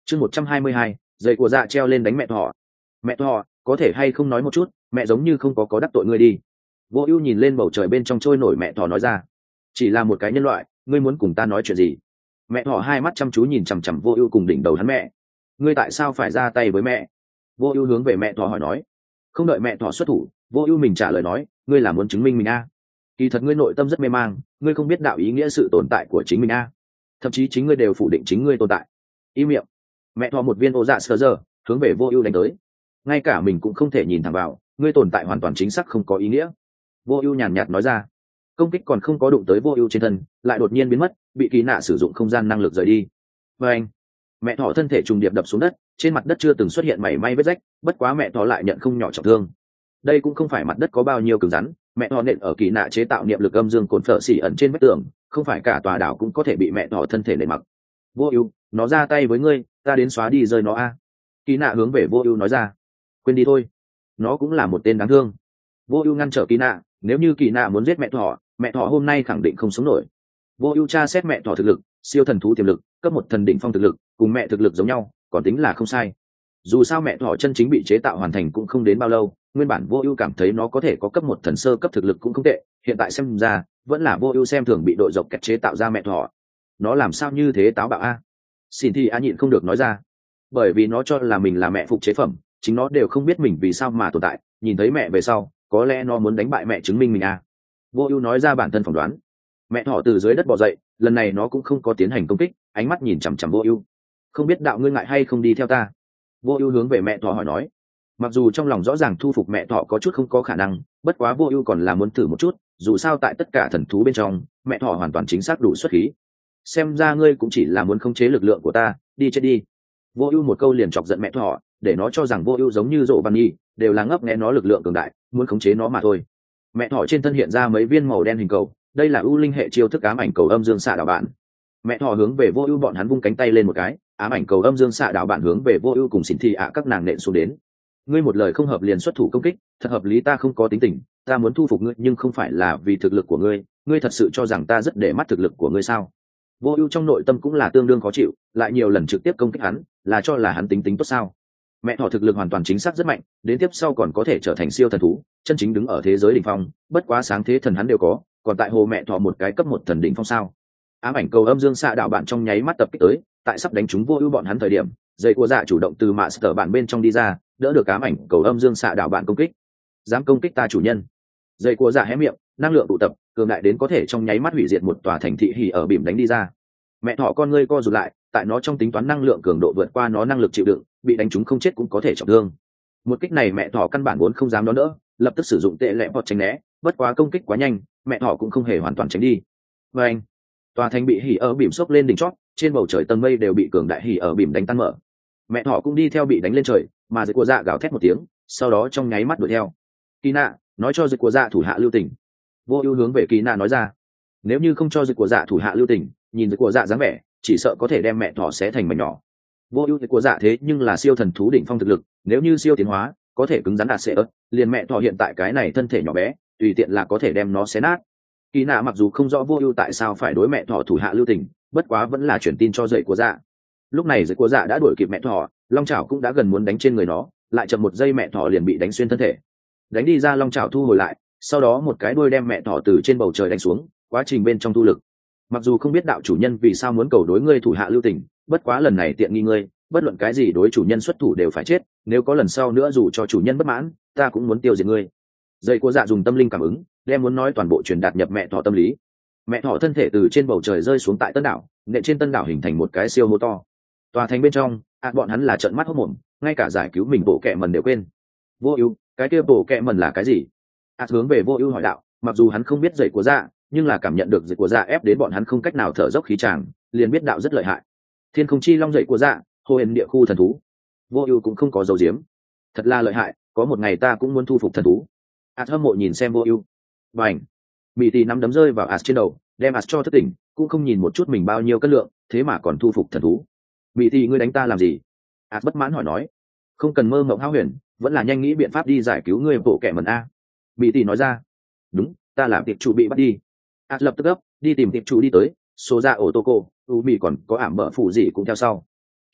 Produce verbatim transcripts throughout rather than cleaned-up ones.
chương một trăm hai mươi hai, giày của dạ treo lên đánh mẹ thỏ. Mẹ thỏ, có thể hay không nói một chút, mẹ giống như không có có đắc tội ngươi đi. Vô Ưu nhìn lên bầu trời bên trong trôi nổi mẹ thỏ nói ra. Chỉ là một cái nhân loại, ngươi muốn cùng ta nói chuyện gì? Mẹ thỏ hai mắt chăm chú nhìn chằm chằm Vô Ưu cùng đỉnh đầu hắn mẹ. Ngươi tại sao phải ra tay với mẹ? Vô Ưu hướng về mẹ thỏ hỏi nói. Không đợi mẹ thỏ xuất thủ, Vô Ưu mình trả lời nói, ngươi là muốn chứng minh mình a? À? Kỳ thật ngươi nội tâm rất mê mang, ngươi không biết đạo ý nghĩa sự tồn tại của chính mình a. À? Thậm chí chính ngươi đều phủ định chính ngươi tồn tại. Im miệng. Mẹ thỏ một viên ô dạ sờ giờ, hướng về Vô Ưu đánh tới. Ngay cả mình cũng không thể nhìn thẳng vào, ngươi tồn tại hoàn toàn chính xác không có ý nghĩa. Vô Ưu nhàn nhạt nói ra. Công kích còn không có đụng tới Vô Ưu trên thân, lại đột nhiên biến mất, bị Kỳ Nạ sử dụng không gian năng lực rời đi. Và anh, mẹ thỏ thân thể trùng điệp đập xuống đất, trên mặt đất chưa từng xuất hiện mảy may vết rách, bất quá mẹ thỏ lại nhận không nhỏ trọng thương. Đây cũng không phải mặt đất có bao nhiêu cứng rắn, mẹ thỏ nện ở Kỳ Nạ chế tạo niệm lực âm dương cồn phở xỉ ẩn trên vách tường, không phải cả tòa đảo cũng có thể bị mẹ thỏ thân thể nện mặc. Vô Ưu, nó ra tay với ngươi, ta đến xóa đi rơi nó a. Kỳ Nạ hướng về Vô Ưu nói ra. Quên đi thôi, nó cũng là một tên đáng thương. Vô Ưu ngăn trở Kỳ Nạ, nếu như Kỳ Nạ muốn giết mẹ thỏ, mẹ thỏ hôm nay khẳng định không sống nổi. Vô Ưu tra xét mẹ thỏ thực lực, siêu thần thú tiềm lực, cấp một thần đỉnh phong thực lực, cùng mẹ thực lực giống nhau, còn tính là không sai. Dù sao mẹ thỏ chân chính bị chế tạo hoàn thành cũng không đến bao lâu, nguyên bản Vô Ưu cảm thấy nó có thể có cấp một thần sơ cấp thực lực cũng không tệ, hiện tại xem ra, vẫn là Vô Ưu xem thường bị đội dọc kẹt chế tạo ra mẹ thỏ. Nó làm sao như thế táo bạo a? Xin Thi A nhịn không được nói ra. Bởi vì nó cho là mình là mẹ phục chế phẩm, chính nó đều không biết mình vì sao mà tồn tại, nhìn thấy mẹ về sau, có lẽ nó muốn đánh bại mẹ chứng minh mình a. Vô Ưu nói ra bản thân phỏng đoán. Mẹ thỏ từ dưới đất bò dậy, lần này nó cũng không có tiến hành công kích, ánh mắt nhìn chằm chằm Vô Ưu. Không biết đạo ngươi ngại hay không đi theo ta? Vô Ưu hướng về mẹ thỏ hỏi nói. Mặc dù trong lòng rõ ràng thu phục mẹ thỏ có chút không có khả năng, bất quá Vô Ưu còn là muốn thử một chút, dù sao tại tất cả thần thú bên trong, mẹ thỏ hoàn toàn chính xác đủ xuất khí. Xem ra ngươi cũng chỉ là muốn khống chế lực lượng của ta, đi chết đi. Vô Ưu một câu liền chọc giận mẹ thỏ, để nó cho rằng Vô Ưu giống như Dỗ Văn Nhi, đều là ngấp nghé nó lực lượng cường đại, muốn khống chế nó mà thôi. Mẹ thỏ trên thân hiện ra mấy viên màu đen hình cầu, đây là ưu linh hệ chiêu thức ám ảnh cầu âm dương xạ đạo bạn. Mẹ thỏ hướng về Vô Ưu bọn hắn vung cánh tay lên một cái, ám ảnh cầu âm dương xạ đạo bạn hướng về Vô Ưu cùng Xỉn Thị ạ các nàng nện xuống đến. Ngươi một lời không hợp liền xuất thủ công kích, thật hợp lý, ta không có tính tình, ta muốn thu phục ngươi nhưng không phải là vì thực lực của ngươi, ngươi thật sự cho rằng ta rất để mắt thực lực của ngươi sao? Vô Ưu trong nội tâm cũng là tương đương khó chịu, lại nhiều lần trực tiếp công kích hắn, là cho là hắn tính tính tốt sao? Mẹ thỏ thực lực hoàn toàn chính xác rất mạnh, đến tiếp sau còn có thể trở thành siêu thần thú, chân chính đứng ở thế giới đỉnh phong, bất quá sáng thế thần hắn đều có, còn tại hồ mẹ thỏ một cái cấp một thần đỉnh phong sao? Ám ảnh cầu âm dương xạ đạo bạn trong nháy mắt tập kích tới, tại sắp đánh trúng Vô Ưu bọn hắn thời điểm, dây của dạ chủ động từ mạ sở bạn bên trong đi ra, đỡ được ám ảnh cầu âm dương xạ đạo bạn công kích. Dám công kích ta chủ nhân? Dây của dạ hé miệng, năng lượng tụ tập, cường đại đến có thể trong nháy mắt hủy diệt một tòa thành thị hỉ ở bìm đánh đi ra. Mẹ thỏ con ngươi co rụt lại, tại nó trong tính toán năng lượng cường độ vượt qua nó năng lực chịu đựng, bị đánh trúng không chết cũng có thể trọng thương. Một kích này mẹ thỏ căn bản vốn không dám đón đỡ, lập tức sử dụng tệ lệ bọt tránh né, bất quá công kích quá nhanh, mẹ thỏ cũng không hề hoàn toàn tránh đi. Và anh, tòa thành bị hỉ ở bìm sốc lên đỉnh chót, trên bầu trời tầng mây đều bị cường đại hỉ ở bìm đánh tan mở. Mẹ thỏ cũng đi theo bị đánh lên trời, mà dưới của dạ gào thét một tiếng, sau đó trong nháy mắt đuổi theo. Kỳ nạ, nói cho dưới của dạ thủ hạ lưu tình. Vô Ưu hướng về Kỳ nạ nói ra. Nếu như không cho dưới của dạ thủ hạ lưu tình, nhìn dưới của dạ dáng vẻ, chỉ sợ có thể đem mẹ thỏ xé thành mảnh nhỏ. Vô Ưu của dạ thế nhưng là siêu thần thú đỉnh phong thực lực, nếu như siêu tiến hóa, có thể cứng rắn đạt sẽ ớt, liền mẹ thỏ hiện tại cái này thân thể nhỏ bé, tùy tiện là có thể đem nó xé nát. Kỳ nạ mặc dù không rõ Vô Ưu tại sao phải đối mẹ thỏ thủ hạ lưu tình, bất quá vẫn là truyền tin cho dậy của dạ. Lúc này dậy của dạ đã đuổi kịp mẹ thỏ, long chảo cũng đã gần muốn đánh trên người nó, lại chậm một giây mẹ thỏ liền bị đánh xuyên thân thể. Đánh đi ra long chảo thu hồi lại, sau đó một cái đuôi đem mẹ thỏ từ trên bầu trời đánh xuống, quá trình bên trong thu lực. Mặc dù không biết đạo chủ nhân vì sao muốn cầu đối ngươi thủ hạ lưu tình, bất quá lần này tiện nghi ngươi, bất luận cái gì đối chủ nhân xuất thủ đều phải chết, nếu có lần sau nữa dù cho chủ nhân bất mãn, ta cũng muốn tiêu diệt ngươi. Dây của dạ dùng tâm linh cảm ứng, đem muốn nói toàn bộ truyền đạt nhập mẹ thỏ tâm lý. Mẹ thỏ thân thể từ trên bầu trời rơi xuống tại tân đảo, nện trên tân đảo hình thành một cái siêu mô to. Tòa thành bên trong, ạ bọn hắn là trợn mắt hốt mồm, ngay cả giải cứu mình bộ kệ mần đều quên. Vô Ưu, cái kia bộ kệ mần là cái gì? ạ hướng về Vô Ưu hỏi đạo, mặc dù hắn không biết dây của dạ, nhưng là cảm nhận được dây của dạ ép đến bọn hắn không cách nào thở dốc khí tràng, liền biết đạo rất lợi hại. Thiên không chi long dậy của dạ, hồ huyền địa khu thần thú. Vô Ưu cũng không có dấu diếm, thật là lợi hại, có một ngày ta cũng muốn thu phục thần thú. Át hâm mộ nhìn xem Vô Ưu. Bành, Mị Tỷ nắm đấm rơi vào Át trên đầu, đem Át cho thất tỉnh, cũng không nhìn một chút mình bao nhiêu cân lượng, thế mà còn thu phục thần thú. Mị Tỷ, ngươi đánh ta làm gì? Át bất mãn hỏi nói. Không cần mơ mộng hão huyền, vẫn là nhanh nghĩ biện pháp đi giải cứu ngươi bộ kẻ mẩn a. Mị Tỷ nói ra. Đúng, ta làm tiệp chủ bị bắt đi. Át lập tức gấp, đi tìm tiệp chủ đi tới, số ra ổ tô cô, u mị còn có ảm bợ phụ gì cũng theo sau.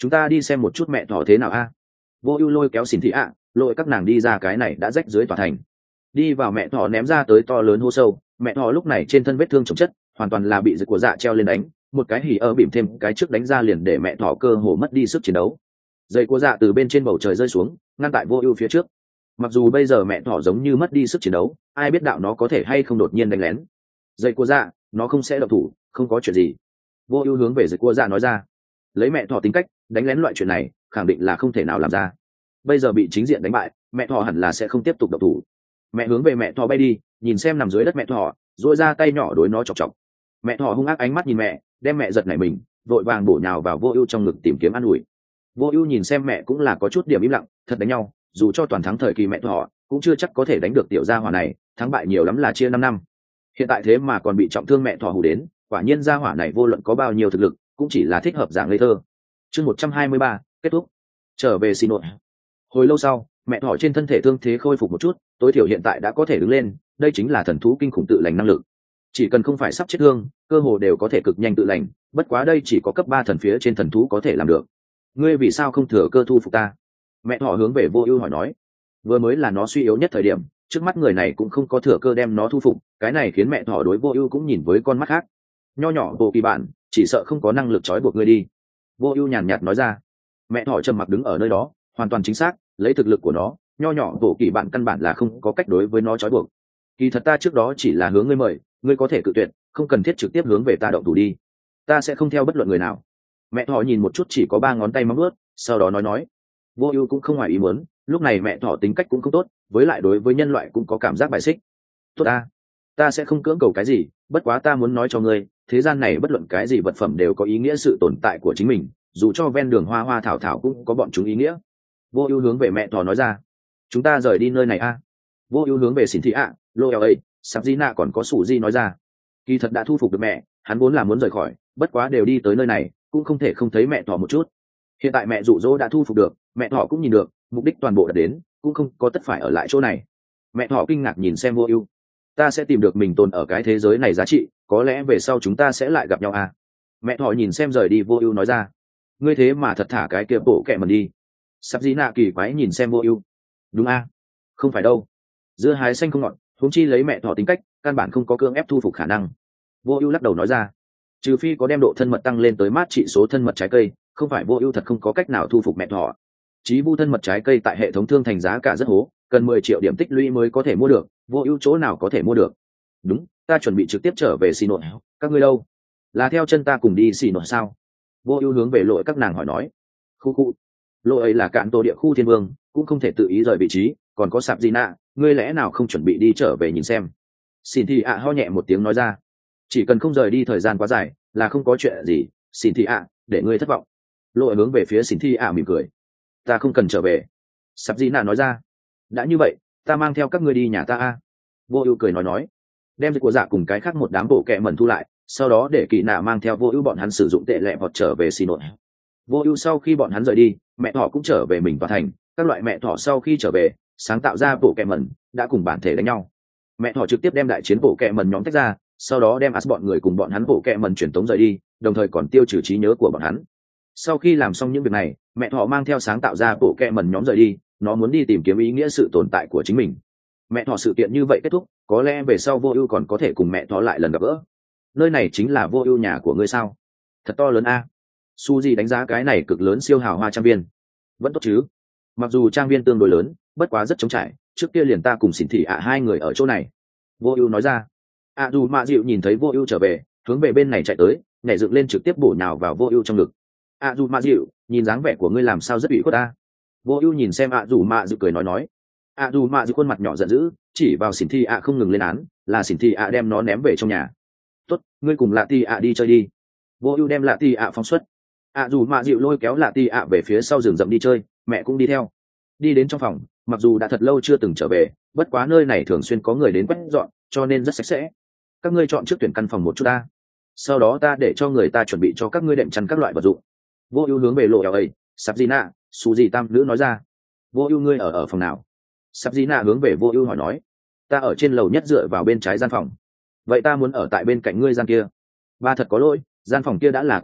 chúng ta đi xem một chút mẹ thỏ thế nào a. Vô ưu lôi kéo xỉn thị ạ lôi các nàng đi ra cái này đã rách dưới tòa thành, đi vào mẹ thỏ ném ra tới to lớn hô sâu. Mẹ thỏ lúc này trên thân vết thương chồng chất, hoàn toàn là bị giật của dạ treo lên đánh, một cái hỉ ơ bìm thêm cái trước đánh ra liền để mẹ thỏ cơ hồ mất đi sức chiến đấu. Dây của dạ từ bên trên bầu trời rơi xuống, ngăn tại vô ưu phía trước. Mặc dù bây giờ mẹ thỏ giống như mất đi sức chiến đấu, ai biết đạo nó có thể hay không đột nhiên đánh lén. Dây của dạ, nó không sẽ động thủ, không có chuyện gì. Vô ưu hướng về dây của dạ nói ra. Lấy mẹ thỏ tính cách, đánh lén loại chuyện này khẳng định là không thể nào làm ra. Bây giờ bị chính diện đánh bại, mẹ thỏ hẳn là sẽ không tiếp tục động thủ. Mẹ hướng về mẹ thỏ bay đi, nhìn xem nằm dưới đất mẹ thỏ, duỗi ra tay nhỏ đối nó chọc chọc. Mẹ thỏ hung ác ánh mắt nhìn mẹ, đem mẹ giật nảy mình, vội vàng bổ nhào vào vô ưu trong ngực tìm kiếm an ủi. Vô ưu nhìn xem mẹ cũng là có chút điểm im lặng, thật đánh nhau, dù cho toàn thắng thời kỳ mẹ thỏ cũng chưa chắc có thể đánh được tiểu gia hỏa này, thắng bại nhiều lắm là chia năm năm. Hiện tại thế mà còn bị trọng thương mẹ thỏ hù đến, quả nhiên gia hỏa này vô luận có bao nhiêu thực lực, cũng chỉ là thích hợp dạng ngây thơ. Chương một trăm hai mươi ba, kết thúc. Trở về xin lỗi. Hồi lâu sau, mẹ thỏ trên thân thể thương thế khôi phục một chút, tối thiểu hiện tại đã có thể đứng lên, đây chính là thần thú kinh khủng tự lành năng lực. Chỉ cần không phải sắp chết thương, cơ hồ đều có thể cực nhanh tự lành, bất quá đây chỉ có cấp ba thần phía trên thần thú có thể làm được. Ngươi vì sao không thừa cơ thu phục ta? Mẹ thỏ hướng về vô ưu hỏi nói. Vừa mới là nó suy yếu nhất thời điểm, trước mắt người này cũng không có thừa cơ đem nó thu phục, cái này khiến mẹ thỏ đối vô ưu cũng nhìn với con mắt khác. Nho nhỏ bộ kỳ bản, chỉ sợ không có năng lực trói buộc ngươi đi. Vô ưu nhàn nhạt nói ra. Mẹ thỏ trầm mặc đứng ở nơi đó, hoàn toàn chính xác, lấy thực lực của nó, nho nhỏ bộ kỳ bản căn bản là không có cách đối với nó trói buộc. Kỳ thật ta trước đó chỉ là hướng ngươi mời, ngươi có thể cự tuyệt, không cần thiết trực tiếp hướng về ta động thủ đi. Ta sẽ không theo bất luận người nào. Mẹ thỏ nhìn một chút chỉ có ba ngón tay móng ướt, sau đó nói nói. Vô ưu cũng không ngoài ý muốn, lúc này mẹ thỏ tính cách cũng không tốt, với lại đối với nhân loại cũng có cảm giác bài xích. Tốt ta, ta sẽ không cưỡng cầu cái gì, bất quá ta muốn nói cho ngươi, thế gian này bất luận cái gì vật phẩm đều có ý nghĩa sự tồn tại của chính mình, dù cho ven đường hoa hoa thảo thảo cũng có bọn chúng ý nghĩa. Vô ưu hướng về mẹ thỏ nói ra. Chúng ta rời đi nơi này a. Vô ưu hướng về xỉn thị ạ lô eo ấy sắp di nạ còn có sủ di nói ra. Kỳ thật đã thu phục được mẹ, hắn vốn là muốn rời khỏi, bất quá đều đi tới nơi này, cũng không thể không thấy mẹ thỏ một chút. Hiện tại mẹ dụ dỗ đã thu phục được, mẹ thỏ cũng nhìn được, mục đích toàn bộ đã đến, cũng không có tất phải ở lại chỗ này. Mẹ thỏ kinh ngạc nhìn xem vô ưu. Ta sẽ tìm được mình tồn ở cái thế giới này giá trị, có lẽ về sau chúng ta sẽ lại gặp nhau à. Mẹ thỏ nhìn xem rời đi vô ưu nói ra. Ngươi thế mà thật thả cái kia bộ kẹ mần đi. Sắp dĩ nạ kỳ quái nhìn xem vô ưu. Đúng a, không phải đâu, dưa hái xanh không ngọt, huống chi lấy mẹ thỏ tính cách, căn bản không có cưỡng ép thu phục khả năng. Vô ưu lắc đầu nói ra. Trừ phi có đem độ thân mật tăng lên tới mát trị số thân mật trái cây, không phải vô ưu thật không có cách nào thu phục mẹ thỏ. Chí vu thân mật trái cây tại hệ thống thương thành giá cả rất hố, cần mười triệu điểm tích lũy mới có thể mua được, vô ưu chỗ nào có thể mua được. Đúng, ta chuẩn bị trực tiếp trở về xì nội, các ngươi đâu? Là theo chân ta cùng đi xì nội sao? Vô ưu hướng về lội các nàng hỏi nói. Khu khu, lội ấy là cạn tổ địa khu thiên vương, cũng không thể tự ý rời vị trí, còn có sạp gì nạ, ngươi lẽ nào không chuẩn bị đi trở về nhìn xem? Xin thị ạ ho nhẹ một tiếng nói ra. Chỉ cần không rời đi thời gian quá dài, là không có chuyện gì. Xin thị ạ, để ngươi thất vọng. Lội hướng về phía xin thị ạ mỉm cười. Ta không cần trở về. Sạp gì nạ nói ra. Đã như vậy, ta mang theo các ngươi đi nhà ta a. Vô ưu cười nói nói. Đem của dạ cùng cái khác một đám bộ kẹ mẩn thu lại, sau đó để kỳ nạ mang theo vô ưu bọn hắn sử dụng tệ lẹ vọt trở về xì nội. Vô ưu sau khi bọn hắn rời đi, mẹ thỏ cũng trở về mình vào thành. Các loại mẹ thỏ sau khi trở về, sáng tạo ra bộ kẹ mẩn đã cùng bản thể đánh nhau. Mẹ thỏ trực tiếp đem đại chiến bộ kẹ mẩn nhóm tách ra, sau đó đem ắt bọn người cùng bọn hắn bộ kẹ mẩn truyền tống rời đi, đồng thời còn tiêu trừ trí nhớ của bọn hắn. Sau khi làm xong những việc này, mẹ thỏ mang theo sáng tạo ra bộ kẹ mẩn nhóm rời đi, nó muốn đi tìm kiếm ý nghĩa sự tồn tại của chính mình. Mẹ thỏ sự kiện như vậy kết thúc, có lẽ về sau vô ưu còn có thể cùng mẹ thỏ lại lần gặp gỡ. Nơi này chính là vô ưu nhà của ngươi sao? Thật to lớn a. Suzy đánh giá cái này cực lớn siêu hào hoa trang viên. Vẫn tốt chứ? Mặc dù trang viên tương đối lớn, bất quá rất trống trải, trước kia liền ta cùng xỉn thị ạ hai người ở chỗ này. Vô ưu nói ra. À dù mạ dịu nhìn thấy vô ưu trở về, hướng về bên này chạy tới, nhảy dựng lên trực tiếp bổ nhào vào vô ưu trong ngực. À dù mạ dịu, nhìn dáng vẻ của ngươi làm sao rất ủy khuất ta. Vô ưu nhìn xem ạ dù mạ dịu cười nói nói. ạ dù mạ dịu khuôn mặt nhỏ giận dữ, chỉ vào xỉn thị ạ không ngừng lên án, là xỉn thị ạ đem nó ném về trong nhà. Tốt, ngươi cùng lạ ti ạ đi chơi đi. Vô ưu đem lạ ti ạ phóng xuất. ạ dù mạ dịu lôi kéo lạ ti ạ về phía sau rừng rậm đi chơi, mẹ cũng đi theo. Đi đến trong phòng, mặc dù đã thật lâu chưa từng trở về, bất quá nơi này thường xuyên có người đến quét dọn, cho nên rất sạch sẽ. Các ngươi chọn trước tuyển căn phòng một chút ta, sau đó ta để cho người ta chuẩn bị cho các ngươi đệm chăn các loại vật dụng. Vô ưu hướng về lộ eo ấy sắp gì nạ su gì tam nữ nói ra. Vô ưu ngươi ở ở phòng nào? Sắp gì nạ hướng về vô ưu hỏi nói. Ta ở trên lầu nhất dựa vào bên trái gian phòng. Vậy ta muốn ở tại bên cạnh ngươi gian kia. Ba thật có lỗi, gian phòng kia đã là của ta,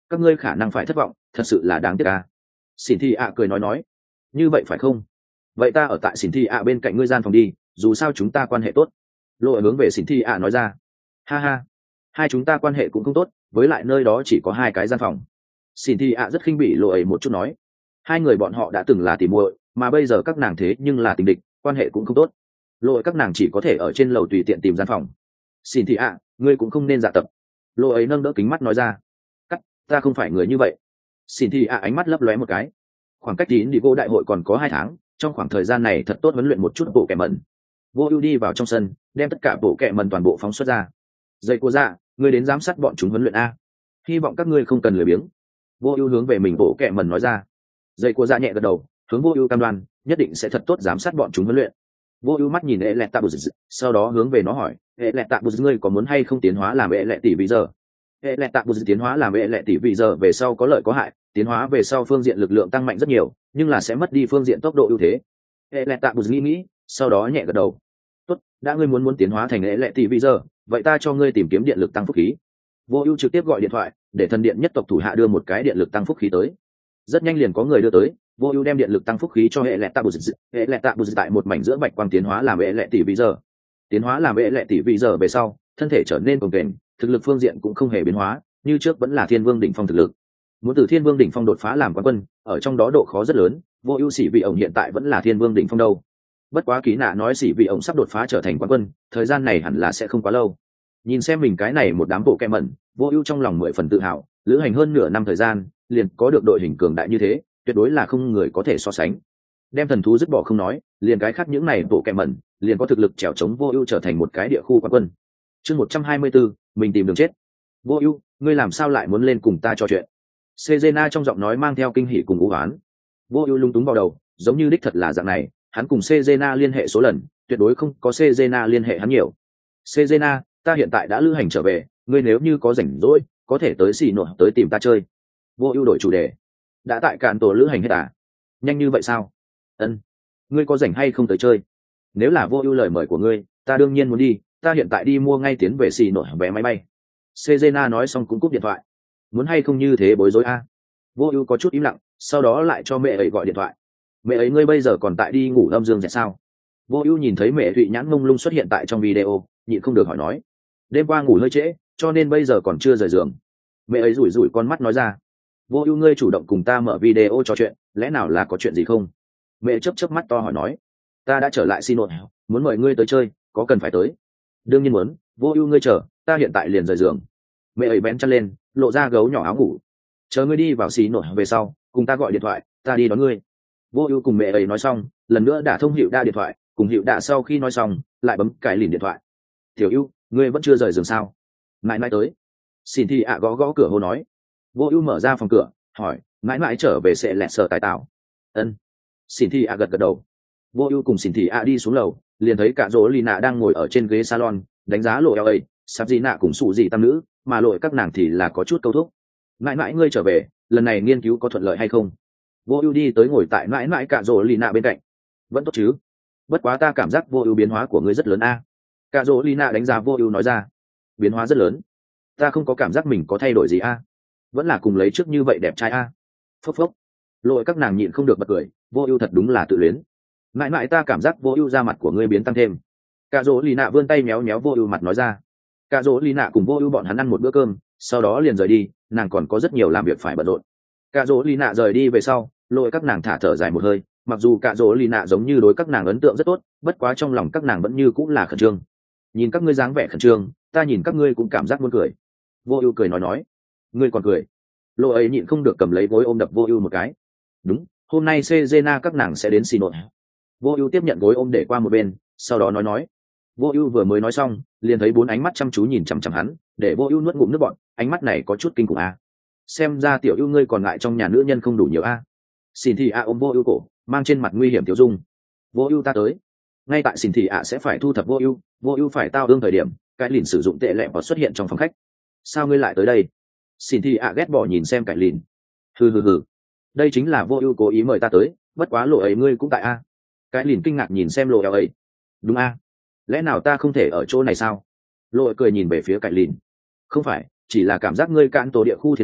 các ngươi khả năng phải thất vọng, thật sự là đáng tiếc à. Xin Thi ạ cười nói nói, như vậy phải không? Vậy ta ở tại Xin Thi ạ bên cạnh ngươi gian phòng đi, dù sao chúng ta quan hệ tốt. Lộ hướng về Xin Thi ạ nói ra. Ha ha, hai chúng ta quan hệ cũng không tốt, với lại nơi đó chỉ có hai cái gian phòng. Xin Thi ạ rất khinh bỉ Lộ ấy một chút nói, hai người bọn họ đã từng là tỉ muội, mà bây giờ các nàng thế nhưng là tình địch, quan hệ cũng không tốt. Lộ các nàng chỉ có thể ở trên lầu tùy tiện tìm gian phòng. Xin Thi ạ, ngươi cũng không nên dạ tập. Lộ ấy nâng đỡ kính mắt nói ra, cắt, ta không phải người như vậy. Xin Thi ạ ánh mắt lấp lóe một cái. Khoảng cách tín đi vô đại hội còn có hai tháng, trong khoảng thời gian này thật tốt huấn luyện một chút bộ kẻ mẩn. Vô ưu đi vào trong sân, đem tất cả bộ kẻ mẩn toàn bộ phóng xuất ra. Dậy cô ra, ngươi đến giám sát bọn chúng huấn luyện a. Hy vọng các ngươi không cần lười biếng. Vô ưu hướng về mình bộ kẻ mẩn nói ra. Dậy cô ra nhẹ gật đầu, hướng Vô ưu cam đoan, nhất định sẽ thật tốt giám sát bọn chúng huấn luyện. Vô ưu mắt nhìn ệ lẹt tạ bù, sau đó hướng về nó hỏi, ệ lẹt tạ bù ngươi có muốn hay không tiến hóa làm ệ lẹt tỷ bây giờ? Ệ lẹt tạ bù tiến hóa làm ệ lẹt tỷ bây giờ về sau có lợi có hại, tiến hóa về sau phương diện lực lượng tăng mạnh rất nhiều, nhưng là sẽ mất đi phương diện tốc độ ưu thế. Hệ lệ tạ bù nghĩ nghĩ, sau đó nhẹ gật đầu. Tốt, đã ngươi muốn muốn tiến hóa thành hệ lệ tỷ bây giờ, vậy ta cho ngươi tìm kiếm điện lực tăng phúc khí. Vô ưu trực tiếp gọi điện thoại, để thần điện nhất tộc thủ hạ đưa một cái điện lực tăng phúc khí tới. Rất nhanh liền có người đưa tới, Vô ưu đem điện lực tăng phúc khí cho hệ lệ tạ bù. Hệ lệ tạ bù tại một mảnh giữa bạch quang tiến hóa làm hệ lệ tỷ bây giờ. Tiến hóa làm hệ lệ tỷ bây giờ về sau, thân thể trở nên cồng kềnh, thực lực phương diện cũng không hề biến hóa, như trước vẫn là thiên vương đỉnh phong thực lực. Muốn từ thiên vương đỉnh phong đột phá làm quán quân, ở trong đó độ khó rất lớn. Vô ưu sĩ vị ổng hiện tại vẫn là thiên vương đỉnh phong đâu. Bất quá Ký Nạ nói sĩ vị ổng sắp đột phá trở thành quán quân, thời gian này hẳn là sẽ không quá lâu. Nhìn xem mình cái này một đám bộ kẹ mẩn, Vô ưu trong lòng mười phần tự hào, lữ hành hơn nửa năm thời gian, liền có được đội hình cường đại như thế, tuyệt đối là không người có thể so sánh. Đem thần thú dứt bỏ không nói, liền cái khác những này bộ kẹ mẩn, liền có thực lực trèo chống Vô ưu trở thành một cái địa khu quán quân. Chương một trăm hai mươi bốn, mình tìm đường chết. Vô ưu, ngươi làm sao lại muốn lên cùng ta trò chuyện? Sejena trong giọng nói mang theo kinh hỉ cùng u oán. Vô ưu lung túng vào đầu, giống như đích thật là dạng này, hắn cùng Sejena liên hệ số lần, tuyệt đối không có Sejena liên hệ hắn nhiều. Sejena, ta hiện tại đã lữ hành trở về, ngươi nếu như có rảnh rỗi, có thể tới xì nội tới tìm ta chơi. Vô ưu đổi chủ đề. Đã tại cạn tổ lữ hành hết à? Nhanh như vậy sao? Ân, ngươi có rảnh hay không tới chơi? Nếu là Vô ưu lời mời của ngươi, ta đương nhiên muốn đi, ta hiện tại đi mua ngay tiến về xì nội vé máy bay. Sejena nói xong cũng cúp điện thoại. Muốn hay không như thế bối rối a? Vô ưu có chút im lặng, sau đó lại cho mẹ ấy gọi điện thoại. Mẹ ấy ngươi bây giờ còn tại đi ngủ âm dương dẹt sao? Vô ưu nhìn thấy mẹ Thụy nhãn mông lung xuất hiện tại trong video, nhịn không được hỏi nói. Đêm qua ngủ hơi trễ, cho nên bây giờ còn chưa rời giường. Mẹ ấy rủi rủi con mắt nói ra. Vô ưu ngươi chủ động cùng ta mở video trò chuyện, lẽ nào là có chuyện gì không? Mẹ chớp chớp mắt to hỏi nói. Ta đã trở lại xin lỗi, muốn mời ngươi tới chơi, có cần phải tới? Đương nhiên muốn. Vô ưu ngươi chờ, ta hiện tại liền rời giường. Mẹ ấy bén chăn lên, lộ ra gấu nhỏ áo ngủ. Chờ ngươi đi vào xì nổi về sau, cùng ta gọi điện thoại, ta đi đón ngươi. Vô ưu cùng mẹ ấy nói xong, lần nữa đã thông hiệu đa điện thoại, cùng hiệu đa sau khi nói xong, lại bấm cái lìn điện thoại. Tiểu ưu, ngươi vẫn chưa rời giường sao? Mãi mãi tới. Xin Thi ạ gõ gõ cửa hô nói. Vô ưu mở ra phòng cửa, hỏi, mãi mãi trở về sẽ lẹt sợ tài tạo. Ân. Xin Thi ạ gật gật đầu. Vô ưu cùng Xin Thi ạ đi xuống lầu, liền thấy cả rỗ Lina đang ngồi ở trên ghế salon, đánh giá lộ eo ấy, sắp gì nạ cùng sụ gì tam nữ, mà lội các nàng thì là có chút câu thúc. Mãi mãi ngươi trở về, lần này nghiên cứu có thuận lợi hay không? Vô ưu đi tới ngồi tại mãi mãi cả rỗ Lina bên cạnh. Vẫn tốt chứ? Bất quá ta cảm giác vô ưu biến hóa của ngươi rất lớn a. À. Cả rỗ Lina đánh giá vô ưu nói ra. Biến hóa rất lớn. Ta không có cảm giác mình có thay đổi gì a. À. Vẫn là cùng lấy trước như vậy đẹp trai a. À. Phốc phốc. Lội các nàng nhịn không được bật cười, vô ưu thật đúng là tự luyến. Mãi mãi ta cảm giác vô ưu da mặt của ngươi biến tăng thêm. Cả rỗ Lina vươn tay méo méo vô ưu mặt nói ra. Cả rỗ Lina cùng vô ưu bọn hắn ăn một bữa cơm, sau đó liền rời đi, nàng còn có rất nhiều làm việc phải bận rộn. Cả rỗ Lina rời đi về sau, lôi các nàng thả thở dài một hơi, mặc dù cả rỗ Lina giống như đối các nàng ấn tượng rất tốt, bất quá trong lòng các nàng vẫn như cũng là khẩn trương. Nhìn các ngươi dáng vẻ khẩn trương, ta nhìn các ngươi cũng cảm giác muốn cười. Vô ưu cười nói nói, ngươi còn cười? Lôi ấy nhịn không được cầm lấy gối ôm đập vô ưu một cái. Đúng, hôm nay Cezena các nàng sẽ đến xì nội. Vô ưu tiếp nhận gối ôm để qua một bên, sau đó nói nói. Vô ưu vừa mới nói xong, liền thấy bốn ánh mắt chăm chú nhìn chằm chằm hắn, để vô ưu nuốt ngụm nước bọt, ánh mắt này có chút kinh khủng a. À. Xem ra tiểu ưu ngươi còn ngại trong nhà nữ nhân không đủ nhiều a. À. Xin thì a ôm vô ưu cổ, mang trên mặt nguy hiểm tiểu dung. Vô ưu ta tới. Ngay tại xin thì a sẽ phải thu thập vô ưu, vô ưu phải tao đương thời điểm, cái lìn sử dụng tệ lẹ và xuất hiện trong phòng khách. Sao ngươi lại tới đây? Xin thì a ghét bỏ nhìn xem cái lìn. Hừ hừ hừ. Đây chính là vô ưu cố ý mời ta tới, bất quá lộ ấy ngươi cũng tại a. À. Cái lìn kinh ngạc nhìn xem lộ ấy. Đúng a. À. Lẽ nào ta không thể ở chỗ này sao? Lội cười nhìn về phía cạnh lìn. Không phải, chỉ là cảm giác ngươi cạn tổ địa khu thiên vương,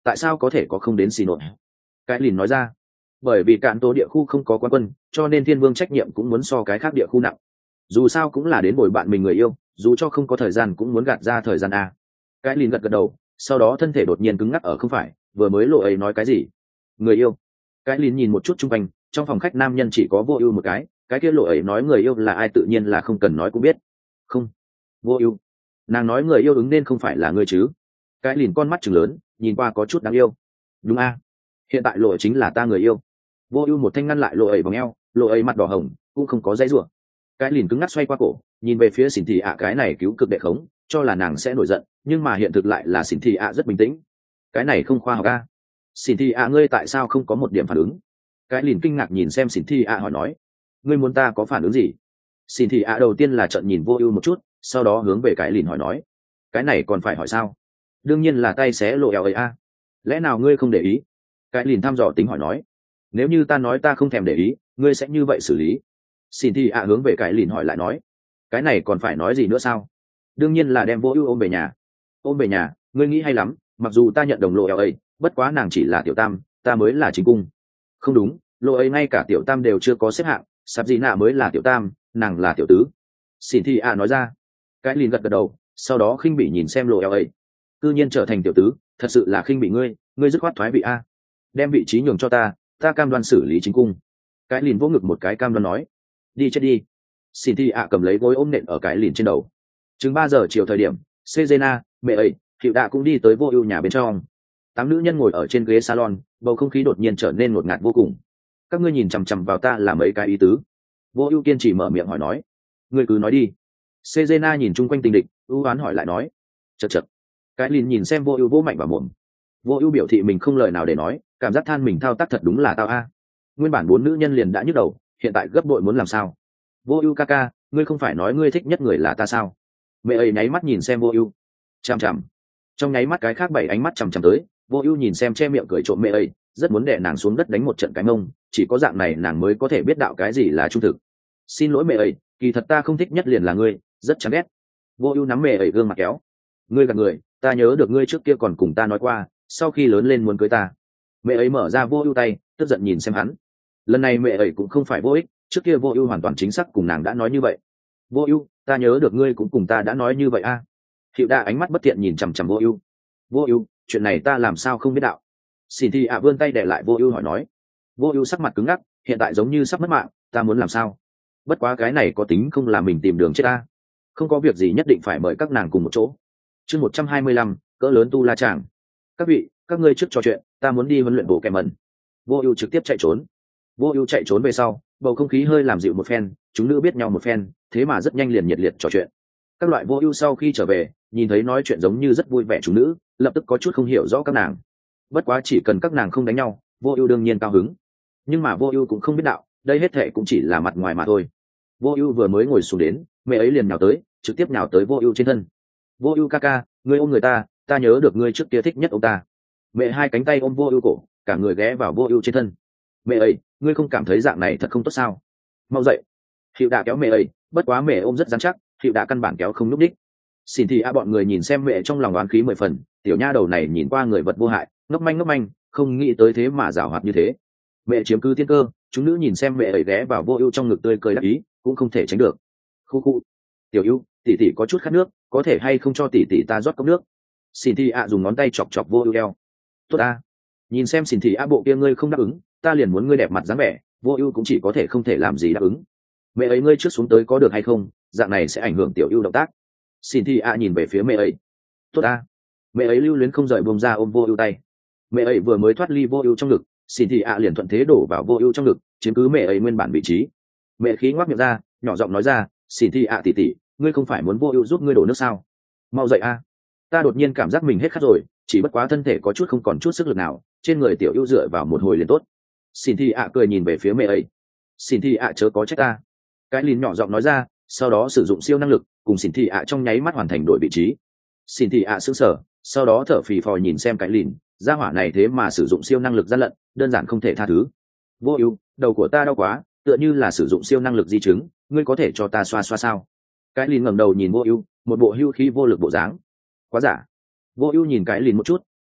tại sao có thể có không đến xì nội? Cái lìn nói ra, bởi vì cạn tố địa khu không có quán quân, cho nên thiên vương trách nhiệm cũng muốn so cái khác địa khu nặng. Dù sao cũng là đến bồi bạn mình người yêu, dù cho không có thời gian cũng muốn gạt ra thời gian a. Cái lìn gật gật đầu, sau đó thân thể đột nhiên cứng ngắc ở không phải, vừa mới lộ ấy nói cái gì? Người yêu. Cái lìn nhìn một chút chung quanh, trong phòng khách nam nhân chỉ có vô ưu một cái, cái kia lộ ấy nói người yêu là ai tự nhiên là không cần nói cũng biết. Không, vô ưu. Nàng nói người yêu ứng nên không phải là ngươi chứ? Cái lìn con mắt trừng lớn, nhìn qua có chút đáng yêu. Đúng a, hiện tại lộ chính là ta người yêu. Vô ưu một thanh ngăn lại lộ ấy vòng eo, lộ ấy mặt đỏ hồng, cũng không có dãy rủa. Cái lìn cứng ngắc xoay qua cổ, nhìn về phía xỉn thị ạ cái này cứu cực đệ khống, cho là nàng sẽ nổi giận, nhưng mà hiện thực lại là xỉn thị ạ rất bình tĩnh. Cái này không khoa học a. Xỉn thị ạ ngươi tại sao không có một điểm phản ứng? Cái lìn kinh ngạc nhìn xem xỉn thị ạ hỏi nói, ngươi muốn ta có phản ứng gì? Xỉn thị ạ đầu tiên là trợn nhìn vô ưu một chút, sau đó hướng về cái lìn hỏi nói, cái này còn phải hỏi sao? Đương nhiên là tay xé lộ eo ấy a. Lẽ nào ngươi không để ý? Cái lìn thăm dò tính hỏi nói, nếu như ta nói ta không thèm để ý, ngươi sẽ như vậy xử lý? Xin thì ạ hướng về cái lìn hỏi lại nói, cái này còn phải nói gì nữa sao? Đương nhiên là đem vô ưu ôm về nhà. Ôm về nhà? Ngươi nghĩ hay lắm, mặc dù ta nhận đồng lộ eo ấy, bất quá nàng chỉ là tiểu tam, ta mới là chính cung. Không đúng, lộ ấy ngay cả tiểu tam đều chưa có xếp hạng, sắp gì nạ mới là tiểu tam, nàng là tiểu tứ. Xin thì ạ nói ra. Cái lìn gật gật đầu, sau đó khinh bỉ nhìn xem lộ eo ấy, cư nhiên trở thành tiểu tứ, thật sự là khinh bỉ ngươi, ngươi dứt khoát thoái vị a, đem vị trí nhường cho ta, ta cam đoan xử lý chính cung. Cái lìn vỗ ngực một cái cam đoan nói, đi chết đi. Xin thì ạ cầm lấy gối ôm nện ở cái lìn trên đầu. Chừng ba giờ chiều thời điểm, Sejena, mẹ ấy, hiệu đạ cũng đi tới vô ưu nhà bên trong. Tám nữ nhân ngồi ở trên ghế salon, bầu không khí đột nhiên trở nên ngột ngạt vô cùng. Các ngươi nhìn chằm chằm vào ta là mấy cái ý tứ? Vô ưu kiên trì mở miệng hỏi nói. Ngươi cứ nói đi. Sejena nhìn chung quanh tình địch, ưu oán hỏi lại nói. Chật chật. Cái lìn nhìn xem vô ưu vô mạnh vào mồm. Vô ưu biểu thị mình không lời nào để nói, cảm giác than mình thao tác thật đúng là tao a. Nguyên bản bốn nữ nhân liền đã nhức đầu, hiện tại gấp bội muốn làm sao? Vô ưu ca ca, ngươi không phải nói ngươi thích nhất người là ta sao? Mẹ ấy nháy mắt nhìn xem vô ưu, chằm chằm. Trong nháy mắt cái khác bảy ánh mắt chằm chằm tới, vô ưu nhìn xem che miệng cười trộm mẹ ấy, rất muốn đè nàng xuống đất đánh một trận cái mông, chỉ có dạng này nàng mới có thể biết đạo cái gì là trung thực. Xin lỗi mẹ ấy, kỳ thật ta không thích nhất liền là ngươi, rất chán ghét. Vô ưu nắm mẹ ấy gương mặt kéo. Ngươi gạt người, ta nhớ được ngươi trước kia còn cùng ta nói qua, sau khi lớn lên muốn cưới ta. Mẹ ấy mở ra vô ưu tay, tức giận nhìn xem hắn. Lần này mẹ ấy cũng không phải vô ích, trước kia vô ưu hoàn toàn chính xác cùng nàng đã nói như vậy. Vô ưu, ta nhớ được ngươi cũng cùng ta đã nói như vậy a. À. Hiệu đa ánh mắt bất thiện nhìn chằm chằm vô ưu. Vô ưu, chuyện này ta làm sao không biết đạo? Xin thì ạ vươn tay để lại vô ưu hỏi nói. Vô ưu sắc mặt cứng ngắc, hiện tại giống như sắp mất mạng, ta muốn làm sao? Bất quá cái này có tính không là mình tìm đường chết ta. Không có việc gì nhất định phải mời các nàng cùng một chỗ. Chương một trăm hai mươi lăm, cỡ lớn tu la chàng. Các vị, các ngươi trước trò chuyện, ta muốn đi huấn luyện bộ kèm mẩn. Vô ưu trực tiếp chạy trốn. Vô ưu chạy trốn về sau, bầu không khí hơi làm dịu một phen, chúng nữ biết nhau một phen, thế mà rất nhanh liền nhiệt liệt trò chuyện. Các loại vô ưu sau khi trở về, nhìn thấy nói chuyện giống như rất vui vẻ chúng nữ, lập tức có chút không hiểu rõ các nàng. Bất quá chỉ cần các nàng không đánh nhau, vô ưu đương nhiên cao hứng. Nhưng mà vô ưu cũng không biết đạo, đây hết thệ cũng chỉ là mặt ngoài mà thôi. Vô ưu vừa mới ngồi xuống đến, mẹ ấy liền nhào tới, trực tiếp nhào tới vô ưu trên thân. Vô ưu ca ca, ngươi ôm người ta, ta nhớ được ngươi trước kia thích nhất ông ta. Mẹ hai cánh tay ôm vô ưu cổ, cả người ghé vào vô ưu trên thân. Mẹ ấy, ngươi không cảm thấy dạng này thật không tốt sao? Mau dậy. Hiệu đạ kéo mẹ ấy, bất quá mẹ ôm rất dán chắc, hiệu đạ căn bản kéo không núp đích. Xin thì a bọn người nhìn xem mẹ trong lòng đoán khí mười phần, tiểu nha đầu này nhìn qua người vật vô hại, ngốc manh ngốc manh, không nghĩ tới thế mà giảo hoạt như thế. Mẹ chiếm cứ tiên cơ, chúng nữ nhìn xem mẹ ấy ghé vào vô ưu trong ngực tươi cười đắc ý, cũng không thể tránh được. Khu khu. Tiểu ưu, tỷ tỷ có chút khát nước, có thể hay không cho tỷ tỷ ta rót cốc nước? Xin thì a dùng ngón tay chọc chọc vô ưu eo. Tốt a. Nhìn xem xin thì a bộ kia ngươi không đáp ứng, ta liền muốn ngươi đẹp mặt dáng vẻ, vô ưu cũng chỉ có thể không thể làm gì đáp ứng. Mẹ ấy ngươi trước xuống tới có được hay không, dạng này sẽ ảnh hưởng tiểu ưu động tác. Xin thì a nhìn về phía mẹ ấy. Tốt a. Mẹ ấy lưu luyến không rời buông ra ôm vô ưu tay. Mẹ ấy vừa mới thoát ly vô ưu trong ngực, xin thì a liền thuận thế đổ vào vô ưu trong ngực, chiếm cứ mẹ ấy nguyên bản vị trí. Mẹ khí ngoác miệng ra, nhỏ giọng nói ra, xin thì a tỷ tỷ, ngươi không phải muốn vô ưu giúp ngươi đổ nước sao? Mau dậy a. Ta đột nhiên cảm giác mình hết khát rồi, chỉ bất quá thân thể có chút không còn chút sức lực nào, trên người tiểu ưu dựa vào một hồi liền tốt. Xin thì ạ cười nhìn về phía mẹ ấy. Xin thì ạ chớ có trách ta. Cái lìn nhỏ giọng nói ra, sau đó sử dụng siêu năng lực, cùng xin thì ạ trong nháy mắt hoàn thành đổi vị trí. Xin thì ạ sững sờ, sau đó thở phì phò nhìn xem cái lìn, gia hỏa này thế mà sử dụng siêu năng lực gian lận, đơn giản không thể tha thứ. Vô ưu, đầu của ta đau quá, tựa như là sử dụng siêu năng lực di chứng, ngươi có thể cho ta xoa xoa sao? Cái lìn ngẩng đầu nhìn vô ưu, một bộ hưu khí vô lực bộ dáng. Quá giả. Vô ưu nhìn cái lìn một chút,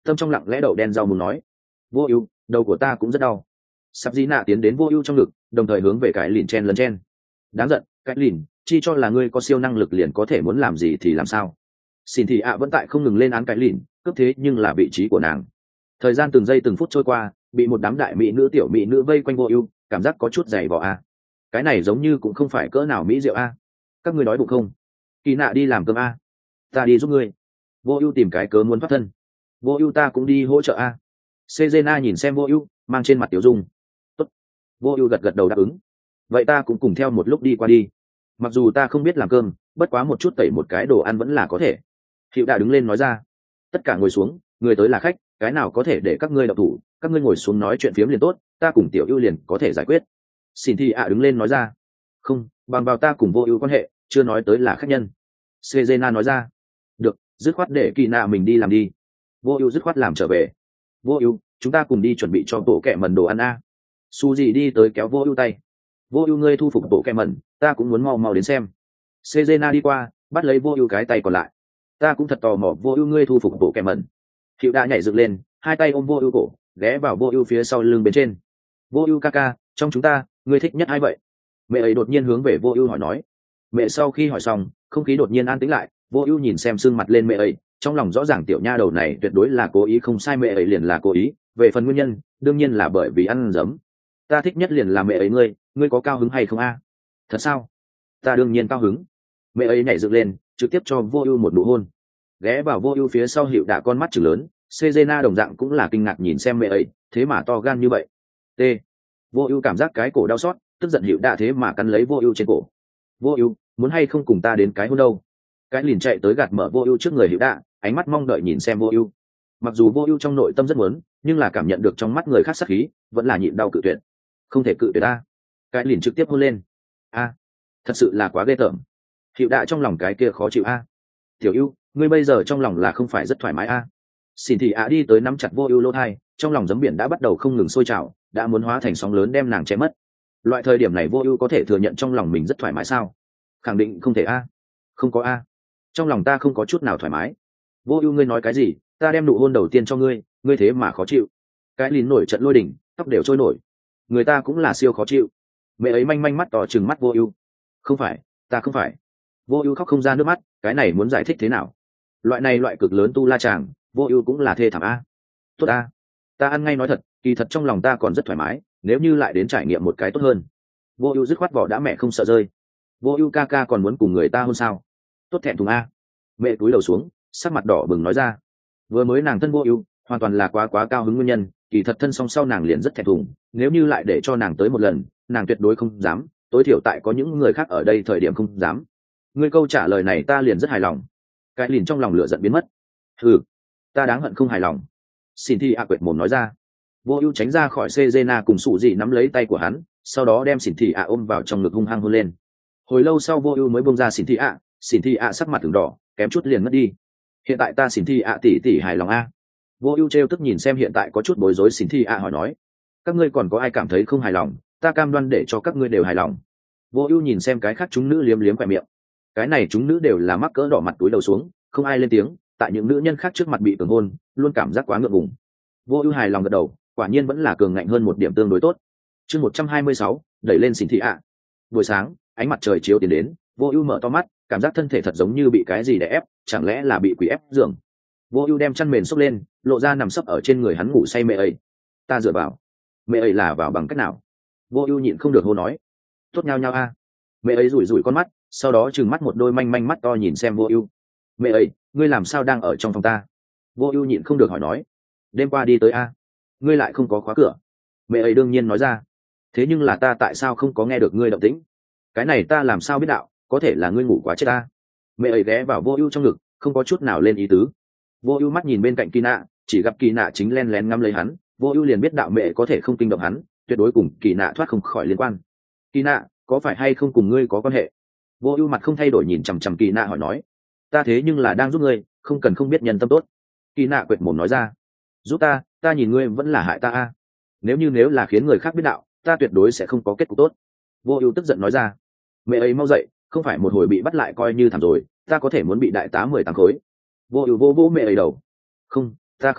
tâm trong lặng lẽ đậu đen rau muốn nói. Vô ưu, đầu của ta cũng rất đau. Sắp dĩ nạ tiến đến vô ưu trong ngực, đồng thời hướng về cái lìn chen lấn chen. Đáng giận, cái lìn, chi cho là ngươi có siêu năng lực liền có thể muốn làm gì thì làm sao. Xin thì ạ vẫn tại không ngừng lên án cái lìn, cướp thế nhưng là vị trí của nàng. Thời gian từng giây từng phút trôi qua, bị một đám đại mỹ nữ tiểu mỹ nữ vây quanh vô ưu, cảm giác có chút dày vò a. Cái này giống như cũng không phải cỡ nào mỹ diệu a. Các ngươi đói bụng không? Kỳ nạ đi làm cơm a. Ta đi giúp ngươi. Vô ưu tìm cái cớ muốn thoát thân. Vô ưu ta cũng đi hỗ trợ a. Sejena nhìn xem vô ưu, mang trên mặt tiểu dung. Tốt. Vô ưu gật gật đầu đáp ứng. Vậy ta cũng cùng theo một lúc đi qua đi. Mặc dù ta không biết làm cơm, bất quá một chút tẩy một cái đồ ăn vẫn là có thể. Hiệu đã đứng lên nói ra. Tất cả ngồi xuống, người tới là khách, cái nào có thể để các ngươi đọc thủ, các ngươi ngồi xuống nói chuyện phiếm liền tốt, ta cùng tiểu ưu liền có thể giải quyết. Xin thì ạ đứng lên nói ra. Không, bằng vào ta cùng vô ưu quan hệ, chưa nói tới là khách nhân. Sejena nói ra. Được, dứt khoát để kỳ nạ mình đi làm đi. Vô ưu dứt khoát làm trở về. Vô ưu, chúng ta cùng đi chuẩn bị cho bộ kẹ mần đồ ăn a. Su gì đi tới kéo vô ưu tay. Vô ưu ngươi thu phục bộ kẹ mần, ta cũng muốn mau mau đến xem. Sejena đi qua, bắt lấy vô ưu cái tay còn lại. Ta cũng thật tò mò vô ưu ngươi thu phục bộ kẹ mần. Hiệu đã nhảy dựng lên, hai tay ôm vô ưu cổ, ghé vào vô ưu phía sau lưng bên trên. Vô ưu ca ca, trong chúng ta, ngươi thích nhất ai vậy? Mẹ ấy đột nhiên hướng về vô ưu hỏi nói. Mẹ sau khi hỏi xong, không khí đột nhiên an tĩnh lại, vô ưu nhìn xem sưng mặt lên mẹ ấy, trong lòng rõ ràng tiểu nha đầu này tuyệt đối là cố ý không sai, mẹ ấy liền là cố ý. Về phần nguyên nhân, đương nhiên là bởi vì ăn dấm. Ta thích nhất liền là mẹ ấy ngươi, ngươi có cao hứng hay không a? Thật sao? Ta đương nhiên cao hứng. Mẹ ấy nhảy dựng lên, trực tiếp cho vô ưu một nụ hôn. Ghé vào vô ưu phía sau Hiệu đã con mắt chừng lớn, Sejena đồng dạng cũng là kinh ngạc nhìn xem mẹ ấy, thế mà to gan như vậy. T. Vô ưu cảm giác cái cổ đau xót, tức giận Hiệu đã thế mà cắn lấy vô ưu trên cổ. Vô ưu, muốn hay không cùng ta đến cái hôn đâu? Cái liền chạy tới gạt mở vô ưu trước người Hiệu đã, ánh mắt mong đợi nhìn xem vô ưu. Mặc dù vô ưu trong nội tâm rất muốn, nhưng là cảm nhận được trong mắt người khác sát khí, vẫn là nhịn đau cự tuyệt. Không thể cự tuyệt ta. Cái liền trực tiếp hôn lên. A, thật sự là quá ghê tởm. Hiệu đã trong lòng cái kia khó chịu a. Tiểu ưu, ngươi bây giờ trong lòng là không phải rất thoải mái a? Xin thì ạ đi tới nắm chặt vô ưu lỗ thai, trong lòng giấm biển đã bắt đầu không ngừng sôi trào, đã muốn hóa thành sóng lớn đem nàng che mất. Loại thời điểm này vô ưu có thể thừa nhận trong lòng mình rất thoải mái sao? Khẳng định không thể a. Không có a. Trong lòng ta không có chút nào thoải mái. Vô ưu ngươi nói cái gì? Ta đem nụ hôn đầu tiên cho ngươi, ngươi thế mà khó chịu. Cái lín nổi trận lôi đỉnh, tóc đều trôi nổi. Người ta cũng là siêu khó chịu. Mẹ ấy manh manh mắt to trừng mắt vô ưu. Không phải, ta không phải. Vô ưu khóc không ra nước mắt, cái này muốn giải thích thế nào? Loại này loại cực lớn tu la chàng, vô ưu cũng là thê thảm a. Tốt a, ta ăn ngay nói thật, kỳ thật trong lòng ta còn rất thoải mái, nếu như lại đến trải nghiệm một cái tốt hơn. Vô ưu dứt khoát vỏ đã mẹ không sợ rơi. Vô ưu ca ca còn muốn cùng người ta hôn sao? Tốt thẹn thùng a. Mẹ cúi đầu xuống, sắc mặt đỏ bừng nói ra. Vừa mới nàng thân vô ưu, hoàn toàn là quá quá cao hứng nguyên nhân, kỳ thật thân song sau nàng liền rất thẹn thùng, nếu như lại để cho nàng tới một lần, nàng tuyệt đối không dám, tối thiểu tại có những người khác ở đây thời điểm không dám. Ngươi câu trả lời này ta liền rất hài lòng. Cái liền trong lòng lửa giận biến mất. Ừ, ta đáng hận không hài lòng. Xin thi a quệt mồm nói ra. Vô ưu tránh ra khỏi Sejena cùng sụ dị nắm lấy tay của hắn, sau đó đem xỉn thị a ôm vào trong ngực hung hăng hôn lên. Hồi lâu sau vô ưu mới bông ra xỉn thị a, xỉn thị a sắc mặt từng đỏ, kém chút liền mất đi. Hiện tại ta xỉn thị a tỷ tỷ hài lòng a. Vô ưu trêu tức nhìn xem hiện tại có chút bối rối xỉn thị a hỏi nói. Các ngươi còn có ai cảm thấy không hài lòng? Ta cam đoan để cho các ngươi đều hài lòng. Vô ưu nhìn xem cái khác chúng nữ liếm liếm khỏe miệng. Cái này chúng nữ đều là mắc cỡ đỏ mặt túi đầu xuống, không ai lên tiếng, tại những nữ nhân khác trước mặt bị cường hôn, luôn cảm giác quá ngượng ngùng. Vô ưu hài lòng gật đầu, quả nhiên vẫn là cường ngạnh hơn một điểm tương đối tốt. Chương một trăm hai mươi sáu, đẩy lên xỉn thị ạ. Buổi sáng, ánh mặt trời chiếu tiến đến, Vô ưu mở to mắt, cảm giác thân thể thật giống như bị cái gì đè ép, chẳng lẽ là bị quỷ ép giường. Vô ưu đem chăn mền xốc lên, lộ ra nằm sấp ở trên người hắn ngủ say mẹ ấy. Ta dựa vào. Mẹ ấy là vào bằng cách nào? Vô ưu nhịn không được hô nói. Tốt nhau nhau a. Mẹ ấy rủi rủi con mắt, sau đó trừng mắt một đôi manh manh mắt to nhìn xem Vô ưu. Mẹ ấy, ngươi làm sao đang ở trong phòng ta? Vô ưu nhịn không được hỏi nói. Đêm qua đi tới a. Ngươi lại không có khóa cửa. Mẹ ấy đương nhiên nói ra. Thế nhưng là ta tại sao không có nghe được ngươi động tĩnh? Cái này ta làm sao biết đạo, có thể là ngươi ngủ quá chết ta. Mẹ ấy ghé vào Vô ưu trong ngực, không có chút nào lên ý tứ. Vô ưu mắt nhìn bên cạnh Kỳ Nạ, chỉ gặp Kỳ Nạ chính len lén ngắm lấy hắn, Vô ưu liền biết đạo mẹ có thể không kinh động hắn, tuyệt đối cùng Kỳ Nạ thoát không khỏi liên quan. Kỳ Nạ, có phải hay không cùng ngươi có quan hệ? Vô ưu mặt không thay đổi nhìn chằm chằm Kỳ Nạ hỏi nói. Ta thế nhưng là đang giúp ngươi, không cần không biết nhân tâm tốt. Kỳ Nạ quệt mồm nói ra. Giúp ta, ta nhìn ngươi vẫn là hại ta a. Nếu như nếu là khiến người khác biết đạo, ta tuyệt đối sẽ không có kết cục tốt. Vô ưu tức giận nói ra. Mẹ ấy mau dậy, không phải một hồi bị bắt lại coi như thảm rồi, ta có thể muốn bị đại tá mười tám khối. Vô ưu vô vô mẹ ấy đầu. Không, ta không nổi,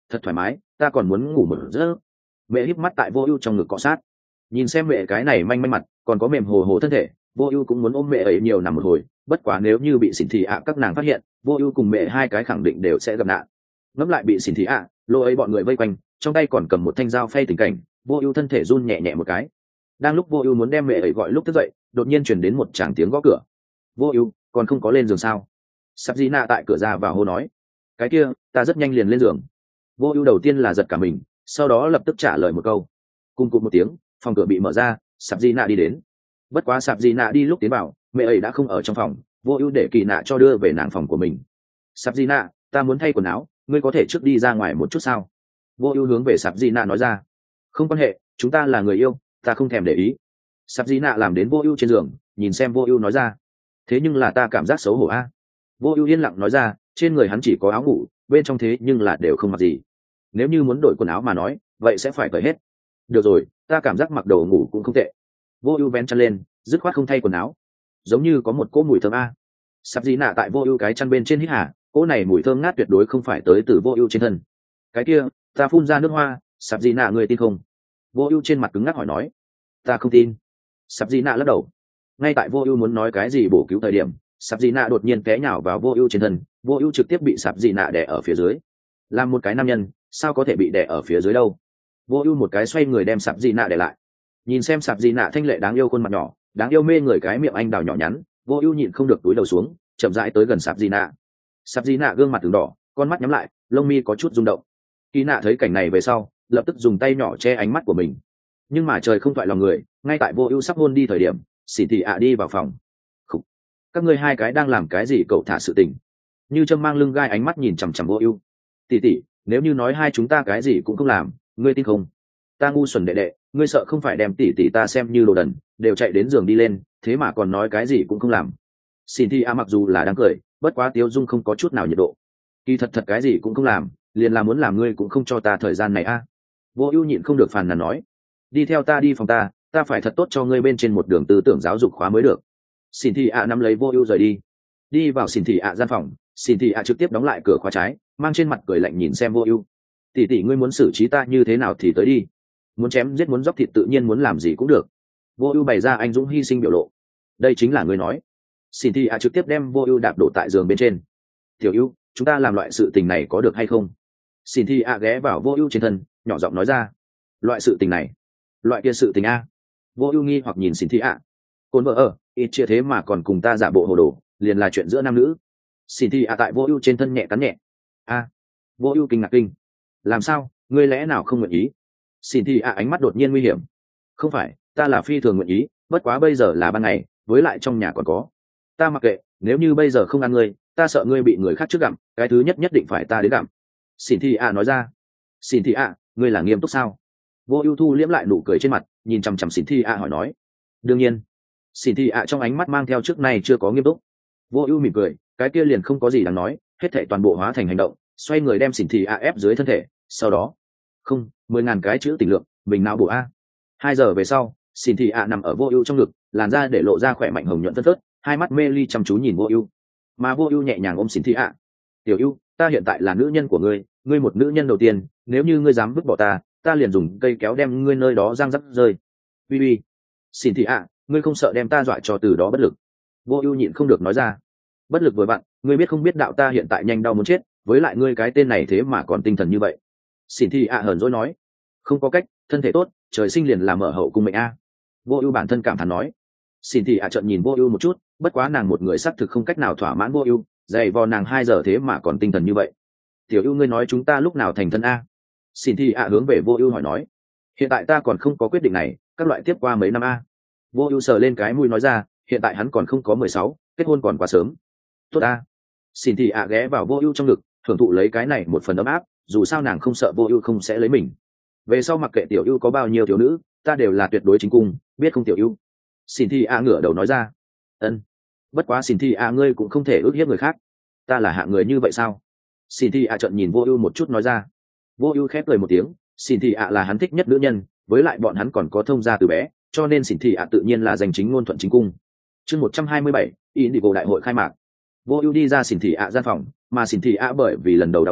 thật thoải mái, ta còn muốn ngủ một giấc. Mẹ híp mắt tại vô ưu trong ngực cọ sát, nhìn xem mẹ cái này manh manh mặt còn có mềm hồ hồ thân thể, vô ưu cũng muốn ôm mẹ ấy nhiều nằm một hồi. Bất quá nếu như bị xỉn thị ạ các nàng phát hiện, vô ưu cùng mẹ hai cái khẳng định đều sẽ gặp nạn. Ngẫm lại bị xỉn thị ạ lô ấy bọn người vây quanh, trong tay còn cầm một thanh dao phay tình cảnh, vô ưu thân thể run nhẹ nhẹ một cái. Đang lúc vô ưu muốn đem mẹ ấy gọi lúc thức dậy, đột nhiên chuyển đến một tràng tiếng gõ cửa. Vô ưu còn không có lên giường sao? Sắp Di nạ tại cửa ra vào hô nói. Cái kia ta rất nhanh liền lên giường. Vô ưu đầu tiên là giật cả mình, sau đó lập tức trả lời một câu. Cùng cụt một tiếng, phòng cửa bị mở ra, Sắp Di nạ đi đến. Bất quá Sắp Di nạ đi lúc tiến vào, mẹ ấy đã không ở trong phòng. Vô ưu để Kỳ nạ cho đưa về nàng phòng của mình. Sắp Di nạ, ta muốn thay quần áo, ngươi có thể trước đi ra ngoài một chút sao? Vô ưu hướng về Sắp Di nạ nói ra. Không quan hệ, chúng ta là người yêu, ta không thèm để ý. Sắp Di nạ làm đến vô ưu trên giường, nhìn xem vô ưu nói ra. Thế nhưng là ta cảm giác xấu hổ a. Vô ưu yên lặng nói ra, trên người hắn chỉ có áo ngủ, bên trong thế nhưng là đều không mặc gì. Nếu như muốn đổi quần áo mà nói, vậy sẽ phải cởi hết. Được rồi, ta cảm giác mặc đồ ngủ cũng không tệ. Vô ưu vén chăn lên, dứt khoát không thay quần áo, giống như có một cỗ mùi thơm a. Sắp Di nạ tại vô ưu cái chăn bên trên hít hà, cỗ này mùi thơm ngát tuyệt đối không phải tới từ vô ưu trên thân. Cái kia, ta phun ra nước hoa, Sắp Di nạ người tin không? Vô ưu trên mặt cứng ngắc hỏi nói. Ta không tin. Sắp Di nạ lắc đầu. Ngay tại vô ưu muốn nói cái gì bổ cứu thời điểm, Sắp Di nạ đột nhiên té nhào vào vô ưu trên thân, vô ưu trực tiếp bị Sắp Di nạ đè ở phía dưới. Làm một cái nam nhân, sao có thể bị đè ở phía dưới đâu? Vô ưu một cái xoay người đem Sắp Di nạ để lại. Nhìn xem Sắp Di nạ thanh lệ đáng yêu khuôn mặt nhỏ, đáng yêu mê người cái miệng anh đào nhỏ nhắn, vô ưu nhịn không được túi đầu xuống, chậm rãi tới gần Sắp Di nạ. Sắp Di nạ gương mặt từng đỏ, con mắt nhắm lại, lông mi có chút rung động. Kỳ nạ thấy cảnh này về sau, lập tức dùng tay nhỏ che ánh mắt của mình. Nhưng mà trời không toại lòng người, ngay tại vô ưu sắp hôn đi thời điểm, xỉn thị ạ đi vào phòng. Khủ. Các ngươi hai cái đang làm cái gì cậu thả sự tình? Như Trâm mang lưng gai ánh mắt nhìn chằm chằm vô ưu. Tỷ tỷ, nếu như nói hai chúng ta cái gì cũng không làm, ngươi tin không? Ta ngu xuẩn đệ đệ, ngươi sợ không phải đem tỷ tỷ ta xem như đồ đần, đều chạy đến giường đi lên, thế mà còn nói cái gì cũng không làm. Xỉn thị ạ mặc dù là đang cười, bất quá Tiếu Dung không có chút nào nhiệt độ. Kỳ thật thật cái gì cũng không làm, liền là muốn làm ngươi cũng không cho ta thời gian này a. Vô ưu nhịn không được phàn nàn nói. Đi theo ta đi phòng ta, ta phải thật tốt cho ngươi bên trên một đường tư tưởng giáo dục khóa mới được. Xin thị ạ nắm lấy vô ưu rời đi. Đi vào xin thị ạ gian phòng, xin thị ạ trực tiếp đóng lại cửa khóa trái, mang trên mặt cười lạnh nhìn xem vô ưu. Tỷ tỷ ngươi muốn xử trí ta như thế nào thì tới đi, muốn chém giết muốn dóc thịt tự nhiên muốn làm gì cũng được. Vô ưu bày ra anh dũng hy sinh biểu lộ. Đây chính là ngươi nói. Xin thị ạ trực tiếp đem vô ưu đạp đổ tại giường bên trên. Tiểu ưu, chúng ta làm loại sự tình này có được hay không? Xin thị ạ ghé vào vô ưu trên thân, nhỏ giọng nói ra. Loại sự tình này, loại kia sự tình a. Vô ưu nghi hoặc nhìn xin thị ạ. Côn vợ ở ít chia thế mà còn cùng ta giả bộ hồ đồ, liền là chuyện giữa nam nữ. Xin thị ạ tại vô ưu trên thân nhẹ cắn nhẹ. A. Vô ưu kinh ngạc kinh. Làm sao, ngươi lẽ nào không nguyện ý? Xin thị ạ ánh mắt đột nhiên nguy hiểm. Không phải, ta là phi thường nguyện ý, bất quá bây giờ là ban ngày, với lại trong nhà còn có. Ta mặc kệ, nếu như bây giờ không ăn ngươi, ta sợ ngươi bị người khác trước gặm, cái thứ nhất nhất định phải ta đến gặm. Xin thị ạ nói ra. Xin thị ạ, ngươi là nghiêm túc sao? Vô ưu thu liễm lại nụ cười trên mặt, nhìn chằm chằm xin thị ạ hỏi nói. Đương nhiên. Xin thị ạ trong ánh mắt mang theo trước nay chưa có nghiêm túc. Vô ưu mỉm cười, cái kia liền không có gì đáng nói, hết thảy toàn bộ hóa thành hành động, xoay người đem xin thị ạ ép dưới thân thể, sau đó không mười ngàn cái chữ tình lượng, bình nào bổ a. Hai giờ về sau, xin thị ạ nằm ở vô ưu trong ngực, làn da để lộ ra khỏe mạnh hồng nhuận phân phớt, hai mắt mê ly chăm chú nhìn vô ưu. Mà vô ưu nhẹ nhàng ôm xin thị ạ. Tiểu ưu, ta hiện tại là nữ nhân của ngươi, ngươi một nữ nhân đầu tiên, nếu như ngươi dám vứt bỏ ta, ta liền dùng cây kéo đem ngươi nơi đó giang rắc rơi. Uy uy, xin thị ạ, ngươi không sợ đem ta dọa cho từ đó bất lực? Vô ưu nhịn không được nói ra. Bất lực với bạn, ngươi biết không biết đạo ta hiện tại nhanh đau muốn chết, với lại ngươi cái tên này thế mà còn tinh thần như vậy. Xin thị ạ hờn dỗi nói. Không có cách, thân thể tốt, trời sinh liền làm mở hậu cung mệnh a. Vô ưu bản thân cảm thán nói. Xin thị ạ trợn nhìn vô ưu một chút, bất quá nàng một người xác thực không cách nào thỏa mãn vô ưu, dày vò nàng hai giờ thế mà còn tinh thần như vậy. Tiểu ưu ngươi nói chúng ta lúc nào thành thân a? Xin thị ạ hướng về vô ưu hỏi nói. Hiện tại ta còn không có quyết định này, các loại tiếp qua mấy năm a. Vô ưu sờ lên cái mũi nói ra, hiện tại hắn còn không có mười sáu, kết hôn còn quá sớm. Tốt a. Xin thị ạ ghé vào vô ưu trong ngực, hưởng thụ lấy cái này một phần ấm áp, dù sao nàng không sợ vô ưu không sẽ lấy mình. Về sau mặc kệ tiểu ưu có bao nhiêu thiếu nữ, ta đều là tuyệt đối chính cung, biết không tiểu ưu? Xin thị ạ ngửa đầu nói ra. Ân. Bất quá xin thị ạ ngươi cũng không thể ước hiếp người khác. Ta là hạng người như vậy sao? Xin thị ạ trợn nhìn vô ưu một chút nói ra. Vô ưu khép cười một tiếng, xin thị ạ là hắn thích nhất nữ nhân, với lại bọn hắn còn có thông gia từ bé, cho nên xin thị ạ tự nhiên là giành chính ngôn thuận chính cung. Chương một trăm hai mươi bảy, Indigo đại hội khai mạc. Vô ưu đi ra xin thị ạ gian phòng, mà xin thị ạ bởi vì lần đầu đau đớn,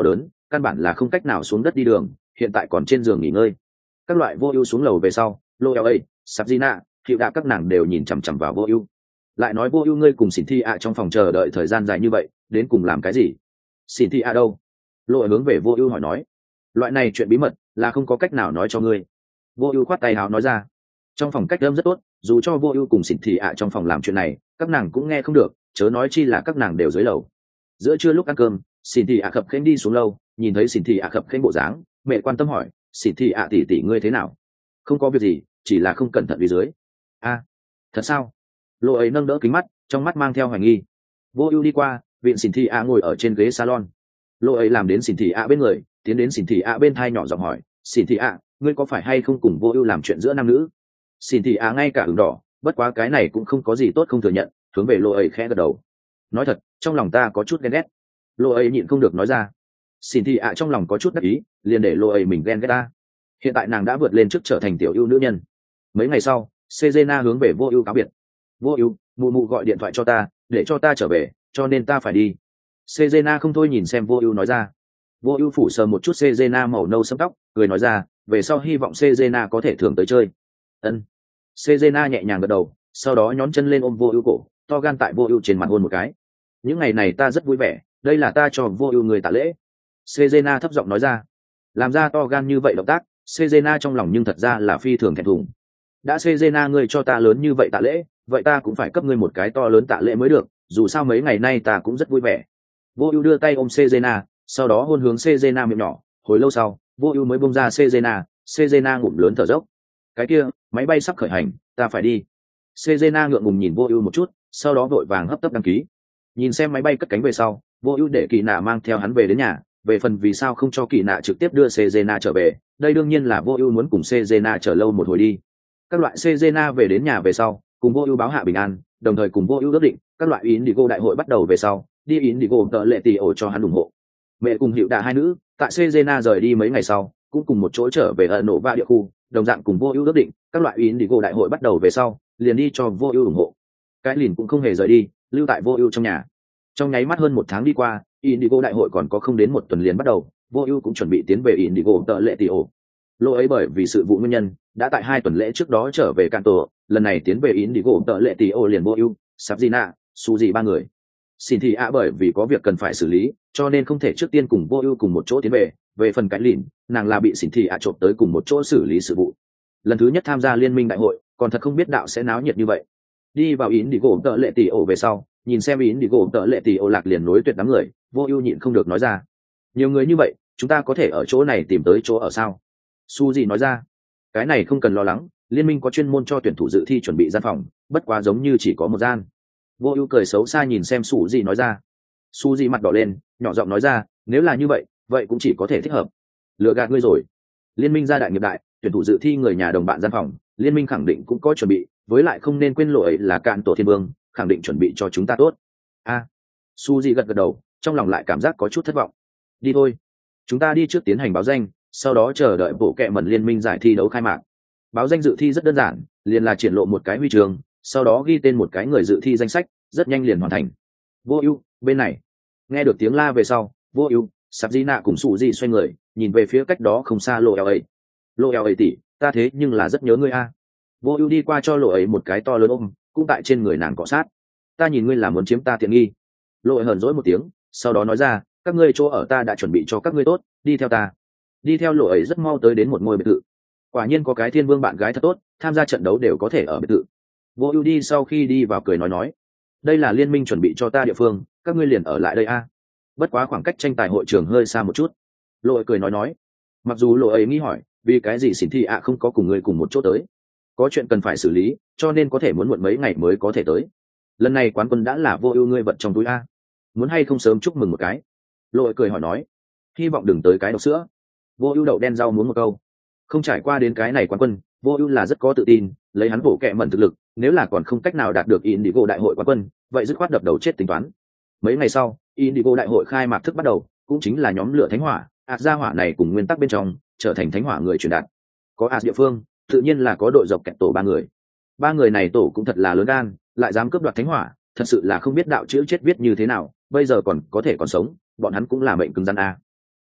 căn bản là không cách nào xuống đất đi đường, hiện tại còn trên giường nghỉ ngơi. Các loại vô ưu xuống lầu về sau, lô eo ấy sabzina hiệu đạ các nàng đều nhìn chằm chằm vào vô ưu. Lại nói vô ưu ngươi cùng xỉn thi ạ trong phòng chờ đợi thời gian dài như vậy, đến cùng làm cái gì? Xỉn thi ạ đâu? Lô hướng về vô ưu hỏi nói. Loại này chuyện bí mật là không có cách nào nói cho ngươi. Vô ưu khoát tay hào nói ra. Trong phòng cách âm rất tốt, dù cho vô ưu cùng xỉn thi ạ trong phòng làm chuyện này, các nàng cũng nghe không được, chớ nói chi là các nàng đều dưới lầu. Giữa trưa lúc ăn cơm, xỉn thi ạ khập khênh đi xuống lâu, nhìn thấy xỉn thi ạ khập khênh bộ dáng, mẹ quan tâm hỏi, xỉn thi ạ tỷ tỷ ngươi thế nào? Không có việc gì, chỉ là không cẩn thận đi dưới. A, thật sao? Lô ấy nâng đỡ kính mắt, trong mắt mang theo hoài nghi. Vô ưu đi qua, viện xỉn thị ạ ngồi ở trên ghế salon. Lô ấy làm đến xỉn thị ạ bên người, tiến đến xỉn thị ạ bên thai nhỏ giọng hỏi, xỉn thị ạ, ngươi có phải hay không cùng vô ưu làm chuyện giữa nam nữ? Xỉn thị ạ ngay cả ửng đỏ, bất quá cái này cũng không có gì tốt không thừa nhận, hướng về lô ấy khẽ gật đầu. Nói thật, trong lòng ta có chút ghen ghét. Lô ấy nhịn không được nói ra. Xỉn thị ạ trong lòng có chút đắc ý, liền để lô ấy mình ghen ghét ta. Hiện tại nàng đã vượt lên trước trở thành tiểu ưu nữ nhân. Mấy ngày sau, Sejena hướng về vô ưu cáo biệt. Vô ưu, mụ mụ gọi điện thoại cho ta, để cho ta trở về, cho nên ta phải đi. Sejena không thôi nhìn xem vô ưu nói ra. Vô ưu phủ sờ một chút Sejena màu nâu sẫm tóc, cười nói ra, về sau hy vọng Sejena có thể thường tới chơi. Ân. Sejena nhẹ nhàng gật đầu, sau đó nhón chân lên ôm vô ưu cổ, to gan tại vô ưu trên mặt hôn một cái. Những ngày này ta rất vui vẻ, đây là ta cho vô ưu người tạ lễ. Sejena thấp giọng nói ra. Làm ra to gan như vậy động tác, Sejena trong lòng nhưng thật ra là phi thường thẹn thùng. Đã Sejena ngươi cho ta lớn như vậy tạ lễ, vậy ta cũng phải cấp ngươi một cái to lớn tạ lễ mới được, dù sao mấy ngày nay ta cũng rất vui vẻ. Vô ưu đưa tay ôm Sejena, sau đó hôn hướng Sejena miệng nhỏ, hồi lâu sau, Vô ưu mới buông ra Sejena, Sejena ngụm lớn thở dốc. Cái kia, máy bay sắp khởi hành, ta phải đi. Sejena ngượng ngùng nhìn Vô ưu một chút, sau đó vội vàng hấp tấp đăng ký. Nhìn xem máy bay cất cánh về sau, Vô ưu để Kỳ Nạ mang theo hắn về đến nhà, về phần vì sao không cho Kỳ Nạ trực tiếp đưa Sejena trở về, đây đương nhiên là Vô ưu muốn cùng Sejena chờ lâu một hồi đi. Các loại Sejena về đến nhà về sau, cùng Vô ưu báo hạ bình an, đồng thời cùng Vô ưu ước định, các loại Indigo đại hội bắt đầu về sau, đi Indigo tợ lệ tỷ ổ cho hắn ủng hộ. Mẹ cùng Hiệu Đạ hai nữ, tại Sejena rời đi mấy ngày sau, cũng cùng một chỗ trở về ở nổ va địa khu, đồng dạng cùng Vô ưu ước định, các loại Indigo đại hội bắt đầu về sau, liền đi cho Vô ưu ủng hộ. Cái lìn cũng không hề rời đi, lưu tại Vô ưu trong nhà. Trong nháy mắt hơn một tháng đi qua, Indigo đại hội còn có không đến một tuần liền bắt đầu, Vô ưu cũng chuẩn bị tiến về Indigo tợ lệ tỷ ổ. Lô ấy bởi vì sự vụ nguyên nhân, đã tại hai tuần lễ trước đó trở về Canto, lần này tiến về Indigo tợ lệ tỷ ổ liền Vô ưu, Sabzina, Suzy ba người. Xin thì ạ bởi vì có việc cần phải xử lý, cho nên không thể trước tiên cùng Vô ưu cùng một chỗ tiến về. Về phần cái lìn, nàng là bị xin thì ạ trộm tới cùng một chỗ xử lý sự vụ. Lần thứ nhất tham gia liên minh đại hội, còn thật không biết đạo sẽ náo nhiệt như vậy. Đi vào Indigo tợ lệ tỷ ổ về sau, nhìn xem Indigo tợ lệ tỷ ổ lạc liền nối tuyệt đám người, Vô ưu nhịn không được nói ra. Nhiều người như vậy, chúng ta có thể ở chỗ này tìm tới chỗ ở sao? Suzy nói ra. Cái này không cần lo lắng, liên minh có chuyên môn cho tuyển thủ dự thi chuẩn bị gian phòng, bất quá giống như chỉ có một gian. Vô ưu cười xấu xa nhìn xem Suzy nói ra. Suzy mặt đỏ lên, nhỏ giọng nói ra, nếu là như vậy, vậy cũng chỉ có thể thích hợp. Lừa gạt ngươi rồi. Liên minh gia đại nghiệp đại, tuyển thủ dự thi người nhà đồng bạn gian phòng, liên minh khẳng định cũng có chuẩn bị, với lại không nên quên lỗi là cạn tổ thiên vương, khẳng định chuẩn bị cho chúng ta tốt. A. À, Suzy gật gật đầu, trong lòng lại cảm giác có chút thất vọng. Đi thôi, chúng ta đi trước tiến hành báo danh, sau đó chờ đợi bộ kệ mẩn liên minh giải thi đấu khai mạc. Báo danh dự thi rất đơn giản, liền là triển lộ một cái huy chương, sau đó ghi tên một cái người dự thi danh sách, rất nhanh liền hoàn thành. Vô ưu, bên này. Nghe được tiếng la về sau, Vô ưu, Sabzina cùng Suzy xoay người, nhìn về phía cách đó không xa Lộ eo ấy. Lộ eo ấy tỷ, ta thế nhưng là rất nhớ ngươi a. Vô ưu đi qua cho Lộ ấy một cái to lớn ôm, cũng tại trên người nàng cọ sát. Ta nhìn ngươi là muốn chiếm ta tiện nghi. Lộ ấy hờn dỗi một tiếng, sau đó nói ra, các ngươi chỗ ở ta đã chuẩn bị cho các ngươi tốt, đi theo ta. Đi theo Lộ ấy rất mau tới đến một ngôi biệt thự. Quả nhiên có cái thiên vương bạn gái thật tốt, tham gia trận đấu đều có thể ở biệt thự. Vô ưu đi sau khi đi vào cười nói nói, đây là liên minh chuẩn bị cho ta địa phương, các ngươi liền ở lại đây a. Bất quá khoảng cách tranh tài hội trường hơi xa một chút. Lộ ấy cười nói nói, mặc dù Lộ ấy nghi hỏi, vì cái gì xỉn thị ạ không có cùng người cùng một chỗ tới, có chuyện cần phải xử lý, cho nên có thể muốn muộn mấy ngày mới có thể tới. Lần này quán quân đã là Vô ưu ngươi vật trong túi a, muốn hay không sớm chúc mừng một cái. Lộ ấy cười hỏi nói, hy vọng đừng tới cái độc sữa. Vô ưu đậu đen rau muốn một câu. Không trải qua đến cái này quán quân, Vô ưu là rất có tự tin, lấy hắn bổ kẹ mẩn thực lực, nếu là còn không cách nào đạt được Indigo đại hội quán quân, vậy dứt khoát đập đầu chết tính toán. Mấy ngày sau, Indigo đại hội khai mạc thức bắt đầu, cũng chính là nhóm lửa thánh hỏa, ạt gia hỏa này cùng nguyên tắc bên trong, trở thành thánh hỏa người truyền đạt. Có ạt địa phương, tự nhiên là có đội dọc kẹt tổ ba người. Ba người này tổ cũng thật là lớn gan, lại dám cướp đoạt thánh hỏa, thật sự là không biết đạo chữ chết viết như thế nào, bây giờ còn có thể còn sống, bọn hắn cũng là mệnh cứng rắn a.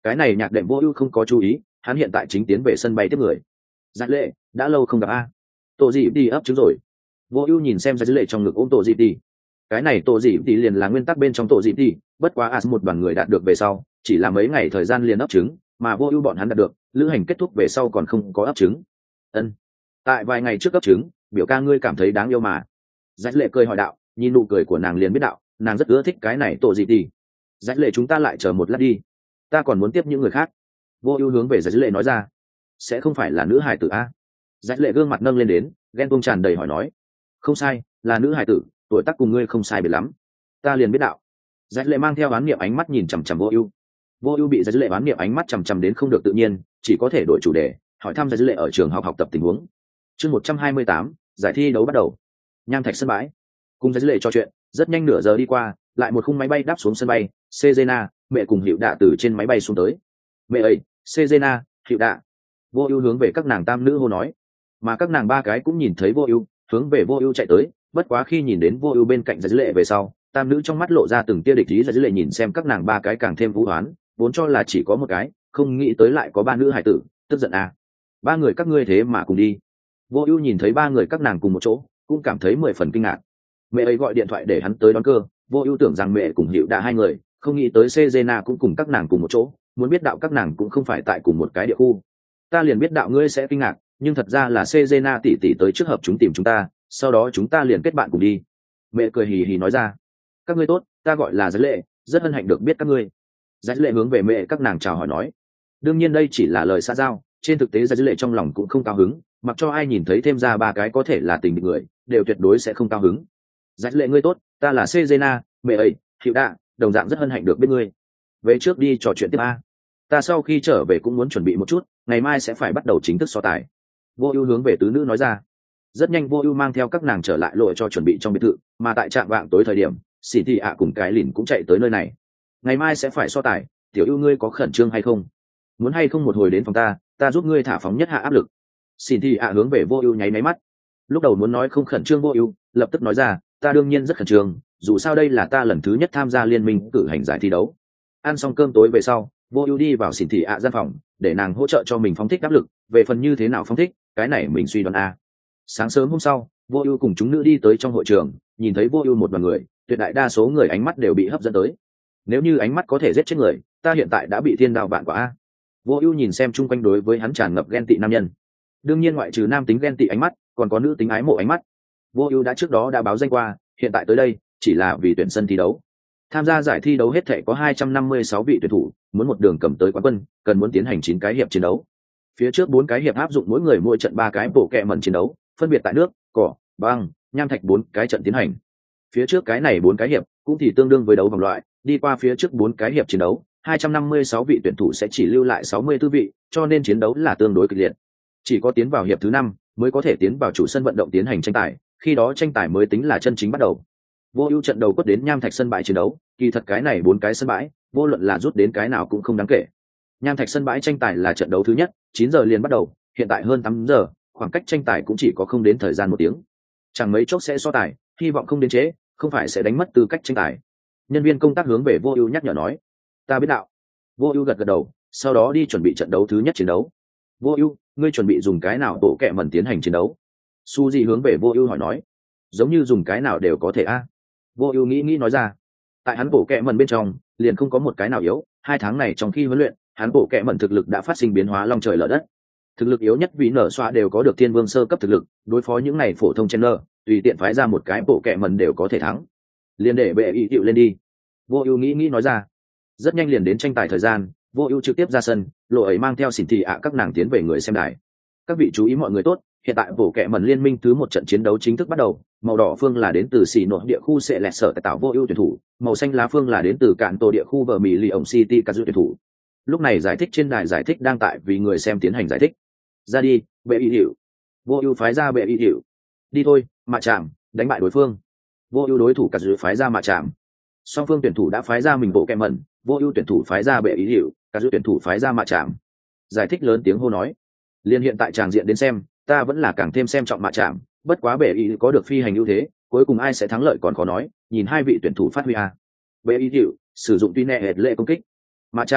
Cái này nhạc đệm vô ưu không có chú ý, hắn hiện tại chính tiến về sân bay tiếp người. Giải lệ, đã lâu không gặp a. Tổ dị đi ấp trứng rồi. Vô ưu nhìn xem giải lệ trong ngực ôm tổ dị đi. Cái này tổ dị đi liền là nguyên tắc bên trong tổ dị đi, bất quá as một đoàn người đạt được về sau, chỉ là mấy ngày thời gian liền ấp trứng, mà vô ưu bọn hắn đạt được, lữ hành kết thúc về sau còn không có ấp trứng. Ân. Tại vài ngày trước ấp trứng, biểu ca ngươi cảm thấy đáng yêu mà. Giải lệ cười hỏi đạo, nhìn nụ cười của nàng liền biết đạo, nàng rất ưa thích cái này tổ dị đi. Giải lệ chúng ta lại chờ một lát đi, ta còn muốn tiếp những người khác. Vô ưu hướng về giải lệ nói ra. Sẽ không phải là nữ hài tử a? Giải lệ gương mặt nâng lên đến, ghen tuông tràn đầy hỏi nói. Không sai, là nữ hài tử, tuổi tác cùng ngươi không sai biệt lắm. Ta liền biết đạo. Giải lệ mang theo oán niệm ánh mắt nhìn chằm chằm vô ưu. Vô ưu bị giải lệ oán niệm ánh mắt chằm chằm đến không được tự nhiên, chỉ có thể đổi chủ đề, hỏi thăm giải lệ ở trường học học tập tình huống. Chương một trăm hai mươi tám, giải thi đấu bắt đầu. Nham thạch sân bãi. Cùng giải lệ trò chuyện, rất nhanh nửa giờ đi qua, lại một khung máy bay đáp xuống sân bay. Sejena, mẹ cùng Hiệu Đạ từ trên máy bay xuống tới. Mẹ ấy, Sejena, Hiệu Đạ. Vô ưu hướng về các nàng tam nữ hô nói, mà các nàng ba cái cũng nhìn thấy vô ưu, hướng về vô ưu chạy tới. Bất quá khi nhìn đến vô ưu bên cạnh giải lệ về sau, tam nữ trong mắt lộ ra từng tia địch ý. Giải lệ nhìn xem các nàng ba cái càng thêm vũ hoán, vốn cho là chỉ có một cái, không nghĩ tới lại có ba nữ hải tử, tức giận à. Ba người các ngươi thế mà cùng đi. Vô ưu nhìn thấy ba người các nàng cùng một chỗ, cũng cảm thấy mười phần kinh ngạc. Mẹ ấy gọi điện thoại để hắn tới đón cơ, vô ưu tưởng rằng mẹ cùng Hiệu Đạ hai người, không nghĩ tới Sejena cũng cùng các nàng cùng một chỗ, muốn biết đạo các nàng cũng không phải tại cùng một cái địa khu. Ta liền biết đạo ngươi sẽ kinh ngạc, nhưng thật ra là Sejena tỷ tỷ tới trước hợp chúng tìm chúng ta, sau đó chúng ta liền kết bạn cùng đi. Mẹ cười hì hì nói ra. Các ngươi tốt, ta gọi là Giải lệ, rất hân hạnh được biết các ngươi. Giải lệ hướng về mẹ các nàng chào hỏi nói. Đương nhiên đây chỉ là lời xã giao, trên thực tế Giải lệ trong lòng cũng không cao hứng, mặc cho ai nhìn thấy thêm ra ba cái có thể là tình địch người, đều tuyệt đối sẽ không cao hứng. Giải lệ ngươi tốt, ta là Sejena, mẹ ấy, Hiệu Đạ, đồng dạng rất hân hạnh được biết ngươi. Về trước đi trò chuyện tiếp a. Ta sau khi trở về cũng muốn chuẩn bị một chút, ngày mai sẽ phải bắt đầu chính thức so tài. Vô ưu hướng về tứ nữ nói ra. Rất nhanh vô ưu mang theo các nàng trở lại lộ cho chuẩn bị trong biệt thự, mà tại trạm vạng tối thời điểm, xì thị ạ cùng cái lìn cũng chạy tới nơi này. Ngày mai sẽ phải so tài, tiểu ưu ngươi có khẩn trương hay không? Muốn hay không một hồi đến phòng ta, ta giúp ngươi thả phóng nhất hạ áp lực. Xì thị ạ hướng về vô ưu nháy máy mắt. Lúc đầu muốn nói không khẩn trương vô ưu, lập tức nói ra, ta đương nhiên rất khẩn trương, dù sao đây là ta lần thứ nhất tham gia liên minh cử hành giải thi đấu. Ăn xong cơm tối về sau, vô ưu đi vào xỉn thị ạ gian phòng, để nàng hỗ trợ cho mình phóng thích áp lực. Về phần như thế nào phóng thích, cái này mình suy đoán a. Sáng sớm hôm sau, vô ưu cùng chúng nữ đi tới trong hội trường, nhìn thấy vô ưu một đoàn người, tuyệt đại đa số người ánh mắt đều bị hấp dẫn tới. Nếu như ánh mắt có thể giết chết người, ta hiện tại đã bị thiên đạo vạn quả a. Vô ưu nhìn xem chung quanh đối với hắn tràn ngập ghen tị nam nhân. Đương nhiên ngoại trừ nam tính ghen tị ánh mắt, còn có nữ tính ái mộ ánh mắt. Vô ưu đã trước đó đã báo danh qua, hiện tại tới đây chỉ là vì tuyển sân thi đấu. Tham gia giải thi đấu hết thể có hai trăm năm mươi sáu vị tuyển thủ, muốn một đường cầm tới quán quân, cần muốn tiến hành chín cái hiệp chiến đấu. Phía trước bốn cái hiệp áp dụng mỗi người mỗi trận ba cái bộ kẹ mẩn chiến đấu, phân biệt tại nước, cỏ, băng, nham thạch bốn cái trận tiến hành. Phía trước cái này bốn cái hiệp cũng thì tương đương với đấu vòng loại, đi qua phía trước bốn cái hiệp chiến đấu, hai trăm năm mươi sáu vị tuyển thủ sẽ chỉ lưu lại sáu mươi tư vị, cho nên chiến đấu là tương đối kịch liệt. Chỉ có tiến vào hiệp thứ năm mới có thể tiến vào chủ sân vận động tiến hành tranh tài, khi đó tranh tài mới tính là chân chính bắt đầu. Vô ưu trận đầu quất đến nham thạch sân bãi chiến đấu, kỳ thật cái này bốn cái sân bãi, vô luận là rút đến cái nào cũng không đáng kể. Nham thạch sân bãi tranh tài là trận đấu thứ nhất, chín giờ liền bắt đầu, hiện tại hơn tám giờ, khoảng cách tranh tài cũng chỉ có không đến thời gian một tiếng. Chẳng mấy chốc sẽ so tài, hy vọng không đến trễ, không phải sẽ đánh mất tư cách tranh tài. Nhân viên công tác hướng về Vô Ưu nhắc nhở nói. Ta biết đạo. Vô Ưu gật gật đầu, sau đó đi chuẩn bị trận đấu thứ nhất chiến đấu. Vô Ưu, ngươi chuẩn bị dùng cái nào bộ kệ mẩn tiến hành chiến đấu? Suzy hướng về Vô Ưu hỏi nói. Giống như dùng cái nào đều có thể a. Vô Ưu nghĩ nghĩ nói ra. Tại hắn bộ kệ mẩn bên trong, liền không có một cái nào yếu, hai tháng này trong khi huấn luyện, hắn bộ kệ mẩn thực lực đã phát sinh biến hóa long trời lở đất. Thực lực yếu nhất vì nở xoa đều có được thiên vương sơ cấp thực lực, đối phó những này phổ thông chen tùy tiện phái ra một cái bộ kệ mẩn đều có thể thắng. Liền để bệ ý hiệu lên đi. Vô Ưu nghĩ nghĩ nói ra. Rất nhanh liền đến tranh tài thời gian, Vô Ưu trực tiếp ra sân, lộ ấy mang theo xỉn thị ạ các nàng tiến về người xem đài. Các vị chú ý mọi người tốt, hiện tại bộ kệ mẩn liên minh thứ một trận chiến đấu chính thức bắt đầu, màu đỏ phương là đến từ xỉ nội địa khu sẽ lẹt sở tại tạo Vô Ưu tuyển thủ, màu xanh lá phương là đến từ cạn tổ địa khu vở mì lì ổng city cả dự tuyển thủ. Lúc này giải thích trên đài giải thích đang tại vì người xem tiến hành giải thích. Ra đi, bệ y hiệu. Vô Ưu phái ra bệ y hiệu. Đi thôi, mạ chạm, đánh bại đối phương. Vô Ưu đối thủ cả dự phái ra mạ chạm. Song phương tuyển thủ đã phái ra mình bộ kệ mẩn, Vô Ưu tuyển thủ phái ra bệ y hiệu, cả dự tuyển thủ phái ra mạ chạm. Giải thích lớn tiếng hô nói. Liên hiện tại tràng diện đến xem, ta vẫn là càng thêm xem trọng mạ chạm, bất quá bệ y có được phi hành ưu thế, cuối cùng ai sẽ thắng lợi còn khó nói, nhìn hai vị tuyển thủ phát huy a. Bệ y hiệu sử dụng tuy nhẹ hệt lệ công kích. Mạ chạm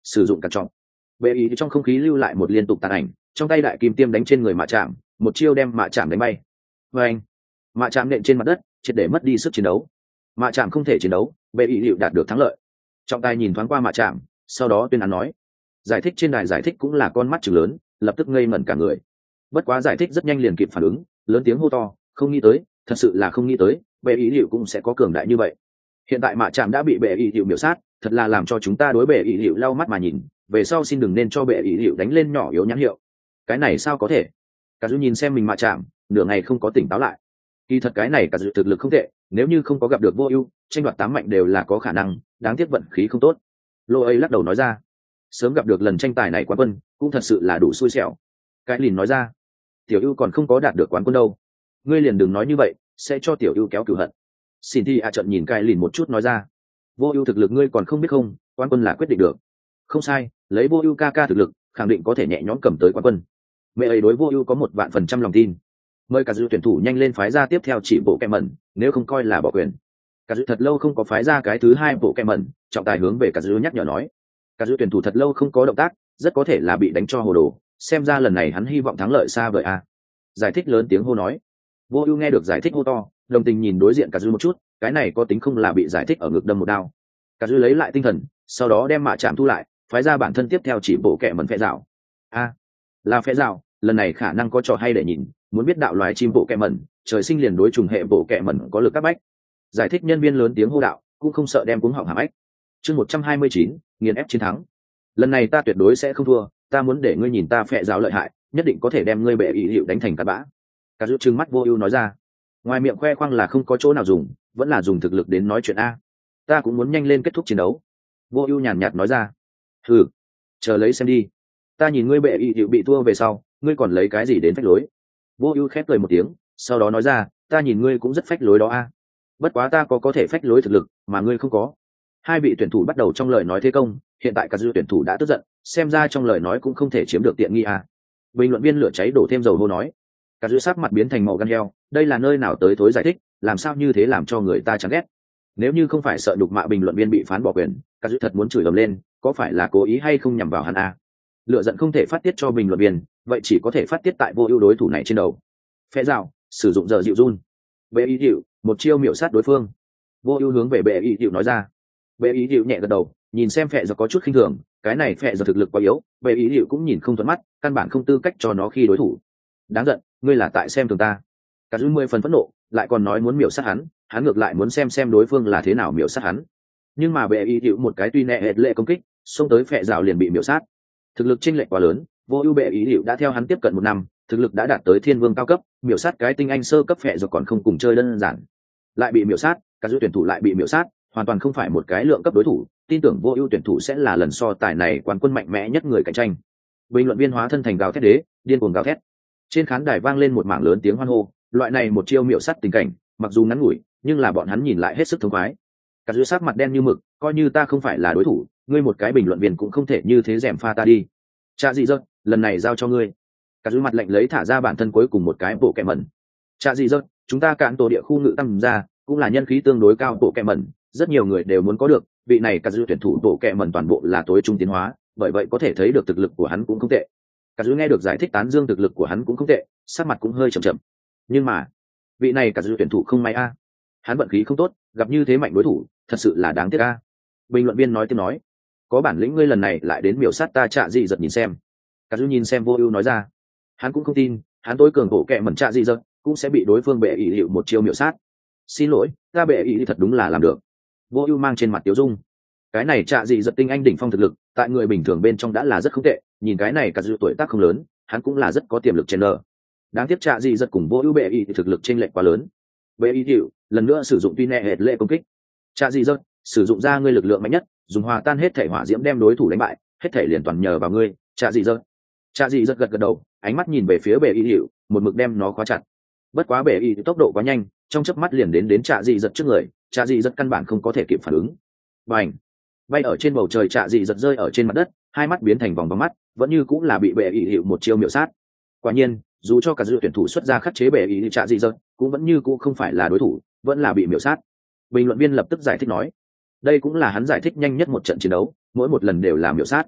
sử dụng cẩn trọng. Bệ ý trong không khí lưu lại một liên tục tàn ảnh, trong tay đại kim tiêm đánh trên người mạ chạm, một chiêu đem mạ chạm đánh bay. Và anh, mạ chạm nện trên mặt đất, triệt để mất đi sức chiến đấu. Mạ chạm không thể chiến đấu, bệ ý liệu đạt được thắng lợi. Trọng tài nhìn thoáng qua mạ chạm, sau đó tuyên án nói, giải thích trên đài giải thích cũng là con mắt trừng lớn, lập tức ngây ngẩn cả người. Bất quá giải thích rất nhanh liền kịp phản ứng, lớn tiếng hô to, không nghĩ tới, thật sự là không nghĩ tới, bệ ý liệu cũng sẽ có cường đại như vậy. Hiện tại mạ chạm đã bị bệ ý liệu miểu sát, thật là làm cho chúng ta đối bệ ý liệu lau mắt mà nhìn, về sau xin đừng nên cho bệ ý liệu đánh lên nhỏ yếu nhãn hiệu. Cái này sao có thể? Cả dư nhìn xem mình mạ chạm, nửa ngày không có tỉnh táo lại. Kỳ thật cái này cả dư thực lực không tệ, nếu như không có gặp được vô ưu, tranh đoạt tám mạnh đều là có khả năng, đáng tiếc vận khí không tốt. Lô ấy lắc đầu nói ra, sớm gặp được lần tranh tài này quán quân, cũng thật sự là đủ xui xẻo. Cái lìn nói ra, tiểu ưu còn không có đạt được quán quân đâu, ngươi liền đừng nói như vậy, sẽ cho tiểu ưu kéo cửu hận. Xin thi a trận nhìn cái lìn một chút nói ra, vô ưu thực lực ngươi còn không biết không, quán quân là quyết định được. Không sai, lấy vô ưu ca ca thực lực, khẳng định có thể nhẹ nhõm cầm tới quán quân. Mẹ ấy đối vô ưu có một vạn phần trăm lòng tin. Mời cả dư tuyển thủ nhanh lên phái ra tiếp theo chỉ bộ kẹ mẩn, nếu không coi là bỏ quyền. Cả dư thật lâu không có phái ra cái thứ hai bộ kẹ mẩn, trọng tài hướng về cả dư nhắc nhở nói, cả dư tuyển thủ thật lâu không có động tác, rất có thể là bị đánh cho hồ đồ, xem ra lần này hắn hy vọng thắng lợi xa vời a. Giải thích lớn tiếng hô nói. Vô ưu nghe được giải thích hô to, đồng tình nhìn đối diện cả dư một chút, cái này có tính không là bị giải thích ở ngực đâm một đao. Cả dư lấy lại tinh thần, sau đó đem mạ chạm thu lại, phái ra bản thân tiếp theo chỉ bộ kẹ mẩn phe rào. A, là phe rào, lần này khả năng có trò hay để nhìn, muốn biết đạo loài chim bộ kẹ mẩn, trời sinh liền đối trùng hệ bộ kẹ mẩn có lực các bách. Giải thích nhân viên lớn tiếng hô đạo, cũng không sợ đem cuống họng hàm ếch. Chương một trăm hai mươi chín, nghiền ép chiến thắng. Lần này ta tuyệt đối sẽ không thua, ta muốn để ngươi nhìn ta phệ rào lợi hại, nhất định có thể đem ngươi bệ ý hiệu đánh thành cát bã. Cả dư trừng mắt vô ưu nói ra, ngoài miệng khoe khoang là không có chỗ nào dùng, vẫn là dùng thực lực đến nói chuyện a. Ta cũng muốn nhanh lên kết thúc chiến đấu. Vô ưu nhàn nhạt nói ra, thử, chờ lấy xem đi, ta nhìn ngươi bệ ý hiệu bị thua về sau, ngươi còn lấy cái gì đến phách lối. Vô ưu khép cười một tiếng, sau đó nói ra, ta nhìn ngươi cũng rất phách lối đó a. Bất quá ta có có thể phách lối thực lực mà ngươi không có. Hai vị tuyển thủ bắt đầu trong lời nói thế công, hiện tại cả dư tuyển thủ đã tức giận, xem ra trong lời nói cũng không thể chiếm được tiện nghi a. Bình luận viên lửa cháy đổ thêm dầu hô nói, cả dư sắc mặt biến thành màu gan heo, đây là nơi nào tới thối giải thích, làm sao như thế làm cho người ta chán ghét. Nếu như không phải sợ đục mạ bình luận viên bị phán bỏ quyền, cả dư thật muốn chửi ầm lên, có phải là cố ý hay không nhằm vào hắn a. Lựa giận không thể phát tiết cho bình luận viên, vậy chỉ có thể phát tiết tại vô ưu đối thủ này trên đầu. Phe rào, sử dụng giờ dịu run. Bệ ý dịu, một chiêu miểu sát đối phương. Vô ưu hướng về bệ ý dịu nói ra. Bệ ý dịu nhẹ gật đầu, nhìn xem phe giờ có chút khinh thường, cái này phe giờ thực lực quá yếu, bệ ý dịu cũng nhìn không thuận mắt, căn bản không tư cách cho nó khi đối thủ. Đáng giận, ngươi là tại xem thường ta. Cả dư mười phần phẫn nộ, lại còn nói muốn miểu sát hắn, hắn ngược lại muốn xem xem đối phương là thế nào miểu sát hắn. Nhưng mà bệ ý dịu một cái tuy nhẹ hệt lệ công kích, xông tới phe rào liền bị miểu sát. Thực lực chênh lệch quá lớn, vô ưu bệ ý liệu đã theo hắn tiếp cận một năm, thực lực đã đạt tới thiên vương cao cấp, miểu sát cái tinh anh sơ cấp phệ rồi còn không cùng chơi đơn giản, lại bị miểu sát, cả dư tuyển thủ lại bị miểu sát, hoàn toàn không phải một cái lượng cấp đối thủ, tin tưởng vô ưu tuyển thủ sẽ là lần so tài này quán quân mạnh mẽ nhất người cạnh tranh. Bình luận viên hóa thân thành gào thét đế, điên cuồng gào thét. Trên khán đài vang lên một mảng lớn tiếng hoan hô, loại này một chiêu miểu sát tình cảnh, mặc dù ngắn ngủi, nhưng là bọn hắn nhìn lại hết sức thống khoái. Cả dư sắc mặt đen như mực, coi như ta không phải là đối thủ, ngươi một cái bình luận viên cũng không thể như thế rèm pha ta đi. Cha dị dật, lần này giao cho ngươi. Cả dư mặt lệnh lấy thả ra bản thân cuối cùng một cái bộ kẹ mẩn. Cha dị dật, chúng ta cạn tổ địa khu ngự tăng ra, cũng là nhân khí tương đối cao bộ kẹ mẩn, rất nhiều người đều muốn có được, vị này cả dư tuyển thủ bộ kẹ mẩn toàn bộ là tối trung tiến hóa, bởi vậy có thể thấy được thực lực của hắn cũng không tệ. Cả dư nghe được giải thích tán dương thực lực của hắn cũng không tệ, sắc mặt cũng hơi chậm chậm. Nhưng mà, vị này cả dư tuyển thủ không may a. Hắn vận khí không tốt, gặp như thế mạnh đối thủ, thật sự là đáng tiếc a. Bình luận viên nói tiếp nói, có bản lĩnh ngươi lần này lại đến miểu sát ta Trạ Dị Dật nhìn xem. Cả dư nhìn xem vô ưu nói ra, hắn cũng không tin hắn tối cường bộ kẹ mẩn Trạ Dị Dật cũng sẽ bị đối phương bệ ý hiệu một chiêu miểu sát. Xin lỗi, ta bệ ý thật đúng là làm được. Vô ưu mang trên mặt tiếu dung, cái này Trạ Dị Dật tinh anh đỉnh phong thực lực tại người bình thường bên trong đã là rất không tệ, nhìn cái này cả dư tuổi tác không lớn, hắn cũng là rất có tiềm lực trên nở. Đáng tiếc Trạ Dị Dật cùng vô ưu bệ ý thực lực chênh lệch quá lớn. Bệ ý hiệu lần nữa sử dụng tuy nhẹ hệt lệ công kích. Trạ Dị Dật sử dụng ra ngươi lực lượng mạnh nhất, dùng hòa tan hết thể hỏa diễm đem đối thủ đánh bại, hết thể liền toàn nhờ vào ngươi. Trạ Dị Dật. Trạ Dị Dật gật gật đầu, ánh mắt nhìn về phía bệ y hiệu, một mực đem nó khóa chặt. Bất quá bệ y tốc độ quá nhanh, trong chớp mắt liền đến đến Trạ Dị Dật trước người, Trạ Dị Dật căn bản không có thể kịp phản ứng. Bành! Bay ở trên bầu trời Trạ Dị Dật rơi ở trên mặt đất, hai mắt biến thành vòng vòng mắt, vẫn như cũng là bị bệ y hiệu một chiêu miểu sát. Quả nhiên, dù cho cả dự tuyển thủ xuất ra khắc chế bệ y Trạ Dị Dật, cũng vẫn như cũng không phải là đối thủ, vẫn là bị miểu sát. Bình luận viên lập tức giải thích nói, đây cũng là hắn giải thích nhanh nhất một trận chiến đấu, mỗi một lần đều là miểu sát,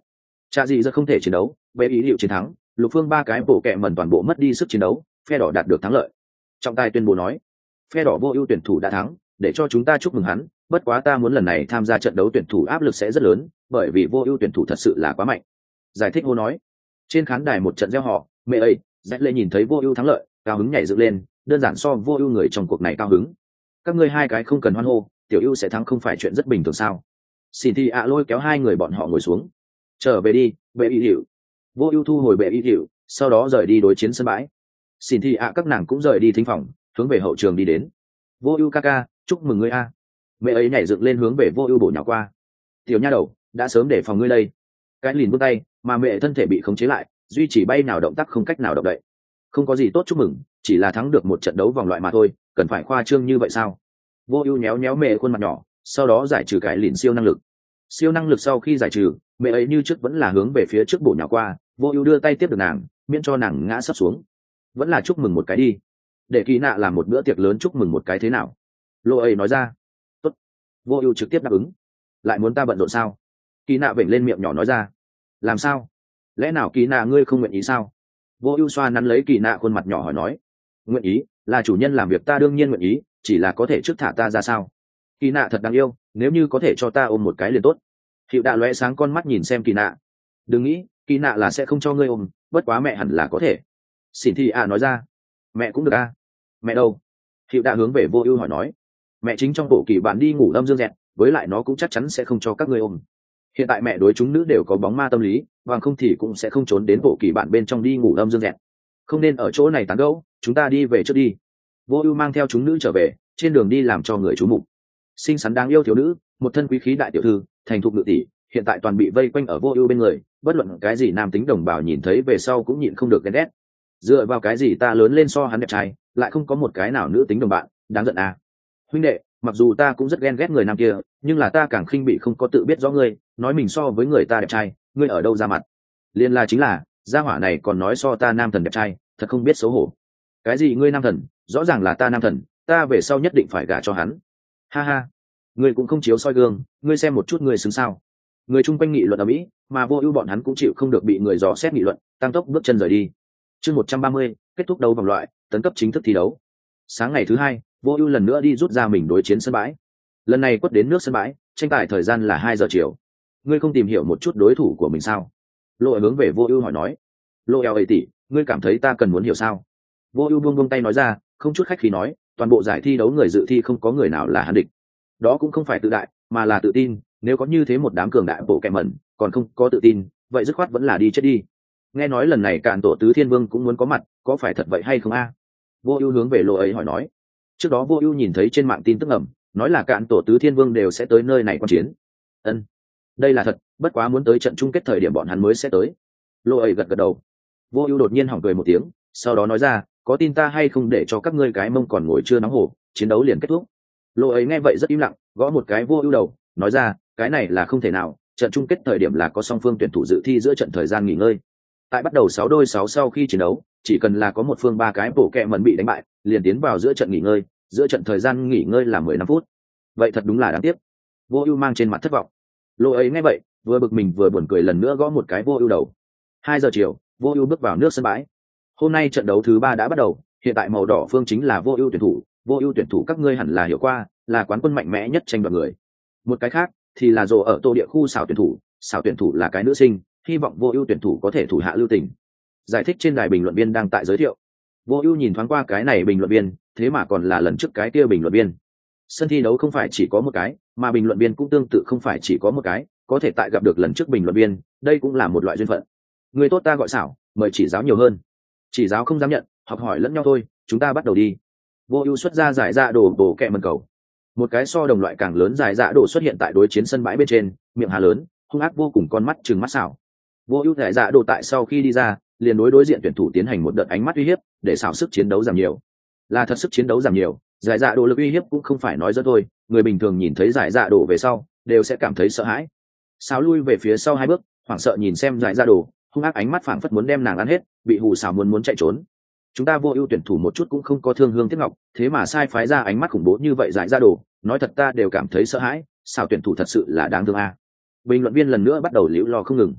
Cha gì rất không thể chiến đấu, bệ ý liệu chiến thắng, lục phương ba cái bộ kẹ mẩn toàn bộ mất đi sức chiến đấu, phe đỏ đạt được thắng lợi. Trọng tài tuyên bố nói, phe đỏ vô ưu tuyển thủ đã thắng, để cho chúng ta chúc mừng hắn, bất quá ta muốn lần này tham gia trận đấu tuyển thủ áp lực sẽ rất lớn, bởi vì vô ưu tuyển thủ thật sự là quá mạnh. Giải thích hô nói. Trên khán đài một trận reo hò, mẹ ấy, Rẽ lệ nhìn thấy vô ưu thắng lợi, cao hứng nhảy dựng lên, đơn giản so vô ưu người trong cuộc này cao hứng. Các ngươi hai cái không cần hoan hô, tiểu ưu sẽ thắng không phải chuyện rất bình thường sao? Xin thì ạ lôi kéo hai người bọn họ ngồi xuống. Trở về đi, bệ y hiệu. Vô ưu thu hồi bệ y hiệu, sau đó rời đi đối chiến sân bãi. Xin thì ạ các nàng cũng rời đi thính phòng, hướng về hậu trường đi đến. Vô ưu ca ca, chúc mừng ngươi a. Mẹ ấy nhảy dựng lên hướng về vô ưu bổ nhào qua. Tiểu nha đầu, đã sớm để phòng ngươi đây. Cái lìn vươn tay, mà mẹ thân thể bị khống chế lại, duy trì bay nào động tác không cách nào động đậy. Không có gì tốt chúc mừng, chỉ là thắng được một trận đấu vòng loại mà thôi, cần phải khoa trương như vậy sao? Vô ưu nhéo nhéo mẹ khuôn mặt nhỏ, sau đó giải trừ cái lìn siêu năng lực. Siêu năng lực sau khi giải trừ, mẹ ấy như trước vẫn là hướng về phía trước bổ nhào qua, vô ưu đưa tay tiếp được nàng, miễn cho nàng ngã sấp xuống. Vẫn là chúc mừng một cái đi, để kỳ nạ làm một bữa tiệc lớn chúc mừng một cái thế nào? Lô ấy nói ra. Tốt. Vô ưu trực tiếp đáp ứng. Lại muốn ta bận rộn sao? Kỳ nạ vểnh lên miệng nhỏ nói ra. Làm sao? Lẽ nào kỳ nạ ngươi không nguyện ý sao? Vô ưu xoa nắn lấy kỳ nạ khuôn mặt nhỏ hỏi nói. Nguyện ý, là chủ nhân làm việc ta đương nhiên nguyện ý, chỉ là có thể trước thả ta ra sao? Kỳ nạ thật đáng yêu, nếu như có thể cho ta ôm một cái liền tốt. Hiệu đã lóe sáng con mắt nhìn xem kỳ nạ. Đừng nghĩ, kỳ nạ là sẽ không cho ngươi ôm, bất quá mẹ hẳn là có thể. Xin thì ạ nói ra. Mẹ cũng được a. Mẹ đâu? Hiệu đã hướng về vô ưu hỏi nói. Mẹ chính trong bộ kỳ bạn đi ngủ lâm dương dẹt, với lại nó cũng chắc chắn sẽ không cho các ngươi ôm. Hiện tại mẹ đối chúng nữ đều có bóng ma tâm lý, bằng không thì cũng sẽ không trốn đến bộ kỳ bạn bên trong đi ngủ lâm dương dẹt. Không nên ở chỗ này tán gẫu, chúng ta đi về trước đi. Vô ưu mang theo chúng nữ trở về, trên đường đi làm cho người chú mục. Xinh xắn đáng yêu thiếu nữ, một thân quý khí đại tiểu thư, thành thục ngự tỷ, hiện tại toàn bị vây quanh ở vô ưu bên người, bất luận cái gì nam tính đồng bào nhìn thấy về sau cũng nhịn không được ghen ghét. Dựa vào cái gì ta lớn lên so hắn đẹp trai, lại không có một cái nào nữ tính đồng bạn, đáng giận à. Huynh đệ, mặc dù ta cũng rất ghen ghét người nam kia, nhưng là ta càng khinh bị không có tự biết rõ ngươi, nói mình so với người ta đẹp trai, ngươi ở đâu ra mặt? Liên la chính là, gia hỏa này còn nói so ta nam thần đẹp trai, thật không biết xấu hổ. Cái gì ngươi nam thần, rõ ràng là ta nam thần, ta về sau nhất định phải gả cho hắn. Ha ha, ngươi cũng không chiếu soi gương, ngươi xem một chút ngươi xứng sao? Người chung quanh nghị luận ở mỹ, mà vô ưu bọn hắn cũng chịu không được bị người dò xét nghị luận, tăng tốc bước chân rời đi. Chương một trăm ba mươi, kết thúc đấu vòng loại, tấn cấp chính thức thi đấu. Sáng ngày thứ hai, vô ưu lần nữa đi rút ra mình đối chiến sân bãi. Lần này quất đến nước sân bãi, tranh tài thời gian là hai giờ chiều. Ngươi không tìm hiểu một chút đối thủ của mình sao? Lộ hướng về vô ưu hỏi nói. Lộ eo ấy tỷ, ngươi cảm thấy ta cần muốn hiểu sao? Vô ưu buông buông tay nói ra, không chút khách khí nói, toàn bộ giải thi đấu người dự thi không có người nào là hắn địch. Đó cũng không phải tự đại, mà là tự tin. Nếu có như thế một đám cường đại bộ kẹm mẩn, còn không có tự tin, vậy dứt khoát vẫn là đi chết đi. Nghe nói lần này cạn tổ tứ thiên vương cũng muốn có mặt, có phải thật vậy hay không a? Vô ưu hướng về lộ ấy hỏi nói. Trước đó vô ưu nhìn thấy trên mạng tin tức ẩm, nói là cạn tổ tứ thiên vương đều sẽ tới nơi này quan chiến. Ân, đây là thật, bất quá muốn tới trận chung kết thời điểm bọn hắn mới sẽ tới. Lộ ấy gật gật đầu. Vô ưu đột nhiên hỏng cười một tiếng, sau đó nói ra, có tin ta hay không để cho các ngươi cái mông còn ngồi chưa nóng hổ, chiến đấu liền kết thúc. Lộ ấy nghe vậy rất im lặng, gõ một cái vô ưu đầu, nói ra, cái này là không thể nào, trận chung kết thời điểm là có song phương tuyển thủ dự thi giữa trận thời gian nghỉ ngơi. Tại bắt đầu sáu đôi sáu sau khi chiến đấu, chỉ cần là có một phương ba cái bộ kẹ mẩn bị đánh bại, liền tiến vào giữa trận nghỉ ngơi, giữa trận thời gian nghỉ ngơi là mười lăm phút. Vậy thật đúng là đáng tiếc. Vô ưu mang trên mặt thất vọng. Lô ấy nghe vậy, vừa bực mình vừa buồn cười lần nữa gõ một cái vô ưu đầu. Hai giờ chiều, vô ưu bước vào nước sân bãi. Hôm nay trận đấu thứ ba đã bắt đầu, hiện tại màu đỏ phương chính là vô ưu tuyển thủ, vô ưu tuyển thủ các ngươi hẳn là hiểu qua, là quán quân mạnh mẽ nhất tranh đoạt người. Một cái khác thì là rồ ở tô địa khu xảo tuyển thủ, xảo tuyển thủ là cái nữ sinh, hy vọng vô ưu tuyển thủ có thể thủ hạ lưu tình. Giải thích trên đài bình luận viên đang tại giới thiệu. Vô ưu nhìn thoáng qua cái này bình luận viên, thế mà còn là lần trước cái kia bình luận viên. Sân thi đấu không phải chỉ có một cái, mà bình luận viên cũng tương tự không phải chỉ có một cái, có thể tại gặp được lần trước bình luận viên, đây cũng là một loại duyên phận. Người tốt ta gọi xảo, mời chỉ giáo nhiều hơn. Chỉ giáo không dám nhận, học hỏi lẫn nhau thôi, chúng ta bắt đầu đi. Vô ưu xuất ra giải dạ đồ bổ kẹ mần cầu. Một cái so đồng loại càng lớn giải dạ đồ xuất hiện tại đối chiến sân bãi bên trên, miệng hà lớn, hung ác vô cùng, con mắt trừng mắt xảo. Vô ưu giải dạ đồ tại sau khi đi ra, liền đối đối diện tuyển thủ tiến hành một đợt ánh mắt uy hiếp, để xảo sức chiến đấu giảm nhiều. Là thật sức chiến đấu giảm nhiều, giải dạ đồ lực uy hiếp cũng không phải nói rất thôi, người bình thường nhìn thấy giải dạ đồ về sau, đều sẽ cảm thấy sợ hãi. Xảo lui về phía sau hai bước, hoảng sợ nhìn xem giải dạ đồ, hung ác ánh mắt phảng phất muốn đem nàng ăn hết, bị hù xảo muốn muốn chạy trốn. Chúng ta vô ưu tuyển thủ một chút cũng không có thương hương tiếc ngọc, thế mà sai phái ra ánh mắt khủng bố như vậy giải dạ đồ, nói thật ta đều cảm thấy sợ hãi, xảo tuyển thủ thật sự là đáng thương a. Bình luận viên lần nữa bắt đầu liễu lo không ngừng.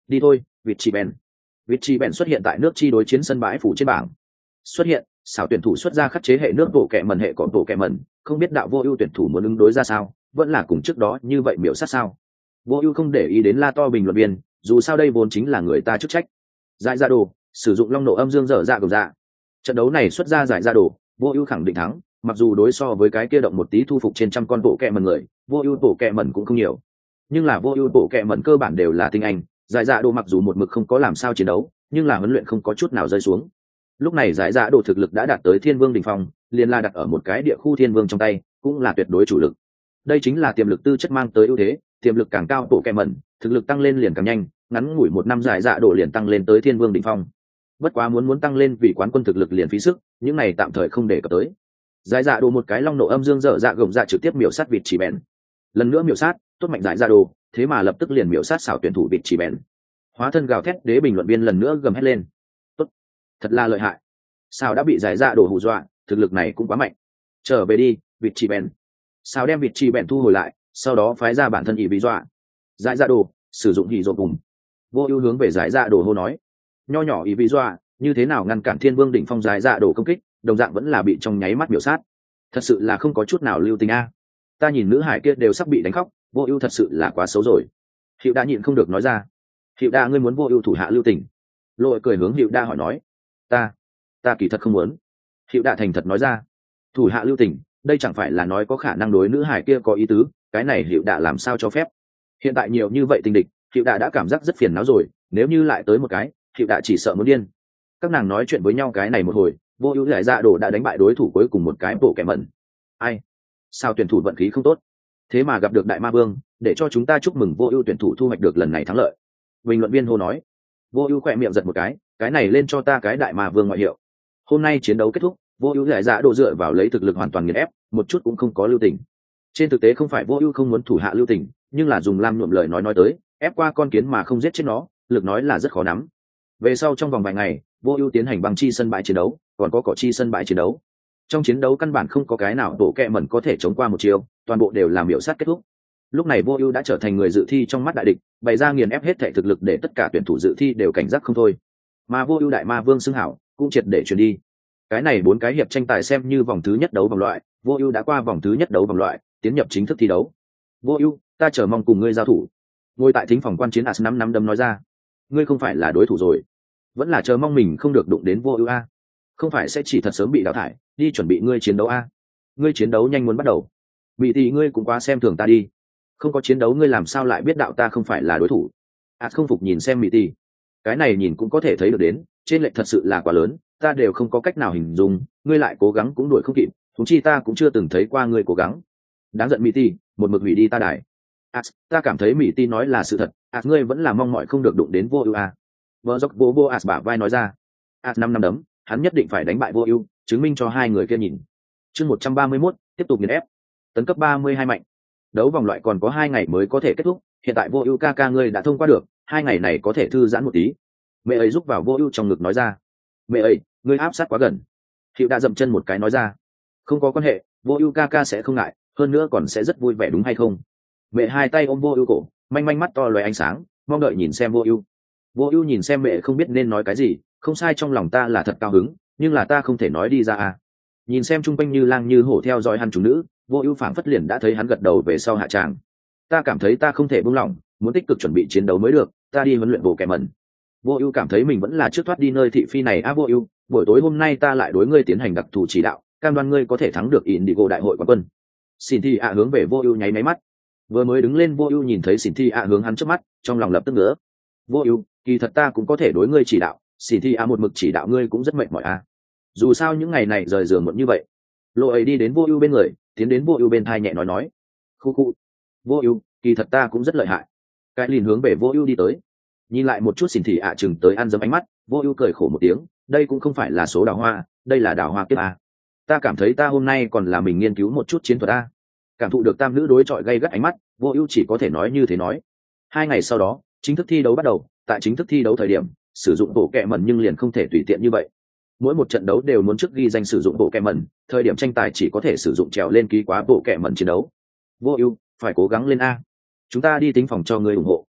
Đi thôi, vị trí bèn. Vị trí bèn xuất hiện tại nước chi đối chiến sân bãi phủ trên bảng. Xuất hiện, xảo tuyển thủ xuất ra khắc chế hệ nước bộ kẹ mần hệ cỏ bộ kẹ mần, không biết đạo vô ưu tuyển thủ muốn ứng đối ra sao, vẫn là cùng trước đó như vậy miểu sát sao. Vô ưu không để ý đến la to bình luận viên, dù sao đây vốn chính là người ta chức trách. Giải ra đồ, sử dụng long nổ âm dương dở dạ cầu dạ. Trận đấu này xuất ra giải ra đồ, vô ưu khẳng định thắng, mặc dù đối so với cái kia động một tí thu phục trên trăm con bộ kẹ mần người, vô ưu bộ kẹ mần cũng không nhiều, nhưng là vô ưu bộ kẹ mần cơ bản đều là tinh anh. Giải dạ đồ mặc dù một mực không có làm sao chiến đấu, nhưng là huấn luyện không có chút nào rơi xuống. Lúc này giải dạ đồ thực lực đã đạt tới thiên vương đỉnh phong, liền là đặt ở một cái địa khu thiên vương trong tay, cũng là tuyệt đối chủ lực. Đây chính là tiềm lực tư chất mang tới ưu thế, tiềm lực càng cao bộ kẹ mần, thực lực tăng lên liền càng nhanh, ngắn ngủi một năm giải dạ đồ liền tăng lên tới thiên vương đỉnh phong. Bất quá muốn muốn tăng lên vì quán quân thực lực liền phí sức, những này tạm thời không để cập tới. Giải dạ đồ một cái long nộ âm dương dở dạ gồng dạ trực tiếp miểu sát vịt chỉ bèn. Lần nữa miểu sát, tốt mạnh giải dạ đồ, thế mà lập tức liền miểu sát xảo tuyển thủ vịt chỉ bèn. Hóa thân gào thét đế bình luận viên lần nữa gầm hét lên. Tốt, thật là lợi hại. Sao đã bị giải dạ đồ hù dọa, thực lực này cũng quá mạnh. Trở về đi, vịt chỉ bèn. Sao đem vịt chỉ bèn thu hồi lại, sau đó phái ra bản thân ỷ bị dọa. Giải dạ đồ, sử dụng hỉ rộn cùng. Vô ưu hướng về giải dạ đồ hô nói. Nho nhỏ ỷ bị dọa, như thế nào ngăn cản thiên vương đỉnh phong giải dạ đồ công kích, đồng dạng vẫn là bị trong nháy mắt miểu sát. Thật sự là không có chút nào lưu tình a. Ta nhìn nữ hải kia đều sắp bị đánh khóc, vô ưu thật sự là quá xấu rồi. Hiệu đã nhịn không được nói ra. Hiệu đa ngươi muốn vô ưu thủ hạ lưu tình. Lội cười hướng Hiệu đa hỏi nói. Ta, ta kỳ thật không muốn. Hiệu đa thành thật nói ra. Thủ hạ lưu tình, đây chẳng phải là nói có khả năng đối nữ hải kia có ý tứ, cái này Hiệu đa làm sao cho phép. Hiện tại nhiều như vậy tình địch, Hiệu đa đã cảm giác rất phiền não rồi, nếu như lại tới một cái, Hiệu đa chỉ sợ muốn điên. Các nàng nói chuyện với nhau cái này một hồi, vô ưu giải dạ đồ đã đánh bại đối thủ cuối cùng một cái bộ kẻ mẩn. Ai? Sao tuyển thủ vận khí không tốt? Thế mà gặp được đại ma vương, để cho chúng ta chúc mừng vô ưu tuyển thủ thu hoạch được lần này thắng lợi. Bình luận viên hô nói. Vô ưu khỏe miệng giật một cái, cái này lên cho ta cái đại ma vương ngoại hiệu. Hôm nay chiến đấu kết thúc, vô ưu giải dạ đồ dựa vào lấy thực lực hoàn toàn nghiền ép, một chút cũng không có lưu tình. Trên thực tế không phải vô ưu không muốn thủ hạ lưu tình, nhưng là dùng lam nhuộm lời nói nói tới, ép qua con kiến mà không giết chết nó, lực nói là rất khó nắm. Về sau trong vòng vài ngày, vô ưu tiến hành băng chi sân bãi chiến đấu, còn có cỏ chi sân bãi chiến đấu. Trong chiến đấu căn bản không có cái nào bộ kẹ mẩn có thể chống qua một chiều, toàn bộ đều làm biểu sát kết thúc. Lúc này vô ưu đã trở thành người dự thi trong mắt đại địch, bày ra nghiền ép hết thể thực lực để tất cả tuyển thủ dự thi đều cảnh giác không thôi. Mà vô ưu đại ma vương xưng hảo cũng triệt để truyền đi. Cái này bốn cái hiệp tranh tài xem như vòng thứ nhất đấu vòng loại, vô ưu đã qua vòng thứ nhất đấu vòng loại, tiến nhập chính thức thi đấu. Vô ưu, ta chờ mong cùng ngươi giao thủ. Ngồi tại thính phòng quan chiến as năm năm đấm nói ra. Ngươi không phải là đối thủ rồi, vẫn là chờ mong mình không được đụng đến vô ưu a. Không phải sẽ chỉ thật sớm bị đào thải, đi chuẩn bị ngươi chiến đấu a. Ngươi chiến đấu nhanh muốn bắt đầu. Bị thì ngươi cũng quá xem thường ta đi. Không có chiến đấu ngươi làm sao lại biết đạo ta không phải là đối thủ. As không phục nhìn xem Mỹ tỷ. Cái này nhìn cũng có thể thấy được đến, trên lệch thật sự là quá lớn, ta đều không có cách nào hình dung, ngươi lại cố gắng cũng đuổi không kịp, thúng chi ta cũng chưa từng thấy qua ngươi cố gắng. Đáng giận Mỹ tỷ, một mực hủy đi ta đài. As, ta cảm thấy Mỹ tỷ nói là sự thật, As ngươi vẫn là mong mỏi không được đụng đến vô ưu a. Vợ dốc vô vô As bả vai nói ra. As năm năm đấm, hắn nhất định phải đánh bại vô ưu, chứng minh cho hai người kia nhìn. Chương một trăm ba mươi mốt, tiếp tục nghiền ép. Tấn cấp ba mươi hai mạnh. Đấu vòng loại còn có hai ngày mới có thể kết thúc, hiện tại vô ưu ca ca ngươi đã thông qua được, hai ngày này có thể thư giãn một tí. Mẹ ấy giúp vào vô ưu trong ngực nói ra. Mẹ ấy, ngươi áp sát quá gần. Hiệu đã dậm chân một cái nói ra. Không có quan hệ, vô ưu ca ca sẽ không ngại, hơn nữa còn sẽ rất vui vẻ đúng hay không? Mẹ hai tay ôm vô ưu cổ, manh manh mắt to loé ánh sáng, mong đợi nhìn xem vô ưu. Vô ưu nhìn xem mẹ không biết nên nói cái gì, không sai, trong lòng ta là thật cao hứng, nhưng là ta không thể nói đi ra à. Nhìn xem trung quanh như lang như hổ theo dõi hắn chủ nữ, vô ưu phảng phất liền đã thấy hắn gật đầu về sau hạ tràng. Ta cảm thấy ta không thể buông lỏng, muốn tích cực chuẩn bị chiến đấu mới được, ta đi huấn luyện bộ kẻ mẩn. Vô ưu cảm thấy mình vẫn là trước thoát đi nơi thị phi này a. À, vô ưu, buổi tối hôm nay ta lại đối ngươi tiến hành đặc thù chỉ đạo, cam đoan ngươi có thể thắng được Indigo đại hội quán quân. Xin thi ạ hướng về vô ưu nháy máy mắt. Vừa mới đứng lên vô ưu nhìn thấy xin thi ạ hướng hắn trước mắt, trong lòng lập tức nữa. Vô ưu, kỳ thật ta cũng có thể đối ngươi chỉ đạo, xin thi ạ một mực chỉ đạo ngươi cũng rất mệt mỏi a. À. Dù sao những ngày này rời giường muộn như vậy. Lộ ấy đi đến vô ưu bên người, tiến đến vô ưu bên thai nhẹ nói nói. Khu khu. Vô ưu, kỳ thật ta cũng rất lợi hại. Cái liền hướng về vô ưu đi tới. Nhìn lại một chút xỉn thị ạ chừng tới ăn dấm ánh mắt, vô ưu cười khổ một tiếng, đây cũng không phải là số đào hoa, đây là đào hoa kiếp a. Ta cảm thấy ta hôm nay còn là mình nghiên cứu một chút chiến thuật a. Cảm thụ được tam nữ đối chọi gay gắt ánh mắt, vô ưu chỉ có thể nói như thế nói. Hai ngày sau đó, chính thức thi đấu bắt đầu, tại chính thức thi đấu thời điểm, sử dụng bộ kẹ mẩn nhưng liền không thể tùy tiện như vậy. Mỗi một trận đấu đều muốn trước ghi danh sử dụng bộ kẹ mẩn, thời điểm tranh tài chỉ có thể sử dụng trèo lên ký quá bộ kẹ mẩn chiến đấu. Vô ưu, phải cố gắng lên a. Chúng ta đi tính phòng cho người ủng hộ.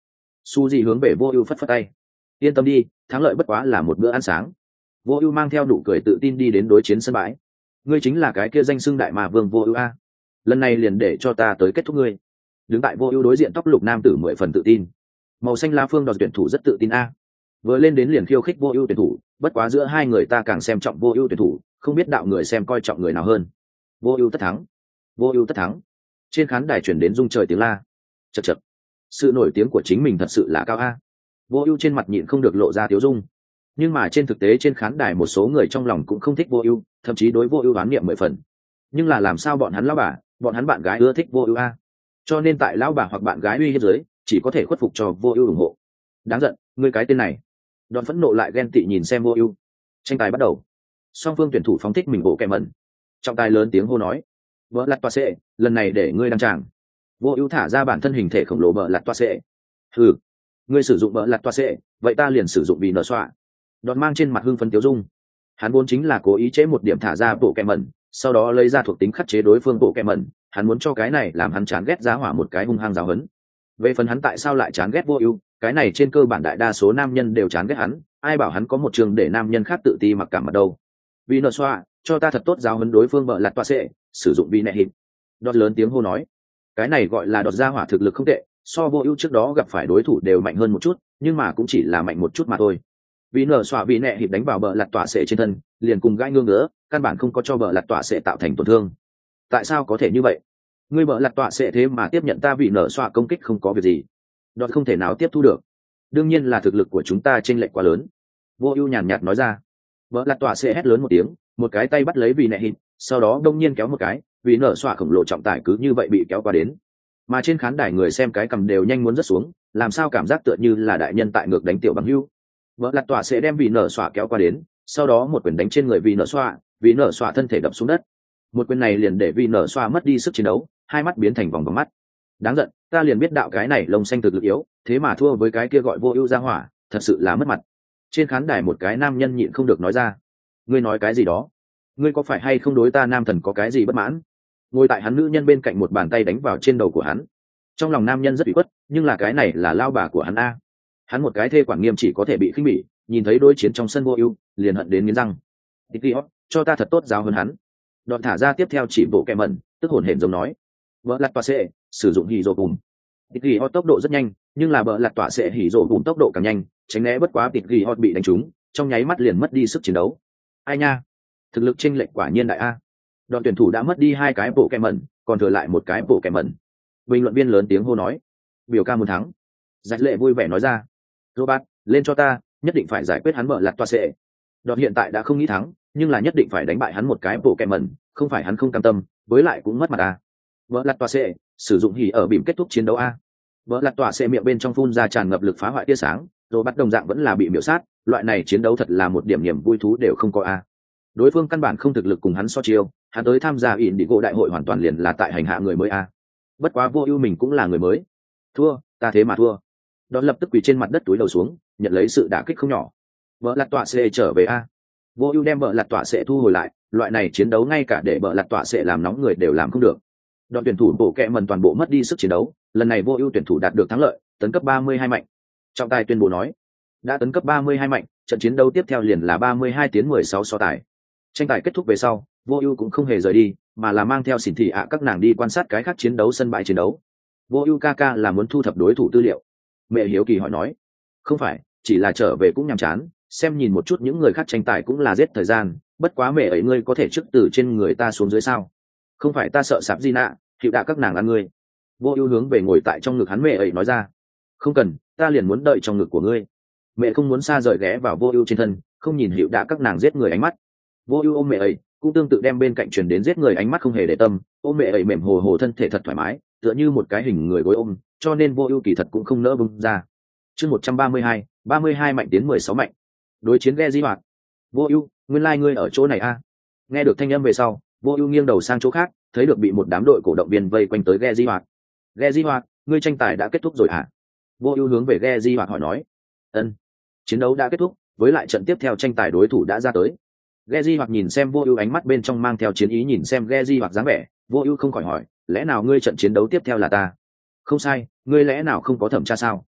su di hướng về vô ưu phất phất tay. Yên tâm đi, thắng lợi bất quá là một bữa ăn sáng. Vô ưu mang theo nụ cười tự tin đi đến đối chiến sân bãi. Ngươi chính là cái kia danh xưng đại mà vương vô ưu a, lần này liền để cho ta tới kết thúc ngươi. Đứng tại vô ưu đối diện tóc lục nam tử mười phần tự tin. Màu xanh lá phương đòn tuyển thủ rất tự tin a, vừa lên đến liền khiêu khích vô ưu tuyển thủ, bất quá giữa hai người ta càng xem trọng vô ưu tuyển thủ, không biết đạo người xem coi trọng người nào hơn. Vô ưu tất thắng, vô ưu tất thắng. Trên khán đài chuyển đến rung trời tiếng la. Chật chật, sự nổi tiếng của chính mình thật sự là cao a. Vô ưu trên mặt nhịn không được lộ ra tiếu dung, nhưng mà trên thực tế trên khán đài một số người trong lòng cũng không thích vô ưu, thậm chí đối vô ưu đoán niệm mười phần. Nhưng là làm sao bọn hắn lão bà, bọn hắn bạn gái ưa thích vô ưu a, cho nên tại lão bà hoặc bạn gái uy hiếp dưới, chỉ có thể khuất phục cho vô ưu ủng hộ. Đáng giận, ngươi cái tên này. Đòn phẫn nộ lại ghen tị nhìn xem vô ưu. Tranh tài bắt đầu, song phương tuyển thủ phóng thích mình bộ kẹ mẩn. Trọng tài lớn tiếng hô nói, vợ lặt toa xệ, lần này để ngươi đăng tràng. Vô ưu thả ra bản thân hình thể khổng lồ bờ lặt toa xệ. Ừ, ngươi sử dụng bờ lặt toa xệ, vậy ta liền sử dụng vì nở xoa. Đòn mang trên mặt hưng phấn tiếu dung. Hắn vốn chính là cố ý chế một điểm thả ra bộ kẹ mẩn, sau đó lấy ra thuộc tính khắc chế đối phương bộ kẹ mẩn. Hắn muốn cho cái này làm hắn chán ghét giá hỏa một cái hung hăng giáo hấn. Về phần hắn tại sao lại chán ghét vô ưu, cái này trên cơ bản đại đa số nam nhân đều chán ghét hắn, ai bảo hắn có một trường để nam nhân khác tự ti mặc cảm ở đâu. Vì nợ xoa, cho ta thật tốt giáo huấn đối phương bợ lặt toa xệ, sử dụng vi nẹ hình. Đọt lớn tiếng hô nói, cái này gọi là đọt ra hỏa thực lực không tệ, so vô ưu trước đó gặp phải đối thủ đều mạnh hơn một chút, nhưng mà cũng chỉ là mạnh một chút mà thôi. Vì nợ xoa vi nẹ hình đánh vào bợ lặt toa xệ trên thân, liền cùng gãi ngương nữa, căn bản không có cho bợ lặt toa xệ tạo thành tổn thương. Tại sao có thể như vậy? Ngươi bợ lặt toa xệ thế mà tiếp nhận ta vì nợ xoa công kích không có việc gì. Đọt không thể nào tiếp thu được. Đương nhiên là thực lực của chúng ta chênh lệch quá lớn. Vô ưu nhàn nhạt nói ra. Vợ lặt tỏa sẽ hét lớn một tiếng, một cái tay bắt lấy vì nẹ hít, sau đó đông nhiên kéo một cái, vì nở xoa khổng lồ trọng tải cứ như vậy bị kéo qua đến. Mà trên khán đài người xem cái cầm đều nhanh muốn rớt xuống, làm sao cảm giác tựa như là đại nhân tại ngược đánh tiểu bằng hưu. Vợ lặt tỏa sẽ đem vì nở xoa kéo qua đến, sau đó một quyền đánh trên người vì nở xoa, vì nở xoa thân thể đập xuống đất. Một quyền này liền để vì nở xoa mất đi sức chiến đấu, hai mắt biến thành vòng vòng mắt. Đáng giận, ta liền biết đạo cái này lông xanh thực lực yếu, thế mà thua với cái kia gọi vô ưu ra hỏa, thật sự là mất mặt. Trên khán đài một cái nam nhân nhịn không được nói ra, ngươi nói cái gì đó? Ngươi có phải hay không đối ta nam thần có cái gì bất mãn? Ngồi tại hắn nữ nhân bên cạnh một bàn tay đánh vào trên đầu của hắn. Trong lòng nam nhân rất bị khuất, nhưng là cái này là lao bà của hắn a. Hắn một cái thê quản nghiêm chỉ có thể bị khinh bỉ, nhìn thấy đối chiến trong sân vô ưu, liền hận đến nghiến răng. Tiki cho ta thật tốt giáo hơn hắn. Đoạn thả ra tiếp theo chỉ bộ kẹ mẩn, tức hồn hển giống nói, vợ lặt tỏa xệ, sử dụng hỉ rồ bùm. Tiki tốc độ rất nhanh, nhưng là bờ lặt tỏa xệ hỉ rồ bùm tốc độ càng nhanh, tránh né bất quá Tiki bị đánh trúng, trong nháy mắt liền mất đi sức chiến đấu. Ai nha, thực lực chênh lệch quả nhiên đại a. Đoàn tuyển thủ đã mất đi hai cái bộ kẹ mẩn, còn thừa lại một cái bộ kẹ mẩn. Bình luận viên lớn tiếng hô nói, biểu ca muốn thắng. Giải lệ vui vẻ nói ra, Robert, lên cho ta, nhất định phải giải quyết hắn bờ lặt tỏa xệ. Đoàn hiện tại đã không nghĩ thắng, nhưng là nhất định phải đánh bại hắn một cái bộ kẹ mẩn, không phải hắn không cam tâm, với lại cũng mất mặt a. Bờ lặt tỏa xệ, sử dụng hỉ ở bìm kết thúc chiến đấu a. Bờ lặt tỏa xệ miệng bên trong phun ra tràn ngập lực phá hoại tia sáng, rồi bắt đồng dạng vẫn là bị miểu sát, loại này chiến đấu thật là một điểm niềm vui thú đều không có a. Đối phương căn bản không thực lực cùng hắn so chiêu, hắn tới tham gia ỉn đi gỗ đại hội hoàn toàn liền là tại hành hạ người mới a. Bất quá vô ưu mình cũng là người mới. Thua, ta thế mà thua. Đó lập tức quỳ trên mặt đất túi đầu xuống, nhận lấy sự đả kích không nhỏ. Bờ lặt tỏa xệ trở về a. Vô ưu đem bờ lặt tỏa xệ thu hồi lại, loại này chiến đấu ngay cả để bờ lặt tỏa xệ làm nóng người đều làm không được. Đoàn tuyển thủ bộ kẹ mần toàn bộ mất đi sức chiến đấu, lần này vô ưu tuyển thủ đạt được thắng lợi, tấn cấp ba mươi hai mạnh. Trọng tài tuyên bố nói, đã tấn cấp ba mươi hai mạnh, trận chiến đấu tiếp theo liền là ba mươi hai tiến mười sáu so tài. Tranh tài kết thúc về sau, vô ưu cũng không hề rời đi, mà là mang theo xỉn thị ạ các nàng đi quan sát cái khác chiến đấu sân bãi chiến đấu. Vô ưu ca ca là muốn thu thập đối thủ tư liệu. Mẹ hiếu kỳ hỏi nói, không phải, chỉ là trở về cũng nhàm chán, xem nhìn một chút những người khác tranh tài cũng là giết thời gian, bất quá mẹ ấy ngươi có thể trước từ trên người ta xuống dưới sao? Không phải ta sợ sạp di nạ, hiệu đạ các nàng ăn ngươi. Vô ưu hướng về ngồi tại trong ngực hắn mẹ ấy nói ra, không cần, ta liền muốn đợi trong ngực của ngươi. Mẹ không muốn xa rời ghé vào vô ưu trên thân, không nhìn hiệu đạ các nàng giết người ánh mắt. Vô ưu ôm mẹ ấy, cũng tương tự đem bên cạnh truyền đến giết người ánh mắt không hề để tâm, ôm mẹ ấy mềm hồ hồ thân thể thật thoải mái, tựa như một cái hình người gối ôm, cho nên vô ưu kỳ thật cũng không nỡ bung ra. Chương một trăm ba mươi hai, ba mươi hai mạnh tiến mười sáu mạnh. Đối chiến ghe di hoạt. Vô ưu, nguyên lai ngươi ở chỗ này a. Nghe được thanh âm về sau, vô ưu nghiêng đầu sang chỗ khác, thấy được bị một đám đội cổ động viên vây quanh tới ghe di hoạt. Ghe di hoạt, ngươi tranh tài đã kết thúc rồi hả? Vô ưu hướng về ghe di hoạt hỏi nói. Ân, chiến đấu đã kết thúc, với lại trận tiếp theo tranh tài đối thủ đã ra tới. Ghe di hoạt nhìn xem vô ưu ánh mắt bên trong mang theo chiến ý nhìn xem ghe di hoạt dáng vẻ, vô ưu không khỏi hỏi, lẽ nào ngươi trận chiến đấu tiếp theo là ta? Không sai, ngươi lẽ nào không có thẩm tra sao?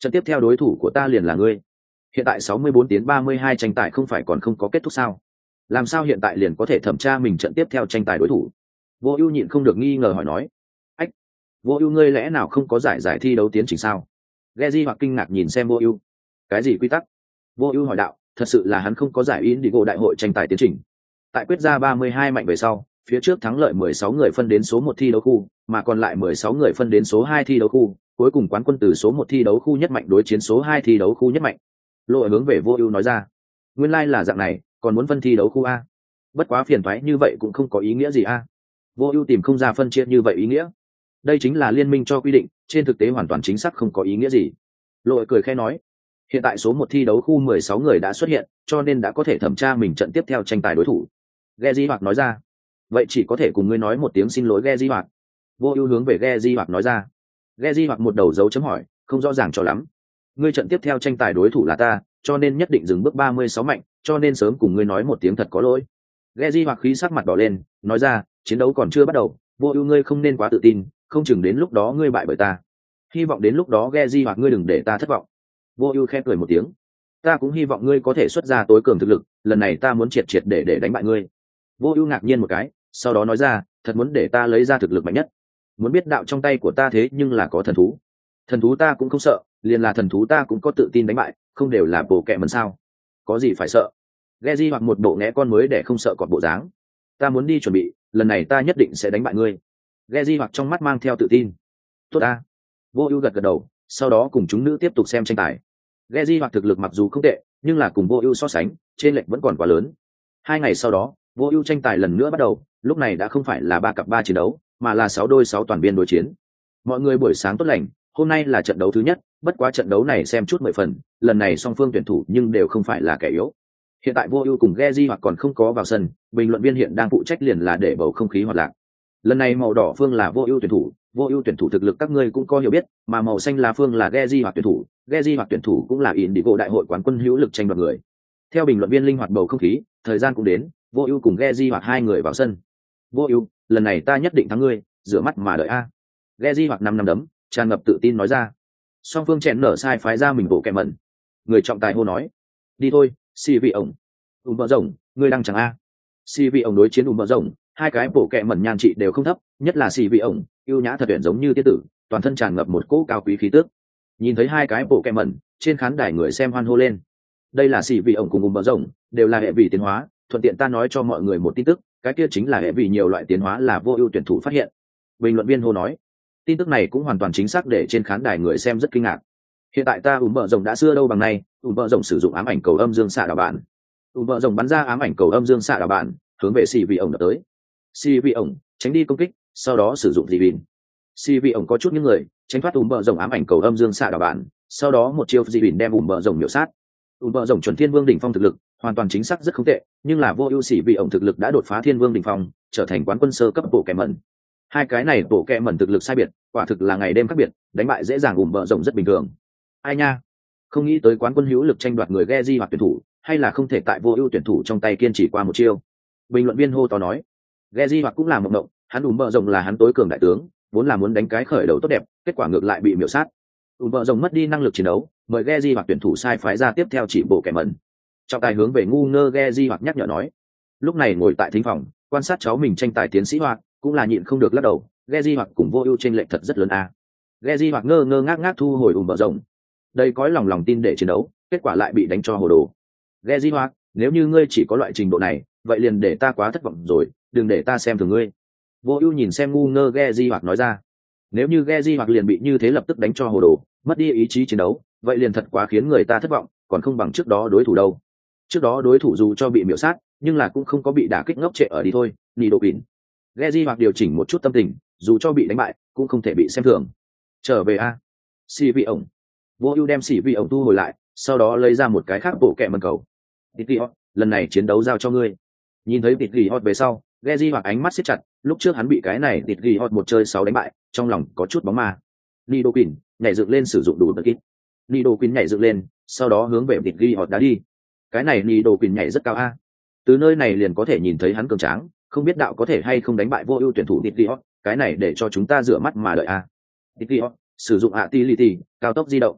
Trận tiếp theo đối thủ của ta liền là ngươi. Hiện tại sáu mươi bốn tiến ba mươi hai tranh tài không phải còn không có kết thúc sao? Làm sao hiện tại liền có thể thẩm tra mình trận tiếp theo tranh tài đối thủ? Vô Ưu nhịn không được nghi ngờ hỏi nói. Ách, Vô Ưu ngươi lẽ nào không có giải giải thi đấu tiến trình sao? Geji hoặc kinh ngạc nhìn xem Vô Ưu. Cái gì quy tắc? Vô Ưu hỏi đạo, thật sự là hắn không có giải Indigo đại hội tranh tài tiến trình. Tại quyết ra ba mươi hai mạnh về sau, phía trước thắng lợi mười sáu người phân đến số một thi đấu khu, mà còn lại mười sáu người phân đến số hai thi đấu khu, cuối cùng quán quân từ số một thi đấu khu nhất mạnh đối chiến số hai thi đấu khu nhất mạnh. Lộ hướng về Vô Ưu nói ra, nguyên lai like là dạng này, còn muốn phân thi đấu khu a. Bất quá phiền toái như vậy cũng không có ý nghĩa gì a. Vô Ưu tìm không ra phân chia như vậy ý nghĩa. Đây chính là liên minh cho quy định, trên thực tế hoàn toàn chính xác không có ý nghĩa gì. Lộ cười khẽ nói, hiện tại số một thi đấu khu mười sáu người đã xuất hiện, cho nên đã có thể thẩm tra mình trận tiếp theo tranh tài đối thủ. Geji hoặc nói ra, vậy chỉ có thể cùng ngươi nói một tiếng xin lỗi Geji hoặc. Vô Ưu hướng về Geji hoặc nói ra. Geji hoặc một đầu dấu chấm hỏi, không rõ ràng cho lắm. Ngươi trận tiếp theo tranh tài đối thủ là ta, cho nên nhất định dừng bước ba mươi sáu mạnh, cho nên sớm cùng ngươi nói một tiếng thật có lỗi. Geji hoặc khí sắc mặt đỏ lên, nói ra, chiến đấu còn chưa bắt đầu, Vô Ưu ngươi không nên quá tự tin, không chừng đến lúc đó ngươi bại bởi ta. Hy vọng đến lúc đó Geji hoặc ngươi đừng để ta thất vọng. Vô Ưu khẽ cười một tiếng. Ta cũng hy vọng ngươi có thể xuất ra tối cường thực lực, lần này ta muốn triệt triệt để để đánh bại ngươi. Vô Ưu ngạc nhiên một cái, sau đó nói ra, thật muốn để ta lấy ra thực lực mạnh nhất. Muốn biết đạo trong tay của ta thế nhưng là có thần thú. Thần thú ta cũng không sợ, liền là thần thú ta cũng có tự tin đánh bại, không đều là bộ kệ mẩn sao? Có gì phải sợ? Geji hoặc một bộ ngẽ con mới để không sợ cọp bộ dáng. Ta muốn đi chuẩn bị, lần này ta nhất định sẽ đánh bại ngươi. Geji hoặc trong mắt mang theo tự tin. Tốt a. Vô Ưu gật gật đầu, sau đó cùng chúng nữ tiếp tục xem tranh tài. Geji hoặc thực lực mặc dù không tệ, nhưng là cùng Vô Ưu so sánh, trên lệch vẫn còn quá lớn. Hai ngày sau đó, Vô Ưu tranh tài lần nữa bắt đầu, lúc này đã không phải là ba cặp ba chiến đấu, mà là sáu đôi sáu toàn biên đối chiến. Mọi người buổi sáng tốt lành, hôm nay là trận đấu thứ nhất, bất quá trận đấu này xem chút mười phần, lần này song phương tuyển thủ nhưng đều không phải là kẻ yếu. Hiện tại Vô Ưu cùng Geji hoặc còn không có vào sân, bình luận viên hiện đang phụ trách liền là để bầu không khí hoạt lạc. Lần này màu đỏ phương là Vô Ưu tuyển thủ, Vô Ưu tuyển thủ thực lực các ngươi cũng có hiểu biết, mà màu xanh lá phương là Geji hoặc tuyển thủ, Geji hoặc tuyển thủ cũng là Indigo đại hội quán quân hữu lực tranh đoạt người. Theo bình luận viên linh hoạt bầu không khí, thời gian cũng đến, Vô Ưu cùng Geji hoặc hai người vào sân. Vô Ưu, lần này ta nhất định thắng ngươi, rửa mắt mà đợi a. Geji hoặc năm năm đấm, tràn ngập tự tin nói ra. Song phương chèn nở sai phái ra mình bộ kẻ mẩn. Người trọng tài hô nói, đi thôi, xì vị ổng. Ùm bờ rồng, ngươi đang chẳng a. Xì vị ổng đối chiến ùm bờ rồng, hai cái bộ kẻ mẩn nhan trị đều không thấp, nhất là xì vị ổng, ưu nhã thật tuyển giống như tiên tử, toàn thân tràn ngập một cỗ cao quý khí tức. Nhìn thấy hai cái bộ kẻ mẩn, trên khán đài người xem hoan hô lên. Đây là xì vị ổng cùng ùm bờ rồng, đều là hệ vị tiến hóa, thuận tiện ta nói cho mọi người một tin tức, cái kia chính là hệ vị nhiều loại tiến hóa là Vô Ưu tuyển thủ phát hiện. Bình luận viên hô nói, tin tức này cũng hoàn toàn chính xác để trên khán đài người xem rất kinh ngạc. Hiện tại ta ùm bờ rồng đã xưa đâu bằng nay, ùm bờ rồng sử dụng ám ảnh cầu âm dương xạ đảo bạn. Ùm bờ rồng bắn ra ám ảnh cầu âm dương xạ đảo bạn, hướng về xì vị ổng đập tới. Xì vị ổng tránh đi công kích, sau đó sử dụng dị bìn. Xì vị ổng có chút những người tránh thoát ùm bờ rồng ám ảnh cầu âm dương xạ đảo bạn, sau đó một chiêu dị bìn đem ùm bờ rồng miểu sát. Ùm bờ rồng chuẩn thiên vương đỉnh phong thực lực, hoàn toàn chính xác rất không tệ, nhưng là Vô Ưu xì vị ổng thực lực đã đột phá thiên vương đỉnh phong, trở thành quán quân sơ cấp bộ kẻ mẩn. Hai cái này bộ kẹ mẩn thực lực sai biệt, quả thực là ngày đêm khác biệt, đánh bại dễ dàng ùm bờ rồng rất bình thường. Ai nha, không nghĩ tới quán quân hữu lực tranh đoạt người Geji hoặc tuyển thủ, hay là không thể tại Vô Ưu tuyển thủ trong tay kiên trì qua một chiêu. Bình luận viên hô to nói, Geji hoặc cũng là mộng động, hắn ùm bờ rồng là hắn tối cường đại tướng, vốn là muốn đánh cái khởi đầu tốt đẹp, kết quả ngược lại bị miểu sát. Ùm bờ rồng mất đi năng lực chiến đấu, mời Geji hoặc tuyển thủ sai phái ra tiếp theo chỉ bộ kẹ mẩn. Trọng tài hướng về ngu ngơ Geji hoặc nhắc nhở nói. Lúc này ngồi tại thính phòng, quan sát cháu mình tranh tài tiến sĩ Hoặc, cũng là nhịn không được lắc đầu, Geji hoặc cùng Vô Ưu chênh lệch thật rất lớn a. À. Geji hoặc ngơ ngơ ngác ngác thu hồi ùm bờ rồng. Đây cõi lòng lòng tin để chiến đấu, kết quả lại bị đánh cho hồ đồ. Geji hoặc, nếu như ngươi chỉ có loại trình độ này, vậy liền để ta quá thất vọng rồi, đừng để ta xem thường ngươi. Vô Ưu nhìn xem ngu ngơ Geji hoặc nói ra. Nếu như Geji hoặc liền bị như thế lập tức đánh cho hồ đồ, mất đi ý chí chiến đấu, vậy liền thật quá khiến người ta thất vọng, còn không bằng trước đó đối thủ đâu. Trước đó đối thủ dù cho bị miểu sát, nhưng là cũng không có bị đả kích ngốc trệ ở đi thôi, nị độ pin. Geji hoặc điều chỉnh một chút tâm tình, dù cho bị đánh bại, cũng không thể bị xem thường. Trở về a. Xì vị ổng. Vô Ưu đem xì vị ổng thu hồi lại, sau đó lấy ra một cái khác bộ kẹ mần cầu. Tiki Hot, lần này chiến đấu giao cho ngươi. Nhìn thấy Tiki Hot về sau, Geji hoặc ánh mắt siết chặt, lúc trước hắn bị cái này Tiki Hot một chơi sáu đánh bại, trong lòng có chút bóng ma. Nido Pin nhảy dựng lên sử dụng đủ tật kít. Nido Pin nhảy dựng lên, sau đó hướng về Tiki Hot đá đi. Cái này Nido Pin nhảy rất cao a. Từ nơi này liền có thể nhìn thấy hắn cường tráng, không biết đạo có thể hay không đánh bại Vô Ưu tuyển thủ Tiki Hot, cái này để cho chúng ta rửa mắt mà đợi a. Tiki Hot sử dụng Agility, cao tốc di động.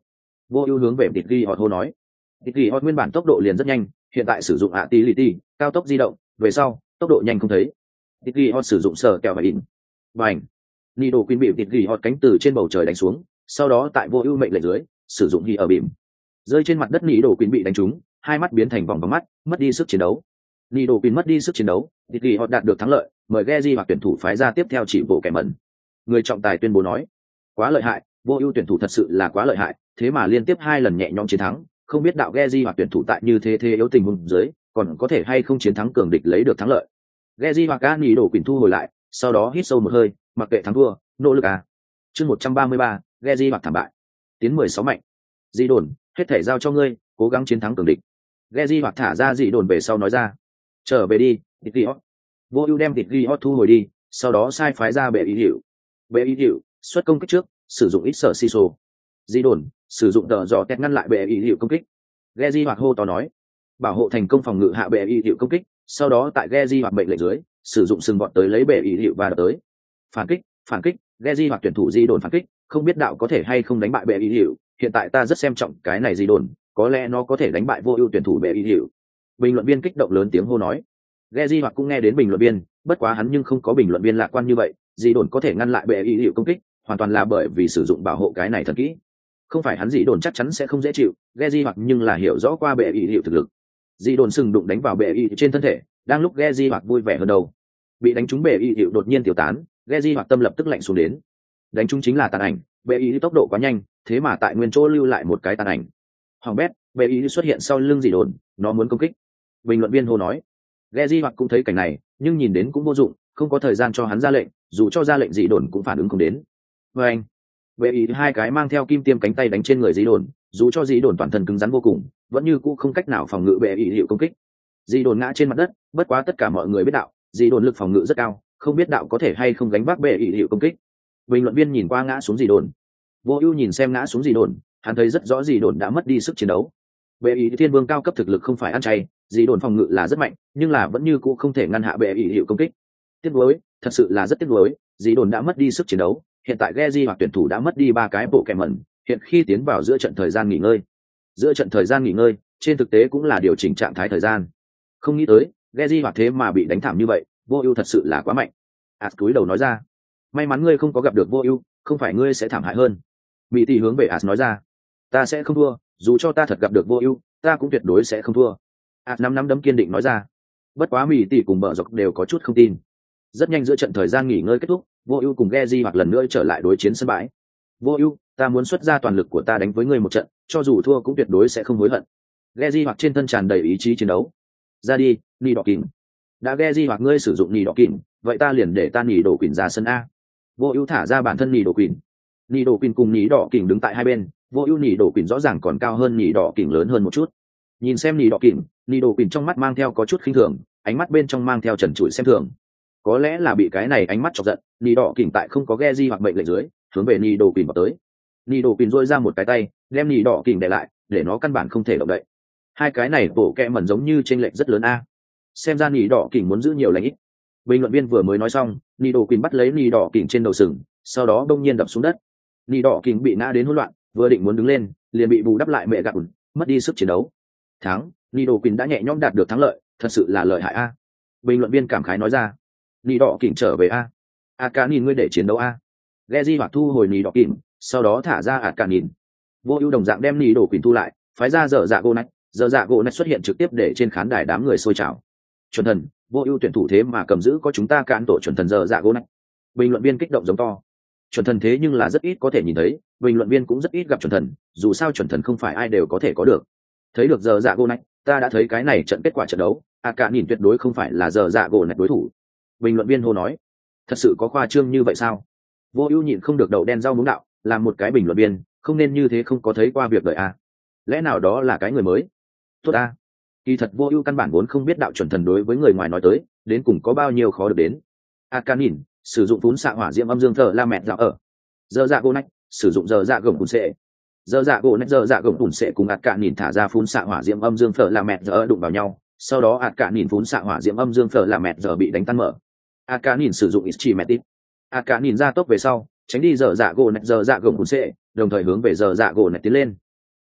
Vô ưu hướng về tịt ghi họ hô nói. Tịt ghi họ nguyên bản tốc độ liền rất nhanh, hiện tại sử dụng ạ tí lì ti cao tốc di động, về sau tốc độ nhanh không thấy. Tịt ghi họ sử dụng sở kẹo và in. Bành. Nị đồ quỳnh bị tịt ghi họ cánh từ trên bầu trời đánh xuống, sau đó tại Vô ưu mệnh lệnh dưới sử dụng ghi ở bìm rơi trên mặt đất. Nị đồ quỳnh bị đánh trúng, hai mắt biến thành vòng vào mắt, mất đi sức chiến đấu. Nị đồ quỳnh mất đi sức chiến đấu, tịt ghi họ đạt được thắng lợi, mời Geji hoặc tuyển thủ phái ra tiếp theo chỉ bộ kẻ mẩn. Người trọng tài tuyên bố nói, quá lợi hại, Vô ưu tuyển thủ thật sự là quá lợi hại, thế mà liên tiếp hai lần nhẹ nhõm chiến thắng, không biết đạo Geji hoặc tuyển thủ tại như thế thế yếu tình huống dưới còn có thể hay không chiến thắng cường địch lấy được thắng lợi. Geji hoặc ca Nị đồ quỳnh thu hồi lại, sau đó hít sâu một hơi, mặc kệ thắng thua, nỗ lực à. Chương một trăm ba mươi ba, Geji hoặc thảm bại. Tiến mười sáu mạnh. Dị đồn, hết thể giao cho ngươi, cố gắng chiến thắng cường địch. Geji hoặc thả ra dị đồn về sau nói ra. Trở về đi, Tịt Ghi Hot. Vô ưu đem Tịt Ghi Hot thu hồi đi, sau đó sai phái ra bệ ý hiệu. Bệ ý hiệu xuất công kích trước, sử dụng ít sở si sô. Dị đồn, sử dụng tờ dò tẹt ngăn lại bệ ý hiệu công kích. Geji hoặc hô to nói, bảo hộ thành công phòng ngự hạ bệ ý hiệu công kích, sau đó tại Geji hoặc mệnh lệnh dưới sử dụng sừng bọn tới lấy bệ ý hiệu và đập tới. Phản kích, phản kích, Geji hoặc tuyển thủ Dị đồn phản kích, không biết đạo có thể hay không đánh bại bệ ý hiệu. Hiện tại ta rất xem trọng cái này Dị đồn, có lẽ nó có thể đánh bại Vô ưu tuyển thủ bệ ý hiệu. Bình luận viên kích động lớn tiếng hô nói. Geji hoặc cũng nghe đến bình luận viên, bất quá hắn nhưng không có bình luận viên lạc quan như vậy. Dị đồn có thể ngăn lại bệ ý hiệu công kích, hoàn toàn là bởi vì sử dụng bảo hộ cái này thật kỹ. Không phải hắn Dị đồn chắc chắn sẽ không dễ chịu, Geji hoặc nhưng là hiểu rõ qua bệ ý hiệu thực lực. Dị đồn sừng đụng đánh vào bệ ý trên thân thể, đang lúc Geji hoặc vui vẻ hơn đầu, bị đánh trúng bệ ý hiệu đột nhiên tiêu tán, Geji hoặc tâm lập tức lạnh xuống đến. Đánh trúng chính là tàn ảnh, bệ ý tốc độ quá nhanh, thế mà tại nguyên chỗ lưu lại một cái tàn ảnh. Hoàng bét, bệ ý xuất hiện sau lưng Dị đồn, nó muốn công kích. Bình luận viên hô nói. Geji hoặc cũng thấy cảnh này, nhưng nhìn đến cũng vô dụng, không có thời gian cho hắn ra lệnh, dù cho ra lệnh Dị đồn cũng phản ứng không đến. Và anh, bệ ý hai cái mang theo kim tiêm cánh tay đánh trên người Dị đồn, dù cho Dị đồn toàn thân cứng rắn vô cùng, vẫn như cũ không cách nào phòng ngự bệ ý hiệu công kích. Dị đồn ngã trên mặt đất, bất quá tất cả mọi người biết đạo, Dị đồn lực phòng ngự rất cao, không biết đạo có thể hay không gánh vác bệ ý hiệu công kích. Bình luận viên nhìn qua ngã xuống Dị đồn. Vô ưu nhìn xem ngã xuống Dị đồn, hắn thấy rất rõ Dị đồn đã mất đi sức chiến đấu. Bệ ý thiên vương cao cấp thực lực không phải ăn chay, Dị đồn phòng ngự là rất mạnh, nhưng là vẫn như cũ không thể ngăn hạ bệ ý hiệu công kích. Tiếc nuối, thật sự là rất tiếc nuối, Dị đồn đã mất đi sức chiến đấu, hiện tại Geji hoặc tuyển thủ đã mất đi ba cái bộ kèm mẩn, hiện khi tiến vào giữa trận thời gian nghỉ ngơi. Giữa trận thời gian nghỉ ngơi, trên thực tế cũng là điều chỉnh trạng thái thời gian. Không nghĩ tới, Geji hoặc thế mà bị đánh thảm như vậy, Vô ưu thật sự là quá mạnh. As cúi đầu nói ra, may mắn ngươi không có gặp được Vô ưu, không phải ngươi sẽ thảm hại hơn. Mỹ tỷ hướng về As nói ra, ta sẽ không thua, dù cho ta thật gặp được Vô ưu, ta cũng tuyệt đối sẽ không thua. As năm năm đấm kiên định nói ra. Bất quá Mỹ tỷ cùng bờ dọc đều có chút không tin. Rất nhanh giữa trận thời gian nghỉ ngơi kết thúc, Vô ưu cùng Geji hoặc lần nữa trở lại đối chiến sân bãi. Vô ưu, ta muốn xuất ra toàn lực của ta đánh với ngươi một trận, cho dù thua cũng tuyệt đối sẽ không hối hận. Geji hoặc trên thân tràn đầy ý chí chiến đấu. Ra đi, Nị Đỏ Kình. Đã Geji hoặc ngươi sử dụng Nị Đỏ Kình, vậy ta liền để ta Nị Đỏ Kình ra sân a. Vô ưu thả ra bản thân Nị Đỏ Kình. Nị Đỏ Kình cùng Nị Đỏ Kình đứng tại hai bên, Vô ưu Nị Đỏ Kình rõ ràng còn cao hơn Nị Đỏ Kình lớn hơn một chút. Nhìn xem Nị Đỏ Kình, Nị Đỏ Kình trong mắt mang theo có chút khinh thường, ánh mắt bên trong mang theo trần trụi xem thường. Có lẽ là bị cái này ánh mắt chọc giận, Nị Đỏ Kình tại không có Geji hoặc mệnh lệnh dưới, hướng về Nị Đỏ Kình vào tới. Nị Đỏ Kình duỗi ra một cái tay, đem Nị Đỏ Kình để lại, để nó căn bản không thể động đậy. Hai cái này bổ kẹ mẩn giống như chênh lệch rất lớn a. Xem ra Nị Đỏ Kình muốn giữ nhiều lãnh ít. Bình luận viên vừa mới nói xong, Nị Đỏ Kình bắt lấy Nị Đỏ Kình trên đầu sừng, sau đó đông nhiên đập xuống đất. Nị Đỏ Kình bị ngã đến hỗn loạn, vừa định muốn đứng lên, liền bị bù đắp lại mẹ gạt, mất đi sức chiến đấu. Thắng, Nị Đỏ Kình đã nhẹ nhõm đạt được thắng lợi, thật sự là lợi hại a. Bình luận viên cảm khái nói ra. Nị Đỏ Kình trở về a. A cả nhìn ngươi để chiến đấu a. Geji hoặc thu hồi Nị Đỏ Kình, sau đó thả ra ạt cả nhìn. Vô ưu đồng dạng đem Nị Đỏ Kình thu lại, phái ra dở dạ gỗ nách, dở dạ gỗ nách xuất hiện trực tiếp để trên khán đài đám người sôi trào. Chuẩn thần, Vô ưu tuyển thủ thế mà cầm giữ có chúng ta cản tổ chuẩn thần dở dạ gỗ nách. Bình luận viên kích động giống to. Chuẩn thần thế nhưng là rất ít có thể nhìn thấy, bình luận viên cũng rất ít gặp chuẩn thần, dù sao chuẩn thần không phải ai đều có thể có được. Thấy được dở dạ gỗ nách, ta đã thấy cái này trận kết quả trận đấu, a cả nhìn tuyệt đối không phải là dở dạ gỗ nách đối thủ. Bình luận viên hô nói, thật sự có khoa trương như vậy sao? Vô ưu nhịn không được đầu đen rau muống đạo, làm một cái bình luận viên không nên như thế, không có thấy qua việc đời à? Lẽ nào đó là cái người mới? Tốt à? Kỳ thật Vô ưu căn bản vốn không biết đạo chuẩn thần đối với người ngoài nói tới đến cùng có bao nhiêu khó được đến. Arcanin sử dụng phún xạ hỏa diễm âm dương thờ la mẹ dạo ở. Giờ dạ gỗ nách sử dụng giờ dạ gồng cùn sệ. Giờ dạ gỗ nách giờ dạ gồng cùn sệ cùng Arcanin thả ra phún xạ hỏa diễm âm dương thờ la mẹ dạo đụng vào nhau, sau đó Arcanin phún xạ hỏa diễm âm dương thờ la mẹ dạo bị đánh tan mở. Arcanin sử dụng Ischimetics. Arcanin ra tốc về sau, tránh đi giờ dạ gỗ nạch giờ dạ gồng cùn sệ, đồng thời hướng về giờ dạ gỗ nạch tiến lên.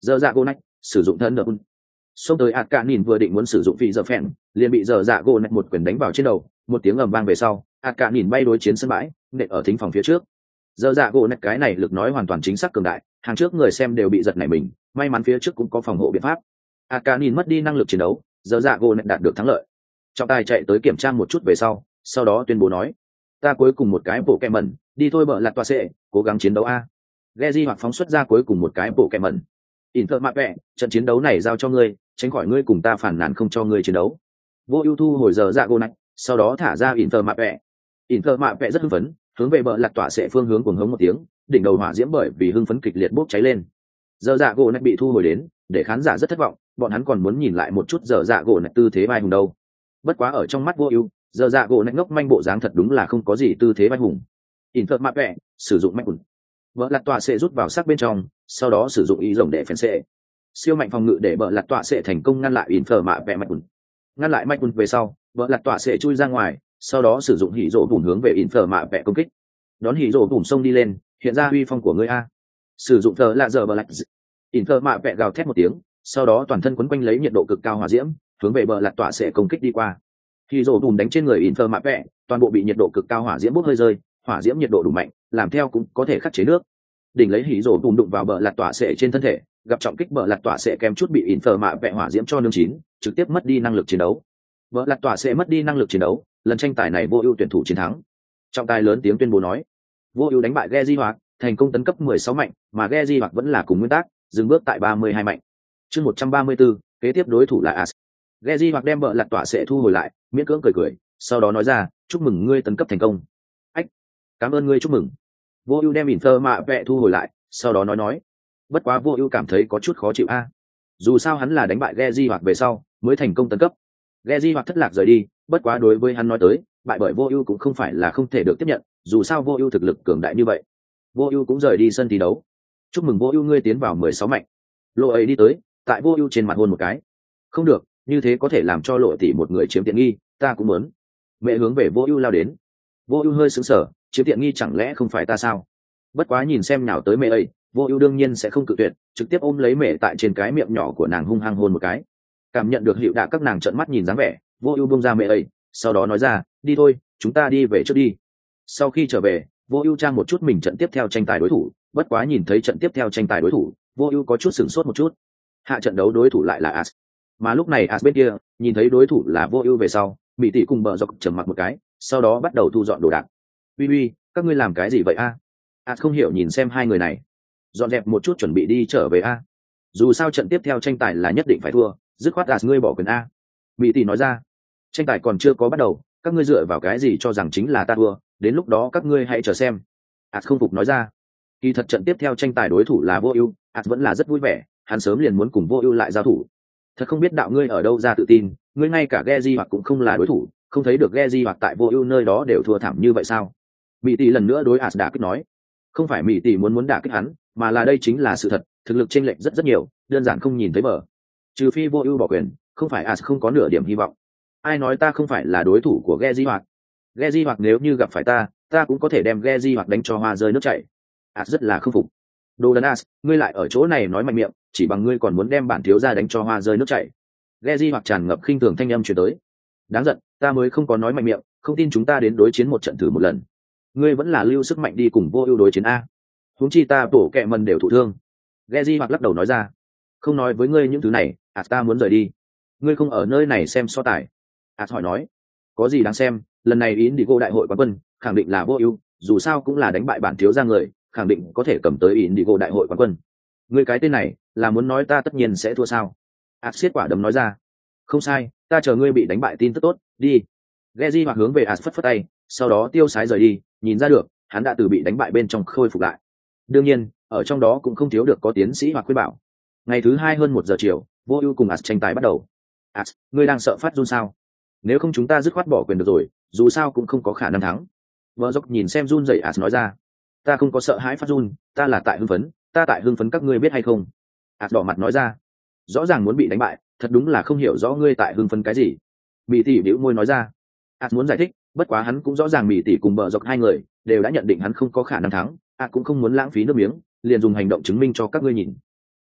Giờ dạ gỗ nách sử dụng thân đập. Xông tới ạt cả nhìn vừa định muốn sử dụng vị giờ phèn, liền bị giờ dạ gỗ nách một quyền đánh vào trên đầu, một tiếng ầm vang về sau, ạt cả nhìn bay đối chiến sân bãi, nện ở thính phòng phía trước. Giờ dạ gỗ nách cái này lực nói hoàn toàn chính xác cường đại, hàng trước người xem đều bị giật nảy mình, may mắn phía trước cũng có phòng hộ biện pháp. ạt cả nhìn mất đi năng lực chiến đấu, giờ dạ gỗ nách đạt được thắng lợi. Trọng tài chạy tới kiểm tra một chút về sau, sau đó tuyên bố nói: ta cuối cùng một cái bộ kẹ mẩn, đi thôi bợ lặt toa xệ, cố gắng chiến đấu a. Geji hoặc phóng xuất ra cuối cùng một cái bộ kẹ mẩn. Inter mạ vẹ, trận chiến đấu này giao cho ngươi, tránh khỏi ngươi cùng ta phản nàn không cho ngươi chiến đấu. Vô ưu thu hồi giờ dạ gỗ nách, sau đó thả ra Inter mạ vẹ. Inter mạ vẹ rất hưng phấn, hướng về bợ lặt tỏa sẽ phương hướng cuồng hống một tiếng, đỉnh đầu hỏa diễm bởi vì hưng phấn kịch liệt bốc cháy lên. Giờ dạ gỗ nách bị thu hồi đến, để khán giả rất thất vọng, bọn hắn còn muốn nhìn lại một chút giờ dạ gỗ nách tư thế vai hùng đâu. Bất quá ở trong mắt vô ưu, giờ dạ gỗ nách ngốc manh bộ dáng thật đúng là không có gì tư thế vai hùng. Inter mạ vẹ, sử dụng mạch hùng. Bợ lặt tỏa sẽ rút vào sắc bên trong, sau đó sử dụng ý rồng để phèn xệ. Siêu mạnh phòng ngự để bợ lặt tọa sẽ thành công ngăn lại Inter mạ vẹ mạch bùn. Ngăn lại mạch bùn về sau, bợ lặt tọa sẽ chui ra ngoài, sau đó sử dụng hỉ rổ bùn hướng về Inter mạ vẹ công kích. Đón hỉ rổ bùn xông đi lên, hiện ra uy phong của ngươi a. Sử dụng thờ lạ giờ bợ lặt. Inter mạ vẹ gào thét một tiếng, sau đó toàn thân quấn quanh lấy nhiệt độ cực cao hỏa diễm, hướng về bợ lặt tọa sẽ công kích đi qua. Hỉ rổ bùn đánh trên người Inter mạ vẹ, toàn bộ bị nhiệt độ cực cao hỏa diễm bốc hơi rơi, hỏa diễm nhiệt độ đủ mạnh, làm theo cũng có thể khắc chế nước. Đỉnh lấy hỉ rổ bùn đụng vào bợ lặt tọa sẽ trên thân thể, gặp trọng kích bợ lặt tọa sẽ kém chút bị Inter mạ vẹ hỏa diễm cho nương chín, trực tiếp mất đi năng lực chiến đấu. Bợ lặt tọa sẽ mất đi năng lực chiến đấu, lần tranh tài này vô ưu tuyển thủ chiến thắng. Trọng tài lớn tiếng tuyên bố nói, vô ưu đánh bại Geji Hoạt, thành công tấn cấp mười sáu mạnh, mà Geji Hoạt vẫn là cùng nguyên tắc, dừng bước tại ba mươi hai mạnh. Chương một trăm ba mươi tư, kế tiếp đối thủ là As. Geji Hoạt đem bợ lặt tọa sẽ thu hồi lại, miễn cưỡng cười cười, sau đó nói ra, chúc mừng ngươi tấn cấp thành công. Ách, cảm ơn ngươi chúc mừng. Vô ưu đem Inter mạ vẹ thu hồi lại, sau đó nói nói, bất quá vô ưu cảm thấy có chút khó chịu a. Dù sao hắn là đánh bại Geji Hoạt về sau mới thành công tấn cấp. Geji Hoạt thất lạc rời đi, bất quá đối với hắn nói tới, bại bởi vô ưu cũng không phải là không thể được tiếp nhận, dù sao vô ưu thực lực cường đại như vậy. Vô ưu cũng rời đi sân thi đấu. Chúc mừng vô ưu ngươi tiến vào mười sáu mạnh. Lộ ấy đi tới, tại vô ưu trên mặt hôn một cái. Không được, như thế có thể làm cho Lộ tỷ một người chiếm tiện nghi, ta cũng muốn. Mẹ hướng về vô ưu lao đến. Vô ưu hơi sững sờ, chiếm tiện nghi chẳng lẽ không phải ta sao? Bất quá nhìn xem nhào tới mẹ ấy, vô ưu đương nhiên sẽ không cự tuyệt, trực tiếp ôm lấy mẹ tại trên cái miệng nhỏ của nàng hung hăng hôn một cái. Cảm nhận được hiệu đạ các nàng trợn mắt nhìn dáng vẻ, vô ưu buông ra mẹ ấy, sau đó nói ra, đi thôi, chúng ta đi về trước đi. Sau khi trở về, vô ưu trang một chút mình trận tiếp theo tranh tài đối thủ, bất quá nhìn thấy trận tiếp theo tranh tài đối thủ, vô ưu có chút sửng sốt một chút. Hạ trận đấu đối thủ lại là As, mà lúc này As bên kia nhìn thấy đối thủ là vô ưu về sau, mỹ tỷ cùng bờ dọc trầm mặc một cái, sau đó bắt đầu thu dọn đồ đạc. Uy uy, các ngươi làm cái gì vậy a? À? As không hiểu nhìn xem hai người này, dọn dẹp một chút chuẩn bị đi trở về a. Dù sao trận tiếp theo tranh tài là nhất định phải thua, dứt khoát As ngươi bỏ quyền a. Mỹ tỷ nói ra, tranh tài còn chưa có bắt đầu, các ngươi dựa vào cái gì cho rằng chính là ta thua, đến lúc đó các ngươi hãy chờ xem. As không phục nói ra, kỳ thật trận tiếp theo tranh tài đối thủ là vô ưu, As vẫn là rất vui vẻ, hắn sớm liền muốn cùng vô ưu lại giao thủ. Thật không biết đạo ngươi ở đâu ra tự tin, ngươi ngay cả Geji hoặc cũng không là đối thủ, không thấy được Geji hoặc tại vô ưu nơi đó đều thua thảm như vậy sao? Mỹ tỷ lần nữa đối As đả kích nói, không phải Mỹ tỷ muốn muốn đả kích hắn, mà là đây chính là sự thật, thực lực chênh lệch rất rất nhiều, đơn giản không nhìn thấy bờ. Trừ phi vô ưu bỏ quyền, không phải As không có nửa điểm hy vọng. Ai nói ta không phải là đối thủ của Geji hoặc? Geji hoặc nếu như gặp phải ta, ta cũng có thể đem Geji hoặc đánh cho hoa rơi nước chảy. As rất là không phục. Đồ đần As, ngươi lại ở chỗ này nói mạnh miệng, chỉ bằng ngươi còn muốn đem bản thiếu gia đánh cho hoa rơi nước chảy. Geji hoặc tràn ngập khinh thường thanh âm truyền tới. Đáng giận, ta mới không có nói mạnh miệng, không tin chúng ta đến đối chiến một trận thử một lần. Ngươi vẫn là lưu sức mạnh đi cùng vô ưu đối chiến a. Huống chi ta bổ kẹ mần đều thụ thương. Geji hoặc lắc đầu nói ra, không nói với ngươi những thứ này, As ta muốn rời đi. Ngươi không ở nơi này xem so tài. As hỏi nói, có gì đáng xem, lần này Indigo đại hội quán quân, khẳng định là vô ưu, dù sao cũng là đánh bại bản thiếu gia người, khẳng định có thể cầm tới Indigo đại hội quán quân. Ngươi cái tên này, là muốn nói ta tất nhiên sẽ thua sao? As siết quả đấm nói ra, không sai, ta chờ ngươi bị đánh bại tin tức tốt, đi. Geji hoặc hướng về As phất phất tay, sau đó tiêu sái rời đi, nhìn ra được, hắn đã từ bị đánh bại bên trong khôi phục lại. Đương nhiên, ở trong đó cũng không thiếu được có tiến sĩ hoặc khuyên bảo. Ngày thứ hai hơn một giờ chiều, vô ưu cùng As tranh tài bắt đầu. As, ngươi đang sợ phát run sao? Nếu không chúng ta dứt khoát bỏ quyền được rồi, dù sao cũng không có khả năng thắng. Vợ dốc nhìn xem run rẩy As nói ra, ta không có sợ hãi phát run, ta là tại hưng phấn, ta tại hưng phấn các ngươi biết hay không? As đỏ mặt nói ra, rõ ràng muốn bị đánh bại, thật đúng là không hiểu rõ ngươi tại hưng phấn cái gì. Mỹ tỷ bĩu môi nói ra, As muốn giải thích, bất quá hắn cũng rõ ràng Mỹ tỷ cùng bờ dọc hai người đều đã nhận định hắn không có khả năng thắng, As cũng không muốn lãng phí nước miếng, liền dùng hành động chứng minh cho các ngươi nhìn.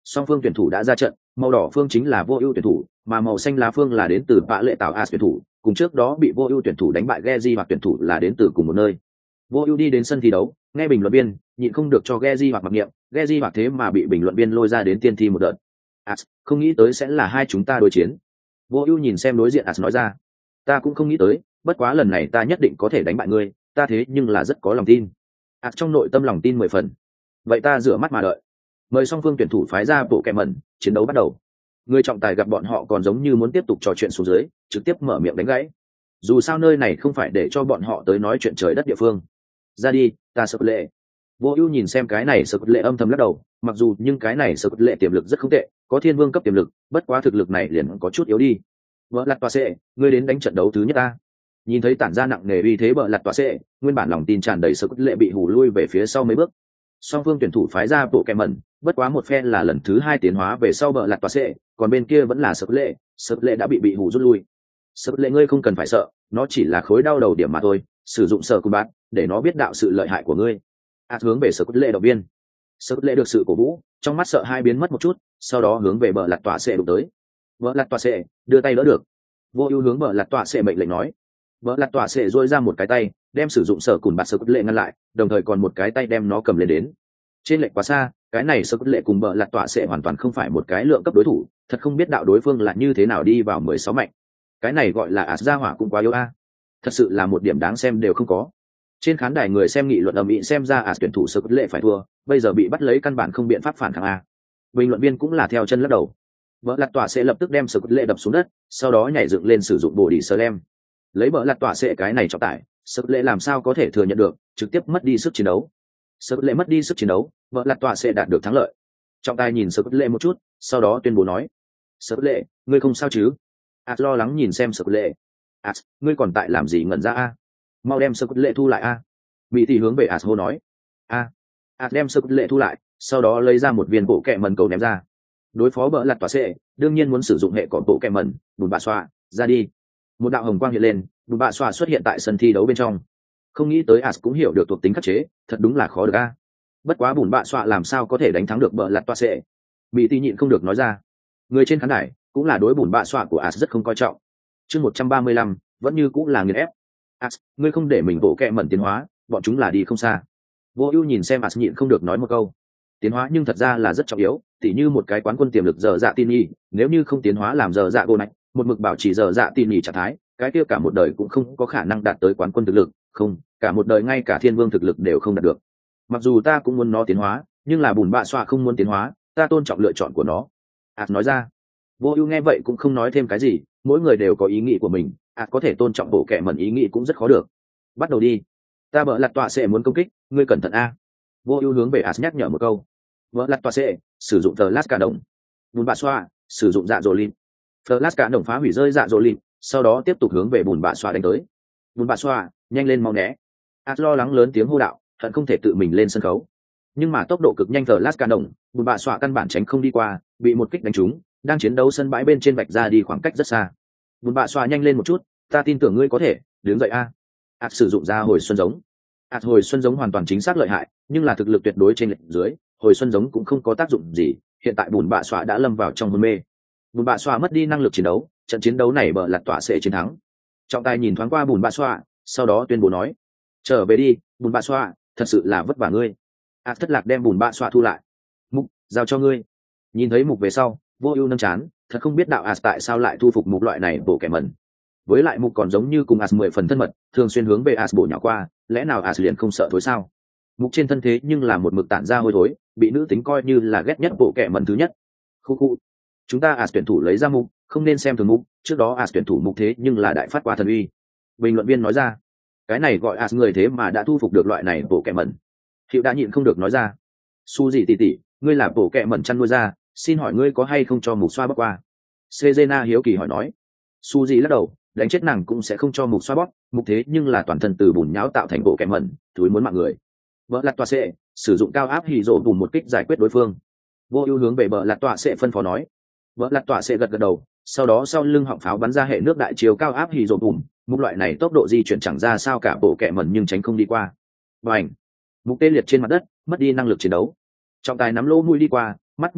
song phương tuyển thủ đã ra trận, màu đỏ phương chính là vô ưu tuyển thủ, mà màu xanh lá phương là đến từ bạ lệ tạo as tuyển thủ, cùng trước đó bị vô ưu tuyển thủ đánh bại Geji hoặc tuyển thủ là đến từ cùng một nơi. Vô ưu đi đến sân thi đấu, nghe bình luận viên nhịn không được cho Geji hoặc mặc niệm, Geji hoặc thế mà bị bình luận viên lôi ra đến tiên thi một đợt. As, không nghĩ tới sẽ là hai chúng ta đối chiến. Vô ưu nhìn xem đối diện As nói ra, ta cũng không nghĩ tới, bất quá lần này ta nhất định có thể đánh bại ngươi, ta thế nhưng là rất có lòng tin. As trong nội tâm lòng tin mười phần. Vậy ta rửa mắt mà đợi. Mời song phương tuyển thủ phái ra bộ kẹ mẩn, chiến đấu bắt đầu. Người trọng tài gặp bọn họ còn giống như muốn tiếp tục trò chuyện xuống dưới, trực tiếp mở miệng đánh gãy. Dù sao nơi này không phải để cho bọn họ tới nói chuyện trời đất địa phương. Ra đi, ta sợ lệ. Vô ưu nhìn xem cái này sợ lệ âm thầm lắc đầu, mặc dù nhưng cái này sợ lệ tiềm lực rất không tệ, có thiên vương cấp tiềm lực, bất quá thực lực này liền có chút yếu đi. Vợ lặt tòa xệ, ngươi đến đánh trận đấu thứ nhất ta. Nhìn thấy tản ra nặng nề uy thế bợ lặt tòa xệ, nguyên bản lòng tin tràn đầy sợ lệ bị hù lui về phía sau mấy bước. Song phương tuyển thủ phái ra bộ kẹ mẩn, bất quá một phe là lần thứ hai tiến hóa về sau bợ lặt tòa xệ, còn bên kia vẫn là sợ lệ, sợ lệ đã bị bị hù rút lui. Sợ lệ ngươi không cần phải sợ, nó chỉ là khối đau đầu điểm mà thôi, sử dụng sở cung bát để nó biết đạo sự lợi hại của ngươi. Át hướng về sở cốt lệ động viên. Sở cốt lệ được sự cổ vũ, trong mắt sợ hai biến mất một chút, sau đó hướng về bờ lặt tọa sệ đụng tới. Bờ lặt tọa sệ đưa tay đỡ được. Vô ưu hướng bờ lặt tọa sệ mệnh lệnh nói. Bờ lặt tọa sệ dôi ra một cái tay, đem sử dụng sở cùng bạt sở cốt lệ ngăn lại, đồng thời còn một cái tay đem nó cầm lên đến. Trên lệch quá xa, cái này sở cốt lệ cùng bờ lặt tọa sệ hoàn toàn không phải một cái lượng cấp đối thủ, thật không biết đạo đối phương là như thế nào đi vào mười sáu mạnh. Cái này gọi là ạt gia hỏa cũng quá yếu a. Thật sự là một điểm đáng xem đều không có. Trên khán đài người xem nghị luận ầm ĩ xem ra ạt tuyển thủ sở cốt lệ phải thua, bây giờ bị bắt lấy căn bản không biện pháp phản kháng a. Bình luận viên cũng là theo chân lắc đầu. Bờ lặt tọa sẽ lập tức đem sở cốt lệ đập xuống đất, sau đó nhảy dựng lên sử dụng bổ đi slam. Lấy bờ lặt tọa sẽ cái này trọng tải, sở cốt lệ làm sao có thể thừa nhận được, trực tiếp mất đi sức chiến đấu. Sở cốt lệ mất đi sức chiến đấu, bờ lặt tọa sẽ đạt được thắng lợi. Trọng tài nhìn sở cốt lệ một chút, sau đó tuyên bố nói: "Sở cốt lệ, ngươi không sao chứ?" Ạt lo lắng nhìn xem sở cốt lệ. "Ạt, ngươi còn tại làm gì ngẩn ra a? Mau đem sở cốt lệ thu lại a." Mỹ thì hướng về Ạt hô nói. "A." Ạt đem sở cốt lệ thu lại, sau đó lấy ra một viên bộ kẹ mần cầu ném ra. Đối phó bờ lặt tòa sệ, đương nhiên muốn sử dụng hệ cỏ bộ kẹ mần, bùn bạ xoa, ra đi. Một đạo hồng quang hiện lên, bùn bạ xoa xuất hiện tại sân thi đấu bên trong. Không nghĩ tới Ạt cũng hiểu được thuộc tính khắc chế, thật đúng là khó được a. Bất quá bùn bạ xoa làm sao có thể đánh thắng được bờ lặt tòa sệ? Mỹ thì nhịn không được nói ra. Người trên khán đài cũng là đối bùn bạ xoa của Ạt rất không coi trọng. Chương một trăm ba mươi lăm, vẫn như cũng là nghiền ép. Ạt, ngươi không để mình bộ kẹ mần tiến hóa, bọn chúng là đi không xa. Vô ưu nhìn xem Ạt nhịn không được nói một câu. Tiến hóa nhưng thật ra là rất trọng yếu, tỉ như một cái quán quân tiềm lực giờ dạ tin nhì, nếu như không tiến hóa làm giờ dạ gô nạch, một mực bảo trì giờ dạ tin nhì trạng thái, cái kia cả một đời cũng không có khả năng đạt tới quán quân thực lực, không, cả một đời ngay cả thiên vương thực lực đều không đạt được. Mặc dù ta cũng muốn nó tiến hóa, nhưng là bùn bạ xoa không muốn tiến hóa, ta tôn trọng lựa chọn của nó. Ạt nói ra. Vô ưu nghe vậy cũng không nói thêm cái gì, mỗi người đều có ý nghĩ của mình, Ạt có thể tôn trọng bộ kệ mẩn ý nghĩ cũng rất khó được. Bắt đầu đi. Ta bợ lặt tọa sẽ muốn công kích, ngươi cẩn thận a. Vô ưu hướng về Ạt nhắc nhở một câu. Vợ lặt tòa sẽ sử dụng tờ lát cả đồng, bùn bạ xoa sử dụng dạ dỗ lìn. Tờ lát cả đồng phá hủy rơi dạ dỗ lìn, sau đó tiếp tục hướng về bùn bạ xoa đánh tới. Bùn bạ xoa nhanh lên mau né. Ạt lo lắng lớn tiếng hô đạo, hận không thể tự mình lên sân khấu, nhưng mà tốc độ cực nhanh tờ lát cả đồng, bùn bạ xoa căn bản tránh không đi qua, bị một kích đánh trúng, đang chiến đấu sân bãi bên trên vạch ra đi khoảng cách rất xa. Bùn bạ xoa nhanh lên một chút, ta tin tưởng ngươi có thể, đứng dậy a. Ạt sử dụng ra hồi xuân giống. Ạt hồi xuân giống hoàn toàn chính xác lợi hại, nhưng là thực lực tuyệt đối trên lệch dưới, hồi xuân giống cũng không có tác dụng gì. Hiện tại bùn bạ xoa đã lâm vào trong hôn mê. Bùn bạ xoa mất đi năng lực chiến đấu, trận chiến đấu này bờ lặt tỏa sẽ chiến thắng. Trọng tài nhìn thoáng qua bùn bạ xoa, sau đó tuyên bố nói: trở về đi, bùn bạ xoa, thật sự là vất vả ngươi. Ạt thất lạc đem bùn bạ xoa thu lại. Mục, giao cho ngươi. Nhìn thấy mục về sau, vô ưu nâng chán, thật không biết đạo Ạt tại sao lại thu phục mục loại này bổ kẻ mẩn. Với lại mục còn giống như cùng Ạt mười phần thân mật, thường xuyên hướng về Ạt bổ nhỏ qua, lẽ nào Ạt liền không sợ thối sao? Mục trên thân thế nhưng là một mực tản ra hôi thối, bị nữ tính coi như là ghét nhất bộ kẻ mẩn thứ nhất. Khu khu, chúng ta Ạt tuyển thủ lấy ra mục, không nên xem thường mục, trước đó Ạt tuyển thủ mục thế nhưng là đại phát qua thần uy. Bình luận viên nói ra, cái này gọi Ạt người thế mà đã thu phục được loại này bộ kẻ mẩn. Hiệu đã nhịn không được nói ra, su gì tỷ tỷ, ngươi là bộ kẻ mẩn chăn nuôi ra, xin hỏi ngươi có hay không cho mục xoa bóp qua? Sejena hiếu kỳ hỏi nói. Su gì lắc đầu, đánh chết nàng cũng sẽ không cho mục xoa bóp, mục thế nhưng là toàn thân từ bùn nhão tạo thành bộ kẻ mẩn, túi muốn mạng người. Bờ lặt tọa sẽ sử dụng cao áp hì rổ bùn một kích giải quyết đối phương. Vô ưu hướng về bờ lặt tọa sẽ phân phó nói. Bờ lặt tọa sẽ gật gật đầu, sau đó sau lưng họng pháo bắn ra hệ nước đại chiều cao áp hì rổ bùn, mục loại này tốc độ di chuyển chẳng ra sao cả bộ kẻ mẩn nhưng tránh không đi qua. Bành! Mục tê liệt trên mặt đất, mất đi năng lực chiến đấu. Trọng tài nắm lỗ mũi đi qua, mắt nhìn mục,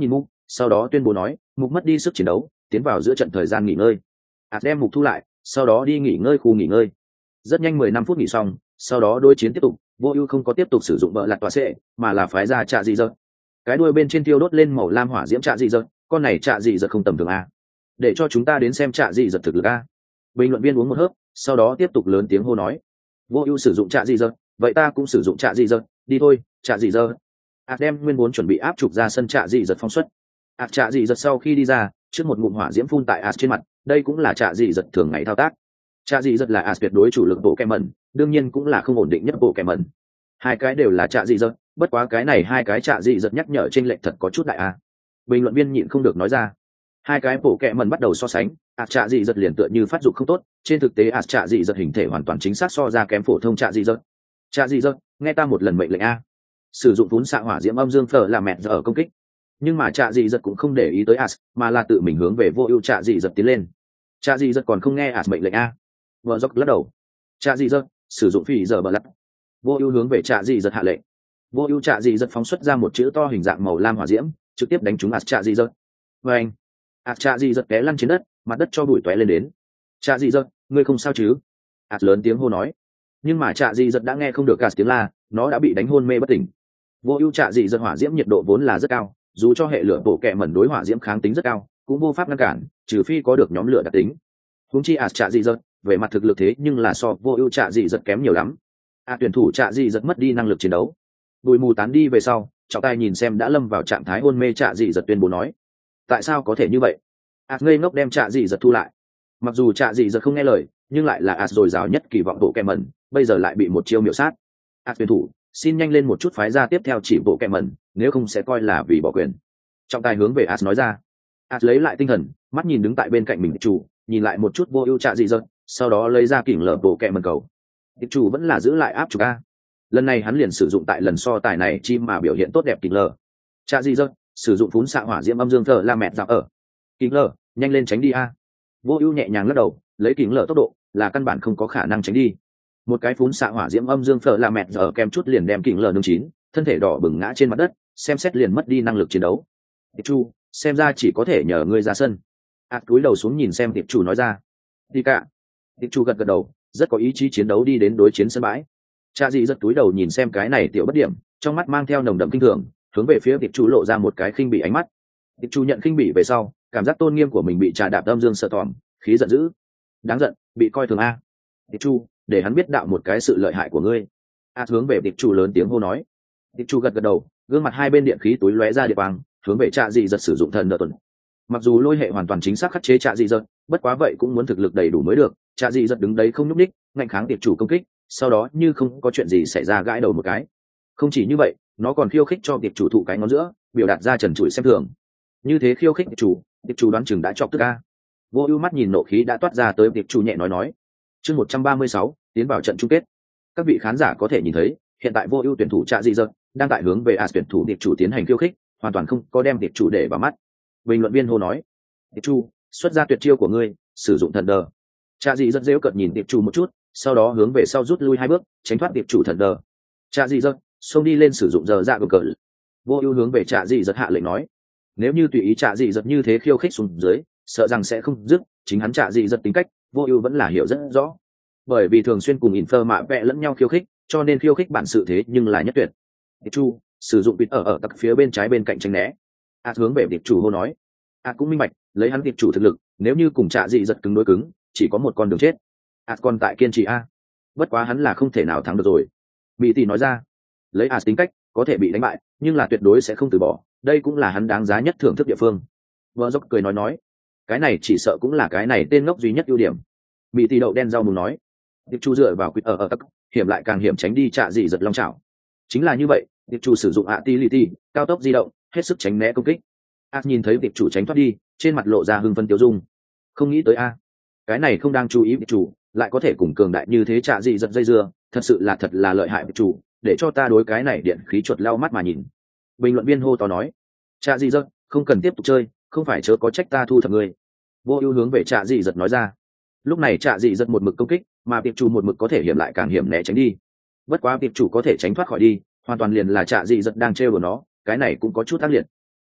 sau đó tuyên bố nói mục mất đi sức chiến đấu, tiến vào giữa trận thời gian nghỉ ngơi. ạt đem mục thu lại, sau đó đi nghỉ ngơi khu nghỉ ngơi. Rất nhanh mười lăm phút nghỉ xong, sau đó đối chiến tiếp tục. Vô Ưu không có tiếp tục sử dụng bợ lạt tọa xệ, mà là phái ra trạ dị dật. Cái đuôi bên trên tiêu đốt lên màu lam hỏa diễm trạ dị dật, con này trạ dị dật không tầm thường a. Để cho chúng ta đến xem trạ dị dật thực lực a. Bình luận viên uống một hớp, sau đó tiếp tục lớn tiếng hô nói. Vô Ưu sử dụng trạ dị dật, vậy ta cũng sử dụng trạ dị dật, đi thôi, trạ dị dật. ạt đem nguyên vốn chuẩn bị áp trục ra sân trạ dị dật phóng xuất. ạt trạ dị dật sau khi đi ra, trước một ngụm hỏa diễm phun tại ạt trên mặt, đây cũng là trạ dị dật thường ngày thao tác. Trạ dị dật là ạt tuyệt đối chủ lực bộ kèm mẩn, đương nhiên cũng là không ổn định nhất bộ kèm mẩn. Hai cái đều là trạ dị dật, bất quá cái này hai cái trạ dị dật nhắc nhở trên lệch thật có chút đại a. Bình luận viên nhịn không được nói ra. Hai cái bộ kèm mẩn bắt đầu so sánh, ạt trạ dị dật liền tựa như phát dục không tốt, trên thực tế ạt trạ dị dật hình thể hoàn toàn chính xác so ra kém phổ thông trạ dị dật. Trạ dị dật, nghe ta một lần mệnh lệnh a. Sử dụng vốn xạ hỏa diễm âm dương phở là mẹ giờ ở công kích. Nhưng mà trạ dị dật cũng không để ý tới ạt, mà là tự mình hướng về Vô Ưu trạ dị dật tiến lên. Trạ dị dật còn không nghe ạt mệnh lệnh a. Vợ dốc lắc đầu. Trạ dị dật, sử dụng phỉ giờ bờ lật. Vô Ưu hướng về trạ dị dật hạ lệnh. Vô Ưu trạ dị dật phóng xuất ra một chữ to hình dạng màu lam hỏa diễm, trực tiếp đánh trúng ạt trạ dị dật. Oeng! ạt trạ dị dật té lăn trên đất, mặt đất cho bụi tóe lên đến. Trạ dị dật, ngươi không sao chứ? ạt lớn tiếng hô nói. Nhưng mà trạ dị dật đã nghe không được cả tiếng la, nó đã bị đánh hôn mê bất tỉnh. Vô Ưu trạ dị dật hỏa diễm nhiệt độ vốn là rất cao, dù cho hệ lửa bổ kẹ mẩn đối hỏa diễm kháng tính rất cao, cũng vô pháp ngăn cản, trừ phi có được nhóm lửa đặc tính. Huống chi ạt trạ dị dật, về mặt thực lực thế nhưng là so Vô Ưu trạ dị dật kém nhiều lắm. ạt tuyển thủ trạ dị dật mất đi năng lực chiến đấu. Bụi mù tán đi về sau, trọng tài nhìn xem đã lâm vào trạng thái hôn mê trạ dị dật tuyên bố nói: tại sao có thể như vậy? ạt ngây ngốc đem trạ dị dật thu lại. Mặc dù trạ dị dật không nghe lời, nhưng lại là ạt dồi dào nhất kỳ vọng bộ kẹ mẩn, bây giờ lại bị một chiêu miểu sát. ạt tuyển thủ, xin nhanh lên một chút phái ra tiếp theo chỉ bộ kẹ mẩn, nếu không sẽ coi là vì bỏ quyền. Trọng tài hướng về ạt nói ra. ạt lấy lại tinh thần, mắt nhìn đứng tại bên cạnh mình chủ, nhìn lại một chút Vô Ưu trạ dị dật, sau đó lấy ra kỉnh lở bộ kẹ mẩn cầu. Tiệp chủ vẫn là giữ lại áp trục a. Lần này hắn liền sử dụng tại lần so tài này chi mà biểu hiện tốt đẹp kỉnh lở. Trạ dị dật, sử dụng phún xạ hỏa diễm âm dương thờ la mẹ dạo ở. Kỉnh lở, nhanh lên tránh đi a. Vô Ưu nhẹ nhàng lắc đầu, lấy kỉnh lở tốc độ là căn bản không có khả năng tránh đi. Một cái phún xạ hỏa diễm âm dương phở là mẹ giờ kem chút liền đem kỉnh lở nướng chín, thân thể đỏ bừng ngã trên mặt đất, xem xét liền mất đi năng lực chiến đấu. Tiệp chủ, xem ra chỉ có thể nhờ ngươi ra sân. ạt cúi đầu xuống nhìn xem tiệp chủ nói ra. Đi cả. Tiệp chủ gật gật đầu, rất có ý chí chiến đấu đi đến đối chiến sân bãi. Trạ dị rất cúi đầu nhìn xem cái này tiểu bất điểm, trong mắt mang theo nồng đậm kinh thường, hướng về phía tiệp chủ lộ ra một cái khinh bỉ ánh mắt. Tiệp chủ nhận khinh bỉ về sau, cảm giác tôn nghiêm của mình bị trà đạp âm dương sợ tòm, khí giận dữ. Đáng giận, bị coi thường a. Tiệp chủ, để hắn biết đạo một cái sự lợi hại của ngươi. ạt hướng về tiệp chủ lớn tiếng hô nói. Tiệp chủ gật gật đầu, gương mặt hai bên điện khí túi lóe ra địa quang, hướng về trạ dị giật sử dụng thần nợ tuần. Mặc dù lôi hệ hoàn toàn chính xác khắc chế trạ dị giật, bất quá vậy cũng muốn thực lực đầy đủ mới được. Trạ dị giật đứng đấy không nhúc ních, ngạnh kháng tiệp chủ công kích, sau đó như không có chuyện gì xảy ra gãi đầu một cái. Không chỉ như vậy, nó còn khiêu khích cho tiệp chủ thụ cái ngón giữa, biểu đạt ra trần trụi xem thường. Như thế khiêu khích tiệp chủ, tiệp chủ đoán chừng đã chọc tức a. Vô Ưu mắt nhìn nộ khí đã toát ra tới tiệp chủ nhẹ nói nói. Chương một trăm ba mươi sáu, tiến vào trận chung kết. Các vị khán giả có thể nhìn thấy, hiện tại Vô Ưu tuyển thủ Trạ dị dật đang tại hướng về ạt tuyển thủ tiệp chủ tiến hành khiêu khích, hoàn toàn không có đem tiệp chủ để vào mắt. Bình luận viên hô nói: "Tiệp chủ, xuất ra tuyệt chiêu của ngươi, sử dụng thần đờ." Trạ dị dật giễu cợt nhìn tiệp chủ một chút, sau đó hướng về sau rút lui hai bước, tránh thoát tiệp chủ thần đờ. Trạ dị dật xông đi lên sử dụng giờ dạ của cờ. Vô Ưu hướng về Trạ dị dật hạ lệnh nói: "Nếu như tùy ý Trạ dị dật như thế khiêu khích xuống dưới, sợ rằng sẽ không dứt, chính hắn Trạ dị dật tính cách, Vô Ưu vẫn là hiểu rất rõ. Bởi vì thường xuyên cùng Infer mạ vẽ lẫn nhau khiêu khích, cho nên khiêu khích bản sự thế nhưng là nhất tuyệt." Tiệp chủ, sử dụng vịt ở ở tặc phía bên trái bên cạnh tránh né. ạt hướng về tiệp chủ hô nói. ạt cũng minh bạch, lấy hắn tiệp chủ thực lực, nếu như cùng Trạ dị dật cứng đối cứng, chỉ có một con đường chết. ạt còn tại kiên trì a. Bất quá hắn là không thể nào thắng được rồi. Mỹ tỷ nói ra. Lấy ạt tính cách, có thể bị đánh bại, nhưng là tuyệt đối sẽ không từ bỏ, đây cũng là hắn đáng giá nhất thưởng thức địa phương. Vợ dốc cười nói nói, cái này chỉ sợ cũng là cái này tên ngốc duy nhất ưu điểm. Mỹ tỷ đậu đen rau mùng nói. Tiệp chủ dựa vào quýt ở ở tắc, hiểm lại càng hiểm tránh đi Trạ dị dật long chảo. Chính là như vậy, tiệp chủ sử dụng Agility, cao tốc di động, hết sức tránh né công kích. ạt nhìn thấy tiệp chủ tránh thoát đi, trên mặt lộ ra hưng phấn tiêu dung. Không nghĩ tới a, cái này không đang chú ý tiệp chủ, lại có thể cùng cường đại như thế Trạ dị dật dây dưa, thật sự là thật là lợi hại tiệp chủ, để cho ta đối cái này điện khí chuột lau mắt mà nhìn. Bình luận viên hô to nói, Trạ dị dật, không cần tiếp tục chơi, không phải chớ có trách ta thu thập ngươi. Vô Ưu hướng về Trạ dị dật nói ra. Lúc này Trạ dị dật một mực công kích, mà tiệp chủ một mực có thể hiểm lại càng hiểm né tránh đi. Bất quá tiệp chủ có thể tránh thoát khỏi đi, hoàn toàn liền là Trạ dị dật đang trêu của nó, cái này cũng có chút ác liệt.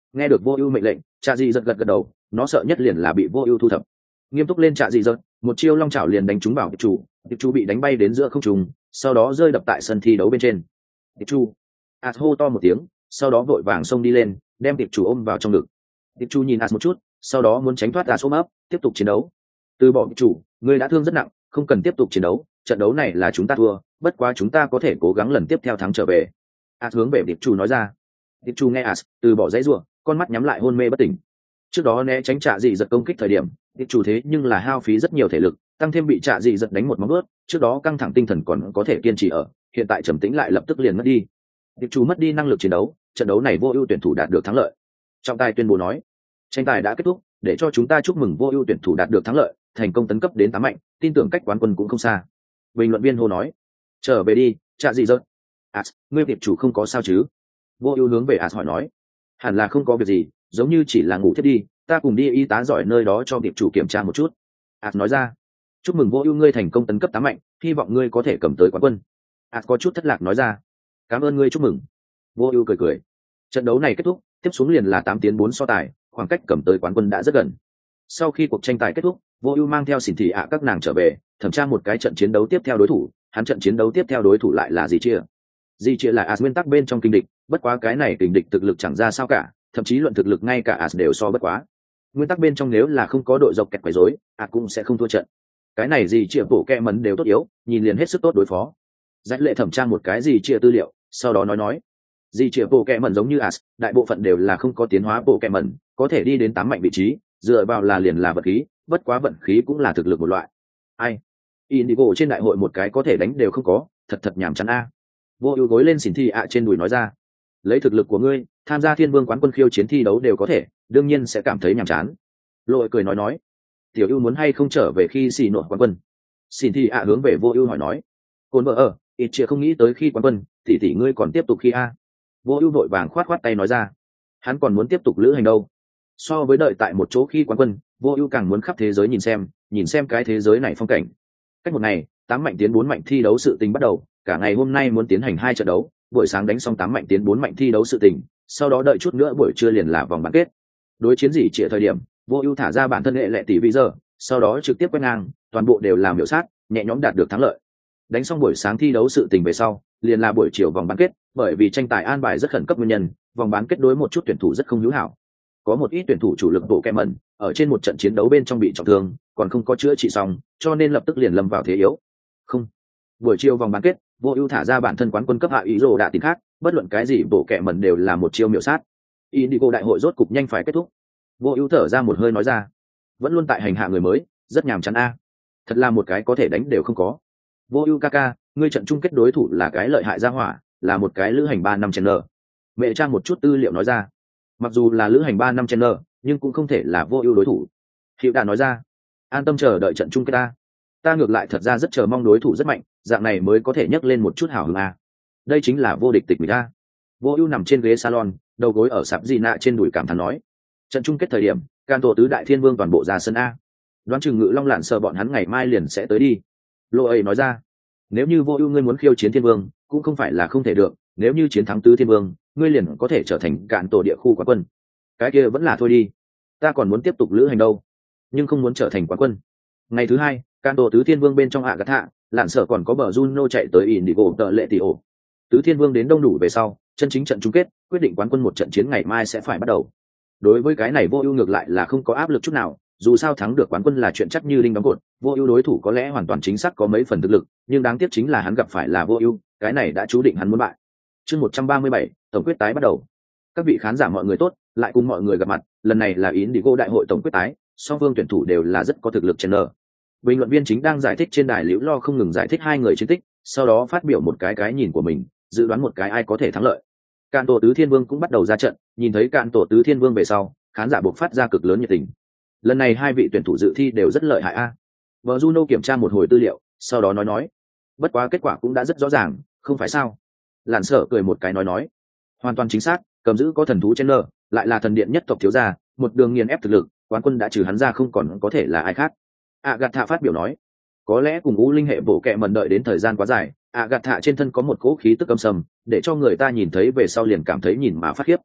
Nghe được vô ưu mệnh lệnh, Trạ Dị giật gật gật đầu, nó sợ nhất liền là bị vô ưu thu thập. Nghiêm túc lên Trạ Dị giật, một chiêu long chảo liền đánh trúng vào tiệp chủ, tiệp chủ bị đánh bay đến giữa không trung, sau đó rơi đập tại sân thi đấu bên trên. Tiệp chủ, As hô to một tiếng, sau đó vội vàng xông đi lên, đem tiệp chủ ôm vào trong ngực. Tiệp chủ nhìn As một chút, sau đó muốn tránh thoát As ôm ấp, tiếp tục chiến đấu. Từ bỏ tiệp chủ, ngươi đã thương rất nặng, không cần tiếp tục chiến đấu, trận đấu này là chúng ta thua, bất quá chúng ta có thể cố gắng lần tiếp theo thắng trở về. As hướng về tiệp chủ nói ra. Tiệp chủ nghe As, từ bỏ dãy rủa, con mắt nhắm lại hôn mê bất tỉnh. Trước đó né tránh Trạ Dị giật công kích thời điểm, tiệp chủ thế nhưng là hao phí rất nhiều thể lực, tăng thêm bị Trạ Dị giật đánh một móng ướt, trước đó căng thẳng tinh thần còn có thể kiên trì ở, hiện tại trầm tĩnh lại lập tức liền mất đi. Tiệp chủ mất đi năng lực chiến đấu, trận đấu này vô ưu tuyển thủ đạt được thắng lợi. Trọng tài tuyên bố nói, tranh tài đã kết thúc, để cho chúng ta chúc mừng vô ưu tuyển thủ đạt được thắng lợi, thành công tấn cấp đến tám mạnh, tin tưởng cách quán quân cũng không xa. Bình luận viên hô nói, trở về đi, Trạ Dị giật. As, ngươi tiệp chủ không có sao chứ? Vô ưu hướng về As hỏi nói, hẳn là không có việc gì, giống như chỉ là ngủ thiết đi, ta cùng đi y tá giỏi nơi đó cho tiệp chủ kiểm tra một chút. As nói ra, chúc mừng vô ưu ngươi thành công tấn cấp tám mạnh, hy vọng ngươi có thể cầm tới quán quân. As có chút thất lạc nói ra, cảm ơn ngươi chúc mừng. Vô ưu cười cười. Trận đấu này kết thúc, tiếp xuống liền là tám tiến bốn so tài, khoảng cách cầm tới quán quân đã rất gần. Sau khi cuộc tranh tài kết thúc, vô ưu mang theo xỉn thị ạ các nàng trở về, thẩm tra một cái trận chiến đấu tiếp theo đối thủ. Hắn trận chiến đấu tiếp theo đối thủ lại là gì chia? Gì chia là As nguyên tắc bên trong kinh địch, bất quá cái này kinh địch thực lực chẳng ra sao cả, thậm chí luận thực lực ngay cả As đều so bất quá. Nguyên tắc bên trong nếu là không có đội dọc kẹt quấy rối, As cũng sẽ không thua trận. Cái này gì chia bổ kẹ mẩn đều tốt yếu, nhìn liền hết sức tốt đối phó. Dãy lệ thẩm tra một cái gì chia tư liệu, sau đó nói nói, gì chia bổ kẹ mẩn giống như As, đại bộ phận đều là không có tiến hóa bổ kẹ mẩn, có thể đi đến tám mạnh vị trí, dựa vào là liền là vật khí, bất quá vận khí cũng là thực lực một loại. Ai? Indigo trên đại hội một cái có thể đánh đều không có, thật thật nhàm chán a. Vô ưu gối lên xỉn thi ạ trên đùi nói ra, lấy thực lực của ngươi, tham gia thiên vương quán quân khiêu chiến thi đấu đều có thể, đương nhiên sẽ cảm thấy nhàm chán. Lội cười nói nói, tiểu ưu muốn hay không trở về khi xì nội quán quân? Xỉn thi ạ hướng về vô ưu hỏi nói, cồn vợ ở, ít chia không nghĩ tới khi quán quân, tỷ tỷ ngươi còn tiếp tục khi a. Vô ưu vội vàng khoát khoát tay nói ra, hắn còn muốn tiếp tục lữ hành đâu. So với đợi tại một chỗ khi quán quân, vô ưu càng muốn khắp thế giới nhìn xem, nhìn xem cái thế giới này phong cảnh. Cách một ngày, tám mạnh tiến bốn mạnh thi đấu sự tình bắt đầu, cả ngày hôm nay muốn tiến hành hai trận đấu, buổi sáng đánh xong tám mạnh tiến bốn mạnh thi đấu sự tình, sau đó đợi chút nữa buổi trưa liền là vòng bán kết. Đối chiến gì chỉ thời điểm, vô ưu thả ra bản thân hệ lệ tỷ vị giờ, sau đó trực tiếp quét ngang, toàn bộ đều làm miểu sát, nhẹ nhõm đạt được thắng lợi. Đánh xong buổi sáng thi đấu sự tình về sau, liền là buổi chiều vòng bán kết, bởi vì tranh tài an bài rất khẩn cấp nguyên nhân, vòng bán kết đối một chút tuyển thủ rất không hữu hảo. Có một ít tuyển thủ chủ lực bộ kẹ mẩn, ở trên một trận chiến đấu bên trong bị trọng thương, còn không có chữa trị xong, cho nên lập tức liền lâm vào thế yếu. Không. Buổi chiều vòng bán kết, vô ưu thả ra bản thân quán quân cấp hạ ý rồ đã tính khác, bất luận cái gì bộ kẹ mẩn đều là một chiêu miểu sát. Indigo đại hội rốt cục nhanh phải kết thúc. Vô ưu thở ra một hơi nói ra, vẫn luôn tại hành hạ người mới, rất nhàm chán a. Thật là một cái có thể đánh đều không có. Vô ưu Kaka, ngươi trận chung kết đối thủ là cái lợi hại gia hỏa, là một cái lữ hành ba năm chen nở. Mẹ trang một chút tư liệu nói ra, mặc dù là lữ hành ba năm chen nở, nhưng cũng không thể là vô ưu đối thủ. Hiệu đã nói ra, an tâm chờ đợi trận chung kết ta. Ta ngược lại thật ra rất chờ mong đối thủ rất mạnh, dạng này mới có thể nhấc lên một chút hào hứng a. Đây chính là vô địch tịch mình a. Vô ưu nằm trên ghế salon, đầu gối ở sạp di nạ trên đùi cảm thán nói, trận chung kết thời điểm, can tổ tứ đại thiên vương toàn bộ ra sân a. Đoán chừng Ngự Long Lạn sợ bọn hắn ngày mai liền sẽ tới đi. Lô ấy nói ra, nếu như vô ưu ngươi muốn khiêu chiến thiên vương, cũng không phải là không thể được, nếu như chiến thắng tứ thiên vương, ngươi liền có thể trở thành cạn tổ địa khu quán quân. Cái kia vẫn là thôi đi, ta còn muốn tiếp tục lữ hành đâu, nhưng không muốn trở thành quán quân. Ngày thứ hai, cạn tổ tứ thiên vương bên trong hạ gắt hạ, Lạn sợ còn có bờ Juno chạy tới Indigo tợ lệ tỷ ổ. Tứ thiên vương đến đông đủ về sau, chân chính trận chung kết, quyết định quán quân một trận chiến ngày mai sẽ phải bắt đầu. Đối với cái này vô ưu ngược lại là không có áp lực chút nào, dù sao thắng được quán quân là chuyện chắc như đinh đóng cột, vô ưu đối thủ có lẽ hoàn toàn chính xác có mấy phần thực lực, nhưng đáng tiếc chính là hắn gặp phải là vô ưu, cái này đã chú định hắn muốn bại. Chương một trăm ba mươi bảy, tổng quyết tái bắt đầu. Các vị khán giả mọi người tốt, lại cùng mọi người gặp mặt, lần này là Indigo đại hội tổng quyết tái, song phương tuyển thủ đều là rất có thực lực chen nở. Bình luận viên chính đang giải thích trên đài liễu lo không ngừng giải thích hai người chiến tích, sau đó phát biểu một cái cái nhìn của mình, dự đoán một cái ai có thể thắng lợi. Cạn tổ tứ thiên vương cũng bắt đầu ra trận, nhìn thấy cạn tổ tứ thiên vương về sau, khán giả buộc phát ra cực lớn nhiệt tình. Lần này hai vị tuyển thủ dự thi đều rất lợi hại a. Vợ Juno kiểm tra một hồi tư liệu, sau đó nói nói, bất quá kết quả cũng đã rất rõ ràng, không phải sao? Lạn sợ cười một cái nói nói, hoàn toàn chính xác, cầm giữ có thần thú chen nở, lại là thần điện nhất tộc thiếu gia, một đường nghiền ép thực lực, quán quân đã trừ hắn ra không còn có thể là ai khác. Agatha phát biểu nói, có lẽ cùng ngũ linh hệ bổ kẹ mần đợi đến thời gian quá dài, Agatha trên thân có một cỗ khí tức âm sầm, để cho người ta nhìn thấy về sau liền cảm thấy nhìn mà phát khiếp.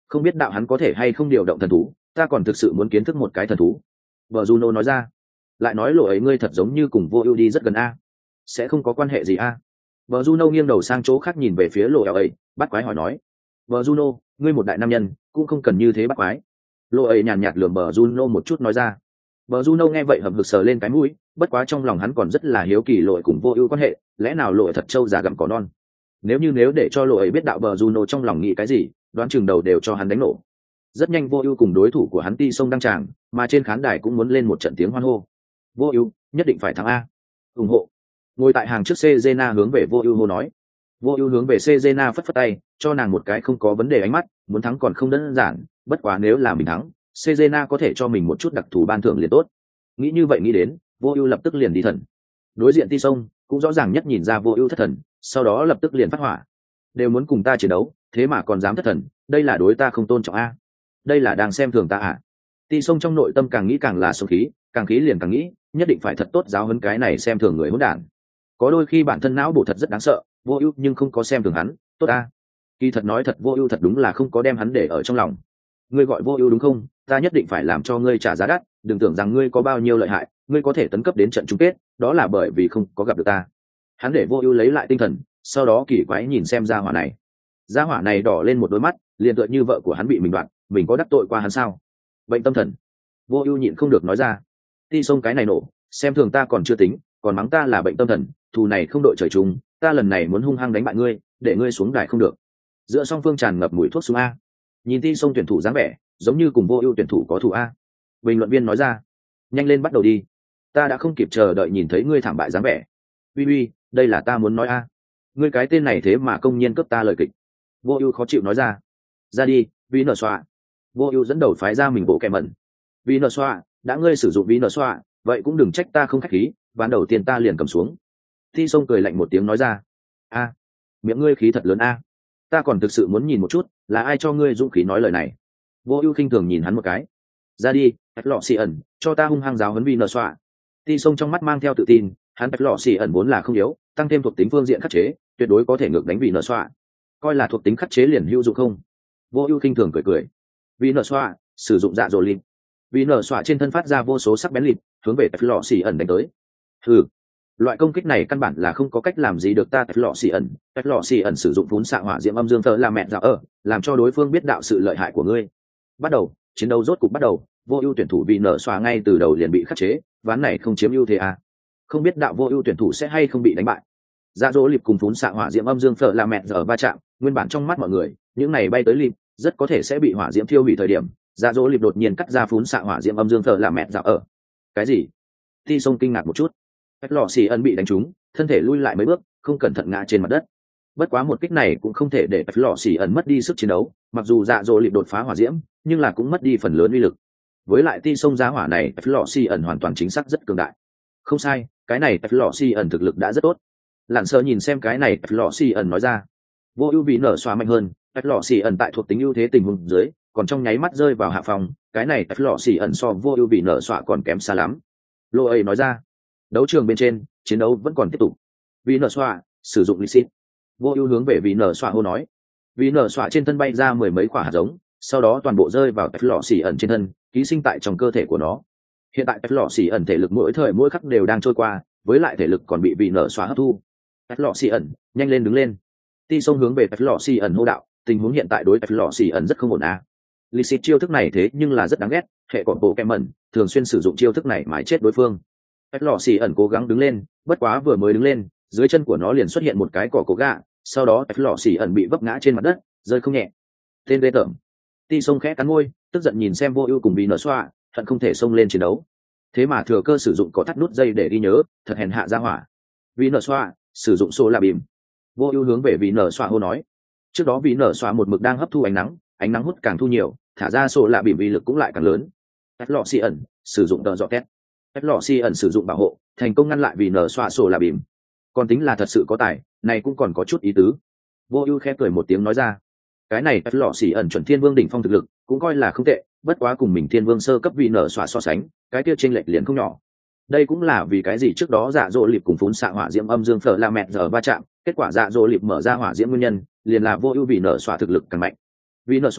không biết đạo hắn có thể hay không điều động thần thú, ta còn thực sự muốn kiến thức một cái thần thú. Vợ Juno nói ra. Lại nói lộ ấy ngươi thật giống như cùng vô ưu đi rất gần a. Sẽ không có quan hệ gì a? Vợ Juno nghiêng đầu sang chỗ khác nhìn về phía lộ ấy, bắt quái hỏi nói. Vợ Juno, ngươi một đại nam nhân, cũng không cần như thế bắt quái. Lộ ấy nhàn nhạt lườm bờ Juno một chút nói ra. Bờ Juno nghe vậy hầm hực sờ lên cái mũi, bất quá trong lòng hắn còn rất là hiếu kỳ lội cùng vô ưu quan hệ, lẽ nào lội thật trâu già gặm cỏ non. Nếu như nếu để cho lội biết đạo bờ Juno trong lòng nghĩ cái gì, đoán chừng đầu đều cho hắn đánh nổ. Rất nhanh vô ưu cùng đối thủ của hắn Ti Sông đăng tràng, mà trên khán đài cũng muốn lên một trận tiếng hoan hô. Vô ưu nhất định phải thắng a, ủng hộ. Ngồi tại hàng trước Cezena hướng về vô ưu hô nói. Vô ưu hướng về Cezena phất phất tay, cho nàng một cái không có vấn đề ánh mắt, muốn thắng còn không đơn giản, bất quá nếu là mình thắng, Cezena có thể cho mình một chút đặc thù ban thưởng liền tốt. Nghĩ như vậy nghĩ đến, vô ưu lập tức liền đi thần. Đối diện Ti Sông cũng rõ ràng nhất nhìn ra vô ưu thất thần, sau đó lập tức liền phát hỏa. Đều muốn cùng ta chiến đấu, thế mà còn dám thất thần, đây là đối ta không tôn trọng a. Đây là đang xem thường ta à? Ti Sông trong nội tâm càng nghĩ càng là sông khí, càng khí liền càng nghĩ, nhất định phải thật tốt giáo huấn cái này xem thường người hỗn đản. Có đôi khi bản thân não bộ thật rất đáng sợ, vô ưu nhưng không có xem thường hắn, tốt a. Kỳ thật nói thật vô ưu thật đúng là không có đem hắn để ở trong lòng. Ngươi gọi vô ưu đúng không? Ta nhất định phải làm cho ngươi trả giá đắt, đừng tưởng rằng ngươi có bao nhiêu lợi hại, ngươi có thể tấn cấp đến trận chung kết, đó là bởi vì không có gặp được ta. Hắn để vô ưu lấy lại tinh thần, sau đó kỳ quái nhìn xem gia hỏa này. Gia hỏa này đỏ lên một đôi mắt, liền tựa như vợ của hắn bị mình đoạt, mình có đắc tội qua hắn sao? Bệnh tâm thần. Vô ưu nhịn không được nói ra. Ti Sông cái này nổ, xem thường ta còn chưa tính, còn mắng ta là bệnh tâm thần, thù này không đội trời chung, ta lần này muốn hung hăng đánh bại ngươi, để ngươi xuống đài không được. Giữa song phương tràn ngập mùi thuốc súng a. Nhìn Ti Sông tuyển thủ dáng vẻ, giống như cùng vô ưu tuyển thủ có thù a. Bình luận viên nói ra. Nhanh lên bắt đầu đi, ta đã không kịp chờ đợi nhìn thấy ngươi thảm bại dáng vẻ. Uy uy, đây là ta muốn nói a. Ngươi cái tên này thế mà công nhiên cướp ta lời kịch. Vô ưu khó chịu nói ra. Ra đi, vì nở xoa. Vô ưu dẫn đầu phái ra mình bộ kẻ mẩn. Vì nở xoa, đã ngươi sử dụng vì nở xoa, vậy cũng đừng trách ta không khách khí, ván đầu tiên ta liền cầm xuống. Ti Sông cười lạnh một tiếng nói ra. A, miệng ngươi khí thật lớn a. Ta còn thực sự muốn nhìn một chút, là ai cho ngươi dũng khí nói lời này. Vô ưu khinh thường nhìn hắn một cái. Ra đi, Bạch Lọ Xì ẩn, cho ta hung hăng giáo huấn vì nở xoa. Ti Sông trong mắt mang theo tự tin, hắn Bạch Lọ Xì ẩn vốn là không yếu, tăng thêm thuộc tính phương diện khắc chế, tuyệt đối có thể ngược đánh vì nở xoa. Coi là thuộc tính khắc chế liền hữu dụng không? Vô ưu khinh thường cười cười. Vì nở xoa, sử dụng dạ dỗ lìm. Vì nở xoa trên thân phát ra vô số sắc bén lìm, hướng về Bạch Lọ Xì ẩn đánh tới. Hừ, loại công kích này căn bản là không có cách làm gì được ta. Bạch Lọ Xì ẩn, Bạch Lọ Xì ẩn sử dụng phún xạ hỏa diễm âm dương thờ là mẹ dạo ở, làm cho đối phương biết đạo sự lợi hại của ngươi. Bắt đầu, chiến đấu rốt cục bắt đầu. Vô ưu tuyển thủ vì nở xoa ngay từ đầu liền bị khắc chế, ván này không chiếm ưu thế à? Không biết đạo vô ưu tuyển thủ sẽ hay không bị đánh bại. Dạ dỗ lịp cùng phún xạ hỏa diễm âm dương phở là mẹ giờ va chạm, nguyên bản trong mắt mọi người, những này bay tới lịp rất có thể sẽ bị hỏa diễm thiêu hủy thời điểm, dạ dỗ lịp đột nhiên cắt ra phún xạ hỏa diễm âm dương phở là mẹ dạo ở. Cái gì? Ti Sông kinh ngạc một chút. Bạch Lọ Xì ẩn bị đánh trúng, thân thể lui lại mấy bước, không cẩn thận ngã trên mặt đất. Bất quá một kích này cũng không thể để Bạch Lọ Xì ẩn mất đi sức chiến đấu, mặc dù dạ dỗ lịp đột phá hỏa diễm, nhưng là cũng mất đi phần lớn uy lực. Với lại Ti Sông giá hỏa này, Bạch Lọ Xì ẩn hoàn toàn chính xác rất cường đại. Không sai, cái này Bạch Lọ Xì ẩn thực lực đã rất tốt. Lặn sơ nhìn xem cái này Bạch Lọ Xì ẩn nói ra. Vô ưu bị nở xoa mạnh hơn, Bạch Lọ Xì ẩn tại thuộc tính ưu thế tình huống dưới, còn trong nháy mắt rơi vào hạ phòng, cái này Bạch Lọ Xì ẩn so vô ưu bị nở xoa còn kém xa lắm. Lô ấy nói ra. Đấu trường bên trên, chiến đấu vẫn còn tiếp tục. Vì nở xoa, sử dụng lý xít. Vô ưu hướng về vì nở xoa hô nói. Vì nở xoa trên thân bay ra mười mấy quả hạt giống, sau đó toàn bộ rơi vào Bạch Lọ Xì ẩn trên thân, ký sinh tại trong cơ thể của nó. Hiện tại Bạch Lọ Xì ẩn thể lực mỗi thời mỗi khắc đều đang trôi qua, với lại thể lực còn bị vì nở xoa hấp thu. Bạch Lọ Xì ẩn, nhanh lên đứng lên. Ti Sông hướng về Bạch Lọ Xì ẩn hô đạo, tình huống hiện tại đối Bạch Lọ Xì ẩn rất không ổn à. Lý xịt chiêu thức này thế nhưng là rất đáng ghét, hệ cỏ bộ kem mẩn, thường xuyên sử dụng chiêu thức này mãi chết đối phương. Bạch Lọ Xì ẩn cố gắng đứng lên, bất quá vừa mới đứng lên, dưới chân của nó liền xuất hiện một cái cỏ cổ gạ, sau đó Bạch Lọ Xì ẩn bị vấp ngã trên mặt đất, rơi không nhẹ. Tên ghê tởm. Ti Sông khẽ cắn môi, tức giận nhìn xem vô ưu cùng bị nở xoa, hận không thể xông lên chiến đấu. Thế mà thừa cơ sử dụng có thắt nút dây để ghi nhớ, thật hèn hạ ra hỏa. Vì nở xoa, sử dụng xô là bìm. Vô ưu hướng về vì nở xoa hô nói. Trước đó vì nở xoa một mực đang hấp thu ánh nắng, ánh nắng hút càng thu nhiều, thả ra xô là bìm uy lực cũng lại càng lớn. Bạch Lọ Xì ẩn, sử dụng tờ dọ két. Bạch Lọ Xì ẩn sử dụng bảo hộ, thành công ngăn lại vì nở xoa xô là bìm. Còn tính là thật sự có tài, này cũng còn có chút ý tứ. Vô ưu khẽ cười một tiếng nói ra. Cái này Bạch Lọ Xì ẩn chuẩn thiên vương đỉnh phong thực lực, cũng coi là không tệ, bất quá cùng mình thiên vương sơ cấp vì nở xoa so sánh, cái kia chênh lệch liền không nhỏ. Đây cũng là vì cái gì trước đó dạ dỗ lịp cùng phún xạ hỏa diễm âm dương phở la mẹ giờ va chạm, kết quả dạ dỗ lịp mở ra hỏa diễm nguyên nhân liền là vô ưu vì nở xoa thực lực càng mạnh. Vì nở xoa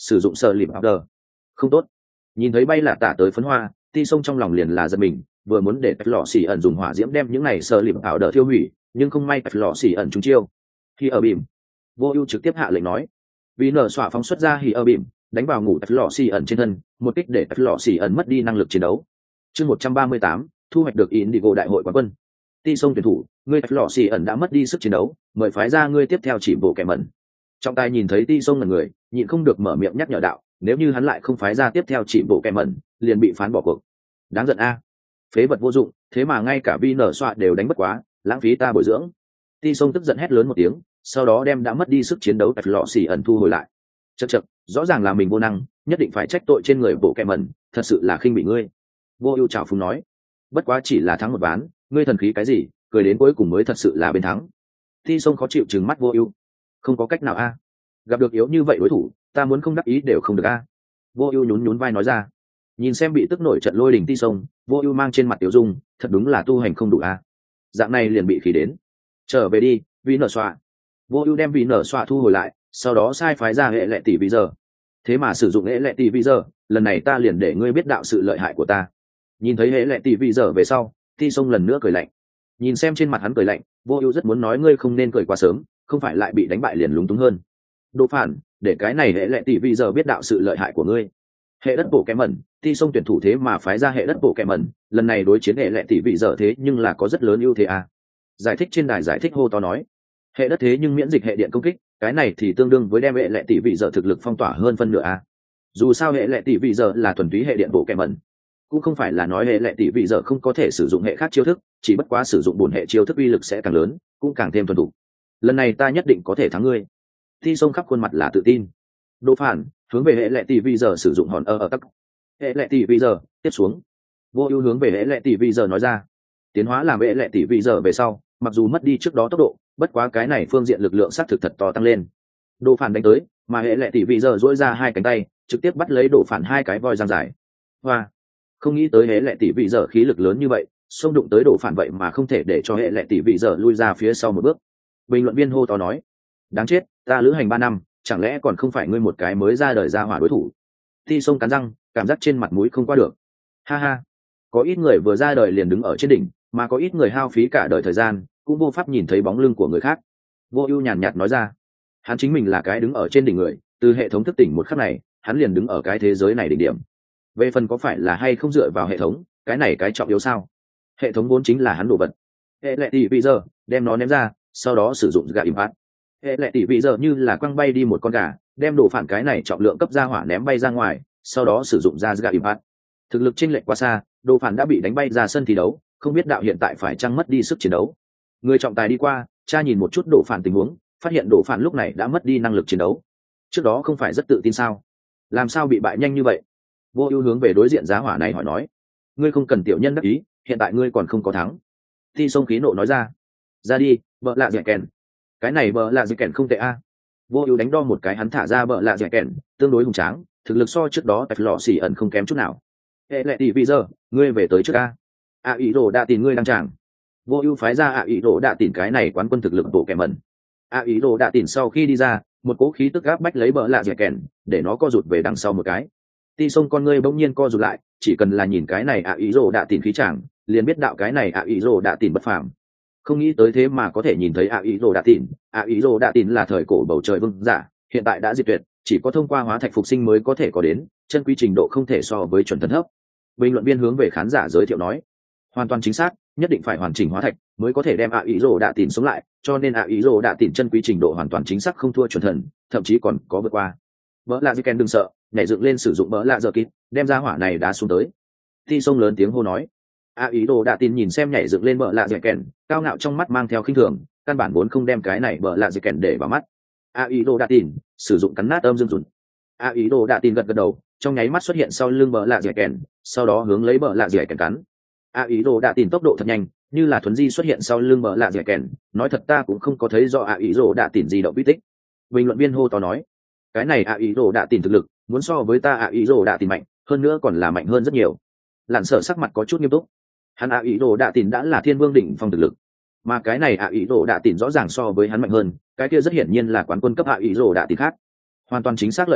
sử dụng sợ lịp áo đờ. Không tốt. Nhìn thấy bay là tả tới phấn hoa, Ti Sông trong lòng liền là giật mình, vừa muốn để Bạch Lọ Xỉ ẩn dùng hỏa diễm đem những này sợ lịp áo đờ tiêu hủy, nhưng không may Bạch Lọ Xỉ ẩn trúng chiêu. Khi ở bìm, Vô Ưu trực tiếp hạ lệnh nói, vì nở xoa phóng xuất ra hỉ ở bìm, đánh vào ngủ Bạch Lọ Xỉ ẩn trên thân, một kích để Bạch Lọ Xỉ ẩn mất đi năng lực chiến đấu. Chương một trăm ba mươi tám, thu hoạch được Indigo đại hội quán quân. Ti Sông tuyển thủ, ngươi Bạch Lọ Xỉ ẩn đã mất đi sức chiến đấu, mời phái ra ngươi tiếp theo chỉ bộ kẻ mẩn. Trọng tài nhìn thấy Ti Sông là người, nhịn không được mở miệng nhắc nhở đạo, nếu như hắn lại không phái ra tiếp theo chỉ bộ kẻ mẩn, liền bị phán bỏ cuộc. Đáng giận a. Phế vật vô dụng, thế mà ngay cả vi nở xoa đều đánh bất quá, lãng phí ta bồi dưỡng. Ti Sông tức giận hét lớn một tiếng, sau đó đem đã mất đi sức chiến đấu Bạch Lọ Xỉ ẩn thu hồi lại. Chậc chậc, rõ ràng là mình vô năng, nhất định phải trách tội trên người bộ kẻ mẩn, thật sự là khinh bị ngươi. Vô Ưu chào phúng nói, bất quá chỉ là thắng một ván, ngươi thần khí cái gì, cười đến cuối cùng mới thật sự là bên thắng. Ti Sông khó chịu trừng mắt Vô Ưu, không có cách nào a, gặp được yếu như vậy đối thủ, ta muốn không đắc ý đều không được a. Vô Ưu nhún nhún vai nói ra. Nhìn xem bị tức nổi trận lôi đình Ti Sông, Vô Ưu mang trên mặt tiểu dung, thật đúng là tu hành không đủ a. Dạng này liền bị khí đến. Trở về đi, vì nở xoa. Vô Ưu đem vì nở xoa thu hồi lại, sau đó sai phái ra hệ lệ tỷ bây giờ. Thế mà sử dụng hệ lệ tỷ bây giờ, lần này ta liền để ngươi biết đạo sự lợi hại của ta. Nhìn thấy hệ lệ tỷ bây giờ về sau, Ti Sông lần nữa cười lạnh. Nhìn xem trên mặt hắn cười lạnh, Vô Ưu rất muốn nói ngươi không nên cười quá sớm, không phải lại bị đánh bại liền lúng túng hơn. Đồ phản, để cái này hệ lệ tỷ bây giờ biết đạo sự lợi hại của ngươi. Hệ đất bộ kẻ mẩn, Ti Sông tuyển thủ thế mà phái ra hệ đất bộ kẻ mẩn, lần này đối chiến hệ lệ tỷ bây giờ thế nhưng là có rất lớn ưu thế à. Giải thích trên đài giải thích hô to nói, hệ đất thế nhưng miễn dịch hệ điện công kích, cái này thì tương đương với đem hệ lệ tỷ bây giờ thực lực phong tỏa hơn phân nửa à. Dù sao hệ lệ tỷ bây giờ là thuần túy hệ điện bộ kẻ mẩn, cũng không phải là nói hệ lệ tỷ bây giờ không có thể sử dụng hệ khác chiêu thức, chỉ bất quá sử dụng bổn hệ chiêu thức uy lực sẽ càng lớn, cũng càng thêm thuần thục. Lần này ta nhất định có thể thắng ngươi. Ti Sông khắp khuôn mặt là tự tin. Đỗ phản, hướng về hệ lệ tỷ bây giờ sử dụng hòn ở ở tắc. Hệ lệ tỷ bây giờ, tiếp xuống. Vô Ưu hướng về hệ lệ tỷ bây giờ nói ra. Tiến hóa làm hệ lệ tỷ bây giờ về sau, mặc dù mất đi trước đó tốc độ, bất quá cái này phương diện lực lượng sát thực thật to tăng lên. Đỗ phản đánh tới, mà hệ lệ tỷ bây giờ duỗi ra hai cánh tay, trực tiếp bắt lấy Đỗ phản hai cái voi giang dài. Hoa, không nghĩ tới hệ lệ tỷ bây giờ khí lực lớn như vậy, xông đụng tới Đỗ phản vậy mà không thể để cho hệ lệ tỷ bây giờ lui ra phía sau một bước. Bình luận viên hô to nói, đáng chết, ta lữ hành ba năm, chẳng lẽ còn không phải ngươi một cái mới ra đời ra hỏa đối thủ. Ti Sông cắn răng, cảm giác trên mặt mũi không qua được. Ha ha, có ít người vừa ra đời liền đứng ở trên đỉnh, mà có ít người hao phí cả đời thời gian, cũng vô pháp nhìn thấy bóng lưng của người khác. Vô Ưu nhàn nhạt nói ra, hắn chính mình là cái đứng ở trên đỉnh người, từ hệ thống thức tỉnh một khắc này, hắn liền đứng ở cái thế giới này đỉnh điểm. Về phần có phải là hay không dựa vào hệ thống, cái này cái trọng yếu sao? Hệ thống vốn chính là hắn đồ vật. Hệ lệ tỷ bây giờ, đem nó ném ra, sau đó sử dụng gà impact. Hệ lệ tỷ bây giờ như là quăng bay đi một con gà, đem đồ phản cái này trọng lượng cấp ra hỏa ném bay ra ngoài, sau đó sử dụng ra gà impact. Thực lực chênh lệch quá xa, đồ phản đã bị đánh bay ra sân thi đấu, không biết đạo hiện tại phải chăng mất đi sức chiến đấu. Người trọng tài đi qua, tra nhìn một chút đồ phản tình huống, phát hiện đồ phản lúc này đã mất đi năng lực chiến đấu. Trước đó không phải rất tự tin sao? Làm sao bị bại nhanh như vậy? Vô Ưu hướng về đối diện giá hỏa này hỏi nói, ngươi không cần tiểu nhân đắc ý, hiện tại ngươi còn không có thắng. Ti Sông khí nộ nói ra, ra đi, vợ lạ dẻ kèn. Cái này bợ lạ dẻ kèn không tệ a. Vô Ưu đánh đo một cái hắn thả ra bợ lạ dẻ kèn, tương đối hùng tráng, thực lực so trước đó Bạch Lọ Xỉ ẩn không kém chút nào. Hệ lệ tỷ bây giờ, ngươi về tới trước a. A ý đồ đã tìm ngươi đăng tràng. Vô Ưu phái ra A ý đồ đã tìm cái này quán quân thực lực bộ kẻ mẩn. A ý đồ đã tìm sau khi đi ra, một cỗ khí tức áp bách lấy bợ lạ dẻ kèn, để nó co rụt về đằng sau một cái. Ti Sông con ngươi bỗng nhiên co rụt lại, chỉ cần là nhìn cái này A ý đồ đã tìm khí chàng, liền biết đạo cái này A ý đồ đã tìm bất phàm. Không nghĩ tới thế mà có thể nhìn thấy A ý đồ đã tìm. A ý đồ đã tìm là thời cổ bầu trời vương giả, hiện tại đã diệt tuyệt, chỉ có thông qua hóa thạch phục sinh mới có thể có đến, chân quý trình độ không thể so với chuẩn thần hấp. Bình luận viên hướng về khán giả giới thiệu nói, hoàn toàn chính xác, nhất định phải hoàn chỉnh hóa thạch mới có thể đem A ý đồ đã tìm sống lại, cho nên A ý đồ đã tìm chân quý trình độ hoàn toàn chính xác không thua chuẩn thần, thậm chí còn có vượt qua. Bỡ lạ Ziken đừng sợ, nhảy dựng lên sử dụng bỡ lạ giờ kít, đem ra hỏa này đá xuống tới. Ti Sông lớn tiếng hô nói. A ý đồ đã tin nhìn xem nhảy dựng lên bợ lạ dẻ kèn, cao ngạo trong mắt mang theo khinh thường, căn bản vốn không đem cái này bợ lạ dẻ kèn để vào mắt. A ý đồ đã tin sử dụng cắn nát âm dương rùn. A ý đồ đã tin gật gật đầu, trong nháy mắt xuất hiện sau lưng bợ lạ dẻ kèn, sau đó hướng lấy bợ lạ dẻ kèn cắn. A ý đồ đã tin tốc độ thật nhanh, như là thuấn di xuất hiện sau lưng bợ lạ dẻ kèn, nói thật ta cũng không có thấy rõ A ý đồ đã tin gì động vết tích. Bình luận viên hô to nói, cái này A ý đồ đã tin thực lực muốn so với ta A ý đồ đã tin mạnh, hơn nữa còn là mạnh hơn rất nhiều. Lặn Sở sắc mặt có chút nghiêm túc. Hắn A ý đồ đạ tìn đã là thiên vương đỉnh phong thực lực, mà cái này A ý đồ đạ tìn rõ ràng so với hắn mạnh hơn, cái kia rất hiển nhiên là quán quân cấp A ý đồ đạ tìn khác. Hoàn toàn chính xác lợi hại,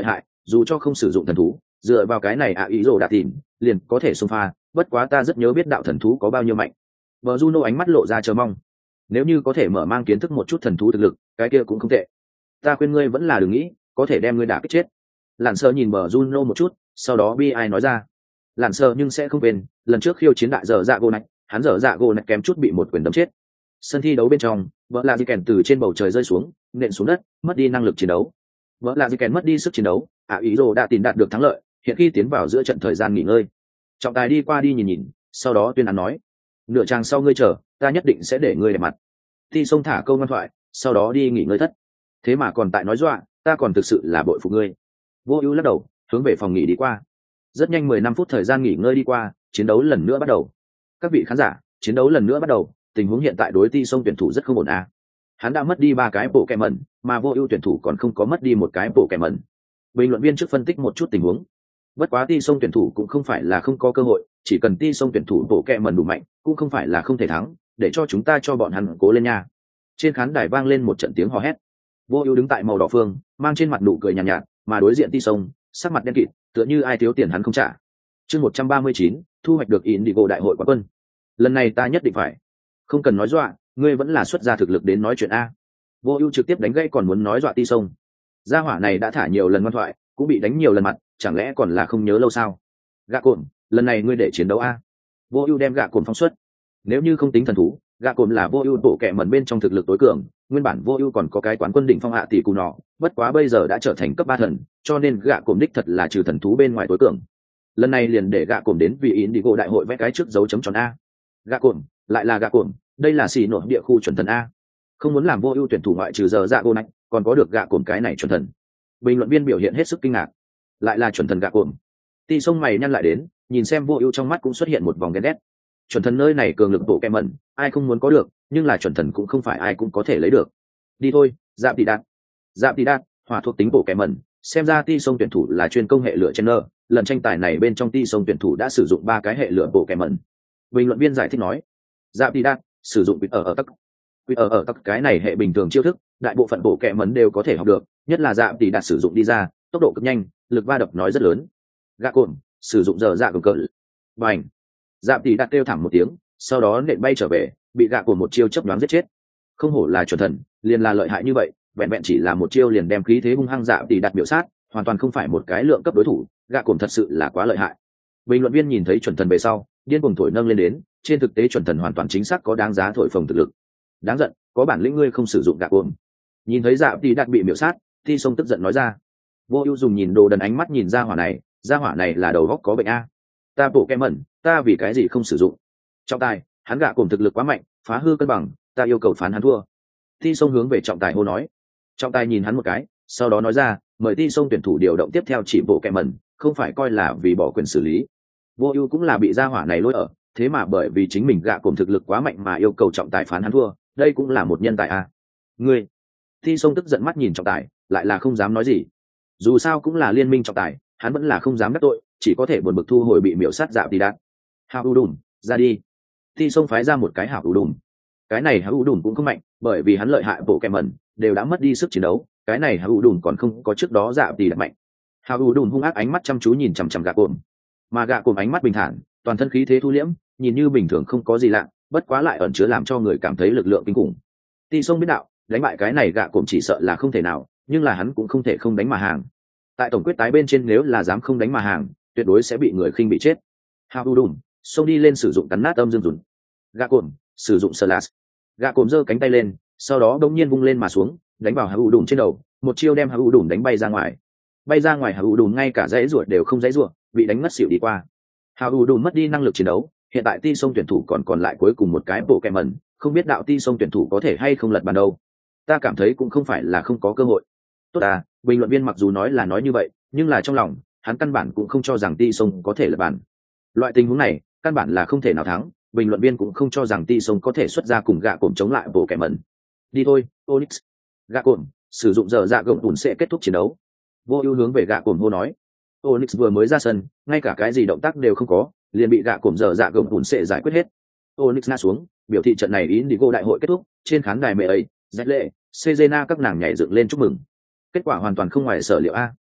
dù cho không sử dụng thần thú, dựa vào cái này ạ ý rồ đã tìm liền có thể xông pha, bất quá ta rất nhớ biết đạo thần thú có bao nhiêu mạnh. Bờ Juno ánh mắt lộ ra chờ mong. Nếu như có thể mở mang kiến thức một chút thần thú thực lực, cái kia cũng không tệ. Ta khuyên ngươi vẫn là đừng nghĩ có thể đem ngươi đả kích chết. Lạn Sơ nhìn bờ Juno một chút, sau đó bi ai nói ra. Lạn Sơ nhưng sẽ không quên, lần trước khiêu chiến đại dở dạ gỗ này, hắn dở dạ gỗ này kém chút bị một quyền đấm chết. Sân thi đấu bên trong, vợ là di kèn từ trên bầu trời rơi xuống, nện xuống đất, mất đi năng lực chiến đấu. Vợ là di kèn mất đi sức chiến đấu, ạ ý rồ đã tìm đạt được thắng lợi, hiện khi tiến vào giữa trận thời gian nghỉ ngơi. Trọng tài đi qua đi nhìn nhìn, sau đó tuyên án nói: nửa trang sau ngươi chờ, ta nhất định sẽ để ngươi đẹp mặt. Ti Sông thả câu ngoan thoại, sau đó đi nghỉ ngơi thất. Thế mà còn tại nói dọa, ta còn thực sự là bội phục ngươi. Vô Ưu lắc đầu, hướng về phòng nghỉ đi qua. Rất nhanh mười lăm phút thời gian nghỉ ngơi đi qua, chiến đấu lần nữa bắt đầu. Các vị khán giả, chiến đấu lần nữa bắt đầu, tình huống hiện tại đối Ti Sông tuyển thủ rất không ổn à. Hắn đã mất đi ba cái bộ kẹ mẩn, mà Vô Ưu tuyển thủ còn không có mất đi một cái bộ kẹ mẩn. Bình luận viên trước phân tích một chút tình huống. Bất quá Ti Sông tuyển thủ cũng không phải là không có cơ hội, chỉ cần Ti Sông tuyển thủ bộ kẹ mẩn đủ mạnh, cũng không phải là không thể thắng, để cho chúng ta cho bọn hắn cố lên nha. Trên khán đài vang lên một trận tiếng hò hét. Vô Ưu đứng tại màu đỏ phương, mang trên mặt nụ cười nhàn nhạt, nhạt, mà đối diện Ti Sông, sắc mặt đen kịt, tựa như ai thiếu tiền hắn không trả. Chương một trăm ba mươi chín, thu hoạch được Indigo đại hội quán quân. Lần này ta nhất định phải. Không cần nói dọa, ngươi vẫn là xuất ra thực lực đến nói chuyện a. Vô Ưu trực tiếp đánh gãy còn muốn nói dọa Ti Sông. Gia hỏa này đã thả nhiều lần ngoan thoại, cũng bị đánh nhiều lần mặt, chẳng lẽ còn là không nhớ lâu sao? Gạ Cồn, lần này ngươi để chiến đấu a. Vô Ưu đem Gạ Cồn phóng xuất. Nếu như không tính thần thú, Gạ Cồn là Vô Ưu bộ kệ mẩn bên trong thực lực tối cường, nguyên bản Vô Ưu còn có cái quán quân đỉnh phong hạ tỷ cù nọ, bất quá bây giờ đã trở thành cấp ba thần, cho nên Gạ Cồn đích thật là trừ thần thú bên ngoài tối cường. Lần này liền để Gạ Cồn đến vì Indigo đại hội vẽ cái trước dấu chấm tròn a. Gạ Cồn, lại là Gạ Cồn, đây là xì nổi địa khu chuẩn thần a. Không muốn làm Vô Ưu tuyển thủ ngoại trừ giờ dạ gỗ này, còn có được Gạ Cồn cái này chuẩn thần. Bình luận viên biểu hiện hết sức kinh ngạc. Lại là chuẩn thần Gạ Cồn. Ti Sông mày nhăn lại đến, nhìn xem Vô Ưu trong mắt cũng xuất hiện một vòng ghen ghét. Chuẩn thần nơi này cường lực bộ kẹ mẩn, ai không muốn có được, nhưng là chuẩn thần cũng không phải ai cũng có thể lấy được. Đi thôi, Dạp Tỷ Đạt. Dạp Tỷ Đạt, hỏa thuộc tính bộ kẹ mẩn, xem ra Ti Sông tuyển thủ là chuyên công hệ lửa chen nơ, lần tranh tài này bên trong Ti Sông tuyển thủ đã sử dụng ba cái hệ lửa bộ kẹ mẩn. Bình luận viên giải thích nói, Dạp Tỷ Đạt sử dụng quỷ ở ở tắc. Quỷ ở ở tắc cái này hệ bình thường chiêu thức, đại bộ phận bộ kẹ mẩn đều có thể học được, nhất là Dạp Tỷ Đạt sử dụng đi ra, tốc độ cực nhanh, lực va đập nói rất lớn. Gạ Cồn sử dụng giờ dạ cường cỡ. Bành. Dạp Tỷ Đạt kêu thảm một tiếng, sau đó nện bay trở về, bị Gạ Cồn một chiêu chớp nhoáng giết chết. Không hổ là chuẩn thần, liền là lợi hại như vậy, vẹn vẹn chỉ là một chiêu liền đem khí thế hung hăng Dạp Tỷ Đạt biểu sát, hoàn toàn không phải một cái lượng cấp đối thủ, Gạ Cồn thật sự là quá lợi hại. Bình luận viên nhìn thấy chuẩn thần về sau, điên cuồng thổi nâng lên đến, trên thực tế chuẩn thần hoàn toàn chính xác có đáng giá thổi phồng thực lực. Đáng giận, có bản lĩnh ngươi không sử dụng Gạ Cồn. Nhìn thấy Dạp Tỷ Đạt bị miểu sát, Ti Sông tức giận nói ra. Vô Ưu dùng nhìn đồ đần ánh mắt nhìn ra hỏa này, ra hỏa này là đầu óc có bệnh a. Ta bộ kem mẩn, ta vì cái gì không sử dụng? Trọng tài, hắn Gạ Cồn thực lực quá mạnh, phá hư cân bằng, ta yêu cầu phán hắn thua. Ti Sông hướng về trọng tài hô nói. Trọng tài nhìn hắn một cái, sau đó nói ra, mời Ti Sông tuyển thủ điều động tiếp theo chỉ bộ kem mẩn, không phải coi là vì bỏ quyền xử lý. Vô Ưu cũng là bị ra hỏa này lôi ở, thế mà bởi vì chính mình Gạ Cồn thực lực quá mạnh mà yêu cầu trọng tài phán hắn thua, đây cũng là một nhân tài a. Ngươi. Ti Sông tức giận mắt nhìn trọng tài, lại là không dám nói gì. Dù sao cũng là liên minh trọng tài, hắn vẫn là không dám đắc tội, chỉ có thể buồn bực thu hồi bị miểu sát Dạp Tỷ Đạt. Hào U Đùm, ra đi. Ti Sông phái ra một cái Hào U Đùm. Cái này Hào U Đùm cũng không mạnh, bởi vì hắn lợi hại bộ kẹm mẩn đều đã mất đi sức chiến đấu, cái này Hào U Đùm còn không có trước đó Dạp Tỷ Đạt mạnh. Hào U Đùm hung ác ánh mắt chăm chú nhìn chằm chằm Gạ Cồn, mà Gạ Cồn ánh mắt bình thản, toàn thân khí thế thu liễm, nhìn như bình thường không có gì lạ, bất quá lại ẩn chứa làm cho người cảm thấy lực lượng kinh khủng. Ti Sông biết đạo, đánh bại cái này Gạ Cồn chỉ sợ là không thể nào, nhưng là hắn cũng không thể không đánh mà hàng. Tại tổng quyết tái bên trên nếu là dám không đánh mà hàng, tuyệt đối sẽ bị người khinh bị chết. Hào U Đùm, xông đi lên sử dụng cắn nát âm dương dùn. Gạ Cồn sử dụng Slash. Gạ Cồn giơ cánh tay lên, sau đó đống nhiên vung lên mà xuống, đánh vào Hào U Đùm trên đầu, một chiêu đem Hào U Đùm đánh bay ra ngoài. Bay ra ngoài Hào U Đùm ngay cả dãy ruột đều không dãy ruột, bị đánh ngất xỉu đi qua. Hào U Đùm mất đi năng lực chiến đấu, hiện tại Ti Sông tuyển thủ còn còn lại cuối cùng một cái bộ kẹm mẩn, không biết đạo Ti Sông tuyển thủ có thể hay không lật bàn đâu. Ta cảm thấy cũng không phải là không có cơ hội. Tốt à, bình luận viên mặc dù nói là nói như vậy, nhưng là trong lòng hắn căn bản cũng không cho rằng Ti Sông có thể lật bàn. Loại tình huống này căn bản là không thể nào thắng, bình luận viên cũng không cho rằng Ti Sông có thể xuất ra cùng Gạ Cồn chống lại bộ kẹm mẩn. Đi thôi, Onyx. Gạ Cồn sử dụng giờ dạ gồng tùn sẽ kết thúc chiến đấu. Vô Ưu hướng về Gạ Cồn hô nói. Onyx vừa mới ra sân, ngay cả cái gì động tác đều không có, liền bị Gạ Cồn giờ dạ gồng tùn sẽ giải quyết hết. Onyx ngã xuống, biểu thị trận này Indigo đại hội kết thúc, trên khán đài mẹ ấy, Zét Lệ, Cezena các nàng nhảy dựng lên chúc mừng. Kết quả hoàn toàn không ngoài sở liệu a.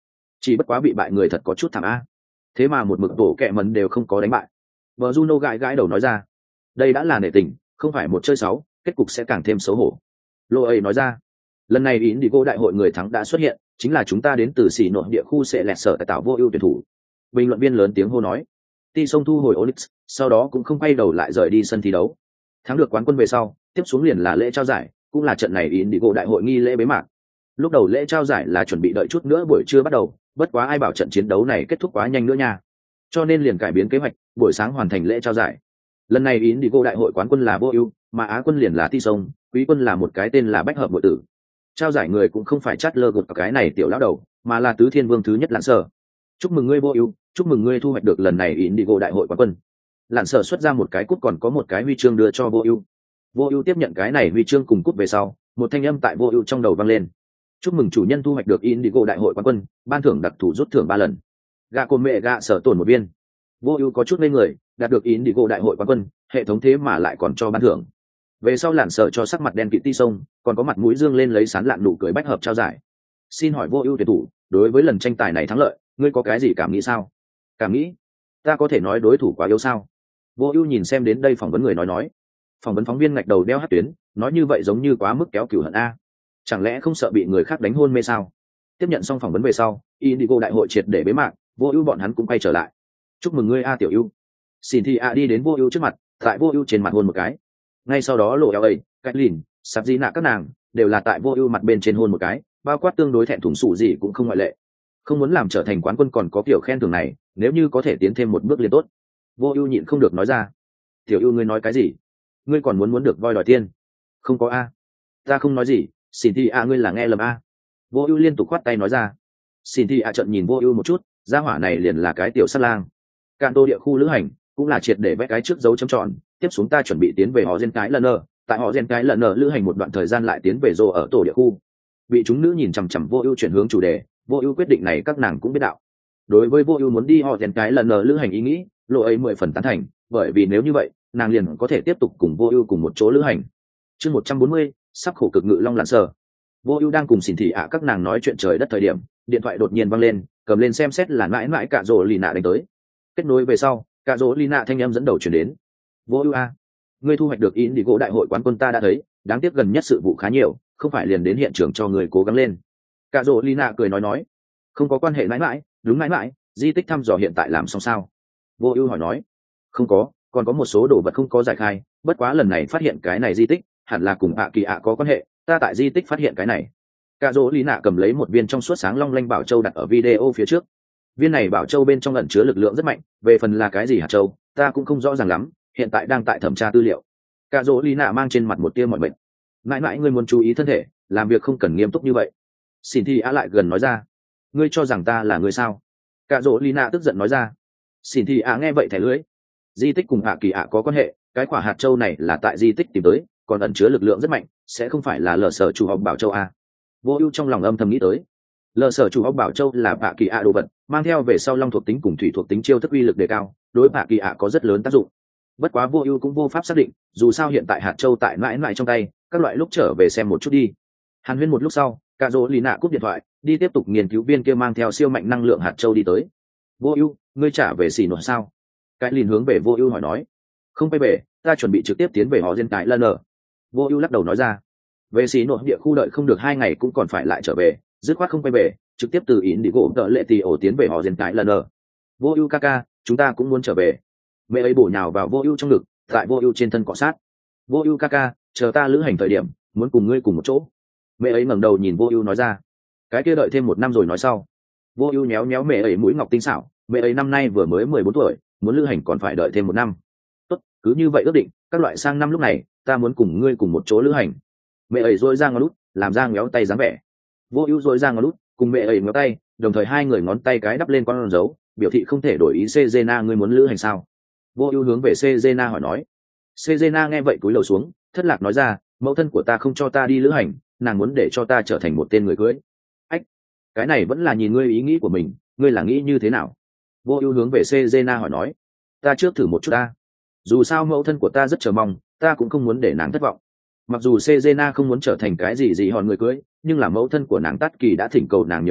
chỉ bất quá bị bại người thật có chút thảm a. Thế mà một mực tổ kẹ mần đều không có đánh bại. Vợ Juno gãi gãi đầu nói ra, đây đã là nể tình, không phải một chơi sáu, kết cục sẽ càng thêm xấu hổ. Lô ấy nói ra, lần này Indigo đại hội người thắng đã xuất hiện, chính là chúng ta đến từ xỉ nội địa khu sẽ lẹt sở tại tạo vô ưu tuyển thủ. Bình luận viên lớn tiếng hô nói. Ti sông thu hồi Onyx, sau đó cũng không quay đầu lại rời đi sân thi đấu. Thắng được quán quân về sau, tiếp xuống liền là lễ trao giải, cũng là trận này Indigo đại hội nghi lễ bế mạc. Lúc đầu lễ trao giải là chuẩn bị đợi chút nữa buổi trưa bắt đầu, bất quá ai bảo trận chiến đấu này kết thúc quá nhanh nữa nha. Cho nên liền cải biến kế hoạch, buổi sáng hoàn thành lễ trao giải. Lần này Indigo đại hội quán quân là vô ưu, mà á quân liền là Ti sông, quý quân là một cái tên là Bách hợp muội tử. Trao giải người cũng không phải chát lơ gột cái này tiểu lão đầu, mà là tứ thiên vương thứ nhất Lạn Sở. Chúc mừng ngươi vô ưu, chúc mừng ngươi thu hoạch được lần này Indigo đại hội quán quân. Lạn Sở xuất ra một cái cúp còn có một cái huy chương đưa cho vô ưu. Vô ưu tiếp nhận cái này huy chương cùng cúp về sau, một thanh âm tại vô ưu trong đầu vang lên. Chúc mừng chủ nhân thu hoạch được Indigo đại hội quán quân, ban thưởng đặc thù rút thưởng ba lần. Gạ cồn mẹ gạ sở tổn một viên. Vô ưu có chút ngây người, đạt được Indigo đại hội quán quân, hệ thống thế mà lại còn cho ban thưởng. Về sau Lạn Sở cho sắc mặt đen kịt Ti sông, còn có mặt mũi dương lên lấy sán lạn nụ cười bách hợp trao giải. Xin hỏi vô ưu tuyển thủ, đối với lần tranh tài này thắng lợi, ngươi có cái gì cảm nghĩ sao? Cảm nghĩ? Ta có thể nói đối thủ quá yếu sao? Vô ưu nhìn xem đến đây phỏng vấn người nói nói. Phỏng vấn phóng viên ngạch đầu đeo hát tuyến, nói như vậy giống như quá mức kéo cửu hận a. Chẳng lẽ không sợ bị người khác đánh hôn mê sao? Tiếp nhận xong phỏng vấn về sau, Indigo đại hội triệt để bế mạc, vô ưu bọn hắn cũng quay trở lại. Chúc mừng ngươi a tiểu ưu. Xin thì a đi đến vô ưu trước mặt, tại vô ưu trên mặt hôn một cái. Ngay sau đó lộ eo ấy, cách lìn, sạp di nạ các nàng đều là tại vô ưu mặt bên trên hôn một cái, bao quát tương đối thẹn thùng sụ gì cũng không ngoại lệ. Không muốn làm trở thành quán quân còn có kiểu khen thưởng này, nếu như có thể tiến thêm một bước liền tốt. Vô ưu nhịn không được nói ra. Tiểu ưu ngươi nói cái gì? Ngươi còn muốn muốn được voi đòi tiên? Không có a. Ta không nói gì, xin thì a ngươi là nghe lầm a. Vô ưu liên tục khoát tay nói ra. Xin thì a trận nhìn vô ưu một chút, gia hỏa này liền là cái tiểu sát lang. Cạn tô địa khu lữ hành cũng là triệt để vẽ cái trước dấu chấm tròn, tiếp xuống ta chuẩn bị tiến về họ gen cái lần nơ, tại họ gen cái lần nơ lữ hành một đoạn thời gian lại tiến về rô ở tổ địa khu. Bị chúng nữ nhìn chằm chằm vô ưu chuyển hướng chủ đề, vô ưu quyết định này các nàng cũng biết đạo. Đối với vô ưu muốn đi họ gen cái lần nơ lữ hành ý nghĩ, lộ ấy mười phần tán thành, bởi vì nếu như vậy nàng liền có thể tiếp tục cùng vô ưu cùng một chỗ lữ hành. Chương một trăm bốn mươi, sắp khổ cực ngự long Lạn Sở. Vô ưu đang cùng xỉn thị ạ các nàng nói chuyện trời đất thời điểm, điện thoại đột nhiên vang lên, cầm lên xem xét là mãi mãi cả rồ lì nạ đánh tới. Kết nối về sau, cả rỗ Lina thanh em dẫn đầu chuyển đến. Vô ưu a, ngươi thu hoạch được Indigo đại hội quán quân ta đã thấy, đáng tiếc gần nhất sự vụ khá nhiều, không phải liền đến hiện trường cho người cố gắng lên. Cả rỗ Lina cười nói nói, không có quan hệ mãi mãi, đúng mãi mãi, di tích thăm dò hiện tại làm xong sao? Vô ưu hỏi nói, không có, còn có một số đồ vật không có giải khai, bất quá lần này phát hiện cái này di tích, hẳn là cùng ạ kỳ ạ có quan hệ, ta tại di tích phát hiện cái này. Cả rỗ Lina cầm lấy một viên trong suốt sáng long lanh bảo châu đặt ở video phía trước. Viên này bảo châu bên trong ẩn chứa lực lượng rất mạnh, về phần là cái gì hạt châu ta cũng không rõ ràng lắm, hiện tại đang tại thẩm tra tư liệu. Cả dỗ Lina mang trên mặt một tia mọi bệnh. Mãi mãi ngươi muốn chú ý thân thể, làm việc không cần nghiêm túc như vậy. Xin thi á lại gần nói ra, ngươi cho rằng ta là người sao? Cả dỗ Lina tức giận nói ra. Xin thi á nghe vậy thẻ lưỡi. Di tích cùng ạ kỳ ạ có quan hệ, cái quả hạt châu này là tại di tích tìm tới, còn ẩn chứa lực lượng rất mạnh, sẽ không phải là lờ sở chủ học bảo châu a. Vô ưu trong lòng âm thầm nghĩ tới. Lờ sở chủ học bảo châu là ạ kỳ ạ đồ vật, mang theo về sau long thuộc tính cùng thủy thuộc tính chiêu thức uy lực đề cao, đối ạ kỳ ạ có rất lớn tác dụng. Bất quá vô ưu cũng vô pháp xác định, dù sao hiện tại hạt châu tại mãi mãi trong tay, các loại lúc trở về xem một chút đi. Hàn huyên một lúc sau, cả dỗ lì nạ cúp điện thoại, đi tiếp tục nghiên cứu viên kia mang theo siêu mạnh năng lượng hạt châu đi tới. Vô ưu, ngươi trả về xì nội sao? Cái liền hướng về vô ưu hỏi nói. Không quay về, ta chuẩn bị trực tiếp tiến về họ gen tại lần nở. Vô ưu lắc đầu nói ra. Về xì nội địa khu đợi không được hai ngày cũng còn phải lại trở về, dứt khoát không quay về, trực tiếp từ ỉn đi gỗ đợi lệ tì ổ tiến về họ gen tại lần nở. Vô ưu ca ca, chúng ta cũng muốn trở về. Mẹ ấy bổ nhào vào vô ưu trong ngực, tại vô ưu trên thân cọ sát. Vô ưu ca ca, chờ ta lữ hành thời điểm, muốn cùng ngươi cùng một chỗ. Mẹ ấy ngẩng đầu nhìn vô ưu nói ra. Cái kia đợi thêm một năm rồi nói sau. Vô ưu nhéo nhéo mẹ ấy mũi ngọc tinh xảo, mẹ ấy năm nay vừa mới mười bốn tuổi, muốn lữ hành còn phải đợi thêm một năm. Tốt, cứ như vậy ước định, các loại sang năm lúc này, ta muốn cùng ngươi cùng một chỗ lữ hành. Mẹ ấy dội ra ngón lút, làm ra ngéo tay dáng vẻ. Vô ưu dội ra ngón lút, cùng mẹ ấy ngéo tay, đồng thời hai người ngón tay cái đắp lên con dấu, biểu thị không thể đổi ý. Cezena ngươi muốn lữ hành sao? Vô ưu hướng về Cezena hỏi nói. Cezena nghe vậy cúi đầu xuống, thất lạc nói ra, mẫu thân của ta không cho ta đi lữ hành, nàng muốn để cho ta trở thành một tên người cưới. Ách, cái này vẫn là nhìn ngươi ý nghĩ của mình, ngươi là nghĩ như thế nào? Vô ưu hướng về Cezena hỏi nói. Ta trước thử một chút ta. Dù sao mẫu thân của ta rất chờ mong, ta cũng không muốn để nàng thất vọng. Mặc dù Cezena không muốn trở thành cái gì gì hòn người cưới, nhưng là mẫu thân của nàng Tát Kỳ đã thỉnh cầu nàng nhiều lần,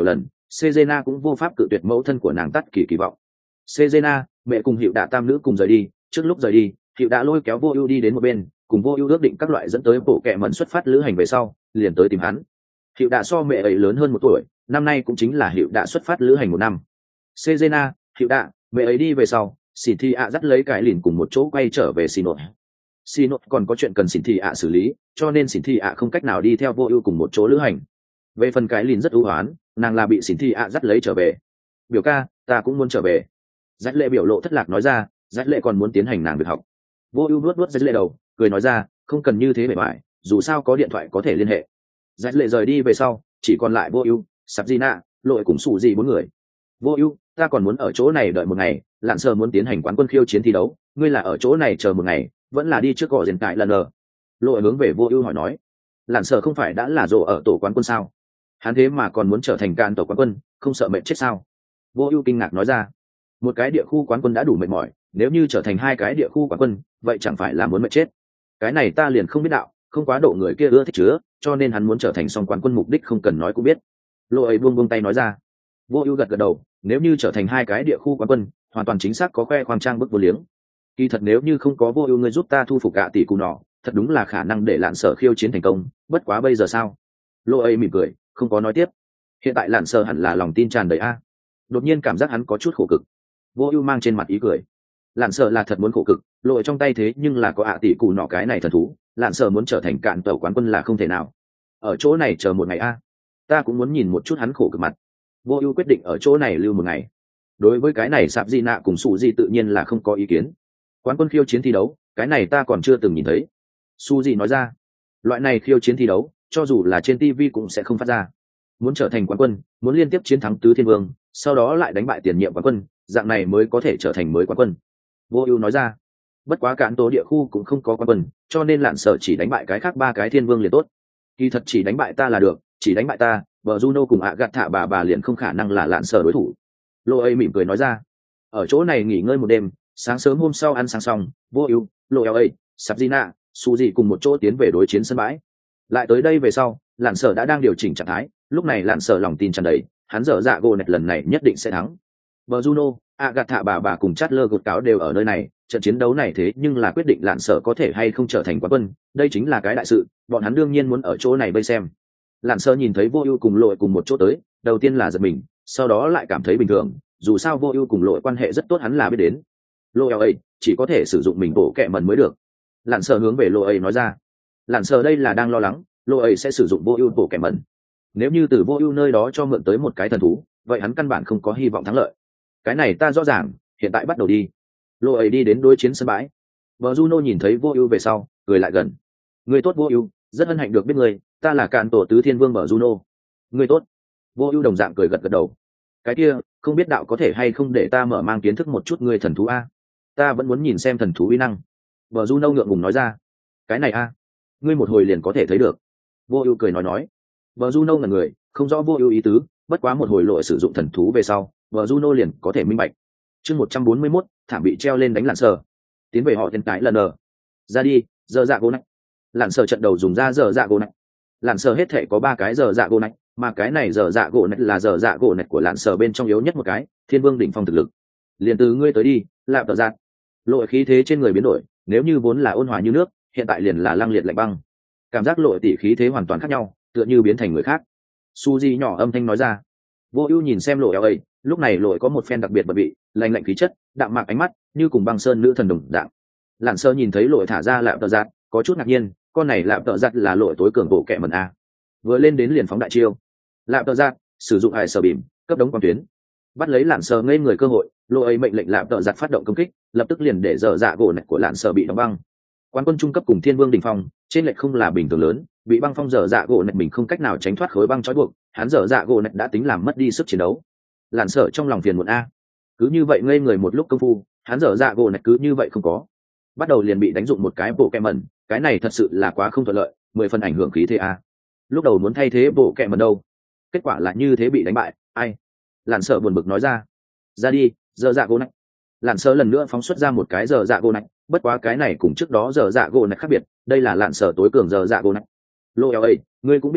Sejena cũng vô pháp cự tuyệt mẫu thân của nàng tắt kỳ kỳ vọng. Sejena, mẹ cùng Hiệu Đạ tam nữ cùng rời đi, trước lúc rời đi, Hiệu Đạ lôi kéo Vô Ưu đi đến một bên, cùng Vô Ưu ước định các loại dẫn tới bộ kệ mẩn xuất phát lữ hành về sau, liền tới tìm hắn. Hiệu Đạ so mẹ ấy lớn hơn một tuổi, năm nay cũng chính là Hiệu Đạ xuất phát lữ hành một năm. Sejena, Hiệu Đạ, mẹ ấy đi về sau, Xỉn Thị ạ dắt lấy cái lìn cùng một chỗ quay trở về Sinot. Sinot còn có chuyện cần Xỉn Thị ạ xử lý, cho nên Xỉn Thị ạ không cách nào đi theo Vô Ưu cùng một chỗ lữ hành. Về phần cái lìn rất ưu hoán, nàng là bị Xỉn Thị ạ dắt lấy trở về. Biểu ca, ta cũng muốn trở về. Dắt lệ biểu lộ thất lạc nói ra, dắt lệ còn muốn tiến hành nàng việc học. Vô Ưu vuốt vuốt dắt lệ đầu, cười nói ra, không cần như thế bề bại, dù sao có điện thoại có thể liên hệ. Dắt lệ rời đi về sau, chỉ còn lại Vô Ưu, Sabrina, Lội cùng Sủ Dị bốn người. Vô Ưu, ta còn muốn ở chỗ này đợi một ngày, Lạn Sở muốn tiến hành quán quân khiêu chiến thi đấu, ngươi là ở chỗ này chờ một ngày, vẫn là đi trước gõ rèn tại lần nờ. Lội hướng về Vô Ưu hỏi nói, Lạn Sở không phải đã là rồ ở tổ quán quân sao? Hắn thế mà còn muốn trở thành can tổ quán quân, không sợ mệt chết sao? Vô Ưu kinh ngạc nói ra, một cái địa khu quán quân đã đủ mệt mỏi, nếu như trở thành hai cái địa khu quán quân, vậy chẳng phải là muốn mệt chết. Cái này ta liền không biết đạo, không quá độ người kia ưa thích chứa, cho nên hắn muốn trở thành song quán quân mục đích không cần nói cũng biết. Lội buông buông tay nói ra. Vô Ưu gật gật đầu, nếu như trở thành hai cái địa khu quán quân, hoàn toàn chính xác có khoe khoang trang bức vô liếng. Kỳ thật nếu như không có Vô Ưu ngươi giúp ta thu phục gạ tỷ cụ nọ, thật đúng là khả năng để Lạn Sở khiêu chiến thành công, bất quá bây giờ sao? Lội mỉm cười, không có nói tiếp. Hiện tại Lạn Sở hẳn là lòng tin tràn đầy a. Đột nhiên cảm giác hắn có chút khổ cực. Vô Ưu mang trên mặt ý cười. Lạn Sở là thật muốn khổ cực, lội trong tay thế nhưng là có ạ tỷ cụ nọ cái này thần thú, Lạn Sở muốn trở thành cạn tàu quán quân là không thể nào. Ở chỗ này chờ một ngày a. Ta cũng muốn nhìn một chút hắn khổ cực mặt. Vô Ưu quyết định ở chỗ này lưu một ngày. Đối với cái này Sạp Di Nạ cùng Sủ Di tự nhiên là không có ý kiến. Quán quân khiêu chiến thi đấu, cái này ta còn chưa từng nhìn thấy. Su Di nói ra, loại này khiêu chiến thi đấu, cho dù là trên ti vi cũng sẽ không phát ra. Muốn trở thành quán quân, muốn liên tiếp chiến thắng tứ thiên vương, sau đó lại đánh bại tiền nhiệm quán quân, dạng này mới có thể trở thành mới quán quân. Vô Ưu nói ra, bất quá cản tố địa khu cũng không có quán quân, cho nên Lạn Sở chỉ đánh bại cái khác ba cái thiên vương liền tốt. Kỳ thật chỉ đánh bại ta là được, chỉ đánh bại ta, vợ Juno cùng ạ gạt thạ bà bà liền không khả năng là Lạn Sở đối thủ. Lô ấy mỉm cười nói ra, ở chỗ này nghỉ ngơi một đêm, sáng sớm hôm sau ăn sáng xong, Vô Ưu, Lô eo ấy, Sabrina, Su Dị cùng một chỗ tiến về đối chiến sân bãi. Lại tới đây về sau, Lạn Sở đã đang điều chỉnh trạng thái, lúc này Lạn Sở lòng tin tràn đầy, hắn dở dạ gỗ nẹt lần này nhất định sẽ thắng. Vợ Juno, ạ gạt thạ bà bà cùng Chatler gột cáo đều ở nơi này, trận chiến đấu này thế nhưng là quyết định Lạn Sở có thể hay không trở thành quán quân, đây chính là cái đại sự, bọn hắn đương nhiên muốn ở chỗ này vây xem. Lạn Sở nhìn thấy Vô Ưu cùng Lội cùng một chỗ tới, đầu tiên là giật mình, sau đó lại cảm thấy bình thường, dù sao Vô Ưu cùng Lội quan hệ rất tốt hắn là biết đến. Lội ấy chỉ có thể sử dụng mình bộ kệ mẩn mới được. Lạn Sở hướng về Lội ấy nói ra. Lạn Sở đây là đang lo lắng, Lội ấy sẽ sử dụng Vô Ưu bộ kệ mẩn. Nếu như từ Vô Ưu nơi đó cho mượn tới một cái thần thú, vậy hắn căn bản không có hy vọng thắng lợi. Cái này ta rõ ràng, hiện tại bắt đầu đi. Lội ấy đi đến đối chiến sân bãi. Vợ Juno nhìn thấy Vô Ưu về sau, cười lại gần. Người tốt Vô Ưu, rất hân hạnh được biết người, ta là cạn tổ tứ thiên vương Vợ Juno. Người tốt. Vô Ưu đồng dạng cười gật gật đầu. Cái kia, không biết đạo có thể hay không để ta mở mang kiến thức một chút người thần thú a? Ta vẫn muốn nhìn xem thần thú uy năng. Vợ Juno ngượng ngùng nói ra. Cái này a, ngươi một hồi liền có thể thấy được. Vô Ưu cười nói nói. Vợ Juno ngẩn người, không rõ Vô Ưu ý tứ, bất quá một hồi lội sử dụng thần thú về sau, Vợ Juno liền có thể minh bạch. Chương một trăm bốn mươi mốt, thảm bị treo lên đánh Lạn Sở. Tiến về họ thiên cái lần nờ. Ra đi, giờ dạ gỗ nách. Lạn Sở trận đầu dùng ra giờ dạ gỗ nách. Lạn Sở hết thể có ba cái giờ dạ gỗ nách, mà cái này giờ dạ gỗ nách là giờ dạ gỗ nách của Lạn Sở bên trong yếu nhất một cái, thiên vương đỉnh phong thực lực. Liền từ ngươi tới đi, lạp tợ giạt. Lội khí thế trên người biến đổi, nếu như vốn là ôn hòa như nước, hiện tại liền là lăng liệt lạnh băng. Cảm giác lội tỷ khí thế hoàn toàn khác nhau, tựa như biến thành người khác. Suzy nhỏ âm thanh nói ra. Vô Ưu nhìn xem lội ấy, lúc này lội có một phen đặc biệt bật bị, lạnh lạnh khí chất, đạm mạc ánh mắt, như cùng băng sơn nữ thần đồng dạng. Lạn Sở nhìn thấy lội thả ra lạp tợ giạt, có chút ngạc nhiên, con này lạp tợ giạt là lội tối cường bộ kệ mẩn a. Vừa lên đến liền phóng đại chiêu. Lạp tợ giạt, sử dụng hải sở bìm, cấp đống quang tuyến. Bắt lấy Lạn Sở ngây người cơ hội, lội ấy mệnh lệnh lạp tợ giạt phát động công kích, lập tức liền để dở dạ gỗ nạch của Lạn Sở bị đóng băng. Quán quân trung cấp cùng thiên vương đỉnh phong, trên lệch không là bình thường lớn, bị băng phong dở dạ gỗ nạch mình không cách nào tránh thoát khối băng trói buộc, hắn dở dạ gỗ nạch đã tính làm mất đi sức chiến đấu. Lạn Sở trong lòng phiền muộn a. Cứ như vậy ngây người một lúc công phu, hắn dở dạ gỗ nạch cứ như vậy không có. Bắt đầu liền bị đánh dụng một cái bộ kẹ mẩn, cái này thật sự là quá không thuận lợi, mười phần ảnh hưởng khí thế a. Lúc đầu muốn thay thế bộ kẹ mẩn đâu, kết quả là như thế bị đánh bại, ai? Lạn Sở buồn bực nói ra. Ra đi, dở dạ gỗ nạch. Lạn Sở lần nữa phóng xuất ra một cái dở dạ gỗ nạch, bất quá cái này cùng trước đó dở dạ gỗ nạch khác biệt, đây là Lạn Sở tối cường dở dạ gỗ nạch. Lô eo ấy, ngươi cũng biết đạo,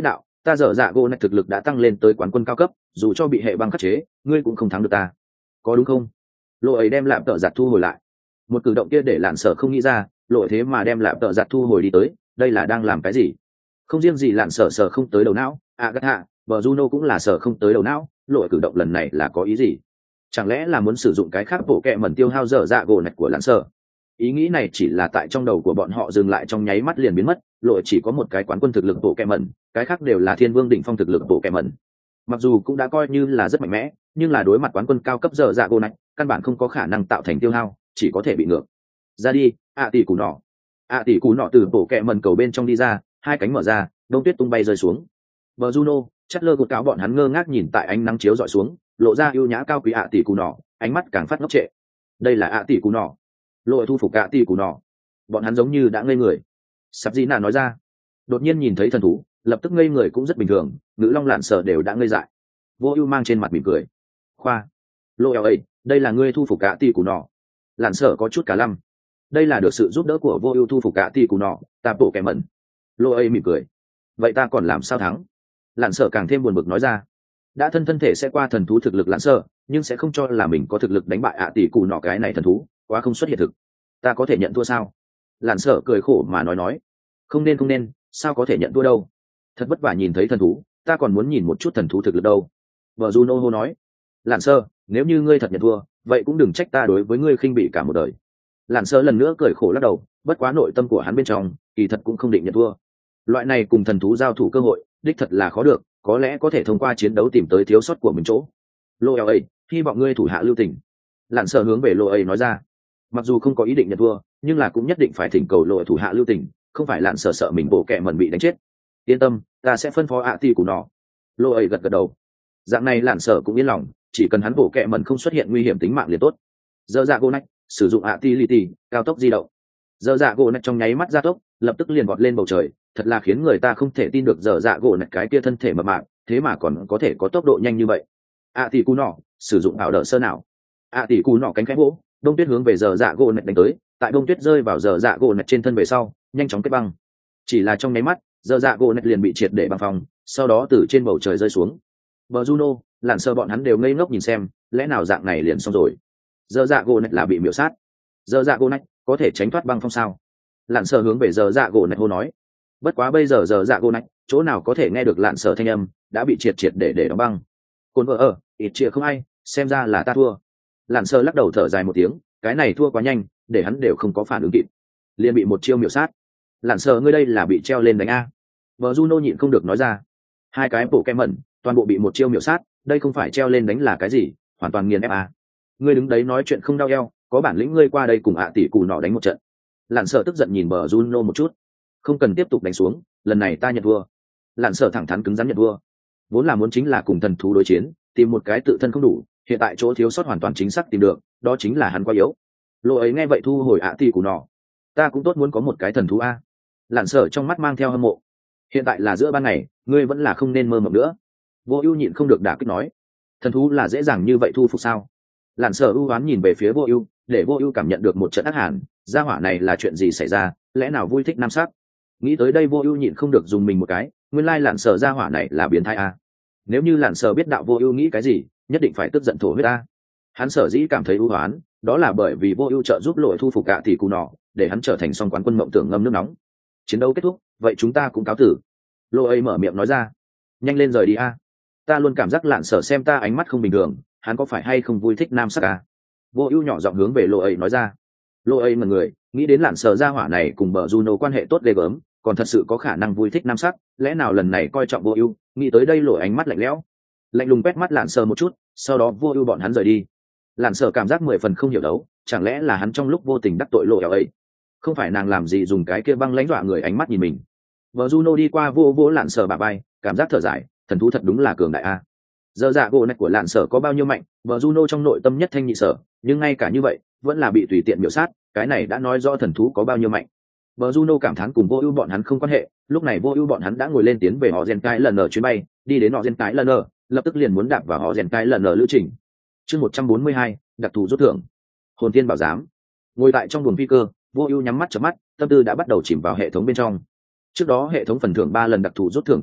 ta dở dạ gỗ này thực lực đã tăng lên tới quán quân cao cấp, dù cho bị hệ băng khắc chế ngươi cũng không thắng được ta, có đúng không? Lộ ấy đem lạm tợ giặt thu hồi lại. Một cử động kia để lạn sở không nghĩ ra, lộ thế mà đem lạm tợ giặt thu hồi đi tới, đây là đang làm cái gì? Không riêng gì lạn sở sở không tới đầu não, à gắt hạ bờ Juno cũng là sở không tới đầu não, lộ cử động lần này là có ý gì? Chẳng lẽ là muốn sử dụng cái khác bộ kệ mẩn tiêu hao dở dạ gỗ này của lạn sở? Ý nghĩ này chỉ là tại trong đầu của bọn họ dừng lại trong nháy mắt liền biến mất, lộ chỉ có một cái quán quân thực lực bộ kệ mẩn, cái khác đều là thiên vương đỉnh phong thực lực bộ kệ mẩn. Mặc dù cũng đã coi như là rất mạnh mẽ, nhưng là đối mặt quán quân cao cấp dở dạ gỗ này, căn bản không có khả năng tạo thành tiêu hao, chỉ có thể bị ngược ra đi. ạ tỷ cù nọ ạ tỷ cù nọ từ bộ kệ mẩn cầu bên trong đi ra, hai cánh mở ra, đông tuyết tung bay rơi xuống. Bờ Juno, chất lơ cột cáo bọn hắn ngơ ngác nhìn tại ánh nắng chiếu dọi xuống, lộ ra ưu nhã cao quý ạ tỷ cù nọ, ánh mắt càng phát ngốc trệ. Đây là ạ tỷ cù nọ, lộ thu phục ạ tỷ cù nọ. Bọn hắn giống như đã ngây người. Sắp gì nà nói ra, đột nhiên nhìn thấy thần thú, lập tức ngây người cũng rất bình thường, ngữ long lạn sở đều đã ngây dại. Vô ưu mang trên mặt mỉm cười. Khoa, lộ eo ấy, đây là ngươi thu phục ạ tỷ cù nọ. Lạn sở có chút cả lăm. Đây là được sự giúp đỡ của vô ưu thu phục ạ tỷ cù nọ, ta bộ kẻ mẩn. Lộ ấy mỉm cười. Vậy ta còn làm sao thắng? Lạn sở càng thêm buồn bực nói ra. Đã thân thân thể sẽ qua thần thú thực lực lạn sở, nhưng sẽ không cho là mình có thực lực đánh bại ạ tỷ cù nọ cái này thần thú, quá không xuất hiện thực. Ta có thể nhận thua sao? Lạn sở cười khổ mà nói nói. Không nên không nên, sao có thể nhận thua đâu? Thật vất vả nhìn thấy thần thú, ta còn muốn nhìn một chút thần thú thực lực đâu. Vợ Juno hô nói. Lạn sở, nếu như ngươi thật nhận thua, vậy cũng đừng trách ta đối với ngươi khinh bị cả một đời. Lạn sở lần nữa cười khổ lắc đầu, bất quá nội tâm của hắn bên trong, kỳ thật cũng không định nhận thua. Loại này cùng thần thú giao thủ cơ hội, đích thật là khó được, có lẽ có thể thông qua chiến đấu tìm tới thiếu sót của mình chỗ. Lô eo ấy, hy vọng ngươi thủ hạ lưu tình. Lạn sở hướng về Lô ấy nói ra. Mặc dù không có ý định nhận thua, nhưng là cũng nhất định phải thỉnh cầu Lô thủ hạ lưu tình, không phải Lạn sở sợ mình bộ kẹ mẩn bị đánh chết. Yên tâm, ta sẽ phân phó ạ tỷ của nó. Lô ấy gật gật đầu. Dạng này Lạn sở cũng yên lòng, chỉ cần hắn bộ kẹ mẩn không xuất hiện nguy hiểm tính mạng liền tốt. Dơ dạ gỗ nách, sử dụng ạ tỷ lì tỷ, cao tốc di động. Dơ dạ gỗ nách trong nháy mắt gia tốc, lập tức liền vọt lên bầu trời, thật là khiến người ta không thể tin được dở dạ gỗ nạch cái kia thân thể mập mạp thế mà còn có thể có tốc độ nhanh như vậy. ạ tỷ cù nọ, sử dụng ảo đỡ sơ nào. ạ tỷ cù nọ cánh khẽ vỗ, đông tuyết hướng về dở dạ gỗ nạch đánh tới, tại đông tuyết rơi vào dở dạ gỗ nạch trên thân về sau nhanh chóng kết băng. Chỉ là trong nháy mắt dở dạ gỗ nạch liền bị triệt để băng phong, sau đó từ trên bầu trời rơi xuống. Bờ Juno, Lạn Sơ bọn hắn đều ngây ngốc nhìn xem, lẽ nào dạng này liền xong rồi? Dở dạ gỗ nạch là bị miểu sát. Dở dạ gỗ nạch có thể tránh thoát băng phong sao? Lạn Sơ hướng về dở dạ gỗ nạch hô nói. Bất quá bây giờ giờ dạ gỗ nạch chỗ nào có thể nghe được Lạn Sở thanh âm, đã bị triệt triệt để để đóng băng. Cồn vợ ở ít chia không ai, xem ra là ta thua. Lạn Sở lắc đầu thở dài một tiếng, cái này thua quá nhanh, để hắn đều không có phản ứng kịp, liền bị một chiêu miểu sát. Lạn Sở ngươi đây là bị treo lên đánh a? Vợ Juno nhịn không được nói ra. Hai cái bộ kem mẩn toàn bộ bị một chiêu miểu sát, đây không phải treo lên đánh là cái gì, hoàn toàn nghiền ép a. Ngươi đứng đấy nói chuyện không đau eo, có bản lĩnh ngươi qua đây cùng ạ tỷ cù nọ đánh một trận. Lạn Sở tức giận nhìn bờ Juno một chút. Không cần tiếp tục đánh xuống, lần này ta nhận thua. Lạn Sở thẳng thắn cứng rắn nhận thua. Vốn là muốn chính là cùng thần thú đối chiến, tìm một cái tự thân không đủ, hiện tại chỗ thiếu sót hoàn toàn chính xác tìm được, đó chính là hắn quá yếu. Lộ ấy nghe vậy thu hồi ạ tỷ của nó. Ta cũng tốt muốn có một cái thần thú a. Lạn Sở trong mắt mang theo hâm mộ. Hiện tại là giữa ban ngày, ngươi vẫn là không nên mơ mộng nữa. Vô Ưu nhịn không được đả kích nói, thần thú là dễ dàng như vậy thu phục sao? Lạn Sở ưu ám nhìn về phía Vô Ưu, để Vô Ưu cảm nhận được một trận ác hàn, gia hỏa này là chuyện gì xảy ra, lẽ nào vui thích nam sắc? Nghĩ tới đây Vô Ưu nhịn không được dùng mình một cái, nguyên lai Lạn Sở gia hỏa này là biến thái a. Nếu như Lạn Sở biết đạo Vô Ưu nghĩ cái gì, nhất định phải tức giận thổ huyết a. Hắn sở dĩ cảm thấy ưu hoán, đó là bởi vì Vô Ưu trợ giúp Lội thu phục cả tỷ cù nọ, để hắn trở thành song quán quân mộng tưởng ngâm nước nóng. Chiến đấu kết thúc, vậy chúng ta cũng cáo tử. Lội mở miệng nói ra, nhanh lên rời đi a. Ta luôn cảm giác Lạn Sở xem ta ánh mắt không bình thường, hắn có phải hay không vui thích nam sắc a? Vô Ưu nhỏ giọng hướng về Lội nói ra. Lội ngẩn người, nghĩ đến Lạn Sở gia hỏa này cùng bờ Juno quan hệ tốt ghê gớm, còn thật sự có khả năng vui thích nam sắc, lẽ nào lần này coi trọng Vô Ưu? Nghĩ tới đây Lội ánh mắt lạnh lẽo, lạnh lùng quét mắt Lạn Sở một chút, sau đó Vô Ưu bọn hắn rời đi. Lạn Sở cảm giác mười phần không hiểu đấu, chẳng lẽ là hắn trong lúc vô tình đắc tội Lội ấy? Không phải nàng làm gì dùng cái kia băng lãnh dọa người ánh mắt nhìn mình. Bờ Juno đi qua vô vô Lạn Sở bả vai, cảm giác thở dài, thần thú thật đúng là cường đại a. Giờ dạ gỗ này của Lạn Sở có bao nhiêu mạnh, Bờ Juno trong nội tâm nhất thanh nhị sở, nhưng ngay cả như vậy, vẫn là bị tùy tiện miểu sát, cái này đã nói rõ thần thú có bao nhiêu mạnh. Bờ Juno cảm thán cùng Vô Ưu bọn hắn không quan hệ, lúc này Vô Ưu bọn hắn đã ngồi lên tiến về họ Gen cái lần ở chuyến bay, đi đến họ Gen cái lần ở, lập tức liền muốn đạp vào họ Gen cái lần ở lữ trình. Chương một trăm bốn mươi hai, đặc thù rút thưởng. Hồn Tiên bảo giám. Ngồi tại trong buồng phi cơ, Vô Ưu nhắm mắt chớp mắt, tâm tư đã bắt đầu chìm vào hệ thống bên trong. Trước đó hệ thống phần thưởng ba lần đặc thù rút thưởng cơ hội,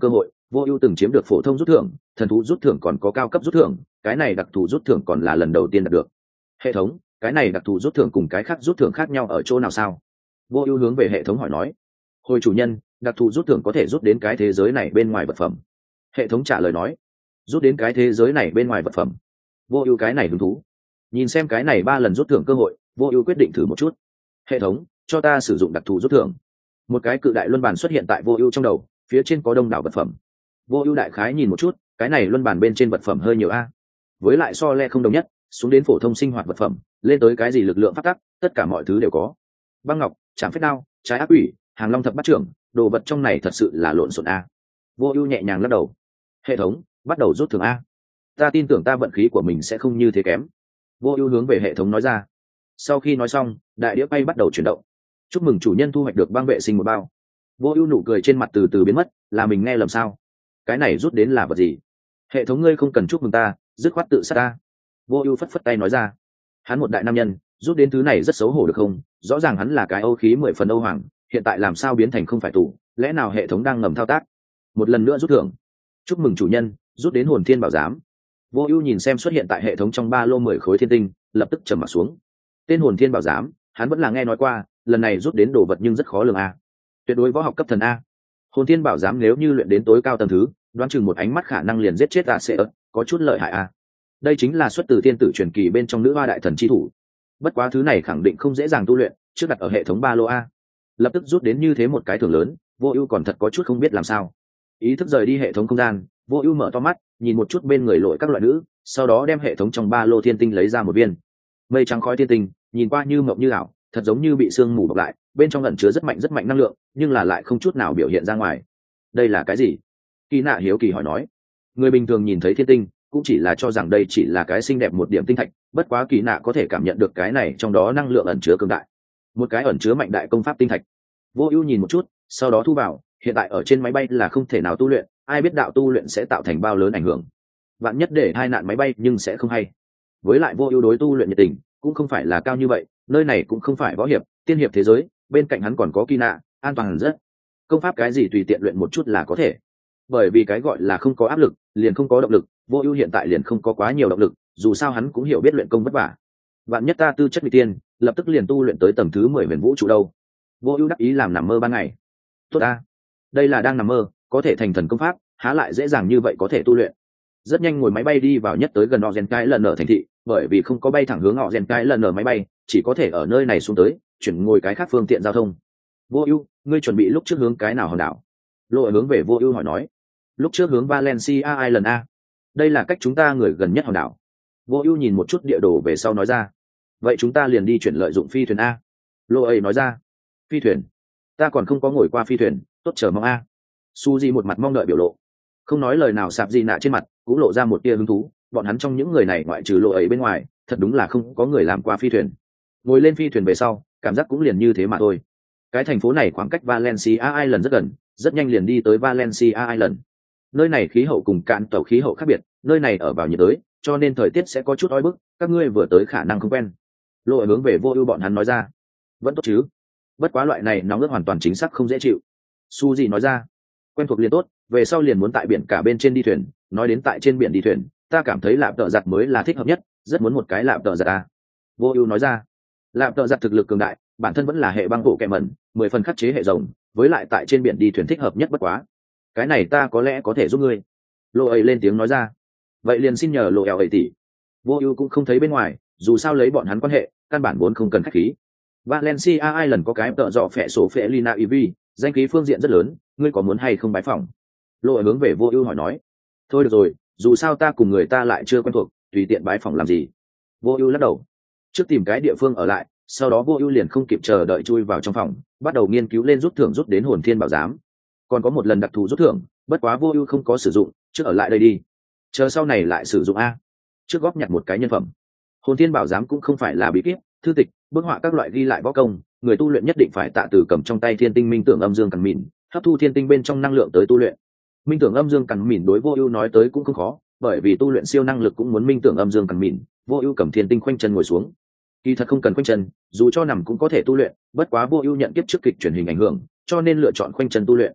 Vô ưu từng chiếm được phổ thông rút thưởng, thần thú rút thưởng còn có cao cấp rút thưởng, cái này đặc thù rút thưởng còn là lần đầu tiên đạt được. Hệ thống, cái này đặc thù rút thưởng cùng cái khác rút thưởng khác nhau ở chỗ nào sao? Vô ưu hướng về hệ thống hỏi nói. Hồi chủ nhân, đặc thù rút thưởng có thể rút đến cái thế giới này bên ngoài vật phẩm. Hệ thống trả lời nói. Rút đến cái thế giới này bên ngoài vật phẩm. Vô ưu cái này hứng thú. Nhìn xem cái này ba lần rút thưởng cơ hội, Vô ưu quyết định thử một chút. Hệ thống, cho ta sử dụng đặc thù rút thưởng. Một cái cự đại luân bàn xuất hiện tại Vô ưu trong đầu, phía trên có đông đảo vật phẩm. Vô ưu đại khái nhìn một chút, cái này luân bàn bên trên vật phẩm hơi nhiều a. Với lại so le không đồng nhất, xuống đến phổ thông sinh hoạt vật phẩm, lên tới cái gì lực lượng phát tắc, tất cả mọi thứ đều có. Băng ngọc, trảm phép đao, trái ác quỷ, hàng long thập bát trưởng, đồ vật trong này thật sự là lộn xộn a. Vô ưu nhẹ nhàng lắc đầu. Hệ thống, bắt đầu rút thưởng a. Ta tin tưởng ta vận khí của mình sẽ không như thế kém. Vô ưu hướng về hệ thống nói ra. Sau khi nói xong, đại đĩa bay bắt đầu chuyển động. Chúc mừng chủ nhân thu hoạch được băng vệ sinh một bao. Vô ưu nụ cười trên mặt từ từ biến mất, là mình nghe lầm sao? Cái này rút đến là vật gì? Hệ thống ngươi không cần chúc mừng ta, dứt khoát tự sát ta. Vô ưu phất phất tay nói ra. Hắn một đại nam nhân, rút đến thứ này rất xấu hổ được không? Rõ ràng hắn là cái âu khí mười phần âu hoàng, hiện tại làm sao biến thành không phải tù? Lẽ nào hệ thống đang ngầm thao tác? Một lần nữa rút thưởng. Chúc mừng chủ nhân, rút đến hồn thiên bảo giám. Vô ưu nhìn xem xuất hiện tại hệ thống trong ba lô mười khối thiên tinh, lập tức trầm mặt xuống. Tên hồn thiên bảo giám, hắn vẫn là nghe nói qua, lần này rút đến đồ vật nhưng rất khó lường a. Tuyệt đối võ học cấp thần a. Hồn thiên bảo giám nếu như luyện đến tối cao tầng thứ, đoán chừng một ánh mắt khả năng liền giết chết a sẽ ớt, có chút lợi hại a. Đây chính là xuất từ thiên tử truyền kỳ bên trong nữ hoa đại thần chi thủ. Bất quá thứ này khẳng định không dễ dàng tu luyện, trước đặt ở hệ thống ba lô a. Lập tức rút đến như thế một cái thưởng lớn, Vô Ưu còn thật có chút không biết làm sao. Ý thức rời đi hệ thống không gian, Vô Ưu mở to mắt, nhìn một chút bên người lội các loại nữ, sau đó đem hệ thống trong ba lô thiên tinh lấy ra một viên. Mây trắng khói thiên tinh, nhìn qua như mộng như ảo, thật giống như bị sương mù bọc lại, bên trong ẩn chứa rất mạnh rất mạnh năng lượng, nhưng là lại không chút nào biểu hiện ra ngoài. Đây là cái gì? Kỳ Nạ hiếu kỳ hỏi nói. Người bình thường nhìn thấy thiên tinh, cũng chỉ là cho rằng đây chỉ là cái xinh đẹp một điểm tinh thạch, bất quá Kỳ Nạ có thể cảm nhận được cái này trong đó năng lượng ẩn chứa cường đại. Một cái ẩn chứa mạnh đại công pháp tinh thạch. Vô Ưu nhìn một chút, sau đó thu vào, hiện tại ở trên máy bay là không thể nào tu luyện, ai biết đạo tu luyện sẽ tạo thành bao lớn ảnh hưởng. Vạn nhất để hai nạn máy bay nhưng sẽ không hay. Với lại Vô Ưu đối tu luyện nhiệt tình, cũng không phải là cao như vậy, nơi này cũng không phải võ hiệp, tiên hiệp thế giới, bên cạnh hắn còn có Kỳ Nạ, an toàn rất. Công pháp cái gì tùy tiện luyện một chút là có thể. Bởi vì cái gọi là không có áp lực, liền không có động lực, Vô Ưu hiện tại liền không có quá nhiều động lực, dù sao hắn cũng hiểu biết luyện công vất vả. Vạn nhất ta tư chất nghịch tiên, lập tức liền tu luyện tới tầng thứ mười huyền vũ trụ đâu. Vô Ưu đắc ý làm nằm mơ ban ngày. Tốt a, đây là đang nằm mơ, có thể thành thần công pháp, há lại dễ dàng như vậy có thể tu luyện. Rất nhanh ngồi máy bay đi vào nhất tới gần Ozenkai lần ở thành thị, bởi vì không có bay thẳng hướng Ozenkai lần ở máy bay, chỉ có thể ở nơi này xuống tới, chuyển ngồi cái khác phương tiện giao thông. Vô Ưu, ngươi chuẩn bị lúc trước hướng cái nào hòn đảo? Lộ hướng về Vô Ưu hỏi nói. Lúc trước hướng Valencia Island a. Đây là cách chúng ta người gần nhất hòn đảo. Vô Ưu nhìn một chút địa đồ về sau nói ra. Vậy chúng ta liền đi chuyển lợi dụng phi thuyền a. Lộ ấy nói ra. Phi thuyền? Ta còn không có ngồi qua phi thuyền, tốt chờ mong a. Suzy một mặt mong đợi biểu lộ. Không nói lời nào sạp gì nạ trên mặt, cũng lộ ra một tia hứng thú, bọn hắn trong những người này ngoại trừ Lộ ấy bên ngoài, thật đúng là không có người làm qua phi thuyền. Ngồi lên phi thuyền về sau, cảm giác cũng liền như thế mà thôi. Cái thành phố này khoảng cách Valencia Island rất gần, rất nhanh liền đi tới Valencia Island. Nơi này khí hậu cùng cạn tàu khí hậu khác biệt, nơi này ở vào nhiệt đới, cho nên thời tiết sẽ có chút oi bức, các ngươi vừa tới khả năng không quen. Lộ hướng về Vô Ưu bọn hắn nói ra. Vẫn tốt chứ? Bất quá loại này nóng ướt hoàn toàn chính xác không dễ chịu. Suzy nói ra. Quen thuộc liền tốt, về sau liền muốn tại biển cả bên trên đi thuyền, nói đến tại trên biển đi thuyền, ta cảm thấy lạp tợ giặt mới là thích hợp nhất, rất muốn một cái lạp tợ giặt à. Vô Ưu nói ra. Lạp tợ giặt thực lực cường đại, bản thân vẫn là hệ băng bộ kẹm mẩn, mười phần khắc chế hệ rồng, với lại tại trên biển đi thuyền thích hợp nhất bất quá. Cái này ta có lẽ có thể giúp ngươi. Lộ ấy lên tiếng nói ra. Vậy liền xin nhờ Lộ eo ấy tỷ. Vô Ưu cũng không thấy bên ngoài, dù sao lấy bọn hắn quan hệ, căn bản vốn không cần khách khí. Valencia Island có cái tợ dọ phệ sổ phệ Lina Ivy, danh khí phương diện rất lớn, ngươi có muốn hay không bái phỏng? Lộ ấy hướng về Vô Ưu hỏi nói. Thôi được rồi, dù sao ta cùng người ta lại chưa quen thuộc, tùy tiện bái phỏng làm gì? Vô Ưu lắc đầu. Trước tìm cái địa phương ở lại, sau đó Vô Ưu liền không kịp chờ đợi chui vào trong phòng, bắt đầu nghiên cứu lên rút thưởng rút đến hồn thiên bảo giám. Còn có một lần đặc thù rút thưởng, bất quá Vô Ưu không có sử dụng, trước ở lại đây đi. Chờ sau này lại sử dụng a. Trước góp nhặt một cái nhân phẩm. Hồn thiên bảo giám cũng không phải là bí kíp, thư tịch, bức họa các loại ghi lại võ công, người tu luyện nhất định phải tạ từ cầm trong tay thiên tinh minh tưởng âm dương cằn mịn, hấp thu thiên tinh bên trong năng lượng tới tu luyện. Minh tưởng âm dương cằn mịn đối Vô Ưu nói tới cũng không khó, bởi vì tu luyện siêu năng lực cũng muốn minh tưởng âm dương cằn mịn. Vô Ưu cầm thiên tinh khoanh chân ngồi xuống. Kỳ thật không cần khoanh chân, dù cho nằm cũng có thể tu luyện, bất quá Vô Ưu nhận kiếp trước kịch truyền hình ảnh hưởng, cho nên lựa chọn khoanh chân tu luyện.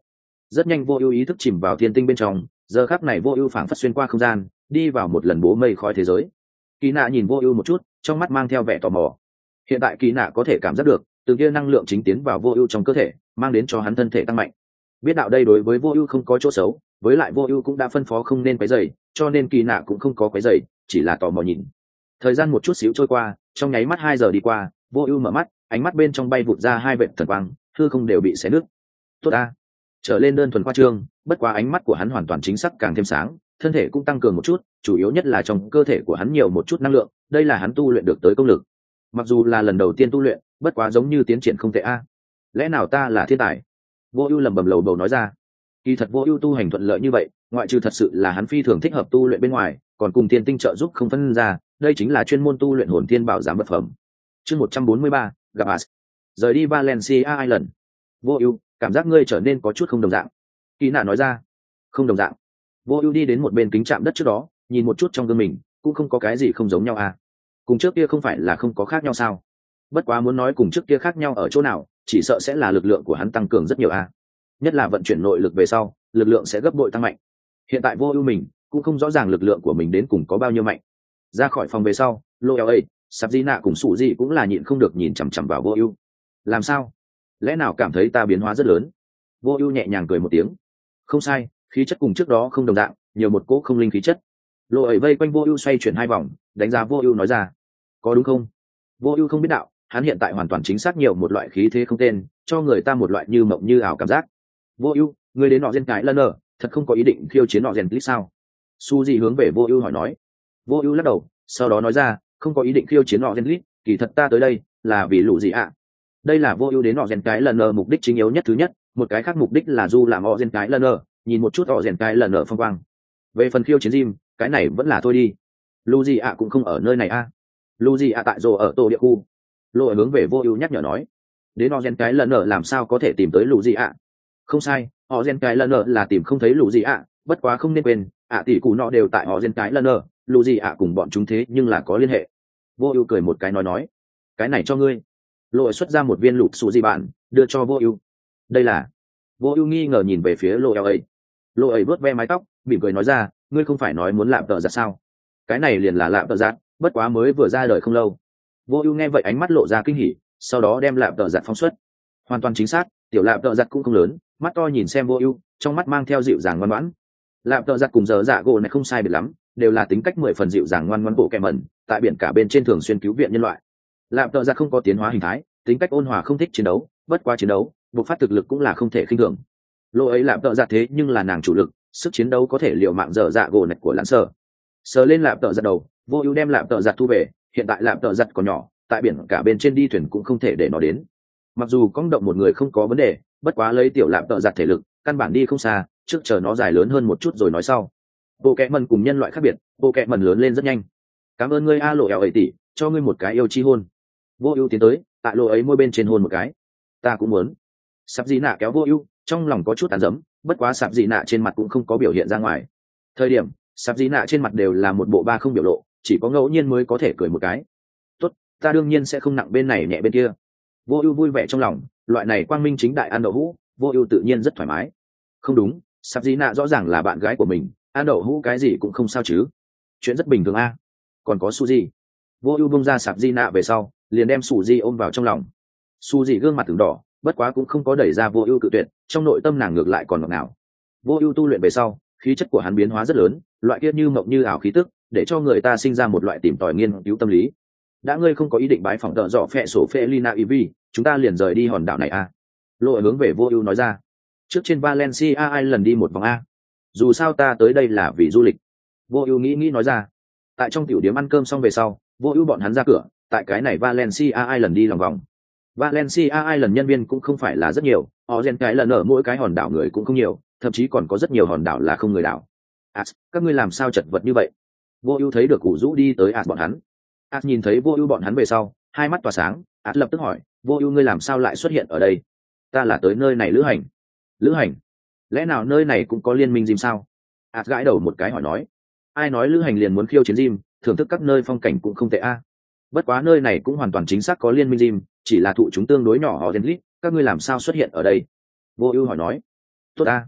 rất nhanh vô ưu ý thức chìm vào thiên tinh bên trong, giờ khắc này vô ưu phảng phất xuyên qua không gian, đi vào một lần bố mây khói thế giới. Kỳ nạ nhìn vô ưu một chút, trong mắt mang theo vẻ tò mò. Hiện tại kỳ nạ có thể cảm giác được từng kia năng lượng chính tiến vào vô ưu trong cơ thể, mang đến cho hắn thân thể tăng mạnh. Biết đạo đây đối với vô ưu không có chỗ xấu, với lại vô ưu cũng đã phân phó không nên quấy rầy, cho nên kỳ nạ cũng không có quấy rầy, chỉ là tò mò nhìn. Thời gian một chút xíu trôi qua, trong nháy mắt hai giờ đi qua, vô ưu mở mắt, ánh mắt bên trong bay vụt ra hai vệt thần quang, hư không đều bị xé nứt. Tốt a, trở lên đơn thuần khoa trương, bất quá ánh mắt của hắn hoàn toàn chính xác càng thêm sáng, thân thể cũng tăng cường một chút, chủ yếu nhất là trong cơ thể của hắn nhiều một chút năng lượng, đây là hắn tu luyện được tới công lực. Mặc dù là lần đầu tiên tu luyện, bất quá giống như tiến triển không tệ a. Lẽ nào ta là thiên tài? Vô ưu lẩm bẩm lầu bầu nói ra. Kỳ thật vô ưu tu hành thuận lợi như vậy, ngoại trừ thật sự là hắn phi thường thích hợp tu luyện bên ngoài, còn cùng tiên tinh trợ giúp không phân ra, đây chính là chuyên môn tu luyện hồn tiên bảo giám vật phẩm. Chương một trăm bốn mươi ba, gặp As. Rời đi Valencia Island. Vô ưu, cảm giác ngươi trở nên có chút không đồng dạng. Kỳ nạ nói ra. Không đồng dạng? Vô ưu đi đến một bên kính chạm đất trước đó, nhìn một chút trong gương mình, cũng không có cái gì không giống nhau à? Cùng trước kia không phải là không có khác nhau sao? Bất quá muốn nói cùng trước kia khác nhau ở chỗ nào, chỉ sợ sẽ là lực lượng của hắn tăng cường rất nhiều à? Nhất là vận chuyển nội lực về sau, lực lượng sẽ gấp bội tăng mạnh. Hiện tại vô ưu mình cũng không rõ ràng lực lượng của mình đến cùng có bao nhiêu mạnh. Ra khỏi phòng về sau, lô eo ấy sạp di nạ cùng sụ di cũng là nhịn không được nhìn chằm chằm vào vô ưu. Làm sao? Lẽ nào cảm thấy ta biến hóa rất lớn? Vô ưu nhẹ nhàng cười một tiếng. Không sai, khí chất cùng trước đó không đồng dạng, nhiều một cỗ không linh khí chất. Lô ấy vây quanh vô ưu xoay chuyển hai vòng, đánh giá vô ưu nói ra. Có đúng không? Vô ưu không biết đạo, hắn hiện tại hoàn toàn chính xác nhiều một loại khí thế không tên, cho người ta một loại như mộng như ảo cảm giác. Vô ưu, người đến nọ gen cái lần nở, thật không có ý định khiêu chiến nọ gen clip sao? Su di hướng về vô ưu hỏi nói. Vô ưu lắc đầu, sau đó nói ra, không có ý định khiêu chiến nọ gen clip, kỳ thật ta tới đây là vì lũ gì ạ? À? Đây là vô ưu đến nọ gen cái lần nở mục đích chính yếu nhất thứ nhất, một cái khác mục đích là du làm nọ gen cái lần nở, nhìn một chút nọ gen cái lần nở phong quang. Về phần khiêu chiến Jim, cái này vẫn là thôi đi. Lũ gì ạ cũng không ở nơi này a. À? Lũ gì ạ tại rồ ở tổ địa khu. Lộ hướng về vô ưu nhắc nhở nói, đến nọ gen cái lần nở làm sao có thể tìm tới lũ gì ạ? Không sai, họ gen cái lần nở là tìm không thấy lũ gì ạ, bất quá không nên quên, ạ tỷ cụ nọ đều tại họ gen cái lần nở, lũ gì ạ cùng bọn chúng thế nhưng là có liên hệ. Vô ưu cười một cái nói nói, cái này cho ngươi. Lộ xuất ra một viên lục xù gì bạn, đưa cho vô ưu. Đây là. Vô ưu nghi ngờ nhìn về phía lộ eo ấy. Lộ ấy vớt ve mái tóc, mỉm cười nói ra, ngươi không phải nói muốn lạm tợ giặt sao? Cái này liền là lạm tợ giặt, bất quá mới vừa ra đời không lâu. Vô ưu nghe vậy ánh mắt lộ ra kinh hỉ, sau đó đem lạm tợ giặt phóng xuất. Hoàn toàn chính xác, tiểu lạm tợ giặt cũng không lớn, mắt to nhìn xem vô ưu, trong mắt mang theo dịu dàng ngoan ngoãn. Lạm tợ giặt cùng giờ dạ gỗ này không sai biệt lắm, đều là tính cách mười phần dịu dàng ngoan ngoãn bộ kẻ mẩn, tại biển cả bên trên thường xuyên cứu viện nhân loại. Lạm tợ giặt không có tiến hóa hình thái, tính cách ôn hòa không thích chiến đấu, bất quá chiến đấu, bộc phát thực lực cũng là không thể khinh thường. Lô ấy lạm tợ giặt thế nhưng là nàng chủ lực, sức chiến đấu có thể liều mạng giờ dạ gỗ này của lãn sở. Sờ lên lạm tợ giặt đầu, vô ưu đem lạm tợ giặt thu về, hiện tại lạm tợ giặt còn nhỏ, tại biển cả bên trên đi thuyền cũng không thể để nó đến. Mặc dù cong động một người không có vấn đề, bất quá lấy tiểu lạm tợ giặt thể lực, căn bản đi không xa, trước chờ nó dài lớn hơn một chút rồi nói sau. Bộ kẹ mần cùng nhân loại khác biệt, bộ kẹ mần lớn lên rất nhanh. Cảm ơn ngươi a lộ eo ấy tỷ, cho ngươi một cái yêu chi hôn. Vô ưu tiến tới, tại lộ ấy môi bên trên hôn một cái. Ta cũng muốn. Sạp dị nạ kéo vô ưu, trong lòng có chút tàn dấm, bất quá sạp dị nạ trên mặt cũng không có biểu hiện ra ngoài. Thời điểm sạp dị nạ trên mặt đều là một bộ ba không biểu lộ, chỉ có ngẫu nhiên mới có thể cười một cái. Tốt, ta đương nhiên sẽ không nặng bên này nhẹ bên kia. Vô ưu vui vẻ trong lòng, loại này quang minh chính đại ăn đậu hũ, vô ưu tự nhiên rất thoải mái. Không đúng, sạp dị nạ rõ ràng là bạn gái của mình, ăn đậu hũ cái gì cũng không sao chứ, chuyện rất bình thường a. Còn có Suzy. Vô ưu bông ra sạp dị nạ về sau, liền đem Suzy ôm vào trong lòng. Suzy gương mặt từng đỏ, bất quá cũng không có đẩy ra vô ưu cự tuyệt, trong nội tâm nàng ngược lại còn ngọt ngào. Vô ưu tu luyện về sau, khí chất của hắn biến hóa rất lớn, loại kia như mộng như ảo khí tức, để cho người ta sinh ra một loại tìm tòi nghiên cứu tâm lý. Đã ngươi không có ý định bái phỏng tợ dọ phệ sổ phệ Lina Ivy, chúng ta liền rời đi hòn đảo này a. Lộ hướng về vô ưu nói ra. Trước trên Valencia Island đi một vòng a. Dù sao ta tới đây là vì du lịch. Vô ưu nghĩ nghĩ nói ra. Tại trong tiểu điểm ăn cơm xong về sau, vô ưu bọn hắn ra cửa, tại cái này Valencia Island đi lòng vòng. Valencia Island nhân viên cũng không phải là rất nhiều, họ gen cái lần ở mỗi cái hòn đảo người cũng không nhiều, thậm chí còn có rất nhiều hòn đảo là không người đảo. As, các ngươi làm sao chật vật như vậy? Vô ưu thấy được ủ rũ đi tới As bọn hắn. As nhìn thấy vô ưu bọn hắn về sau, hai mắt tỏa sáng, As lập tức hỏi, vô ưu ngươi làm sao lại xuất hiện ở đây? Ta là tới nơi này lữ hành. Lữ hành? Lẽ nào nơi này cũng có liên minh Jim sao? As gãi đầu một cái hỏi nói, ai nói lữ hành liền muốn khiêu chiến Jim, thưởng thức các nơi phong cảnh cũng không tệ a. Bất quá nơi này cũng hoàn toàn chính xác có liên minh Jim, chỉ là thụ chúng tương đối nhỏ họ Genlit, các ngươi làm sao xuất hiện ở đây? Vô ưu hỏi nói. Tốt a,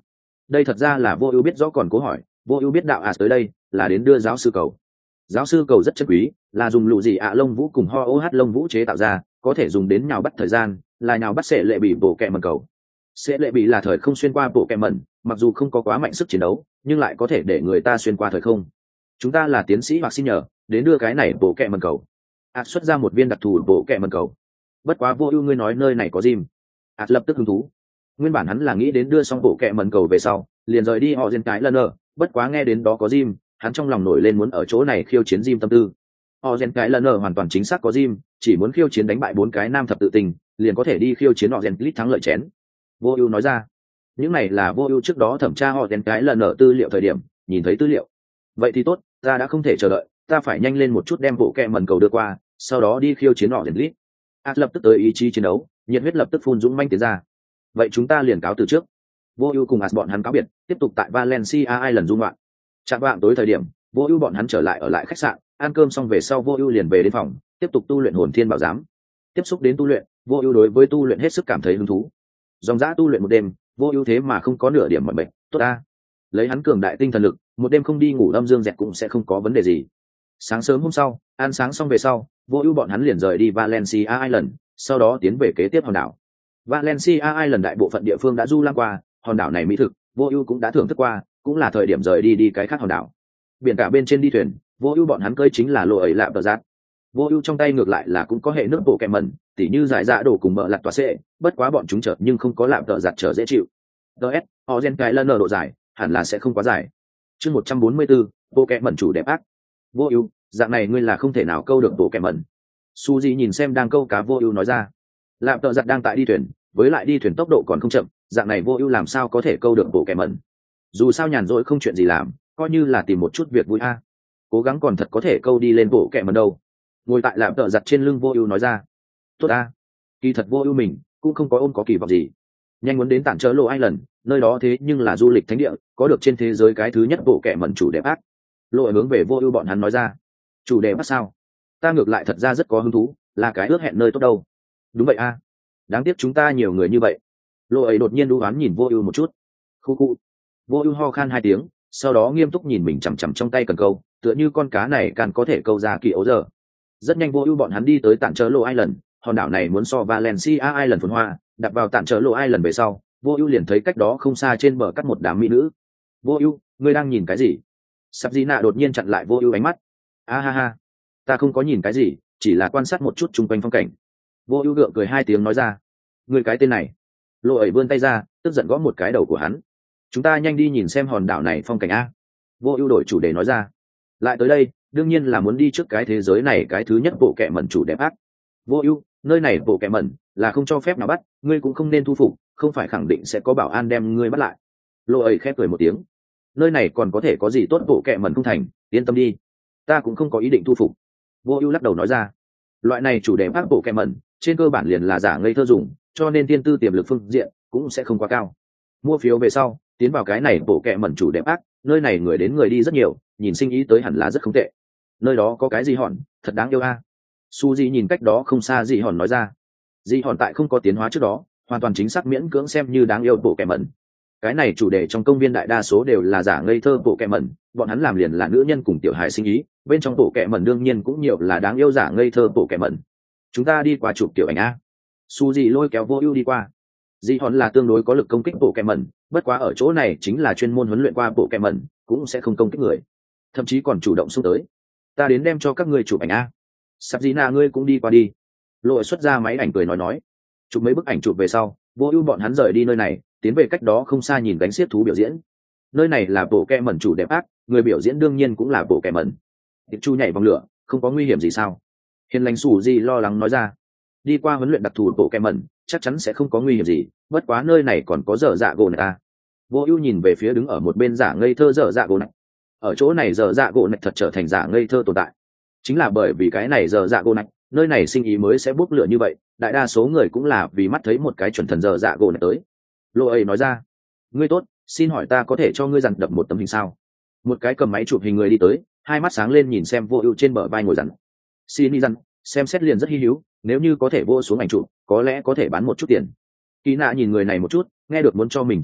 đây thật ra là vô ưu biết rõ còn cố hỏi. Vô ưu biết đạo ạt tới đây là đến đưa giáo sư cầu. Giáo sư cầu rất chân quý, là dùng lụ gì ạ lông vũ cùng ho ô hát lông vũ chế tạo ra, có thể dùng đến nhào bắt thời gian, là nhào bắt sẽ lệ bị bộ kẹ mần cầu. Sẽ lệ bị là thời không xuyên qua bộ kẹ mần, mặc dù không có quá mạnh sức chiến đấu, nhưng lại có thể để người ta xuyên qua thời không. Chúng ta là tiến sĩ hoặc xin nhờ đến đưa cái này bộ kẹ mần cầu. ạt xuất ra một viên đặc thù bộ kẹ mần cầu. Bất quá vô ưu ngươi nói nơi này có gym. ạt lập tức hứng thú. Nguyên bản hắn là nghĩ đến đưa xong bộ kẹ mần cầu về sau liền rời đi họ diên cái lần ở, bất quá nghe đến đó có gym, hắn trong lòng nổi lên muốn ở chỗ này khiêu chiến gym tâm tư. Họ diên cái lần ở hoàn toàn chính xác có gym, chỉ muốn khiêu chiến đánh bại bốn cái nam thập tự tình liền có thể đi khiêu chiến họ diên lít thắng lợi chén. Vô ưu nói ra. Những này là vô ưu trước đó thẩm tra họ diên cái lần ở tư liệu thời điểm nhìn thấy tư liệu. Vậy thì tốt, ta đã không thể chờ đợi, ta phải nhanh lên một chút đem bộ kẹ mần cầu đưa qua, sau đó đi khiêu chiến họ diên lít. ạt lập tức tới ý chí chiến đấu, nhiệt huyết lập tức phun dũng manh tiến ra. Vậy chúng ta liền cáo từ trước. Vô ưu cùng ạt bọn hắn cáo biệt, tiếp tục tại Valencia Island dung loạn. Chạm vạng tối thời điểm, vô ưu bọn hắn trở lại ở lại khách sạn, ăn cơm xong về sau vô ưu liền về đến phòng, tiếp tục tu luyện hồn thiên bảo giám. Tiếp xúc đến tu luyện, vô ưu đối với tu luyện hết sức cảm thấy hứng thú. Dòng dã tu luyện một đêm, vô ưu thế mà không có nửa điểm mỏi mệt, tốt ta. Lấy hắn cường đại tinh thần lực, một đêm không đi ngủ âm dương dẹt cũng sẽ không có vấn đề gì. Sáng sớm hôm sau, ăn sáng xong về sau, vô ưu bọn hắn liền rời đi Valencia Island, sau đó tiến về kế tiếp hòn đảo. Valencia Island đại bộ phận địa phương đã du lãm qua, hòn đảo này mỹ thực, vô ưu cũng đã thưởng thức qua, cũng là thời điểm rời đi đi cái khác hòn đảo. Biển cả bên trên đi thuyền, vô ưu bọn hắn cơi chính là lộ ấy lạm tờ giác. Vô ưu trong tay ngược lại là cũng có hệ nước bộ kẹm mẩn, tỉ như giải dạ đổ cùng mở lặt tòa xệ, bất quá bọn chúng chở nhưng không có lạm tờ giặt chở dễ chịu. ds họ gen cái lần độ dài hẳn là sẽ không quá dài. Chương một trăm bốn mươi bốn, bộ kẹm mẩn chủ đẹp ác. Vô ưu, dạng này ngươi là không thể nào câu được bộ kẹm mẩn. Suzy nhìn xem đang câu cá vô ưu nói ra. Lạm tợ giặt đang tại đi thuyền, với lại đi thuyền tốc độ còn không chậm, dạng này vô ưu làm sao có thể câu được bộ kẹm mẩn. Dù sao nhàn rỗi không chuyện gì làm, coi như là tìm một chút việc vui a. Cố gắng còn thật có thể câu đi lên bộ kẹm mẩn đâu. Ngồi tại lạm tợ giặt trên lưng vô ưu nói ra. Tốt a. Kỳ thật vô ưu mình cũng không có ôm có kỳ vọng gì. Nhanh muốn đến tản chớ lộ Island, nơi đó thế nhưng là du lịch thánh địa, có được trên thế giới cái thứ nhất bộ kẹm mẩn chủ đẹp ác. Lộ hướng về vô ưu bọn hắn nói ra. Chủ đẹp ác sao? Ta ngược lại thật ra rất có hứng thú, là cái ước hẹn nơi tốt đâu. Đúng vậy a. Đáng tiếc chúng ta nhiều người như vậy. Lộ ấy đột nhiên đu oán nhìn vô ưu một chút. Khu khu. Vô ưu ho khan hai tiếng, sau đó nghiêm túc nhìn mình chằm chằm trong tay cần câu, tựa như con cá này càng có thể câu ra kỳ ấu giờ. Rất nhanh vô ưu bọn hắn đi tới tản chớ lộ Island, hòn đảo này muốn so Valencia Island phồn hoa, đặt vào tản chớ lộ Island về sau, vô ưu liền thấy cách đó không xa trên bờ cắt một đám mỹ nữ. Vô ưu, ngươi đang nhìn cái gì? Sắp Di Nạ đột nhiên chặn lại vô ưu ánh mắt. A ha ha, ta không có nhìn cái gì, chỉ là quan sát một chút chung quanh phong cảnh. Vô ưu gượng cười hai tiếng nói ra. Ngươi cái tên này. Lộ ấy vươn tay ra, tức giận gõ một cái đầu của hắn. Chúng ta nhanh đi nhìn xem hòn đảo này phong cảnh a. Vô ưu đổi chủ đề nói ra. Lại tới đây, đương nhiên là muốn đi trước cái thế giới này cái thứ nhất bộ kệ mẩn chủ đẹp ác. Vô ưu, nơi này bộ kệ mẩn là không cho phép nào bắt, ngươi cũng không nên thu phục, không phải khẳng định sẽ có bảo an đem ngươi bắt lại. Lộ ấy khép cười một tiếng. Nơi này còn có thể có gì tốt bộ kệ mẩn không thành, yên tâm đi, ta cũng không có ý định thu phục. Vô ưu lắc đầu nói ra. Loại này chủ đề ác bộ kệ mẩn trên cơ bản liền là giả ngây thơ dùng, cho nên tiên tư tiềm lực phương diện cũng sẽ không quá cao. Mua phiếu về sau tiến vào cái này bộ kệ mẩn chủ đẹp ác, nơi này người đến người đi rất nhiều, nhìn sinh ý tới hẳn là rất không tệ. Nơi đó có cái gì hòn thật đáng yêu a. À. Suzy nhìn cách đó không xa dị hòn nói ra. Dị hòn tại không có tiến hóa trước đó hoàn toàn chính xác miễn cưỡng xem như đáng yêu bộ kệ mẩn. Cái này chủ đề trong công viên đại đa số đều là giả ngây thơ bộ kệ mẩn, bọn hắn làm liền là nữ nhân cùng tiểu hài sinh ý, bên trong bộ kệ mẩn đương nhiên cũng nhiều là đáng yêu giả ngây thơ bộ kệ mẩn. Chúng ta đi qua chụp tiểu ảnh a. Suzy lôi kéo vô ưu đi qua. Dị hòn là tương đối có lực công kích bộ kệ mẩn, bất quá ở chỗ này chính là chuyên môn huấn luyện qua bộ kệ mẩn, cũng sẽ không công kích người, thậm chí còn chủ động xung tới. Ta đến đem cho các ngươi chụp ảnh a. Sắp gì nào ngươi cũng đi qua đi. Lội xuất ra máy ảnh cười nói nói. Chụp mấy bức ảnh chụp về sau, vô ưu bọn hắn rời đi nơi này, tiến về cách đó không xa nhìn gánh xiết thú biểu diễn. Nơi này là bộ kệ mẩn chủ đẹp ác, người biểu diễn đương nhiên cũng là bộ kệ mẩn. Tiệp Chu nhảy vòng lửa, không có nguy hiểm gì sao? Hiền lành Sủ Di lo lắng nói ra. Đi qua huấn luyện đặc thù bộ kệ mẩn, chắc chắn sẽ không có nguy hiểm gì, bất quá nơi này còn có dở dạ gỗ này ta. Vô ưu nhìn về phía đứng ở một bên giả ngây thơ dở dạ gỗ này. Ở chỗ này dở dạ gỗ này thật trở thành giả ngây thơ tồn tại. Chính là bởi vì cái này dở dạ gỗ này, nơi này sinh ý mới sẽ bốc lửa như vậy, đại đa số người cũng là vì mắt thấy một cái chuẩn thần dở dạ gỗ này tới. Lô ấy nói ra. Ngươi tốt, xin hỏi ta có thể cho ngươi dằn đập một tấm hình sao? Một cái cầm máy chụp hình người đi tới, hai mắt sáng lên nhìn xem vô ưu trên bờ vai ngồi dằn. Xin đi dằn, xem xét liền rất hi hữu, nếu như có thể vô xuống ảnh chụp có lẽ có thể bán một chút tiền. Kỳ nạ nhìn người này một chút, nghe được muốn cho mình chụp ảnh,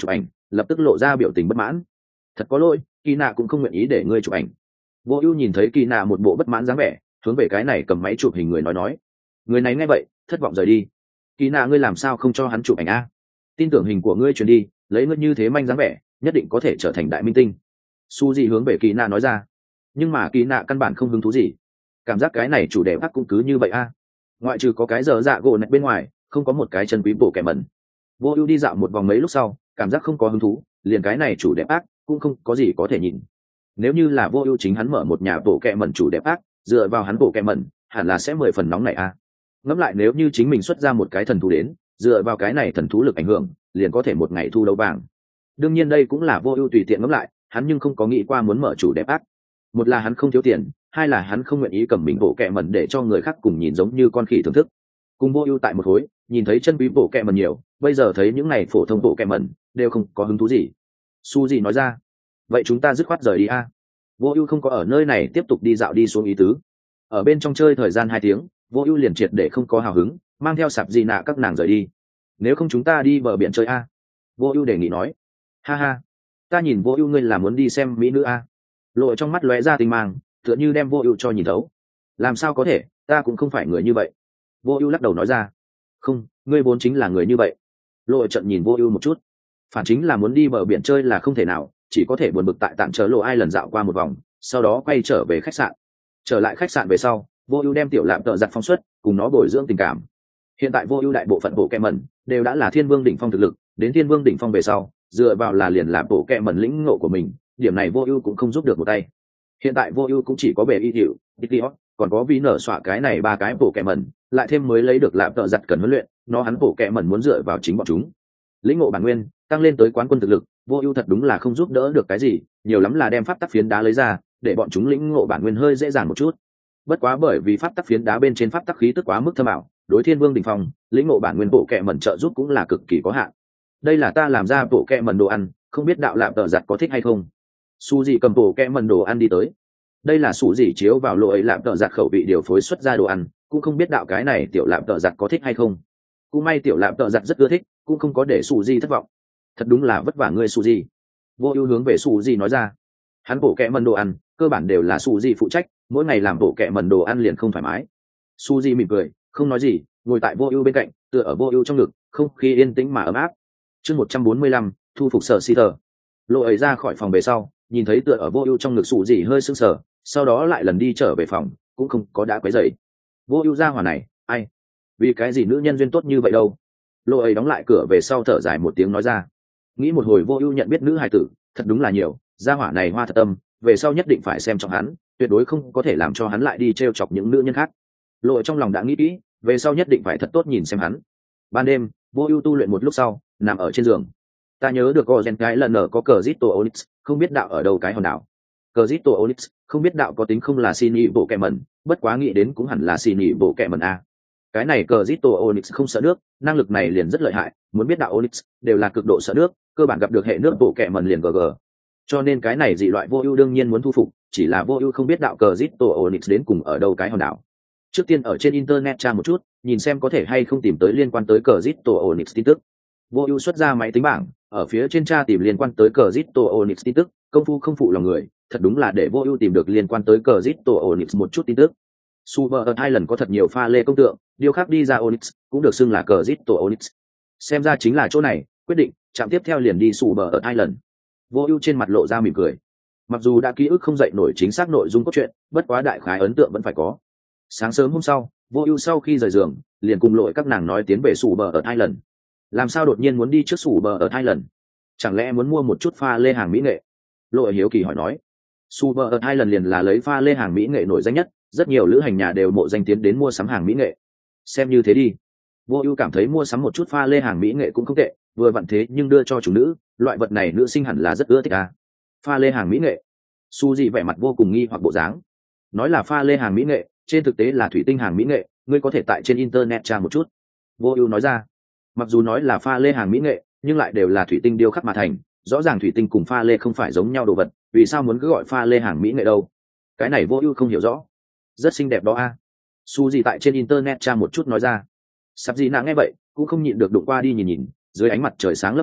lập tức lộ ra biểu tình bất mãn. Thật có lỗi, kỳ nạ cũng không nguyện ý để ngươi chụp ảnh. Vô ưu nhìn thấy kỳ nạ một bộ bất mãn dáng vẻ, hướng về cái này cầm máy chụp hình người nói nói. Người này nghe vậy thất vọng rời đi. Kỳ nạ, ngươi làm sao không cho hắn chụp ảnh a? Tin tưởng hình của ngươi truyền đi, lấy ngươi như thế manh dáng vẻ nhất định có thể trở thành đại minh tinh. Su Di hướng về kỳ nạ nói ra. Nhưng mà kỳ nạ căn bản không hứng thú gì, cảm giác cái này chủ đề bắc cũng cứ như vậy a. Ngoại trừ có cái giờ dạ gỗ này bên ngoài không có một cái chân quý bộ kẻ mẩn. Vô ưu đi dạo một vòng mấy lúc sau cảm giác không có hứng thú, liền cái này chủ đẹp ác cũng không có gì có thể nhìn. Nếu như là Vô ưu chính hắn mở một nhà bộ kẹ mẩn chủ đẹp ác, dựa vào hắn bộ kẹ mẩn hẳn là sẽ mười phần nóng này a. Ngẫm lại nếu như chính mình xuất ra một cái thần thú đến, dựa vào cái này thần thú lực ảnh hưởng liền có thể một ngày thu đấu vàng. Đương nhiên đây cũng là Vô ưu tùy tiện ngẫm lại, hắn nhưng không có nghĩ qua muốn mở chủ đẹp ác. Một là hắn không thiếu tiền, hai là hắn không nguyện ý cầm mình bộ kẹ mẩn để cho người khác cùng nhìn giống như con khỉ thưởng thức. Cùng Vô ưu tại một khối, nhìn thấy chân quý bộ kẹ mẩn nhiều, bây giờ thấy những này phổ thông bộ kẹ mẩn đều không có hứng thú gì. Su gì nói ra. Vậy chúng ta dứt khoát rời đi a. Vô ưu không có ở nơi này tiếp tục đi dạo đi xuống ý tứ. Ở bên trong chơi thời gian hai tiếng, Vô ưu liền triệt để không có hào hứng, mang theo sạp gì nạ các nàng rời đi. Nếu không chúng ta đi bờ biển chơi a. Vô ưu đề nghị nói. Ha ha, ta nhìn Vô ưu ngươi là muốn đi xem mỹ nữ a. Lộ trong mắt lóe ra tinh mang, tựa như đem Vô ưu cho nhìn thấu. Làm sao có thể, ta cũng không phải người như vậy. Vô ưu lắc đầu nói ra. Không, ngươi vốn chính là người như vậy. Lộ trận nhìn Vô ưu một chút, phản chính là muốn đi bờ biển chơi là không thể nào, chỉ có thể buồn bực tại tạm chờ Lộ ai lần dạo qua một vòng, sau đó quay trở về khách sạn. Trở lại khách sạn về sau, Vô ưu đem tiểu lạm tợ giặt phóng xuất, cùng nó bồi dưỡng tình cảm. Hiện tại Vô ưu đại bộ phận bộ kẹ mẩn đều đã là thiên vương đỉnh phong thực lực, đến thiên vương đỉnh phong về sau, dựa vào là liền làm bộ kẹ mẩn lĩnh ngộ của mình, điểm này Vô ưu cũng không giúp được một tay. Hiện tại Vô ưu cũng chỉ có bề y hiệu, Itiot, còn có ví nở xoạ cái này ba cái bộ kẹ mẩn, lại thêm mới lấy được lạm tợ giặt cần huấn luyện, nó hắn bộ kẹ mẩn muốn dựa vào chính bọn chúng. Lĩnh ngộ bản nguyên, tăng lên tới quán quân thực lực, Vô ưu thật đúng là không giúp đỡ được cái gì, nhiều lắm là đem pháp tắc phiến đá lấy ra, để bọn chúng lĩnh ngộ bản nguyên hơi dễ dàng một chút. Bất quá bởi vì pháp tắc phiến đá bên trên pháp tắc khí tức quá mức thâm ảo, đối thiên vương đỉnh phong, lĩnh ngộ bản nguyên bộ kệ mẩn trợ giúp cũng là cực kỳ có hạn. Đây là ta làm ra bộ kệ mẩn đồ ăn, không biết đạo lạm tợ giặt có thích hay không. Su dị cầm bộ kệ mẩn đồ ăn đi tới. Đây là Su dị chiếu vào lỗ ấy lạm tợ giặt khẩu vị điều phối xuất ra đồ ăn, cũng không biết đạo cái này tiểu lạm tợ giặt có thích hay không. Cũng may tiểu lạm tợ giặt rất ưa thích, cũng không có để Su dị thất vọng. Thật đúng là vất vả ngươi Su dị. Vô ưu hướng về Su dị nói ra. Hắn bộ kệ mẩn đồ ăn cơ bản đều là Su dị phụ trách, mỗi ngày làm bộ kệ mẩn đồ ăn liền không thoải mái. Su dị mỉm cười, không nói gì, ngồi tại Vô ưu bên cạnh, tựa ở Vô ưu trong ngực, không khí yên tĩnh mà ấm áp. Chương một trăm bốn mươi lăm, thu phục Sở Siter. Lộ ấy ra khỏi phòng về sau, nhìn thấy tựa ở Vô ưu trong ngực Su dị hơi sững sờ, sau đó lại lần đi trở về phòng, cũng không có đã quấy rầy. Vô ưu ra hỏa này, ai? Vì cái gì nữ nhân duyên tốt như vậy đâu? Lộ ấy đóng lại cửa về sau thở dài một tiếng nói ra. Nghĩ một hồi Vô ưu nhận biết nữ hài tử, thật đúng là nhiều, gia hỏa này hoa thật tâm, về sau nhất định phải xem trọng hắn, tuyệt đối không có thể làm cho hắn lại đi trêu chọc những nữ nhân khác. Lộ trong lòng đã nghĩ kỹ, về sau nhất định phải thật tốt nhìn xem hắn. Ban đêm, Vô ưu tu luyện một lúc sau, nằm ở trên giường. Ta nhớ được Gozen cái lần nở có cờ Zito Onyx, không biết đạo ở đâu cái hòn đảo. Cờ Zito Onyx, không biết đạo có tính không là xin ý bộ kẹ mẩn, bất quá nghĩ đến cũng hẳn là xin ý bộ kẹ mẩn a. Cái này cờ Zito Onyx không sợ nước, năng lực này liền rất lợi hại, muốn biết đạo Onyx đều là cực độ sợ nước, cơ bản gặp được hệ nước bộ kẹ mẩn liền gg. Cho nên cái này dị loại Vô ưu đương nhiên muốn thu phục, chỉ là Vô ưu không biết đạo cờ Zito Onyx đến cùng ở đâu cái hòn đảo. Trước tiên ở trên internet tra một chút, nhìn xem có thể hay không tìm tới liên quan tới cờ Zito Onyx tin tức. Vô ưu xuất ra máy tính bảng, ở phía trên tra tìm liên quan tới cờ Zito Onyx tin tức, công phu không phụ lòng người, thật đúng là để Vô ưu tìm được liên quan tới cờ Zito Onyx một chút tin tức. Super Island có thật nhiều pha lê công tượng, điều khác đi ra Onyx, cũng được xưng là cờ Zito Onyx. Xem ra chính là chỗ này, quyết định, chạm tiếp theo liền đi Super Island. Vô ưu trên mặt lộ ra mỉm cười. Mặc dù đã ký ức không dậy nổi chính xác nội dung cốt truyện, bất quá đại khái ấn tượng vẫn phải có. Sáng sớm hôm sau, Vô ưu sau khi rời giường, liền cùng lội các nàng nói tiến về Super Island. Làm sao đột nhiên muốn đi trước Super Island? Chẳng lẽ muốn mua một chút pha lê hàng mỹ nghệ? Lội hiếu kỳ hỏi nói. Super Island liền là lấy pha lê hàng mỹ nghệ nổi danh nhất, rất nhiều lữ hành nhà đều mộ danh tiến đến mua sắm hàng mỹ nghệ. Xem như thế đi. Vô ưu cảm thấy mua sắm một chút pha lê hàng mỹ nghệ cũng không tệ, vừa vặn thế nhưng đưa cho chủ nữ, loại vật này nữ sinh hẳn là rất ưa thích à. Pha lê hàng mỹ nghệ. Su dị vẻ mặt vô cùng nghi hoặc bộ dáng. Nói là pha lê hàng mỹ nghệ, trên thực tế là thủy tinh hàng mỹ nghệ, ngươi có thể tại trên internet tra một chút. Vô ưu nói ra. Mặc dù nói là pha lê hàng mỹ nghệ, nhưng lại đều là thủy tinh điêu khắc mà thành, rõ ràng thủy tinh cùng pha lê không phải giống nhau đồ vật, vì sao muốn cứ gọi pha lê hàng mỹ nghệ đâu? Cái này Vô ưu không hiểu rõ. Rất xinh đẹp đó a. À. Su dị tại trên internet tra một chút nói ra. Sắp gì nàng nghe vậy, cũng không nhịn được đụng qua đi nhìn nhìn, dưới ánh mặt trời sáng lấp lánh,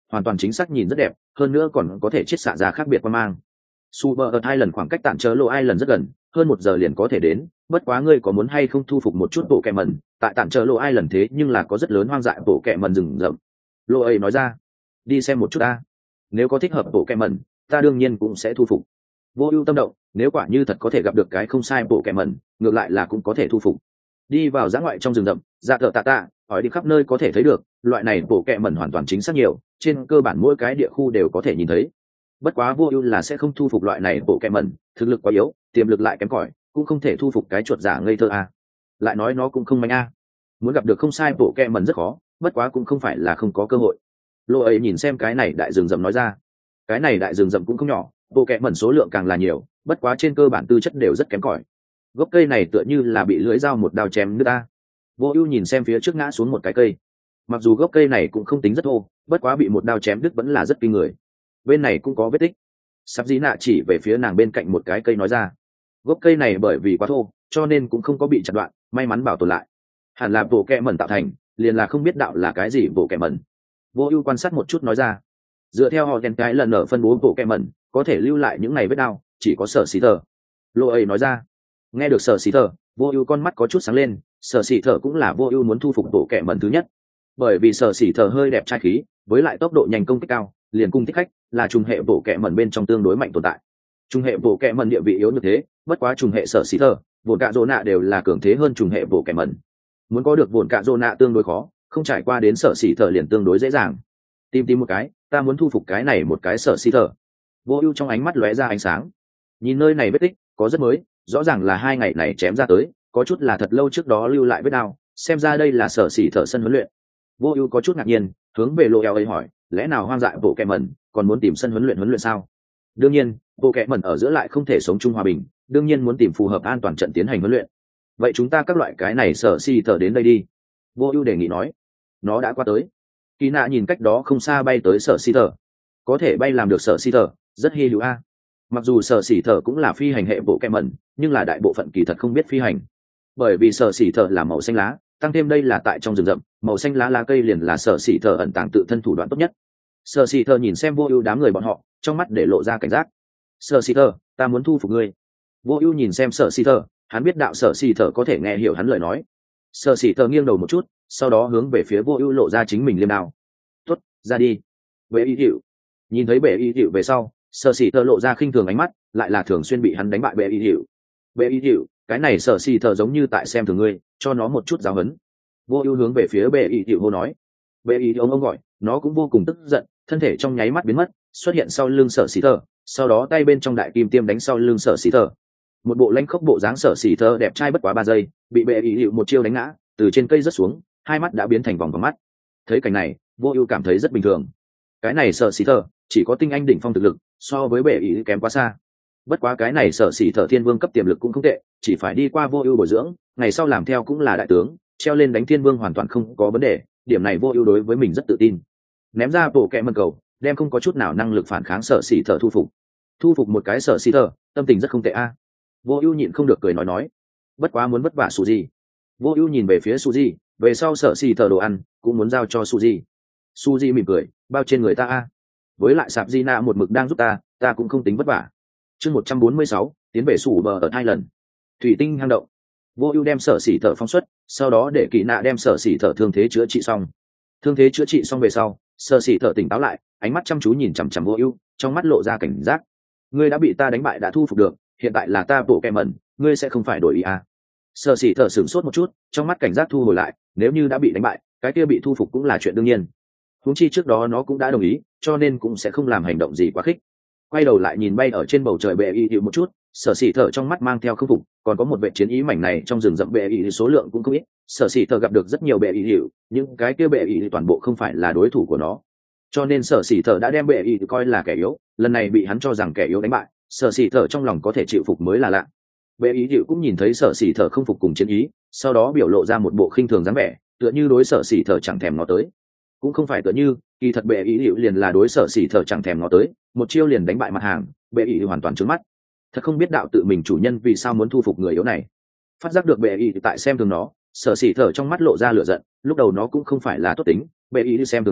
hoàn toàn chính xác nhìn rất đẹp, hơn nữa còn có thể chiết xạ ra khác biệt quan mang. Super Earth Island khoảng cách tạm chớ lộ Island rất gần, hơn một giờ liền có thể đến, bất quá ngươi có muốn hay không thu phục một chút bộ kẹ mẩn, tại tạm chớ lộ Island thế nhưng là có rất lớn hoang dại bộ kẹ mẩn rừng rậm. Lô ấy nói ra, đi xem một chút ta, nếu có thích hợp bộ kẹ mẩn, ta đương nhiên cũng sẽ thu phục. Vô ưu tâm động, nếu quả như thật có thể gặp được cái không sai bộ kẹ mẩn, ngược lại là cũng có thể thu phục. Đi vào dã ngoại trong rừng rậm, dạ thợ tạ tạ hỏi đi khắp nơi có thể thấy được, loại này bộ kẹ mẩn hoàn toàn chính xác nhiều, trên cơ bản mỗi cái địa khu đều có thể nhìn thấy. Bất quá vô ưu là sẽ không thu phục loại này bộ kẹ mẩn, thực lực quá yếu, tiềm lực lại kém cỏi, cũng không thể thu phục cái chuột giả ngây thơ a. Lại nói nó cũng không mạnh a. Muốn gặp được không sai bộ kẹ mẩn rất khó, bất quá cũng không phải là không có cơ hội. Lô ấy nhìn xem cái này đại rừng rậm nói ra, cái này đại rừng rậm cũng không nhỏ, bộ kẹ mẩn số lượng càng là nhiều, bất quá trên cơ bản tư chất đều rất kém cỏi. Gốc cây này tựa như là bị lưỡi dao một đao chém nước ta. Vô ưu nhìn xem phía trước ngã xuống một cái cây, mặc dù gốc cây này cũng không tính rất thô, bất quá bị một đao chém đứt vẫn là rất kinh người. Bên này cũng có vết tích. Sắp dĩ nạ chỉ về phía nàng bên cạnh một cái cây nói ra, gốc cây này bởi vì quá thô cho nên cũng không có bị chặt đoạn, may mắn bảo tồn lại. Hẳn là bộ kẹ mẩn tạo thành, liền là không biết đạo là cái gì bộ kẹ mẩn. Vô ưu quan sát một chút nói ra, dựa theo họ đèn cái lần ở phân bố bộ kẹ mẩn, có thể lưu lại những ngày vết đao chỉ có sở xí thờ. Lô ấy nói ra. Nghe được sở xí thờ, vô ưu con mắt có chút sáng lên, sở xí thờ cũng là vô ưu muốn thu phục bộ kẹ mẩn thứ nhất, bởi vì sở xí thờ hơi đẹp trai khí, với lại tốc độ nhanh công kích cao, liền cung thích khách, là trùng hệ bộ kẹ mẩn bên trong tương đối mạnh tồn tại. Trùng hệ bộ kẹ mẩn địa vị yếu như thế, bất quá trùng hệ sở xí thờ, vồn cạ rô nạ đều là cường thế hơn trùng hệ bộ kẹ mẩn. Muốn có được vồn cạ rô nạ tương đối khó, không trải qua đến sở xí thờ liền tương đối dễ dàng. Tìm tìm một cái, ta muốn thu phục cái này một cái sở xí thờ. Vô ưu trong ánh mắt lóe ra ánh sáng, nhìn nơi này vết tích có rất mới, rõ ràng là hai ngày này chém ra tới, có chút là thật lâu trước đó lưu lại vết đao, xem ra đây là sở xỉ thợ sân huấn luyện. Vô ưu có chút ngạc nhiên, hướng về lộ eo ấy hỏi, lẽ nào hoang dại bộ kẹ mẩn còn muốn tìm sân huấn luyện huấn luyện sao? Đương nhiên, bộ kẹ mẩn ở giữa lại không thể sống chung hòa bình, đương nhiên muốn tìm phù hợp an toàn trận tiến hành huấn luyện. Vậy chúng ta các loại cái này sở xỉ thợ đến đây đi. Vô ưu đề nghị nói, nó đã qua tới. Kỳ nạ nhìn cách đó không xa bay tới sở xỉ thợ, có thể bay làm được sở xỉ thợ, rất hi hữu a. Mặc dù sở xỉ thợ cũng là phi hành hệ bộ kẹ mẩn, nhưng là đại bộ phận kỳ thật không biết phi hành, bởi vì sở xỉ thợ là màu xanh lá, tăng thêm đây là tại trong rừng rậm, màu xanh lá lá cây liền là sở xỉ thợ ẩn tàng tự thân thủ đoạn tốt nhất. Sở xỉ thợ nhìn xem vô ưu đám người bọn họ, trong mắt để lộ ra cảnh giác. Sở xỉ thợ, ta muốn thu phục ngươi. Vô ưu nhìn xem sở xỉ thợ, hắn biết đạo sở xỉ thợ có thể nghe hiểu hắn lời nói. Sở xỉ thợ nghiêng đầu một chút, sau đó hướng về phía vô ưu lộ ra chính mình liêm đao. Tốt, ra đi. Bệ y hiệu. Nhìn thấy bệ y hiệu về sau, sở xỉ thợ lộ ra khinh thường ánh mắt, lại là thường xuyên bị hắn đánh bại bệ y hiệu. Bệ y hiệu, cái này sở xỉ thợ giống như tại xem thường ngươi, cho nó một chút giáo huấn. Vô ưu hướng về phía bệ y hiệu hô nói. Bệ y ông ông gọi, nó cũng vô cùng tức giận, thân thể trong nháy mắt biến mất, xuất hiện sau lưng sở xỉ thợ, sau đó tay bên trong đại kim tiêm đánh sau lưng sở xỉ thợ. Một bộ lãnh khốc bộ dáng sở xỉ thợ đẹp trai bất quá ba giây, bị bệ y hiệu một chiêu đánh ngã, từ trên cây rớt xuống, hai mắt đã biến thành vòng vòng mắt. Thấy cảnh này, vô ưu cảm thấy rất bình thường. Cái này sở xỉ thợ chỉ có tinh anh đỉnh phong thực lực, so với bệ y kém quá xa. Bất quá cái này sở xỉ thợ thiên vương cấp tiềm lực cũng không tệ, chỉ phải đi qua vô ưu bồi dưỡng, ngày sau làm theo cũng là đại tướng, treo lên đánh thiên vương hoàn toàn không có vấn đề. Điểm này vô ưu đối với mình rất tự tin. Ném ra bộ kẹ mần cầu, đem không có chút nào năng lực phản kháng sở xỉ thợ thu phục. Thu phục một cái sở xỉ thợ, tâm tình rất không tệ a. Vô ưu nhịn không được cười nói nói, bất quá muốn vất vả Suzy. Vô ưu nhìn về phía Suzy, về sau sở xỉ thợ đồ ăn cũng muốn giao cho Suzy. Suzy mỉm cười, bao trên người ta a. Với lại sạp Gina một mực đang giúp ta, ta cũng không tính vất vả. Chương một trăm bốn mươi sáu, tiến về sủ bờ ở hai lần. Thủy tinh hang động. Vô ưu đem sở xỉ thợ phóng xuất, sau đó để Kỳ Nạ đem sở xỉ thợ thương thế chữa trị xong. Thương thế chữa trị xong về sau, sở xỉ thợ tỉnh táo lại, ánh mắt chăm chú nhìn chằm chằm Vô ưu, trong mắt lộ ra cảnh giác. Ngươi đã bị ta đánh bại đã thu phục được, hiện tại là ta bộ kẹ mẩn, ngươi sẽ không phải đổi ý à? Sở xỉ thợ sửng sốt một chút, trong mắt cảnh giác thu hồi lại, nếu như đã bị đánh bại, cái kia bị thu phục cũng là chuyện đương nhiên. Huống chi trước đó nó cũng đã đồng ý, cho nên cũng sẽ không làm hành động gì quá khích. Quay đầu lại nhìn bay ở trên bầu trời bệ y hiệu một chút, sở xỉ thợ trong mắt mang theo khâm phục, còn có một vệ chiến ý mảnh này trong rừng rậm bệ y số lượng cũng không ít. Sở xỉ thợ gặp được rất nhiều bệ y hiệu, nhưng cái kia bệ y toàn bộ không phải là đối thủ của nó, cho nên sở xỉ thợ đã đem bệ y coi là kẻ yếu. Lần này bị hắn cho rằng kẻ yếu đánh bại, sở xỉ thợ trong lòng có thể chịu phục mới là lạ. Bệ y hiệu cũng nhìn thấy sở xỉ thợ không phục cùng chiến ý, sau đó biểu lộ ra một bộ khinh thường dáng vẻ, tựa như đối sở xỉ thợ chẳng thèm nó tới. Cũng không phải tựa như, kỳ thật bệ y hiệu liền là đối sở xỉ thợ chẳng thèm nó tới, một chiêu liền đánh bại mặt hàng, bệ y hoàn toàn trướng mắt. Thật không biết đạo tự mình chủ nhân vì sao muốn thu phục người yếu này. Phát giác được bệ y tại xem thường nó, sở xỉ thợ trong mắt lộ ra lửa giận. Lúc đầu nó cũng không phải là tốt tính, bệ y xem thường nó,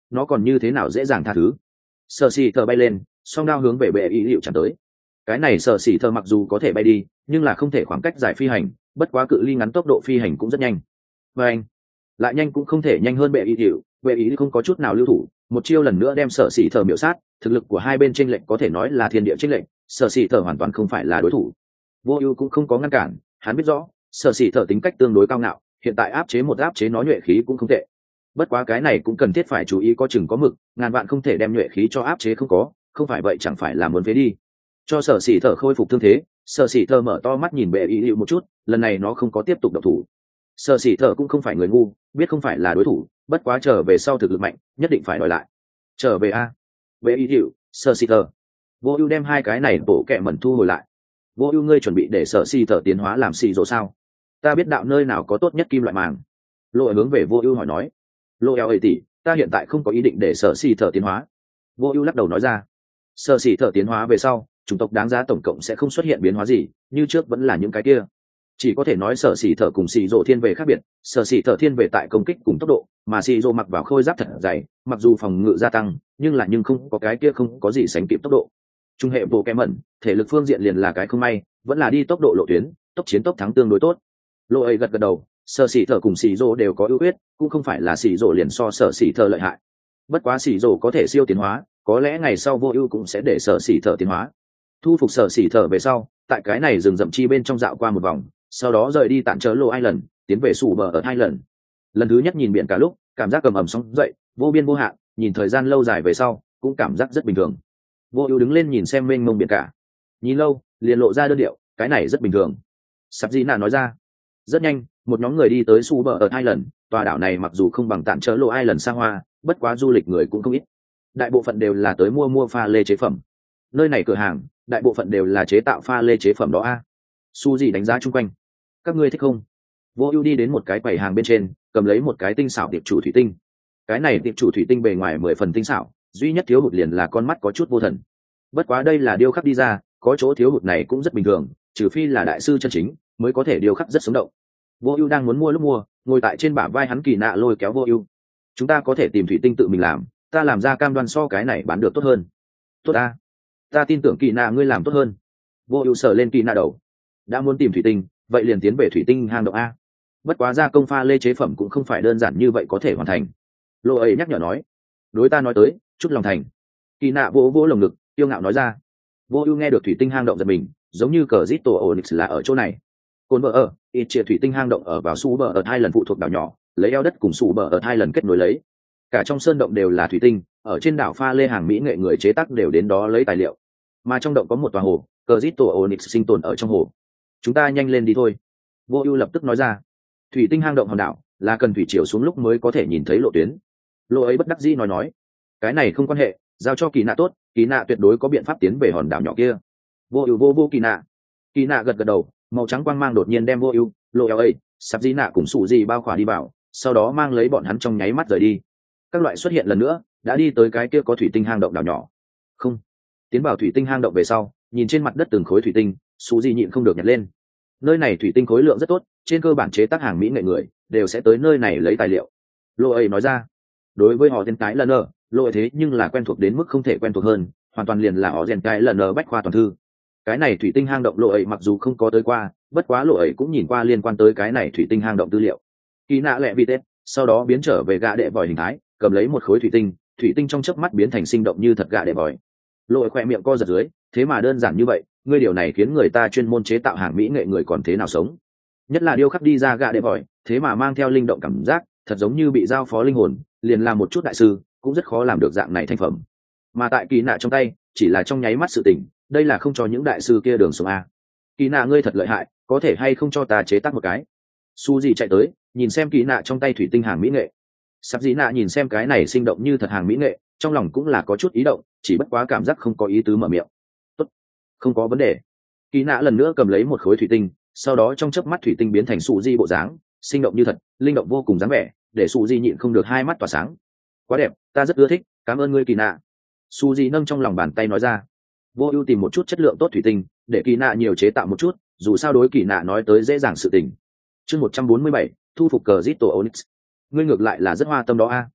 nó còn như thế nào dễ dàng tha thứ. Sở xì thờ bay lên, song đao hướng về bệ ý hiệu chạm tới. Cái này sở xì thờ mặc dù có thể bay đi, nhưng là không thể khoảng cách dài phi hành, bất quá cự ly ngắn tốc độ phi hành cũng rất nhanh. Và anh lại nhanh cũng không thể nhanh hơn bệ ý hiệu, bệ ý không có chút nào lưu thủ, một chiêu lần nữa đem sở xì thờ miểu sát. Thực lực của hai bên chênh lệch có thể nói là thiên địa chênh lệch, sở xì thờ hoàn toàn không phải là đối thủ. Vô Ưu cũng không có ngăn cản, hắn biết rõ sở xì thờ tính cách tương đối cao ngạo, hiện tại áp chế một áp chế nó nhuệ khí cũng không tệ. Bất quá cái này cũng cần thiết phải chú ý có chừng có mực, ngàn vạn không thể đem nhuệ khí cho áp chế không có, không phải vậy chẳng phải là muốn phế đi. Cho sở xì thờ khôi phục thương thế, sở xì thờ mở to mắt nhìn bệ ý hiệu một chút, lần này nó không có tiếp tục động thủ. Sở xì thờ cũng không phải người ngu, biết không phải là đối thủ, bất quá trở về sau thực lực mạnh, nhất định phải đòi lại. Trở về a. Bệ ý hiệu, sở xì thờ. Vô Ưu đem hai cái này bổ kẹ mẩn thu hồi lại. Vô Ưu ngươi chuẩn bị để sở xì thờ tiến hóa làm xì rồ sao? Ta biết đạo nơi nào có tốt nhất kim loại màng. Lộ hướng về Vô Ưu hỏi nói. Lộ eo ấy tỷ, ta hiện tại không có ý định để sở xì thờ tiến hóa. Vô Ưu lắc đầu nói ra. Sở xì thờ tiến hóa về sau, chủng tộc đáng giá tổng cộng sẽ không xuất hiện biến hóa gì, như trước vẫn là những cái kia. Chỉ có thể nói sở xì thờ cùng xì rồ thiên về khác biệt, sở xì thờ thiên về tại công kích cùng tốc độ, mà xì rồ mặc vào khôi giáp thật dày, mặc dù phòng ngự gia tăng, nhưng là nhưng không có cái kia không có gì sánh kịp tốc độ. Trung hệ bộ kém mẩn, thể lực phương diện liền là cái không may, vẫn là đi tốc độ lộ tuyến, tốc chiến tốc thắng tương đối tốt. Lộ ấy gật gật đầu, sở xì thờ cùng xì rồ đều có ưu huyết, cũng không phải là xì rồ liền so sở xì thờ lợi hại. Bất quá xì rồ có thể siêu tiến hóa, có lẽ ngày sau Vô Ưu cũng sẽ để sở xì thờ tiến hóa. Thu phục sở xì thờ về sau, tại cái này rừng rậm chi bên trong dạo qua một vòng, sau đó rời đi tản chớ lộ Island, tiến về sủ bờ ở Island. Lần thứ nhất nhìn biển cả lúc, cảm giác cầm ẩm sóng dậy, vô biên vô hạn, nhìn thời gian lâu dài về sau, cũng cảm giác rất bình thường. Vô Ưu đứng lên nhìn xem mênh mông biển cả, nhìn lâu, liền lộ ra đơn điệu, cái này rất bình thường. Sắp gì nà nói ra. Rất nhanh, một nhóm người đi tới sủ bờ ở Island, tòa đảo này mặc dù không bằng tản chớ lộ Island xa hoa, bất quá du lịch người cũng không ít. Đại bộ phận đều là tới mua mua pha lê chế phẩm. Nơi này cửa hàng, đại bộ phận đều là chế tạo pha lê chế phẩm đó a. Su gì đánh giá chung quanh. Các ngươi thích không? Vô Ưu đi đến một cái quầy hàng bên trên, cầm lấy một cái tinh xảo tiệp chủ thủy tinh. Cái này tiệp chủ thủy tinh bề ngoài mười phần tinh xảo, duy nhất thiếu hụt liền là con mắt có chút vô thần. Bất quá đây là điêu khắc đi ra, có chỗ thiếu hụt này cũng rất bình thường, trừ phi là đại sư chân chính mới có thể điêu khắc rất sống động. Vô Ưu đang muốn mua lúc mua, ngồi tại trên bả vai hắn Kỳ Nạ lôi kéo Vô Ưu. Chúng ta có thể tìm thủy tinh tự mình làm, ta làm ra cam đoan so cái này bán được tốt hơn. Tốt a, ta tin tưởng Kỳ Nạ ngươi làm tốt hơn. Vô Ưu sờ lên Kỳ Nạ đầu. Đã muốn tìm thủy tinh, vậy liền tiến về thủy tinh hang động a. Bất quá gia công pha lê chế phẩm cũng không phải đơn giản như vậy có thể hoàn thành. Lô ấy nhắc nhở nói. Đối ta nói tới, chút lòng thành. Kỳ Nạ vỗ vỗ lồng ngực, tiêu ngạo nói ra. Vô Ưu nghe được thủy tinh hang động giật mình, giống như cờ Zito Onyx là ở chỗ này. Cồn bờ ở, ít triệt thủy tinh hang động ở vào su bờ ở hai lần phụ thuộc đảo nhỏ, lấy eo đất cùng su bờ ở hai lần kết nối lấy. Cả trong sơn động đều là thủy tinh, ở trên đảo pha lê hàng mỹ nghệ người chế tác đều đến đó lấy tài liệu. Mà trong động có một tòa hồ, cờ Zito Onyx sinh tồn ở trong hồ. Chúng ta nhanh lên đi thôi. Vô Ưu lập tức nói ra. Thủy tinh hang động hòn đảo là cần thủy triều xuống lúc mới có thể nhìn thấy lộ tuyến. Lộ ấy bất đắc dĩ nói nói, cái này không quan hệ, giao cho Kỳ Nạ tốt, Kỳ Nạ tuyệt đối có biện pháp tiến về hòn đảo nhỏ kia. Vô Ưu vô vô Kỳ Nạ. Kỳ Nạ gật gật đầu, màu trắng quang mang đột nhiên đem Vô Ưu, Lộ ấy, Sắp Dĩ Nạ cùng Sủ Dị bao khỏa đi vào, sau đó mang lấy bọn hắn trong nháy mắt rời đi. Các loại xuất hiện lần nữa, đã đi tới cái kia có thủy tinh hang động đảo nhỏ. Không, tiến vào thủy tinh hang động về sau, nhìn trên mặt đất từng khối thủy tinh, Sủ Dị nhịn không được nhặt lên. Nơi này thủy tinh khối lượng rất tốt, trên cơ bản chế tác hàng mỹ nghệ người đều sẽ tới nơi này lấy tài liệu. Lộ ấy nói ra. Đối với họ tên cái lần nợ, Lộ ấy thế nhưng là quen thuộc đến mức không thể quen thuộc hơn, hoàn toàn liền là họ rèn cái lần nợ bách khoa toàn thư. Cái này thủy tinh hang động Lộ ấy mặc dù không có tới qua, bất quá Lộ ấy cũng nhìn qua liên quan tới cái này thủy tinh hang động tư liệu. Kỳ Nạ lẹ vì tết, sau đó biến trở về gạ đệ vòi hình thái, cầm lấy một khối thủy tinh, thủy tinh trong chớp mắt biến thành sinh động như thật gạ đệ vòi. Lộ ấy khỏe miệng co giật dưới, thế mà đơn giản như vậy, ngươi điều này khiến người ta chuyên môn chế tạo hàng mỹ nghệ người còn thế nào sống. Nhất là điêu khắc đi ra gạ đệ vòi, thế mà mang theo linh động cảm giác, thật giống như bị giao phó linh hồn, liền làm một chút đại sư cũng rất khó làm được dạng này thành phẩm. Mà tại Kỳ Nạ trong tay, chỉ là trong nháy mắt sự tình, đây là không cho những đại sư kia đường sống a. Kỳ Nạ ngươi thật lợi hại, có thể hay không cho ta chế tác một cái? Su gì chạy tới, nhìn xem Kỳ Nạ trong tay thủy tinh hàng mỹ nghệ. Sắp Dĩ Nạ nhìn xem cái này sinh động như thật hàng mỹ nghệ, trong lòng cũng là có chút ý động, chỉ bất quá cảm giác không có ý tứ mở miệng. Tốt, không có vấn đề. Kỳ Nạ lần nữa cầm lấy một khối thủy tinh, sau đó trong chớp mắt thủy tinh biến thành Su Di bộ dáng, sinh động như thật, linh động vô cùng dáng vẻ, để Su Di nhịn không được hai mắt tỏa sáng. Quá đẹp, ta rất ưa thích, cảm ơn ngươi Kỳ Nạ. Su Di nâng trong lòng bàn tay nói ra. Vô Ưu tìm một chút chất lượng tốt thủy tinh, để Kỳ Nạ nhiều chế tạo một chút, dù sao đối Kỳ Nạ nói tới dễ dàng sự tình. Chương một trăm bốn mươi bảy, thu phục cờ Zito Onyx. Ngươi ngược lại là rất hoa tâm đó a.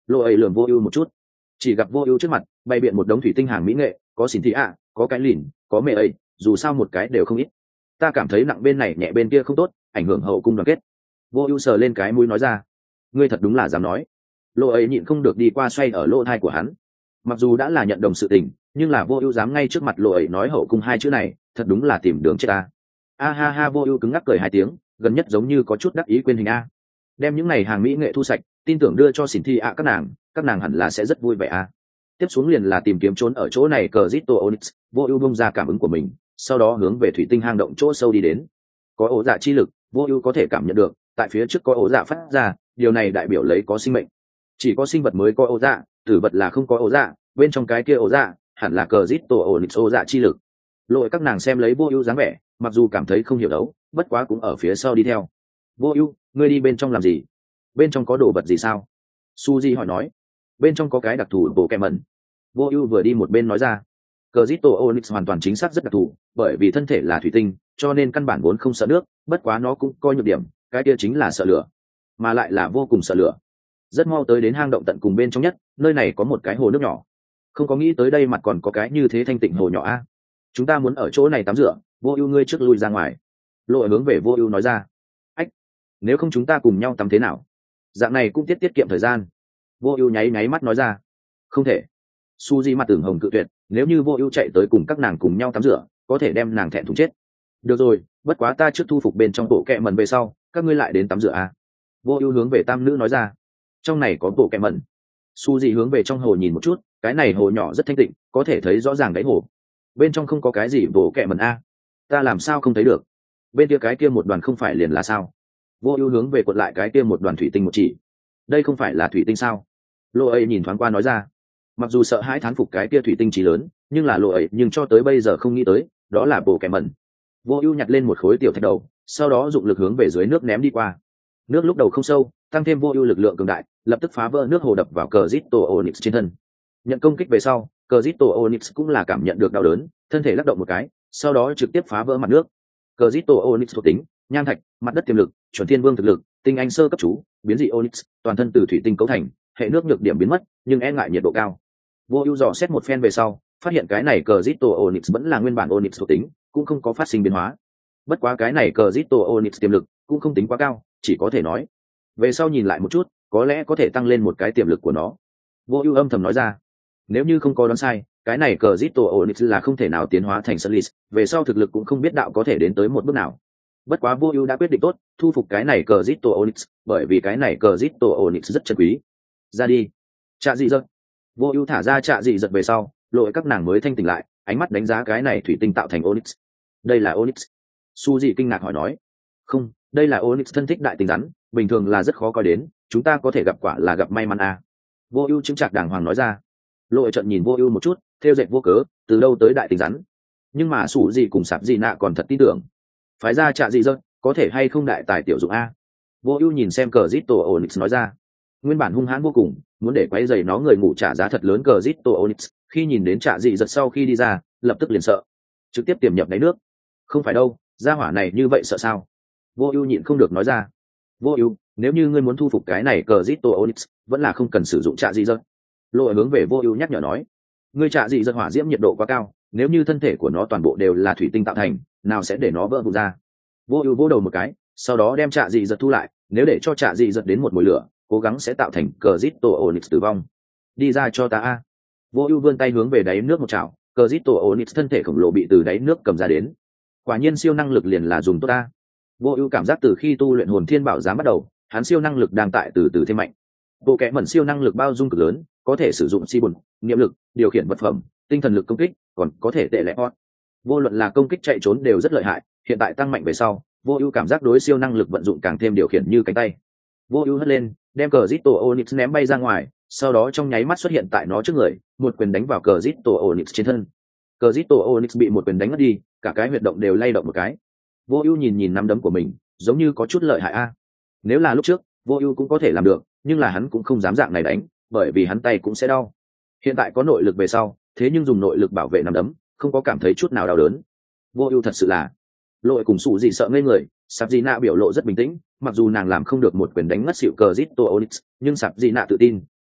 lộ ấy lườm vô ưu một chút, chỉ gặp vô ưu trước mặt bày biện một đống thủy tinh hàng mỹ nghệ, có xỉn thị ạ, có cái lìn, có mẹ ấy, dù sao một cái đều không ít. Ta cảm thấy nặng bên này nhẹ bên kia không tốt, ảnh hưởng hậu cung đoàn kết. Vô ưu sờ lên cái mũi nói ra. Ngươi thật đúng là dám nói. Lộ ấy nhịn không được đi qua xoay ở lỗ thai của hắn. Mặc dù đã là nhận đồng sự tình, nhưng là vô ưu dám ngay trước mặt lộ ấy nói hậu cung hai chữ này, thật đúng là tìm đường chết ta. A ha ha, vô ưu cứng ngắc cười hai tiếng, gần nhất giống như có chút đắc ý quên hình a. Đem những này hàng mỹ nghệ thu sạch, tin tưởng đưa cho xỉn thi ạ các nàng, các nàng hẳn là sẽ rất vui vẻ a. Tiếp xuống liền là tìm kiếm trốn ở chỗ này cờ zito onyx, vô ưu bung ra cảm ứng của mình, sau đó hướng về thủy tinh hang động chỗ sâu đi đến. Có ổ dạ chi lực, vô ưu có thể cảm nhận được tại phía trước có ổ dạ phát ra, điều này đại biểu lấy có sinh mệnh. Chỉ có sinh vật mới có ổ dạ, tử vật là không có ổ dạ, bên trong cái kia ổ dạ hẳn là cờ zito onyx ổ dạ chi lực. Lội các nàng xem lấy vô ưu dáng vẻ, mặc dù cảm thấy không hiểu đấu, bất quá cũng ở phía sau đi theo. Vô ưu, ngươi đi bên trong làm gì? Bên trong có đồ vật gì sao? Suzy hỏi nói. Bên trong có cái đặc thù bộ kẹm mẩn. Vô ưu vừa đi một bên nói ra. Cờ zito onyx hoàn toàn chính xác rất đặc thù, bởi vì thân thể là thủy tinh, cho nên căn bản vốn không sợ nước, bất quá nó cũng coi nhược điểm, cái kia chính là sợ lửa, mà lại là vô cùng sợ lửa. Rất mau tới đến hang động tận cùng bên trong nhất, nơi này có một cái hồ nước nhỏ. Không có nghĩ tới đây mặt còn có cái như thế thanh tịnh hồ nhỏ a. Chúng ta muốn ở chỗ này tắm rửa, vô ưu ngươi trước lui ra ngoài. Lộ hướng về vô ưu nói ra. Ách, nếu không chúng ta cùng nhau tắm thế nào? Dạng này cũng tiết tiết kiệm thời gian. Vô ưu nháy nháy mắt nói ra. Không thể. Suzy mặt tưởng hồng cự tuyệt, nếu như vô ưu chạy tới cùng các nàng cùng nhau tắm rửa, có thể đem nàng thẹn thùng chết. Được rồi, bất quá ta trước thu phục bên trong bộ kẹ mẩn về sau, các ngươi lại đến tắm rửa à? Vô ưu hướng về tam nữ nói ra. Trong này có bộ kẹ mẩn. Suzy hướng về trong hồ nhìn một chút, cái này hồ nhỏ rất thanh tịnh, có thể thấy rõ ràng đáy hồ. Bên trong không có cái gì bộ kẹ mẩn a. Ta làm sao không thấy được? Bên kia cái kia một đoàn không phải liền là sao? Vô ưu hướng về cuộn lại cái kia một đoàn thủy tinh một chỉ. Đây không phải là thủy tinh sao? Lộ ấy nhìn thoáng qua nói ra. Mặc dù sợ hãi thán phục cái kia thủy tinh trí lớn, nhưng là lộ ấy nhưng cho tới bây giờ không nghĩ tới đó là bộ kẹ mẩn. Vô ưu nhặt lên một khối tiểu thạch đầu, sau đó dụng lực hướng về dưới nước ném đi qua. Nước lúc đầu không sâu, tăng thêm vô ưu lực lượng cường đại, lập tức phá vỡ nước hồ đập vào cờ zito onyx trên thân. Nhận công kích về sau, cờ zito onyx cũng là cảm nhận được đau đớn, thân thể lắc động một cái, sau đó trực tiếp phá vỡ mặt nước. Cờ zito onyx thuộc tính: nham thạch, mặt đất tiềm lực, chuẩn thiên vương thực lực, tinh anh sơ cấp chú, biến dị onyx, toàn thân từ thủy tinh cấu thành, hệ nước nhược điểm biến mất, nhưng e ngại nhiệt độ cao. Vô ưu dò xét một phen về sau, phát hiện cái này cờ zito onyx vẫn là nguyên bản onyx thuộc tính, cũng không có phát sinh biến hóa. Bất quá cái này cờ zito onyx tiềm lực cũng không tính quá cao, chỉ có thể nói về sau nhìn lại một chút, có lẽ có thể tăng lên một cái tiềm lực của nó. Vô ưu âm thầm nói ra. Nếu như không có đoán sai, cái này cờ zito onyx là không thể nào tiến hóa thành Sunlis, về sau thực lực cũng không biết đạo có thể đến tới một bước nào. Bất quá vô ưu đã quyết định tốt thu phục cái này cờ zito onyx, bởi vì cái này cờ zito onyx rất chân quý. Ra đi. Trạ dị giật. Vô ưu thả ra trạ dị giật về sau, lội các nàng mới thanh tỉnh lại, ánh mắt đánh giá cái này thủy tinh tạo thành onyx. Đây là onyx. Suzy kinh ngạc hỏi nói. Không, đây là onyx thân thích đại tinh rắn, bình thường là rất khó coi đến, chúng ta có thể gặp quả là gặp may mắn à. Vô ưu chứng trạc đàng hoàng nói ra. Lội trận nhìn vô ưu một chút, theo dệt vô cớ, từ đâu tới đại tinh rắn. Nhưng mà sủ gì cùng sạp gì nạ còn thật tin tưởng. Phái ra trạ dị giật, có thể hay không đại tài tiểu dụng a. Vô ưu nhìn xem cờ zito onyx nói ra. Nguyên bản hung hãn vô cùng, muốn để quấy rầy nó người ngủ trả giá thật lớn cờ zito onyx, khi nhìn đến trạ dị giật sau khi đi ra, lập tức liền sợ, trực tiếp tiềm nhập đáy nước. Không phải đâu, gia hỏa này như vậy sợ sao? Vô ưu nhịn không được nói ra. Vô ưu, nếu như ngươi muốn thu phục cái này cờ zito onyx, vẫn là không cần sử dụng trạ dị giật. Lộ hướng về vô ưu nhắc nhở nói. Ngươi trạ dị giật hỏa diễm nhiệt độ quá cao, nếu như thân thể của nó toàn bộ đều là thủy tinh tạo thành, nào sẽ để nó vỡ vụn ra. Vô ưu vỗ đầu một cái, sau đó đem trạ dị giật thu lại, nếu để cho trạ dị giật đến một mùi lửa, cố gắng sẽ tạo thành cờ zito onyx tử vong. Đi ra cho ta a. Vô ưu vươn tay hướng về đáy nước một chảo, cờ zito onyx thân thể khổng lồ bị từ đáy nước cầm ra đến. Quả nhiên siêu năng lực liền là dùng tốt ta. Vô ưu cảm giác từ khi tu luyện hồn thiên bảo giám bắt đầu, hắn siêu năng lực đang tại từ từ thêm mạnh. Bộ kẽ mẩn siêu năng lực bao dung cực lớn, có thể sử dụng si bùn, niệm lực, điều khiển vật phẩm, tinh thần lực công kích, còn có thể tệ lệ hot. Vô luận là công kích chạy trốn đều rất lợi hại, hiện tại tăng mạnh về sau, vô ưu cảm giác đối siêu năng lực vận dụng càng thêm điều khiển như cánh tay. Vô ưu hất lên, đem cờ zito onyx ném bay ra ngoài, sau đó trong nháy mắt xuất hiện tại nó trước người, một quyền đánh vào cờ zito onyx trên thân. Cờ zito onyx bị một quyền đánh mất đi, cả cái huyệt động đều lay động một cái. Vô ưu nhìn nhìn nắm đấm của mình, giống như có chút lợi hại a. Nếu là lúc trước, vô ưu cũng có thể làm được, nhưng là hắn cũng không dám dạng này đánh, bởi vì hắn tay cũng sẽ đau. Hiện tại có nội lực về sau, thế nhưng dùng nội lực bảo vệ nắm đấm, không có cảm thấy chút nào đau đớn. Vô ưu thật sự là. Lội cùng sủ gì sợ ngây người, sạp gì nạ biểu lộ rất bình tĩnh, mặc dù nàng làm không được một quyền đánh ngất xỉu cờ zito onyx, nhưng sạp gì nạ tự tin,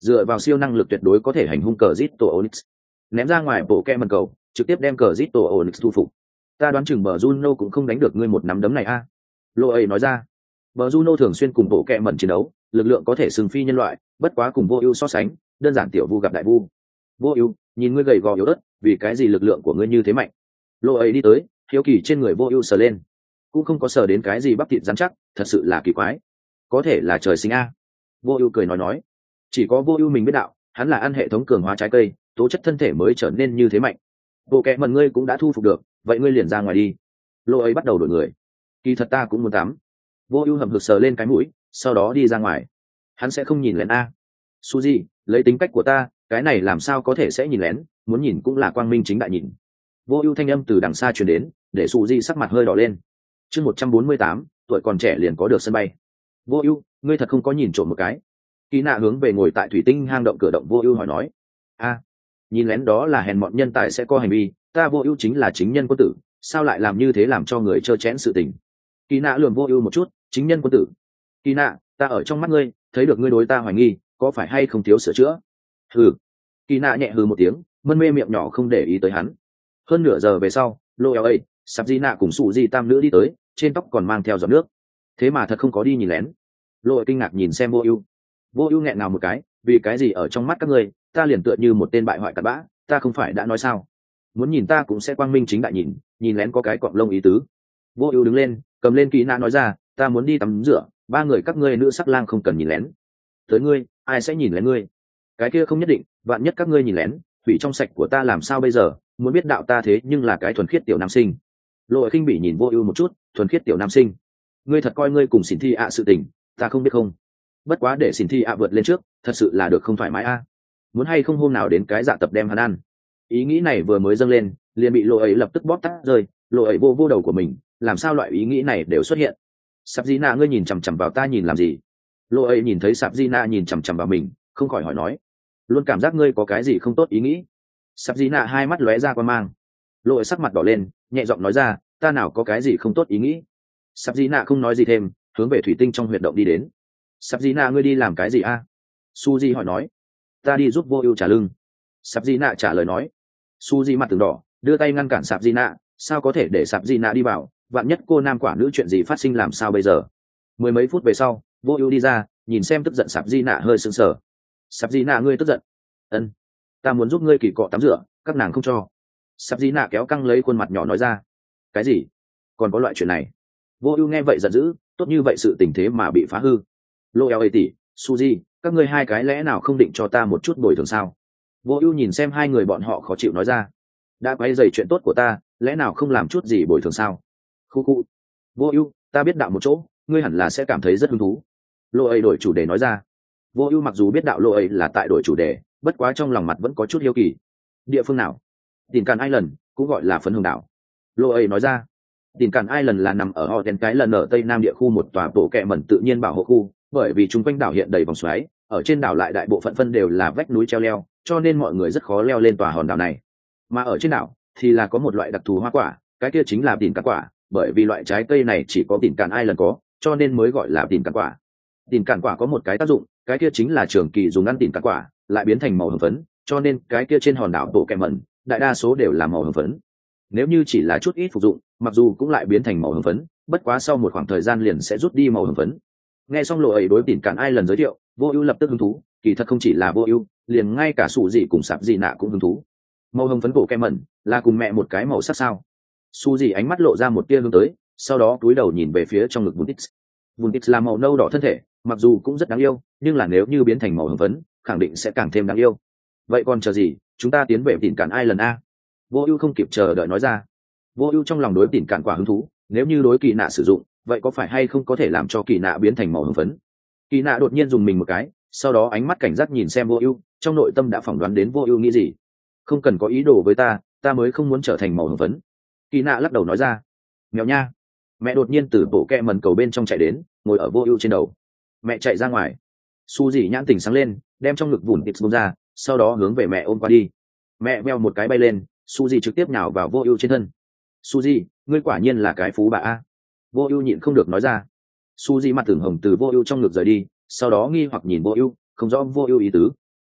dựa vào siêu năng lực tuyệt đối có thể hành hung cờ Zito Onyx. Ném ra ngoài bộ kẹ mần cầu, trực tiếp đem cờ Zito Onyx thu phục. Ta đoán chừng bờ Juno cũng không đánh được ngươi một nắm đấm này a. Lô ấy nói ra. Bờ Juno thường xuyên cùng bộ kẹ mần chiến đấu, lực lượng có thể xưng phi nhân loại, bất quá cùng vô ưu so sánh, đơn giản tiểu vu gặp đại vu. Vô ưu, nhìn ngươi gầy gò yếu ớt, vì cái gì lực lượng của ngươi như thế mạnh? Lô ấy đi tới, hiếu kỳ trên người vô ưu sờ lên, cũng không có sờ đến cái gì bắp thịt rắn chắc, thật sự là kỳ quái. Có thể là trời sinh a. Vô ưu cười nói nói, chỉ có vô ưu mình biết đạo, hắn là ăn hệ thống cường hóa trái cây, tố chất thân thể mới trở nên như thế mạnh. Bộ kẹ mần ngươi cũng đã thu phục được, vậy ngươi liền ra ngoài đi. Lô ấy bắt đầu đổi người. Kỳ thật ta cũng muốn tắm. Vô ưu hầm hực sờ lên cái mũi, sau đó đi ra ngoài. Hắn sẽ không nhìn lén a. Suzy, lấy tính cách của ta, cái này làm sao có thể sẽ nhìn lén, muốn nhìn cũng là quang minh chính đại nhìn. Vô ưu thanh âm từ đằng xa truyền đến, để Suzy sắc mặt hơi đỏ lên. Chương một trăm bốn mươi tám, tuổi còn trẻ liền có được sân bay. Vô ưu, ngươi thật không có nhìn trộm một cái? Kỳ nạ hướng về ngồi tại thủy tinh hang động cửa động vô ưu hỏi nói. A, nhìn lén đó là hèn mọn nhân tài sẽ có hành vi, ta vô ưu chính là chính nhân quân tử, sao lại làm như thế làm cho người trơ chẽn sự tình? Kỳ nạ lườm vô ưu một chút, chính nhân quân tử. Kỳ nạ, ta ở trong mắt ngươi, thấy được ngươi đối ta hoài nghi, có phải hay không thiếu sửa chữa? Hừ. Kỳ nạ nhẹ hừ một tiếng, mân mê miệng nhỏ không để ý tới hắn. Hơn nửa giờ về sau, lô eo ấy, sắp di nạ cùng sụ di tam nữ đi tới, trên tóc còn mang theo giọt nước. Thế mà thật không có đi nhìn lén. Lô kinh ngạc nhìn xem vô ưu. Vô ưu nghẹn ngào một cái, vì cái gì ở trong mắt các ngươi, ta liền tựa như một tên bại hoại cặn bã, ta không phải đã nói sao? Muốn nhìn ta cũng sẽ quang minh chính đại nhìn, nhìn lén có cái cọng lông ý tứ. Vô ưu đứng lên, cầm lên Kỳ nạ nói ra, ta muốn đi tắm rửa, ba người các ngươi nữ sắc lang không cần nhìn lén. Tới ngươi, ai sẽ nhìn lén ngươi? Cái kia không nhất định, vạn nhất các ngươi nhìn lén, thủy trong sạch của ta làm sao bây giờ? Muốn biết đạo ta thế nhưng là cái thuần khiết tiểu nam sinh. Lộ khinh bỉ nhìn vô ưu một chút, thuần khiết tiểu nam sinh, ngươi thật coi ngươi cùng xỉn thi ạ sự tình, ta không biết không. Bất quá để xỉn thi ạ vượt lên trước, thật sự là được không thoải mái a. Muốn hay không hôm nào đến cái dạ tập đem hắn ăn. Ý nghĩ này vừa mới dâng lên, liền bị lộ ấy lập tức bóp tắt rơi. Lộ ấy vô vô đầu của mình, làm sao loại ý nghĩ này đều xuất hiện? Sạp Di Na, ngươi nhìn chằm chằm vào ta nhìn làm gì? Lộ ấy nhìn thấy Sạp Di Na nhìn chằm chằm vào mình, không khỏi hỏi nói, luôn cảm giác ngươi có cái gì không tốt ý nghĩ. Sạp Di Na hai mắt lóe ra quan mang. Lộ ấy sắc mặt đỏ lên, nhẹ giọng nói ra, ta nào có cái gì không tốt ý nghĩ. Sạp Di Na không nói gì thêm, hướng về thủy tinh trong huyệt động đi đến. Sạp Di Na, ngươi đi làm cái gì a? À? Suzy hỏi nói. Ta đi giúp vô ưu trả lưng. Sạp Di Na trả lời nói. Suzy mặt từng đỏ, đưa tay ngăn cản Sạp Di Na, sao có thể để Sạp Di Na đi vào, vạn nhất cô nam quả nữ chuyện gì phát sinh làm sao bây giờ? Mười mấy phút về sau, vô ưu đi ra, nhìn xem tức giận Sạp Di Na hơi sững sờ. Sạp Di Na, ngươi tức giận? Ân, ta muốn giúp ngươi kỳ cọ tắm rửa, các nàng không cho. Sạp Di Na kéo căng lấy khuôn mặt nhỏ nói ra. Cái gì? Còn có loại chuyện này? Vô ưu nghe vậy giận dữ, tốt như vậy sự tình thế mà bị phá hư. Lô eo tỷ, Suzy, các ngươi hai cái lẽ nào không định cho ta một chút bồi thường sao? Vô ưu nhìn xem hai người bọn họ khó chịu nói ra. Đã quay dày chuyện tốt của ta, lẽ nào không làm chút gì bồi thường sao? Khu khu. Vô ưu, ta biết đạo một chỗ, ngươi hẳn là sẽ cảm thấy rất hứng thú. Lô ấy đổi chủ đề nói ra. Vô ưu mặc dù biết đạo lô ấy là tại đổi chủ đề, bất quá trong lòng mặt vẫn có chút hiếu kỳ. Địa phương nào? Tìm Càn Island, cũng gọi là phấn hồng đảo. Lô ấy nói ra. Tìm Càn Island là nằm ở Horten cái lần ở tây nam địa khu một tòa bộ kệ mẩn tự nhiên bảo hộ khu, bởi vì chung quanh đảo hiện đầy vòng xoáy, ở trên đảo lại đại bộ phận phân đều là vách núi treo leo, cho nên mọi người rất khó leo lên tòa hòn đảo này. Mà ở trên đảo thì là có một loại đặc thù hoa quả, cái kia chính là tìm càn quả, bởi vì loại trái cây này chỉ có tìm Càn Island có, cho nên mới gọi là tìm càn quả. Tìm càn quả có một cái tác dụng, cái kia chính là trường kỳ dùng ăn tìm càn quả, lại biến thành màu hồng phấn, cho nên cái kia trên hòn đảo bộ kệ mẩn, đại đa số đều là màu hồng phấn. Nếu như chỉ là chút ít phục dụng, mặc dù cũng lại biến thành màu hồng phấn, bất quá sau một khoảng thời gian liền sẽ rút đi màu hồng phấn. Nghe xong lộ ấy đối tìm Càn Island giới thiệu, vô ưu lập tức hứng thú, kỳ thật không chỉ là vô ưu, liền ngay cả sủ gì cùng sạp gì nạ cũng hứng thú. Màu hồng phấn bộ kem mẩn là cùng mẹ một cái màu sắc sao? Su gì ánh mắt lộ ra một tia hướng tới, sau đó cúi đầu nhìn về phía trong ngực Vuntix. Vuntix là màu nâu đỏ thân thể, mặc dù cũng rất đáng yêu, nhưng là nếu như biến thành màu hồng phấn, khẳng định sẽ càng thêm đáng yêu. Vậy còn chờ gì, chúng ta tiến về tìm Càn Island a? Vô ưu không kịp chờ đợi nói ra. Vô ưu trong lòng đối tìm Càn quả hứng thú, nếu như đối kỳ nạ sử dụng, vậy có phải hay không có thể làm cho kỳ nạ biến thành màu hồng phấn? Kỳ nạ đột nhiên dùng mình một cái, sau đó ánh mắt cảnh giác nhìn xem vô ưu, trong nội tâm đã phỏng đoán đến vô ưu nghĩ gì. Không cần có ý đồ với ta, ta mới không muốn trở thành màu hồng phấn. Kỳ nạ lắc đầu nói ra. Mèo nha. Mẹ đột nhiên từ bộ kẹ mần cầu bên trong chạy đến, ngồi ở vô ưu trên đầu. Mẹ chạy ra ngoài. Su dì nhãn tỉnh sáng lên, đem trong ngực vụn tips bung ra, sau đó hướng về mẹ ôm qua đi. Mẹ veo một cái bay lên, Su dì trực tiếp nhào vào vô ưu trên thân. Su dì, ngươi quả nhiên là cái phú bà a. Vô ưu nhịn không được nói ra. Su dì mặt tưởng hồng từ vô ưu trong ngực rời đi, sau đó nghi hoặc nhìn vô ưu, không rõ vô ưu ý tứ.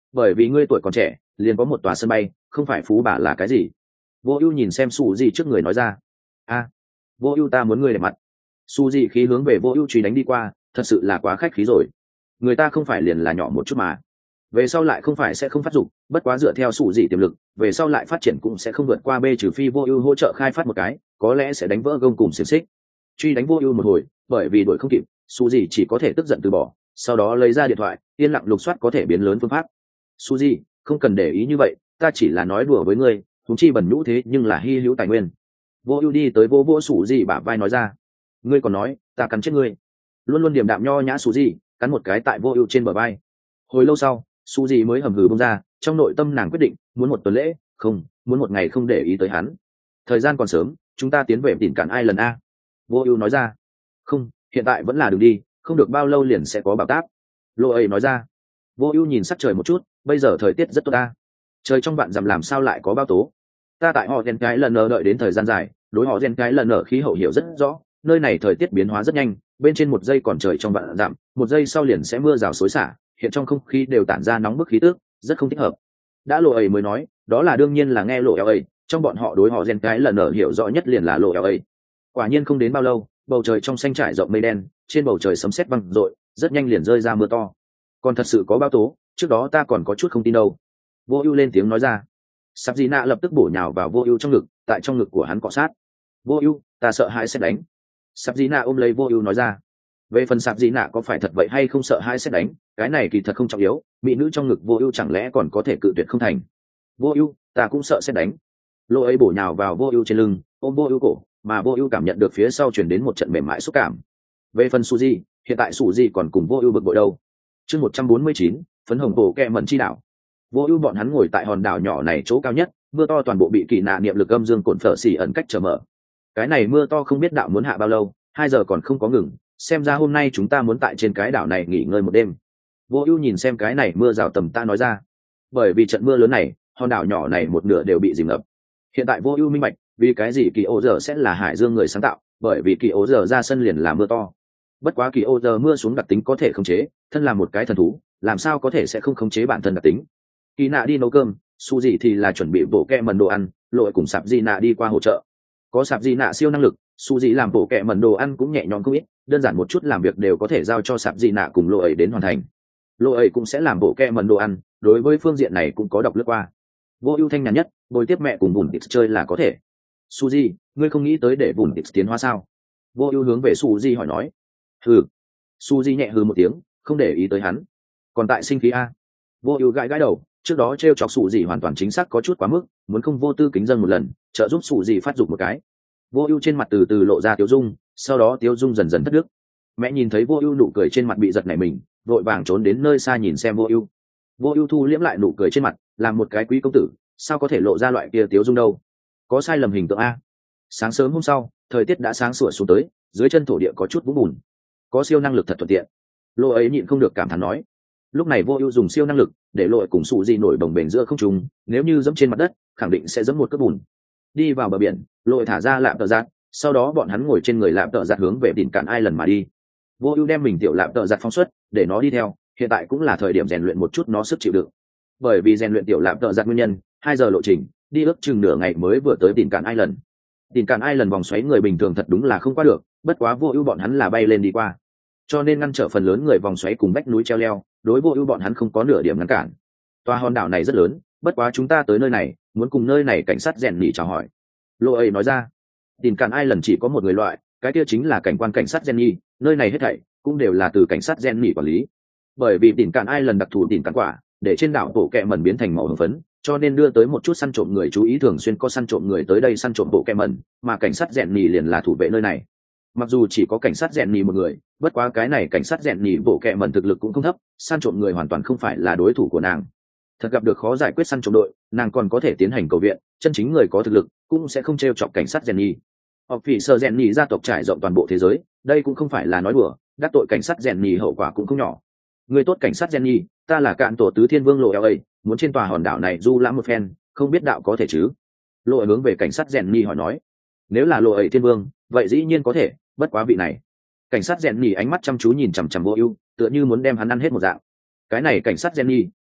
bởi vì ngươi tuổi còn trẻ liền có một tòa sân bay không phải phú bà là cái gì. Vô ưu nhìn xem su gì trước người nói ra. A, vô ưu ta muốn ngươi để mặt. Su gì khí hướng về vô ưu truy đánh đi qua, thật sự là quá khách khí rồi, người ta không phải liền là nhỏ một chút mà, về sau lại không phải sẽ không phát dụng, bất quá dựa theo su gì tiềm lực về sau lại phát triển cũng sẽ không vượt qua B trừ phi vô ưu hỗ trợ khai phát một cái, có lẽ sẽ đánh vỡ gông cùng xiềng xích. Truy đánh vô ưu một hồi, bởi vì đuổi không kịp, su gì chỉ có thể tức giận từ bỏ, sau đó lấy ra điện thoại yên lặng lục soát có thể biến lớn phương pháp. Su gì, không cần để ý như vậy, ta chỉ là nói đùa với ngươi, chúng chi bẩn nhũ thế nhưng là hy hữu tài nguyên. Vô ưu đi tới vô vô su gì bả vai nói ra. Ngươi còn nói ta cắn chết ngươi. Luôn luôn điềm đạm nho nhã su gì cắn một cái tại vô ưu trên bờ vai. Hồi lâu sau su gì mới hầm hừ bông ra, trong nội tâm nàng quyết định muốn một tuần lễ không muốn một ngày không để ý tới hắn. Thời gian còn sớm, chúng ta tiến về tìm cản ai lần a. Vô ưu nói ra. Không, hiện tại vẫn là đường đi, không được bao lâu liền sẽ có bão táp. Lộ ấy nói ra. Vô ưu nhìn sắc trời một chút, bây giờ thời tiết rất tốt ta, trời trong vạn dặm làm sao lại có bão tố. Ta tại họ gen cái lần nở đợi đến thời gian dài, đối họ gen cái lần nở khí hậu hiểu rất rõ, nơi này thời tiết biến hóa rất nhanh, bên trên một giây còn trời trong vạn dặm, một giây sau liền sẽ mưa rào xối xả, hiện trong không khí đều tản ra nóng bức khí tức, rất không thích hợp. Đã lộ ấy mới nói, đó là đương nhiên là nghe lộ eo ấy, trong bọn họ đối họ gen cái lần nở hiểu rõ nhất liền là lộ eo ấy. Quả nhiên không đến bao lâu, bầu trời trong xanh trải rộng mây đen, trên bầu trời sấm sét vang rội, rất nhanh liền rơi ra mưa to. Còn thật sự có bão tố, trước đó ta còn có chút không tin đâu. Vô ưu lên tiếng nói ra. Sạp Di Nạ lập tức bổ nhào vào vô ưu trong ngực, tại trong ngực của hắn cọ sát. Vô ưu, ta sợ hãi sẽ đánh. Sạp Di Nạ ôm lấy vô ưu nói ra. Về phần Sạp Di Nạ có phải thật vậy hay không sợ hãi sẽ đánh, cái này kỳ thật không trọng yếu, mỹ nữ trong ngực vô ưu chẳng lẽ còn có thể cự tuyệt không thành. Vô ưu, ta cũng sợ sẽ đánh. Lô ấy bổ nhào vào vô ưu trên lưng, ôm vô ưu cổ, mà vô ưu cảm nhận được phía sau truyền đến một trận mềm mại xúc cảm. Về phần Suzy, hiện tại Suzy còn cùng vô ưu bực bội đâu. Chương một trăm bốn mươi chín, phấn hồng bổ kẹ mẩn chi đảo. Vô ưu bọn hắn ngồi tại hòn đảo nhỏ này chỗ cao nhất, mưa to toàn bộ bị kỳ nạ niệm lực âm dương cồn phở xỉ ẩn cách trở mở. Cái này mưa to không biết đạo muốn hạ bao lâu, hai giờ còn không có ngừng, xem ra hôm nay chúng ta muốn tại trên cái đảo này nghỉ ngơi một đêm. Vô ưu nhìn xem cái này mưa rào tầm ta nói ra. Bởi vì trận mưa lớn này, hòn đảo nhỏ này một nửa đều bị dìm ngập. Hiện tại vô ưu minh bạch vì cái gì kỳ ô giờ sẽ là hải dương người sáng tạo, bởi vì kỳ ô giờ ra sân liền là mưa to. Bất quá kỳ ô giờ mưa xuống đặc tính có thể khống chế, thân là một cái thần thú làm sao có thể sẽ không khống chế bản thân đặc tính. Kỳ nạ đi nấu cơm, su gì thì là chuẩn bị bộ kẹ mần đồ ăn, lội cùng sạp di nạ đi qua hỗ trợ. Có sạp di nạ siêu năng lực, su gì làm bộ kẹ mần đồ ăn cũng nhẹ nhõm không ít, đơn giản một chút làm việc đều có thể giao cho sạp di nạ cùng lội đến hoàn thành. Lội cũng sẽ làm bộ kẹ mần đồ ăn, đối với phương diện này cũng có đọc lướt qua. Vô ưu thanh nhàn nhất, bồi tiếp mẹ cùng bùn tịt chơi là có thể. Suzy, ngươi không nghĩ tới để bùn tịt tiến hóa sao? Vô ưu hướng về Suzy hỏi nói. Hừ. Suzy nhẹ hừ một tiếng, không để ý tới hắn. Còn tại sinh khí a? Vô ưu gãi gãi đầu, trước đó trêu chọc Suzy hoàn toàn chính xác có chút quá mức, muốn không vô tư kính dân một lần, trợ giúp Suzy phát dục một cái. Vô ưu trên mặt từ từ lộ ra tiêu dung, sau đó tiêu dung dần dần thất đức. Mẹ nhìn thấy Vô ưu nụ cười trên mặt bị giật nảy mình, vội vàng trốn đến nơi xa nhìn xem Vô ưu. Vô ưu thu liễm lại nụ cười trên mặt, làm một cái quý công tử sao có thể lộ ra loại kia tiếu dung đâu, có sai lầm hình tượng a. Sáng sớm hôm sau thời tiết đã sáng sủa xuống tới, dưới chân thổ địa có chút vũng bùn, có siêu năng lực thật thuận tiện. Lô ấy nhịn không được cảm thán nói. Lúc này Vô ưu dùng siêu năng lực để lội cùng sụ di nổi bồng bềnh giữa không trung, nếu như dẫm trên mặt đất khẳng định sẽ dẫm một cước bùn. Đi vào bờ biển, lội thả ra lạm tợ giặt, sau đó bọn hắn ngồi trên người lạm tợ giặt hướng về đỉnh cạn ai lần mà đi. Vô ưu đem mình tiểu lạm tợ giặt phóng xuất để nó đi theo, hiện tại cũng là thời điểm rèn luyện một chút nó sức chịu đựng. Bởi vì rèn luyện tiểu lạm tợ giặt nguyên nhân, hai giờ lộ trình đi ước chừng nửa ngày mới vừa tới đỉnh cạn ai lần. Đỉnh cạn ai lần vòng xoáy người bình thường thật đúng là không qua được, bất quá Vô ưu bọn hắn là bay lên đi qua, cho nên ngăn trở phần lớn người vòng xoáy cùng vách núi treo leo, đối Vô ưu bọn hắn không có nửa điểm ngăn cản. Toa hòn đảo này rất lớn, bất quá chúng ta tới nơi này muốn cùng nơi này cảnh sát rèn nhỉ chào hỏi. Lô ấy nói ra. Đỉnh cạn ai lần chỉ có một người loại, cái kia chính là cảnh quan cảnh sát Jenny, nơi này hết thảy cũng đều là từ cảnh sát Jenny quản lý. Bởi vì đỉnh cạn ai lần đặc thù đỉnh cạn quả, để trên đảo bộ kẹ mẩn biến thành màu hồng phấn, cho nên đưa tới một chút săn trộm người chú ý, thường xuyên có săn trộm người tới đây săn trộm bộ kẹ mẩn, mà cảnh sát Jenny liền là thủ vệ nơi này. Mặc dù chỉ có cảnh sát Jenny một người, bất quá cái này cảnh sát Jenny bộ kẹ mẩn thực lực cũng không thấp, săn trộm người hoàn toàn không phải là đối thủ của nàng. Thật gặp được khó giải quyết săn trộm đội, nàng còn có thể tiến hành cầu viện, chân chính người có thực lực cũng sẽ không trêu chọc cảnh sát Jenny. Học phỉ sơ Jenny gia tộc trải rộng toàn bộ thế giới, đây cũng không phải là nói đùa, đắc tội cảnh sát Jenny hậu quả cũng không nhỏ. Người tốt cảnh sát Jenny, ta là cạn tổ tứ thiên vương lộ la, muốn trên tòa hòn đảo này du lãm một phen, không biết đạo có thể chứ? Lộ hướng về cảnh sát Jenny hỏi nói. Nếu là lộ ấy thiên vương, vậy dĩ nhiên có thể, bất quá vị này. Cảnh sát Jenny ánh mắt chăm chú nhìn chằm chằm Vô Ưu, tựa như muốn đem hắn ăn hết một dạng. Cái này cảnh sát Jenny,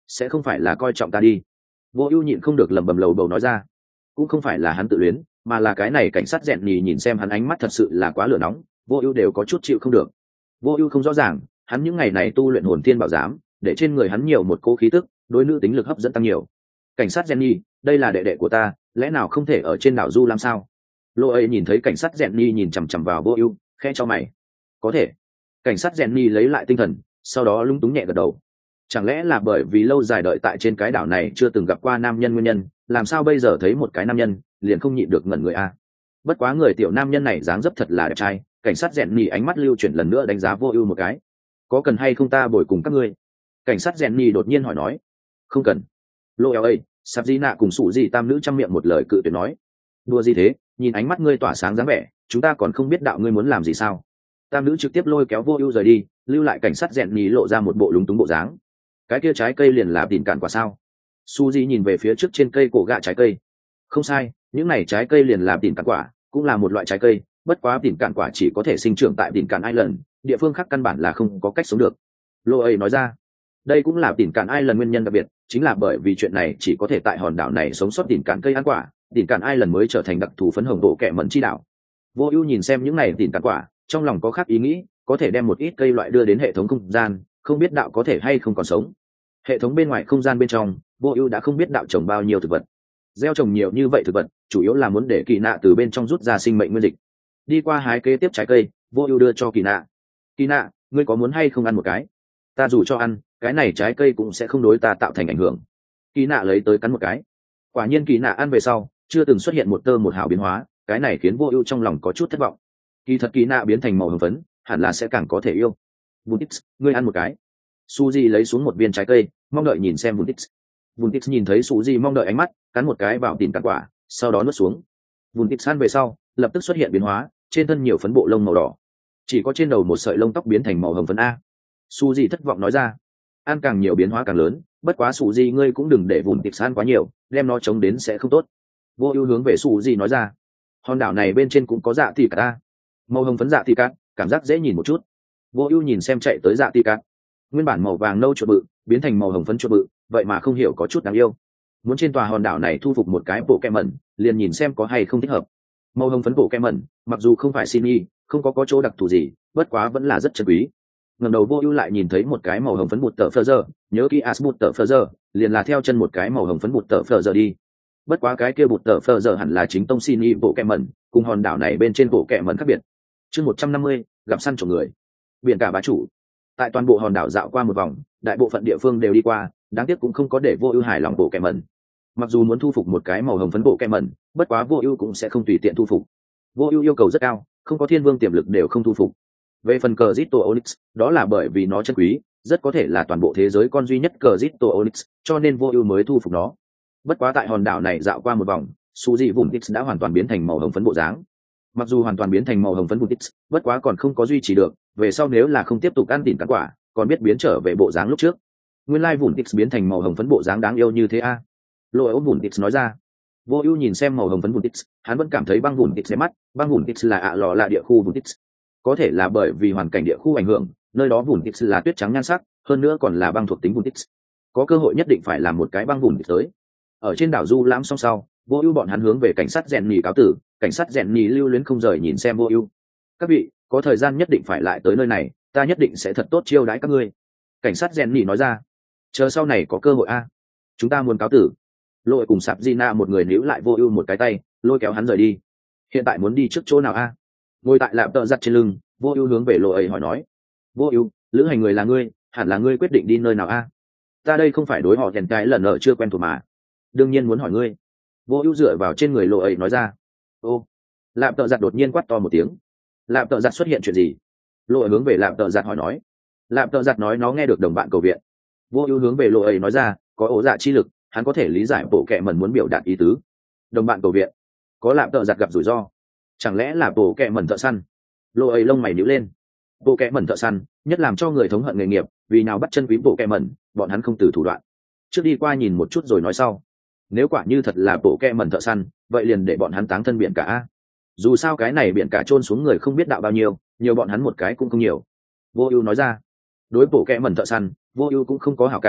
sẽ không phải là coi trọng ta đi. Vô ưu nhịn không được lẩm bẩm lầu bầu nói ra. Cũng không phải là hắn tự luyến, mà là cái này cảnh sát rèn nhì nhìn xem hắn ánh mắt thật sự là quá lửa nóng, vô ưu đều có chút chịu không được. Vô ưu không rõ ràng, hắn những ngày này tu luyện hồn thiên bảo giám, để trên người hắn nhiều một cố khí tức, đối nữ tính lực hấp dẫn tăng nhiều. Cảnh sát Jenny, đây là đệ đệ của ta, lẽ nào không thể ở trên đảo du làm sao? Lô ấy nhìn thấy cảnh sát Jenny nhìn chằm chằm vào Vô Ưu, khẽ cho mày. Có thể. Cảnh sát Jenny lấy lại tinh thần, sau đó lúng túng nhẹ gật đầu. Chẳng lẽ là bởi vì lâu dài đợi tại trên cái đảo này chưa từng gặp qua nam nhân nguyên nhân, làm sao bây giờ thấy một cái nam nhân, liền không nhịn được ngẩn người a. Bất quá người tiểu nam nhân này dáng dấp thật là đẹp trai, cảnh sát Jenny ánh mắt lưu chuyển lần nữa đánh giá Vô Ưu một cái. Có cần hay không ta bồi cùng các ngươi? Cảnh sát Jenny đột nhiên hỏi nói. Không cần. Lô eo ấy, sạp di nạ cùng sụ gì tam nữ trong miệng một lời cự tuyệt nói. Đùa gì thế, nhìn ánh mắt ngươi tỏa sáng dáng vẻ, chúng ta còn không biết đạo ngươi muốn làm gì sao? Tam nữ trực tiếp lôi kéo Vô Ưu rời đi, lưu lại cảnh sát rèn nhì lộ ra một bộ lúng túng bộ dáng. Cái kia trái cây liền là tìm cản quả sao? Su Di nhìn về phía trước trên cây cổ gạ trái cây. Không sai, những này trái cây liền là tìm cản quả, cũng là một loại trái cây, bất quá tìm cản quả chỉ có thể sinh trưởng tại tìm cản Island, địa phương khác căn bản là không có cách sống được. Lô ấy nói ra. Đây cũng là tìm cản Island nguyên nhân đặc biệt, chính là bởi vì chuyện này chỉ có thể tại hòn đảo này sống sót tìm cản cây ăn quả, tìm cản Island mới trở thành đặc thù phấn hồng bộ kệ mẩn chi đảo. Vô Ưu nhìn xem những này tìm cản quả, trong lòng có khác ý nghĩ, có thể đem một ít cây loại đưa đến hệ thống không gian, không biết đạo có thể hay không còn sống. Hệ thống bên ngoài không gian bên trong, Vô Ưu đã không biết đạo trồng bao nhiêu thực vật. Gieo trồng nhiều như vậy thực vật, chủ yếu là muốn để Kỳ Nạ từ bên trong rút ra sinh mệnh nguyên dịch. Đi qua hái kế tiếp trái cây, Vô Ưu đưa cho Kỳ Nạ. "Kỳ Nạ, ngươi có muốn hay không ăn một cái? Ta dù cho ăn, cái này trái cây cũng sẽ không đối ta tạo thành ảnh hưởng." Kỳ Nạ lấy tới cắn một cái. Quả nhiên Kỳ Nạ ăn về sau, chưa từng xuất hiện một tơ một hào biến hóa, cái này khiến Vô Ưu trong lòng có chút thất vọng. Kỳ thật Kỳ Nạ biến thành màu hồng phấn, hẳn là sẽ càng có thể yêu. "Vunix, ngươi ăn một cái." Suzy lấy xuống một viên trái cây, mong đợi nhìn xem Vunix. Vunix nhìn thấy Suzy mong đợi ánh mắt, cắn một cái vào tìm cắn quả, sau đó nuốt xuống. Vunix ăn về sau, lập tức xuất hiện biến hóa, trên thân nhiều phấn bộ lông màu đỏ. Chỉ có trên đầu một sợi lông tóc biến thành màu hồng phấn a. Suzy thất vọng nói ra. Ăn càng nhiều biến hóa càng lớn, bất quá Suzy ngươi cũng đừng để Vunix ăn quá nhiều, đem nó chống đến sẽ không tốt. Vô Ưu hướng về Suzy nói ra. Hòn đảo này bên trên cũng có dạ tỷ cả. Màu hồng phấn dạ tỷ cả, cảm giác dễ nhìn một chút. Vô Ưu nhìn xem chạy tới dạ tỷ cả. Nguyên bản màu vàng nâu chuột bự, biến thành màu hồng phấn chuột bự, vậy mà không hiểu có chút đáng yêu. Muốn trên tòa hòn đảo này thu phục một cái bộ kẹ mẩn, liền nhìn xem có hay không thích hợp. Màu hồng phấn bộ kẹ mẩn, mặc dù không phải xin y, không có có chỗ đặc thù gì, bất quá vẫn là rất chân quý. Ngẩng đầu Vô Ưu lại nhìn thấy một cái màu hồng phấn bụt tở phơ giờ, nhớ kỹ as bụt tở phơ giờ, liền là theo chân một cái màu hồng phấn bụt tở phơ giờ đi. Bất quá cái kia bụt tở phơ giờ hẳn là chính tông xin y bộ kẹ mẩn, cùng hòn đảo này bên trên bộ kẹ mẩn khác biệt. Chương một trăm năm mươi, gặp săn trộm người. Biển cả bá chủ. Tại toàn bộ hòn đảo dạo qua một vòng, đại bộ phận địa phương đều đi qua, đáng tiếc cũng không có để Vô Ưu hài lòng bộ kẹ mẩn. Mặc dù muốn thu phục một cái màu hồng phấn bộ kẹ mẩn, bất quá Vô Ưu cũng sẽ không tùy tiện thu phục. Vô Ưu yêu cầu rất cao, không có thiên vương tiềm lực đều không thu phục. Về phần cờ Zito Onyx, đó là bởi vì nó chân quý, rất có thể là toàn bộ thế giới con duy nhất cờ Zito Onyx, cho nên Vô Ưu mới thu phục nó. Bất quá tại hòn đảo này dạo qua một vòng, Suzy Vunix đã hoàn toàn biến thành màu hồng phấn bộ dáng. Mặc dù hoàn toàn biến thành màu hồng phấn Vunix, bất quá còn không có duy trì được, về sau nếu là không tiếp tục ăn tỉn cắn quả, còn biết biến trở về bộ dáng lúc trước. Nguyên lai Vunix biến thành màu hồng phấn bộ dáng đáng yêu như thế a. Lôi ấu Vunix nói ra. Vô Ưu nhìn xem màu hồng phấn Vunix, hắn vẫn cảm thấy băng Vunix đẹp mắt, băng Vunix là ạ lọ là địa khu Vunix. Có thể là bởi vì hoàn cảnh địa khu ảnh hưởng, nơi đó Vunix là tuyết trắng nhan sắc, hơn nữa còn là băng thuộc tính Vunix. Có cơ hội nhất định phải làm một cái băng Vunix tới. Ở trên đảo du lãm xong sau, Vô Ưu bọn hắn hướng về cảnh sát rèn nhì cáo tử, cảnh sát rèn nhì lưu luyến không rời nhìn xem Vô Ưu. "Các vị, có thời gian nhất định phải lại tới nơi này, ta nhất định sẽ thật tốt chiêu đãi các ngươi." Cảnh sát rèn nhì nói ra. "Chờ sau này có cơ hội a, chúng ta muốn cáo tử." Lôi cùng Sạp Gina một người níu lại Vô Ưu một cái tay, lôi kéo hắn rời đi. "Hiện tại muốn đi trước chỗ nào a?" Ngồi tại lạm tợ giặt trên lưng, Vô Ưu hướng về Lôi ấy hỏi nói. "Vô Ưu, lữ hành người là ngươi, hẳn là ngươi quyết định đi nơi nào a? Ta đây không phải đối họ hẹn cái lần nợ chưa quen thuộc mà. Đương nhiên muốn hỏi ngươi." Vô Ưu dựa vào trên người Lôi ấy nói ra. "Ô." Lạm tợ giặt đột nhiên quát to một tiếng. "Lạm tợ giặt xuất hiện chuyện gì?" Lôi hướng về lạm tợ giặt hỏi nói. Lạm tợ giặt nói nó nghe được đồng bạn cầu viện. Vô Ưu hướng về Lôi ấy nói ra, có ổ dạ chi lực, hắn có thể lý giải bộ kệ mẩn muốn biểu đạt ý tứ. Đồng bạn cầu viện, có lạm tợ giặt gặp rủi ro, chẳng lẽ là bộ kệ mẩn thợ săn? Lôi ấy lông mày nhíu lên. Bộ kệ mẩn thợ săn, nhất làm cho người thống hận nghề nghiệp, vì nào bắt chân quý bộ kệ mẩn, bọn hắn không từ thủ đoạn. Trước đi qua nhìn một chút rồi nói sau. Nếu quả như thật là bộ kệ mẩn thợ săn, vậy liền để bọn hắn táng thân biển cả. Dù sao cái này biển cả chôn xuống người không biết đạo bao nhiêu, nhiều bọn hắn một cái cũng không nhiều. Vô Ưu nói ra. Đối bộ kệ mẩn thợ săn, Vô Ưu cũng không có hảo cảm,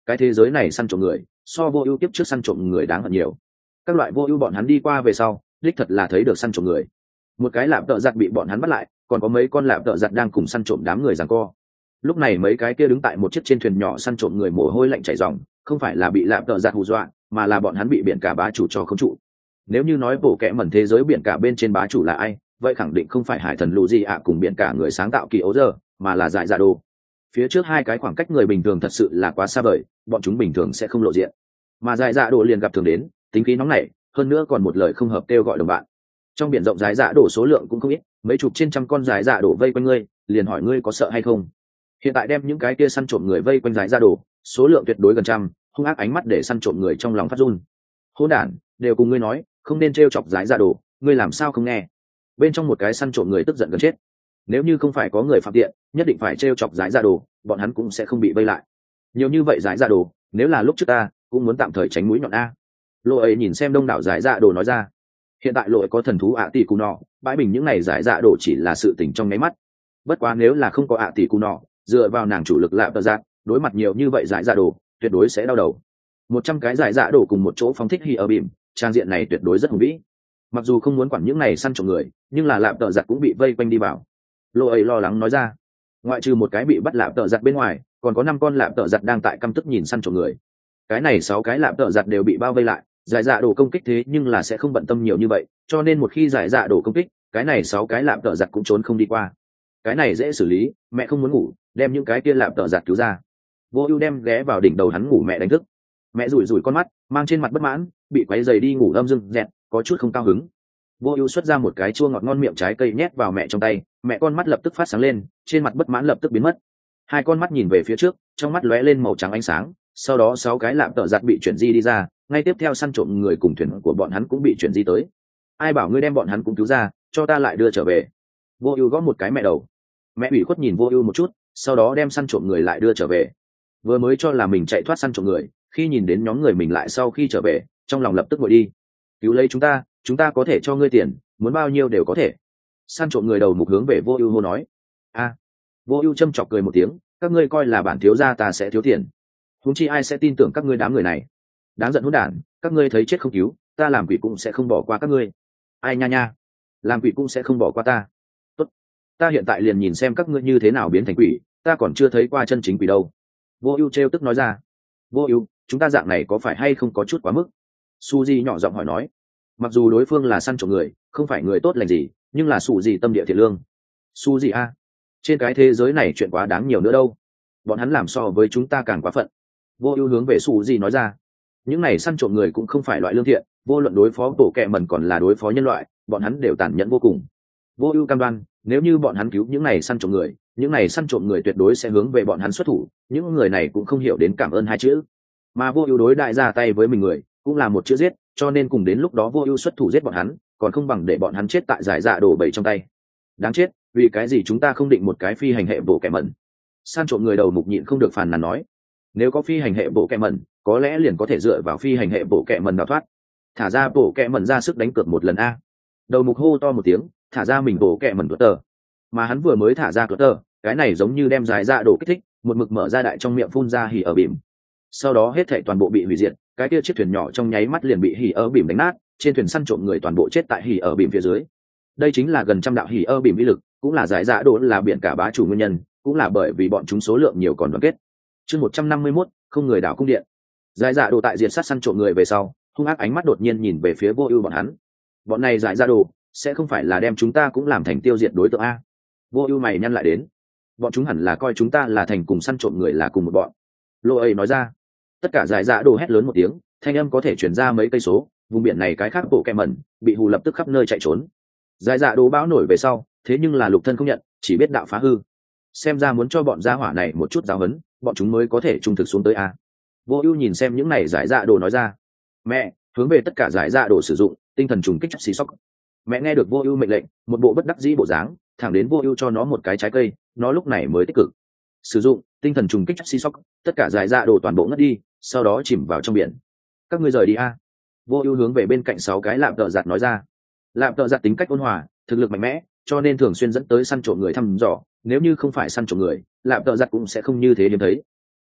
cái thế giới này săn trộm người so vô ưu tiếp trước săn trộm người đáng hơn nhiều. Các loại vô ưu bọn hắn đi qua về sau đích thật là thấy được săn trộm người. Một cái lạp tợ giặt bị bọn hắn bắt lại, còn có mấy con lạp tợ giặt đang cùng săn trộm đám người giằng co. Lúc này mấy cái kia đứng tại một chiếc trên thuyền nhỏ săn trộm người mồ hôi lạnh chảy ròng, không phải là bị lạp tợ giặt hù dọa, mà là bọn hắn bị biển cả bá chủ cho khống trụ. Nếu như nói bộ kệ mẩn thế giới biển cả bên trên bá chủ là ai, vậy khẳng định không phải hải thần lù gì ạ cùng biển cả người sáng tạo kỳ ấu giờ, mà là dại dạ đồ. Phía trước hai cái khoảng cách người bình thường thật sự là quá xa vời, bọn chúng bình thường sẽ không lộ diện, mà dại dạ đồ liền gặp thường đến, tính khí nóng nảy, hơn nữa còn một lời không hợp kêu gọi đồng bạn. Trong biển rộng dại dạ đồ số lượng cũng không ít, mấy chục trên trăm con dại dạ đồ vây quanh ngươi, liền hỏi ngươi có sợ hay không. Hiện tại đem những cái kia săn trộm người vây quanh dại dạ đồ, số lượng tuyệt đối gần trăm, hung ác ánh mắt để săn trộm người trong lòng phát run. Hỗn đản, đều cùng ngươi nói không nên trêu chọc dại dạ đồ, ngươi làm sao không nghe. Bên trong một cái săn trộm người tức giận gần chết. Nếu như không phải có người phạm tiện, nhất định phải trêu chọc dại dạ đồ, bọn hắn cũng sẽ không bị vây lại. Nhiều như vậy dại dạ đồ, nếu là lúc trước ta cũng muốn tạm thời tránh mũi nhọn a. Lộ ấy nhìn xem đông đảo dại dạ đồ nói ra. Hiện tại lộ ấy có thần thú ạ tỷ cù nọ, bãi bình những này dại dạ đồ chỉ là sự tình trong nháy mắt. Bất quá nếu là không có ạ tỷ cù nọ, dựa vào nàng chủ lực lạ tờ giác, đối mặt nhiều như vậy dại dạ đồ, tuyệt đối sẽ đau đầu. Một trăm cái dại dạ đồ cùng một chỗ phóng thích hi ở bìm, trang diện này tuyệt đối rất hùng vĩ. Mặc dù không muốn quản những này săn trộm người, nhưng là lạ tờ giặt cũng bị vây quanh đi vào. Lộ ấy lo lắng nói ra. Ngoại trừ một cái bị bắt lạ tờ giặt bên ngoài, còn có năm con lạ tờ giặt đang tại căm tức nhìn săn trộm người. Cái này sáu cái lạ tờ giặt đều bị bao vây lại, giải dạ đồ công kích thế nhưng là sẽ không bận tâm nhiều như vậy, cho nên một khi giải dạ đồ công kích, cái này sáu cái lạ tờ giặt cũng trốn không đi qua. Cái này dễ xử lý, mẹ không muốn ngủ, đem những cái kia lạ tờ giặt cứu ra. Vô Ưu đem ghé vào đỉnh đầu hắn ngủ mẹ đánh thức. Mẹ rủi rủi con mắt, mang trên mặt bất mãn, bị quấy rầy đi ngủ âm dưng dẹt, có chút không cao hứng. Vô Ưu xuất ra một cái chua ngọt ngon miệng trái cây nhét vào mẹ trong tay, mẹ con mắt lập tức phát sáng lên, trên mặt bất mãn lập tức biến mất. Hai con mắt nhìn về phía trước, trong mắt lóe lên màu trắng ánh sáng, sau đó sáu cái lạm tợ giặt bị chuyển di đi ra, ngay tiếp theo săn trộm người cùng thuyền của bọn hắn cũng bị chuyển di tới. Ai bảo ngươi đem bọn hắn cũng cứu ra, cho ta lại đưa trở về. Vô Ưu gõ một cái mẹ đầu. Mẹ ủy khuất nhìn Vô Ưu một chút, sau đó đem săn trộm người lại đưa trở về. Vừa mới cho là mình chạy thoát săn trộm người, khi nhìn đến nhóm người mình lại sau khi trở về, trong lòng lập tức nguội đi. Cứu lấy chúng ta, chúng ta có thể cho ngươi tiền, muốn bao nhiêu đều có thể. Săn trộm người đầu mục hướng về Vô Ưu hô nói. A. Vô Ưu châm chọc cười một tiếng, các ngươi coi là bản thiếu gia ta sẽ thiếu tiền. Huống chi ai sẽ tin tưởng các ngươi đám người này. Đáng giận hỗn đản, các ngươi thấy chết không cứu, ta làm quỷ cũng sẽ không bỏ qua các ngươi. Ai nha nha, làm quỷ cũng sẽ không bỏ qua ta. Tốt, ta hiện tại liền nhìn xem các ngươi như thế nào biến thành quỷ, ta còn chưa thấy qua chân chính quỷ đâu. Vô Ưu trêu tức nói ra. Vô Ưu, chúng ta dạng này có phải hay không có chút quá mức? Suzy nhỏ giọng hỏi nói. Mặc dù đối phương là săn trộm người, không phải người tốt lành gì, nhưng là Suzy tâm địa thiện lương. Suzy a, trên cái thế giới này chuyện quá đáng nhiều nữa đâu, bọn hắn làm so với chúng ta càng quá phận. Vô Ưu hướng về Suzy nói ra. Những này săn trộm người cũng không phải loại lương thiện, vô luận đối phó bộ kệ mẩn còn là đối phó nhân loại, bọn hắn đều tàn nhẫn vô cùng. Vô Ưu cam đoan, nếu như bọn hắn cứu những này săn trộm người, những này săn trộm người tuyệt đối sẽ hướng về bọn hắn xuất thủ, những người này cũng không hiểu đến cảm ơn hai chữ. Mà Vô Ưu đối đại ra tay với mình người, cũng là một chữ giết, cho nên cùng đến lúc đó Vô Ưu xuất thủ giết bọn hắn, còn không bằng để bọn hắn chết tại giải dạ đổ bầy trong tay. Đáng chết, vì cái gì chúng ta không định một cái phi hành hệ bộ kẻ mẩn? Săn trộm người đầu mục nhịn không được phàn nàn nói. Nếu có phi hành hệ bộ kẻ mẩn, có lẽ liền có thể dựa vào phi hành hệ bộ kẻ mẩn đào thoát. Thả ra bộ kẻ mẩn ra sức đánh cược một lần a. Đầu mục hô to một tiếng, thả ra mình bộ kẻ mẩn tuột tờ. Mà hắn vừa mới thả ra tuột tờ, cái này giống như đem giải dạ đổ kích thích, một mực mở ra đại trong miệng phun ra hỉ ở bìm. Sau đó hết thảy toàn bộ bị hủy diệt, cái kia chiếc thuyền nhỏ trong nháy mắt liền bị hỉ ở bìm đánh nát, trên thuyền săn trộm người toàn bộ chết tại hỉ ở bìm phía dưới. Đây chính là gần trăm đạo hỉ ở bìm uy lực, cũng là giải dạ đổ là biển cả bá chủ nguyên nhân, cũng là bởi vì bọn chúng số lượng nhiều còn đoàn kết. Chương một trăm năm mươi mốt, không người đảo cung điện. Giải dạ đổ tại diệt sát săn trộm người về sau, hung ác ánh mắt đột nhiên nhìn về phía Vô Ưu bọn hắn. Bọn này giải dạ đổ sẽ không phải là đem chúng ta cũng làm thành tiêu diệt đối tượng a? Vô Ưu mày nhăn lại đến. Bọn chúng hẳn là coi chúng ta là thành cùng săn trộm người là cùng một bọn. Lô ấy nói ra. Tất cả giải dạ đổ hét lớn một tiếng, thanh âm có thể truyền ra mấy cây số, vùng biển này cái khác bộ kẹ mẩn bị hù lập tức khắp nơi chạy trốn. Giải dạ đổ bão nổi về sau, thế nhưng là lục thân không nhận, chỉ biết đạo phá hư. Xem ra muốn cho bọn gia hỏa này một chút giáo huấn, bọn chúng mới có thể trung thực xuống tới a. Vô Ưu nhìn xem những này giải dạ đồ nói ra. Mẹ, hướng về tất cả giải dạ đồ sử dụng tinh thần trùng kích xì sóc. Mẹ nghe được Vô Ưu mệnh lệnh, một bộ bất đắc dĩ bộ dáng, thẳng đến Vô Ưu cho nó một cái trái cây, nó lúc này mới tích cực sử dụng tinh thần trùng kích xì sóc, tất cả giải dạ đồ toàn bộ ngất đi, sau đó chìm vào trong biển. Các ngươi rời đi a. Vô Ưu hướng về bên cạnh sáu cái lạm tợ giặt nói ra. Lạm tợ giặt tính cách ôn hòa, thực lực mạnh mẽ, cho nên thường xuyên dẫn tới săn trộm người thăm dò, nếu như không phải săn trộm người, lạm tợ giặt cũng sẽ không như thế hiếm thấy.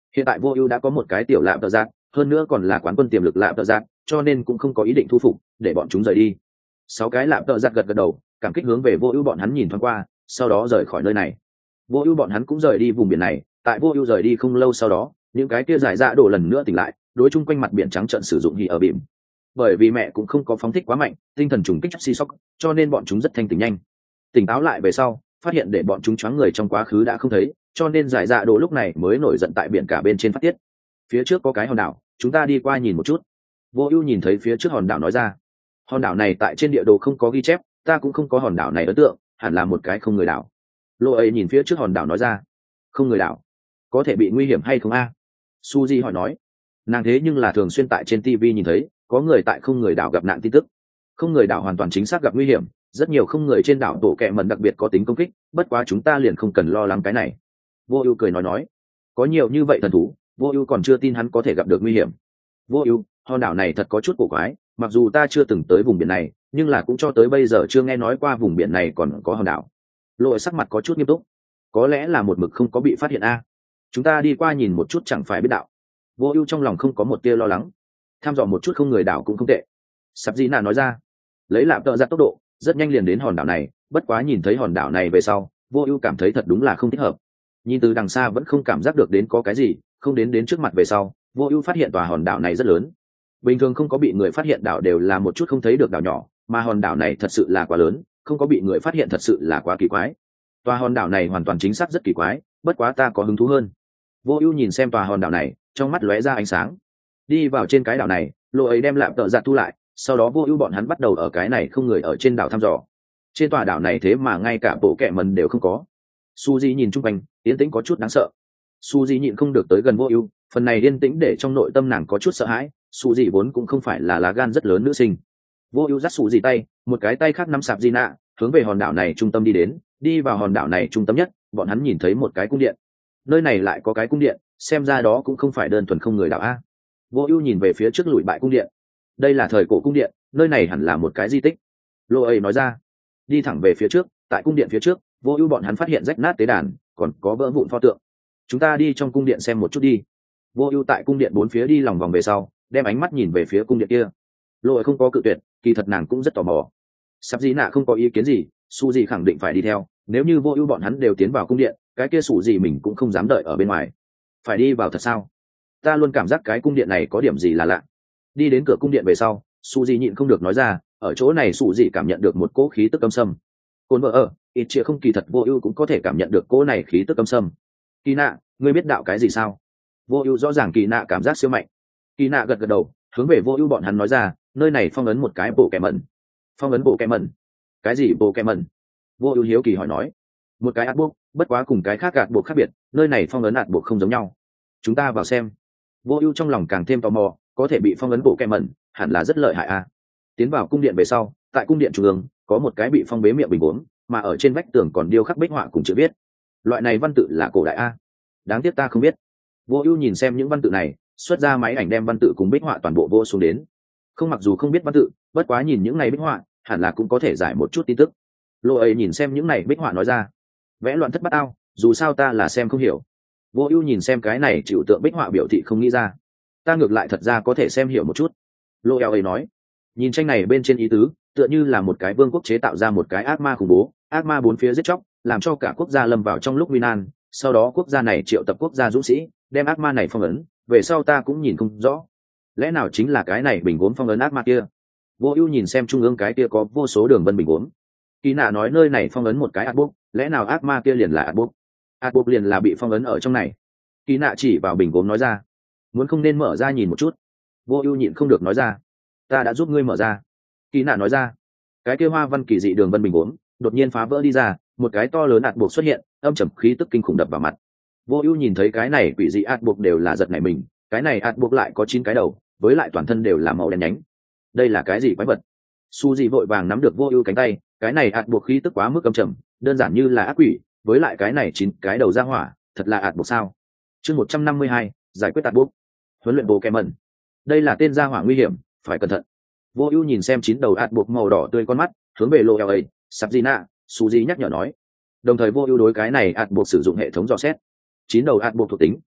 Hiện tại vô ưu đã có một cái tiểu lạm tợ giác, hơn nữa còn là quán quân tiềm lực lạm tợ giác, cho nên cũng không có ý định thu phục để bọn chúng rời đi. Sáu cái lạm tợ giác gật gật đầu, cảm kích hướng về vô ưu bọn hắn nhìn thoáng qua, sau đó rời khỏi nơi này. Vô ưu bọn hắn cũng rời đi vùng biển này. Tại vô ưu rời đi không lâu sau đó, những cái kia giải dạ đổ lần nữa tỉnh lại, đối chung quanh mặt biển trắng trợn sử dụng hỉ ở bìm. Bởi vì mẹ cũng không có phóng thích quá mạnh tinh thần trùng kích si sóc, cho nên bọn chúng rất thanh tỉnh nhanh. Tỉnh táo lại về sau, phát hiện để bọn chúng choáng người trong quá khứ đã không thấy, cho nên giải dạ đổ lúc này mới nổi giận tại biển cả bên trên phát tiết. Phía trước có cái hòn đảo, chúng ta đi qua nhìn một chút. Vô ưu nhìn thấy phía trước hòn đảo nói ra. Hòn đảo này tại trên địa đồ không có ghi chép, ta cũng không có hòn đảo này ấn tượng, hẳn là một cái không người đảo. Lô ấy nhìn phía trước hòn đảo nói ra. Không người đảo, có thể bị nguy hiểm hay không a? À? Suzy hỏi nói. Nàng thế nhưng là thường xuyên tại trên ti vi nhìn thấy có người tại không người đảo gặp nạn tin tức. Không người đảo hoàn toàn chính xác gặp nguy hiểm, rất nhiều không người trên đảo tổ kẹ mẩn đặc biệt có tính công kích, bất quá chúng ta liền không cần lo lắng cái này. Vô ưu cười nói nói. Có nhiều như vậy thần thú, vô ưu còn chưa tin hắn có thể gặp được nguy hiểm. Vô ưu, hòn đảo này thật có chút cổ quái, mặc dù ta chưa từng tới vùng biển này, nhưng là cũng cho tới bây giờ chưa nghe nói qua vùng biển này còn có hòn đảo. Lội sắc mặt có chút nghiêm túc. Có lẽ là một mực không có bị phát hiện a. Chúng ta đi qua nhìn một chút chẳng phải biết đạo. Vô ưu trong lòng không có một tia lo lắng. Tham dò một chút không người đảo cũng không tệ. Sắp Dĩ Nạ nói ra. Lấy lạm tợ ra tốc độ, rất nhanh liền đến hòn đảo này, bất quá nhìn thấy hòn đảo này về sau, vô ưu cảm thấy thật đúng là không thích hợp. Nhìn từ đằng xa vẫn không cảm giác được đến có cái gì, không đến đến trước mặt về sau, vô ưu phát hiện tòa hòn đảo này rất lớn. Bình thường không có bị người phát hiện đảo đều là một chút không thấy được đảo nhỏ, mà hòn đảo này thật sự là quá lớn, không có bị người phát hiện thật sự là quá kỳ quái. Tòa hòn đảo này hoàn toàn chính xác rất kỳ quái, bất quá ta có hứng thú hơn. Vô ưu nhìn xem tòa hòn đảo này, trong mắt lóe ra ánh sáng. Đi vào trên cái đảo này, Lộ ấy đem lạm tợ giặt thu lại, sau đó vô ưu bọn hắn bắt đầu ở cái này không người ở trên đảo thăm dò. Trên tòa đảo này thế mà ngay cả bộ kẹ mần đều không có. Suzy nhìn chung quanh, yên tĩnh có chút đáng sợ. Suzy nhịn không được tới gần vô ưu, phần này yên tĩnh để trong nội tâm nàng có chút sợ hãi. Suzy vốn cũng không phải là lá gan rất lớn nữ sinh. Vô ưu dắt Suzy tay, một cái tay khác nắm sạp di nạ, hướng về hòn đảo này trung tâm đi đến. Đi vào hòn đảo này trung tâm nhất, bọn hắn nhìn thấy một cái cung điện. Nơi này lại có cái cung điện, xem ra đó cũng không phải đơn thuần không người đảo a. Vô ưu nhìn về phía trước lùi bại cung điện. Đây là thời cổ cung điện, nơi này hẳn là một cái di tích. Lô ấy nói ra. Đi thẳng về phía trước, tại cung điện phía trước, vô ưu bọn hắn phát hiện rách nát tế đàn, còn có vỡ vụn pho tượng. Chúng ta đi trong cung điện xem một chút đi. Vô ưu tại cung điện bốn phía đi lòng vòng về sau, đem ánh mắt nhìn về phía cung điện kia. Lô ấy không có cự tuyệt, kỳ thật nàng cũng rất tò mò. Sắp Dĩ Nạ không có ý kiến gì, Su gì khẳng định phải đi theo. Nếu như vô ưu bọn hắn đều tiến vào cung điện, cái kia Su gì mình cũng không dám đợi ở bên ngoài. Phải đi vào thật sao? Ta luôn cảm giác cái cung điện này có điểm gì là lạ. Đi đến cửa cung điện về sau, Su gì nhịn không được nói ra, ở chỗ này Su gì cảm nhận được một cỗ khí tức âm sâm. Côn vợ ở, ít chia không kỳ thật vô ưu cũng có thể cảm nhận được cỗ này khí tức âm sâm. Kỳ nạ, ngươi biết đạo cái gì sao? Vô ưu rõ ràng kỳ nạ cảm giác siêu mạnh. Kỳ nạ gật gật đầu, hướng về vô ưu bọn hắn nói ra, nơi này phong ấn một cái bộ kẻ mẩn. Phong ấn bộ kẻ mẩn? Cái gì bộ kẻ mẩn? Vô ưu hiếu kỳ hỏi nói. Một cái ạt buộc, bất quá cùng cái khác ạt buộc khác biệt, nơi này phong ấn ạt buộc không giống nhau. Chúng ta vào xem. Vô ưu trong lòng càng thêm tò mò, có thể bị phong ấn bộ kẻ mẩn, hẳn là rất lợi hại a. À. Tiến vào cung điện về sau, tại cung điện trung ương có một cái bị phong bế miệng bình uống, mà ở trên vách tường còn điêu khắc bích họa cùng chữ viết. Loại này văn tự là cổ đại a. Đáng tiếc ta không biết. Vô ưu nhìn xem những văn tự này, xuất ra máy ảnh đem văn tự cùng bích họa toàn bộ vô xuống đến. Không mặc dù không biết văn tự, bất quá nhìn những này bích họa, hẳn là cũng có thể giải một chút tin tức. Lô ấy nhìn xem những này bích họa nói ra, vẽ loạn thất bát ao, dù sao ta là xem không hiểu. Vô ưu nhìn xem cái này chịu tượng bích họa biểu thị không nghĩ ra. Ta ngược lại thật ra có thể xem hiểu một chút. Lô eo ấy nói, nhìn tranh này bên trên ý tứ, tựa như là một cái vương quốc chế tạo ra một cái ác ma khủng bố, ác ma bốn phía giết chóc, làm cho cả quốc gia lâm vào trong lúc nguy nan. Sau đó quốc gia này triệu tập quốc gia dũng sĩ, đem ác ma này phong ấn. Về sau ta cũng nhìn không rõ, lẽ nào chính là cái này bình gốm phong ấn ác ma kia. Vô ưu nhìn xem trung ương cái kia có vô số đường vân bình gốm. Kỳ nạ nói nơi này phong ấn một cái ác bốc, lẽ nào ác ma kia liền là ác bốc? Ác bốc liền là bị phong ấn ở trong này. Kỳ nạ chỉ vào bình gốm nói ra, muốn không nên mở ra nhìn một chút. Vô ưu nhịn không được nói ra, ta đã giúp ngươi mở ra. Kỳ nạ nói ra, cái kia hoa văn kỳ dị đường vân bình gốm đột nhiên phá vỡ đi ra, một cái to lớn ạt buộc xuất hiện, âm trầm khí tức kinh khủng đập vào mặt. Vô ưu nhìn thấy cái này quỷ dị ạt buộc đều là giật nảy mình, cái này ạt buộc lại có chín cái đầu, với lại toàn thân đều là màu đen nhánh. Đây là cái gì quái vật? Su dị vội vàng nắm được vô ưu cánh tay, cái này ạt buộc khí tức quá mức âm trầm, đơn giản như là ác quỷ, với lại cái này chín cái đầu ra hỏa, thật là ạt buộc sao? Chương một trăm năm mươi hai, giải quyết ạt buộc. Huấn luyện bộ kèm mẩn. Đây là tên gia hỏa nguy hiểm, phải cẩn thận. Vô ưu nhìn xem chín đầu ạt buộc màu đỏ tươi con mắt, hướng về Lô eo ấy, Sabina, Su dị nhắc nhở nói. Đồng thời vô ưu đối cái này ạt buộc sử dụng hệ thống dò xét. Chín đầu ạt buộc thuộc tính,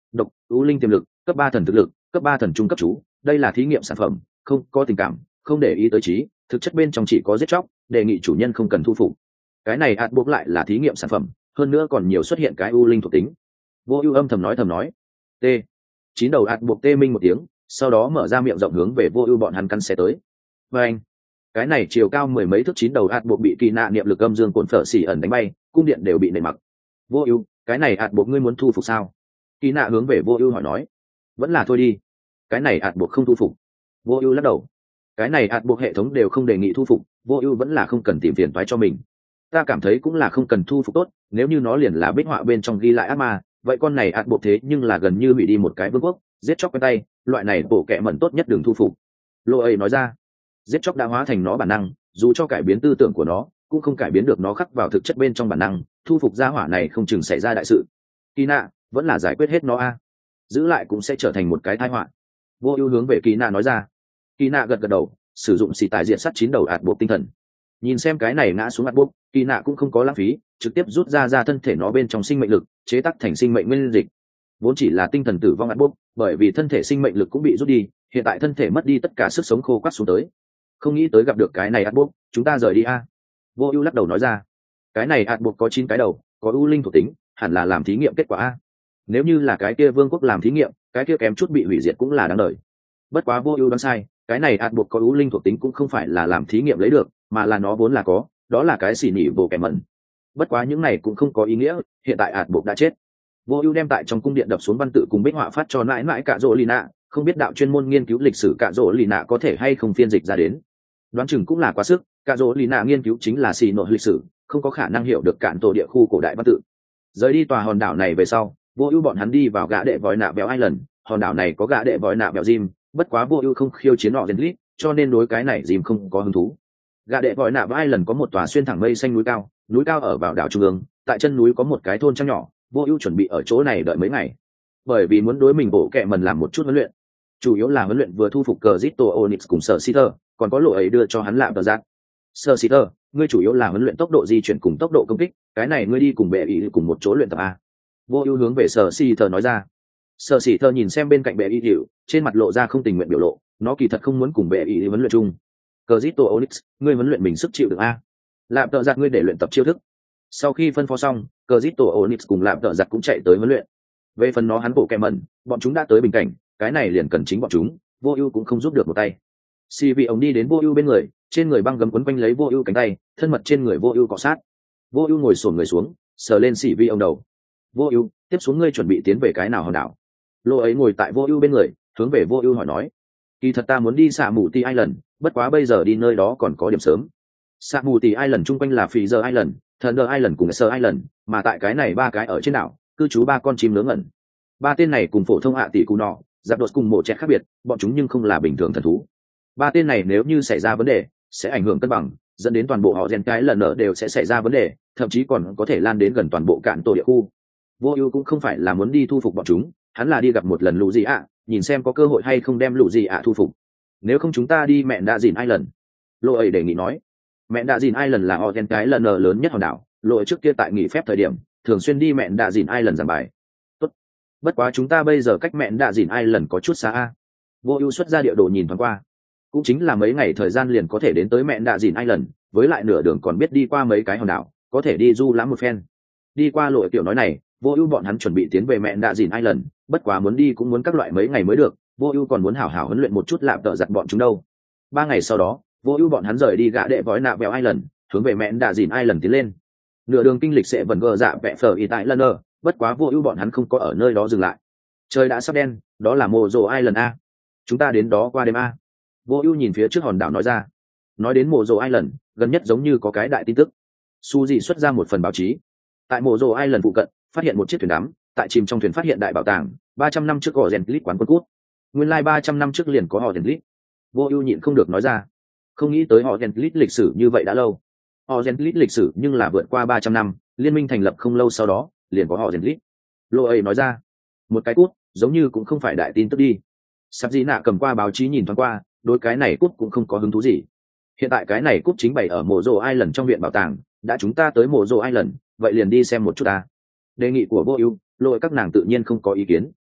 độc, ưu linh tiềm lực, cấp ba thần thực lực, cấp ba thần trung cấp chú, đây là thí nghiệm sản phẩm, không có tình cảm, không để ý tới trí, thực chất bên trong chỉ có giết chóc, đề nghị chủ nhân không cần thu phục. Cái này ạt buộc lại là thí nghiệm sản phẩm, hơn nữa còn nhiều xuất hiện cái ưu linh thuộc tính. Vô Ưu âm thầm nói thầm nói. T. Chín đầu ạt buộc tê minh một tiếng, sau đó mở ra miệng rộng hướng về Vô Ưu bọn hắn căn xé tới. Và anh, cái này chiều cao mười mấy thước chín đầu ạt buộc bị kỳ nạ niệm lực âm dương cồn phở xỉ ẩn đánh bay, cung điện đều bị nện mặc. Vô Ưu, cái này ạt buộc ngươi muốn thu phục sao? Kỳ nạ hướng về Vô Ưu hỏi nói. Vẫn là thôi đi, cái này ạt buộc không thu phục. Vô Ưu lắc đầu. Cái này ạt buộc hệ thống đều không đề nghị thu phục, Vô Ưu vẫn là không cần tìm phiền toái cho mình. Ta cảm thấy cũng là không cần thu phục tốt, nếu như nó liền là bích họa bên trong ghi lại ác ma, vậy con này ạt buộc thế nhưng là gần như hủy đi một cái vương quốc, giết chóc quen tay, loại này bộ kệ mẩn tốt nhất đừng thu phục. Lô ấy nói ra. Giết chóc đã hóa thành nó bản năng, dù cho cải biến tư tưởng của nó, cũng không cải biến được nó khắc vào thực chất bên trong bản năng, thu phục gia hỏa này không chừng xảy ra đại sự. Kỳ nạ, vẫn là giải quyết hết nó a. Giữ lại cũng sẽ trở thành một cái tai họa. Vô Ưu hướng về Kỳ nạ nói ra. Kỳ nạ gật gật đầu, sử dụng xì tài diện sắt chín đầu ạt buộc tinh thần. Nhìn xem cái này ngã xuống ạt buộc, Kỳ nạ cũng không có lãng phí, trực tiếp rút ra ra thân thể nó bên trong sinh mệnh lực, chế tác thành sinh mệnh nguyên dịch. Vốn chỉ là tinh thần tử vong ạt buộc, bởi vì thân thể sinh mệnh lực cũng bị rút đi, hiện tại thân thể mất đi tất cả sức sống khô quắt xuống tới. Không nghĩ tới gặp được cái này ạt buộc, chúng ta rời đi a. Vô Ưu lắc đầu nói ra. Cái này ạt buộc có chín cái đầu, có ưu linh thuộc tính, hẳn là làm thí nghiệm kết quả a. Nếu như là cái kia vương quốc làm thí nghiệm, cái kia kém chút bị hủy diệt cũng là đáng đời. Bất quá Vô Ưu đoán sai, cái này ạt buộc có ưu linh thuộc tính cũng không phải là làm thí nghiệm lấy được, mà là nó vốn là có, đó là cái xỉ nhị bộ kẻ mẩn. Bất quá những này cũng không có ý nghĩa, hiện tại ạt buộc đã chết. Vô Ưu đem tại trong cung điện đập xuống văn tự cùng bích họa phát cho mãi mãi cả Dỗ Lina, không biết đạo chuyên môn nghiên cứu lịch sử cả Dỗ Lina có thể hay không phiên dịch ra đến. Đoán chừng cũng là quá sức, cả Dỗ Lina nghiên cứu chính là xì nội lịch sử, không có khả năng hiểu được cản tổ địa khu cổ đại văn tự. Rời đi tòa hòn đảo này về sau, Vô Ưu bọn hắn đi vào gã đệ vòi nạ bèo Island, hòn đảo này có gã đệ vòi nạ bèo Jim, bất quá Vô Ưu không khiêu chiến họ Gently, cho nên đối cái này Jim không có hứng thú. Gã đệ vòi nạ bèo Island có một tòa xuyên thẳng mây xanh núi cao, núi cao ở vào đảo trung ương, tại chân núi có một cái thôn trang nhỏ, Vô Ưu chuẩn bị ở chỗ này đợi mấy ngày. Bởi vì muốn đối mình bộ kệ mần làm một chút huấn luyện. Chủ yếu là huấn luyện vừa thu phục cờ Zito Onyx cùng Sở Siter, còn có lộ ấy đưa cho hắn làm tờ giác. Sở Siter, ngươi chủ yếu là huấn luyện tốc độ di chuyển cùng tốc độ công kích, cái này ngươi đi cùng bệ ý cùng một chỗ luyện tập a. Vô Ưu hướng về Sở Siter nói ra. Sở Siter nhìn xem bên cạnh bệ ý hiệu, trên mặt lộ ra không tình nguyện biểu lộ, nó kỳ thật không muốn cùng bệ ý huấn luyện chung. Cờ Zito Onyx, ngươi huấn luyện mình sức chịu được a. Làm tờ giác ngươi để luyện tập chiêu thức. Sau khi phân phó xong, cờ Zito Onyx cùng làm tợ giặt cũng chạy tới huấn luyện. Về phần nó hắn bộ kèm mẩn, bọn chúng đã tới bình cảnh, cái này liền cần chính bọn chúng, Vô Ưu cũng không giúp được một tay. Xì vị ống đi đến Vô Ưu bên người, trên người băng gấm quấn quanh lấy Vô Ưu cánh tay, thân mật trên người Vô Ưu cọ sát. Vô Ưu ngồi xổm người xuống, sờ lên xì vị ống đầu. Vô Ưu, tiếp xuống ngươi chuẩn bị tiến về cái nào hòn đảo? Lô ấy ngồi tại Vô Ưu bên người, hướng về Vô Ưu hỏi nói. Kỳ thật ta muốn đi xạ mù Ti Island, bất quá bây giờ đi nơi đó còn có điểm sớm. Xạ mù Ti Island chung quanh là Freezer Island, Thunder Island cùng Sir Island, mà tại cái này ba cái ở trên đảo, cư trú ba con chim nướng ẩn. Ba tên này cùng phổ thông hạ tỷ cù nọ, giáp đột cùng mộ chẹt khác biệt, bọn chúng nhưng không là bình thường thần thú. Ba tên này nếu như xảy ra vấn đề, sẽ ảnh hưởng cân bằng, dẫn đến toàn bộ họ gen cái lần nở đều sẽ xảy ra vấn đề, thậm chí còn có thể lan đến gần toàn bộ cạn tổ địa khu. Vô Ưu cũng không phải là muốn đi thu phục bọn chúng, hắn là đi gặp một lần Lũ Dị ạ, nhìn xem có cơ hội hay không đem Lũ Dị ạ thu phục. Nếu không chúng ta đi mẹ Đa Dìn Island. Lô ấy đề nghị nói. Mẹ Đa Dìn Island là họ gen cái lần nở lớn nhất hòn đảo, lội trước kia tại nghỉ phép thời điểm thường xuyên đi mẹ Đa Dìn Island giảng bài. Tốt. Bất quá chúng ta bây giờ cách mẹ Đa Dìn Island có chút xa a. Vô Ưu xuất ra địa đồ nhìn thoáng qua, cũng chính là mấy ngày thời gian liền có thể đến tới mẹ Đa Dìn Island, với lại nửa đường còn biết đi qua mấy cái hòn đảo, có thể đi du lãm một phen. Đi qua lội tiểu nói này, Vô Ưu bọn hắn chuẩn bị tiến về mẹ Đa Dìn Island, bất quá muốn đi cũng muốn các loại mấy ngày mới được, Vô Ưu còn muốn hảo hảo huấn luyện một chút lạm tợ giặt bọn chúng đâu. Ba ngày sau đó, Vô Ưu bọn hắn rời đi gã đệ vói nạ bèo Island, hướng về mẹ Đa Dìn Island tiến lên. Nửa đường kinh lịch sẽ vẫn gờ dạ vẽ phở y tại lần nơ, bất quá Vô Ưu bọn hắn không có ở nơi đó dừng lại. Trời đã sắp đen, đó là Mộ Dồ Island a. Chúng ta đến đó qua đêm a. Vô Ưu nhìn phía trước hòn đảo nói ra. Nói đến Mộ Dồ Island, gần nhất giống như có cái đại tin tức. Suzy xuất ra một phần báo chí. Tại Mộ Dồ Island phụ cận, phát hiện một chiếc thuyền đắm, tại chìm trong thuyền phát hiện đại bảo tàng, ba trăm năm trước có Gentlit quán quân cút. Nguyên lai like ba trăm năm trước liền có họ Gentlit. Vô Ưu nhịn không được nói ra. Không nghĩ tới họ Gentlit lịch sử như vậy đã lâu. Họ Gentlit lịch sử nhưng là vượt qua ba trăm năm, liên minh thành lập không lâu sau đó, liền có họ Gentlit. Lô ấy nói ra. Một cái cút, giống như cũng không phải đại tin tức đi. Sắp Dĩ Nạ cầm qua báo chí nhìn thoáng qua, đối cái này cút cũng không có hứng thú gì. Hiện tại cái này cút chính bày ở Mộ Dồ Island trong viện bảo tàng, đã chúng ta tới Mộ Dồ Island, vậy liền đi xem một chút ta. Đề nghị của Vô Ưu, Lô ấy các nàng tự nhiên không có ý kiến.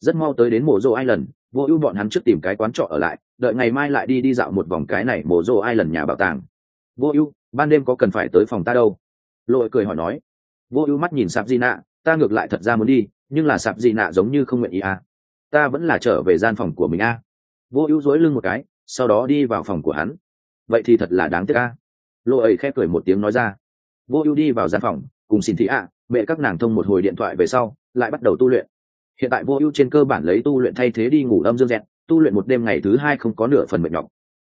rất mau tới đến mộ rô ai lần, vô ưu bọn hắn trước tìm cái quán trọ ở lại, đợi ngày mai lại đi đi dạo một vòng cái này mộ rô ai lần nhà bảo tàng. Vô ưu, ban đêm có cần phải tới phòng ta đâu? Lội cười hỏi nói. Vô ưu mắt nhìn sạp di nạ, ta ngược lại thật ra muốn đi, nhưng là sạp di nạ giống như không nguyện ý à. Ta vẫn là trở về gian phòng của mình à. Vô ưu dối lưng một cái, sau đó đi vào phòng của hắn. Vậy thì thật là đáng tiếc à. Lội khẽ cười một tiếng nói ra. Vô ưu đi vào gian phòng, cùng xin thị ạ, mẹ các nàng thông một hồi điện thoại về sau, lại bắt đầu tu luyện. Hiện tại Vô ưu trên cơ bản lấy tu luyện thay thế đi ngủ âm dương dẹt, tu luyện một đêm ngày thứ hai không có nửa phần mệt nhọc.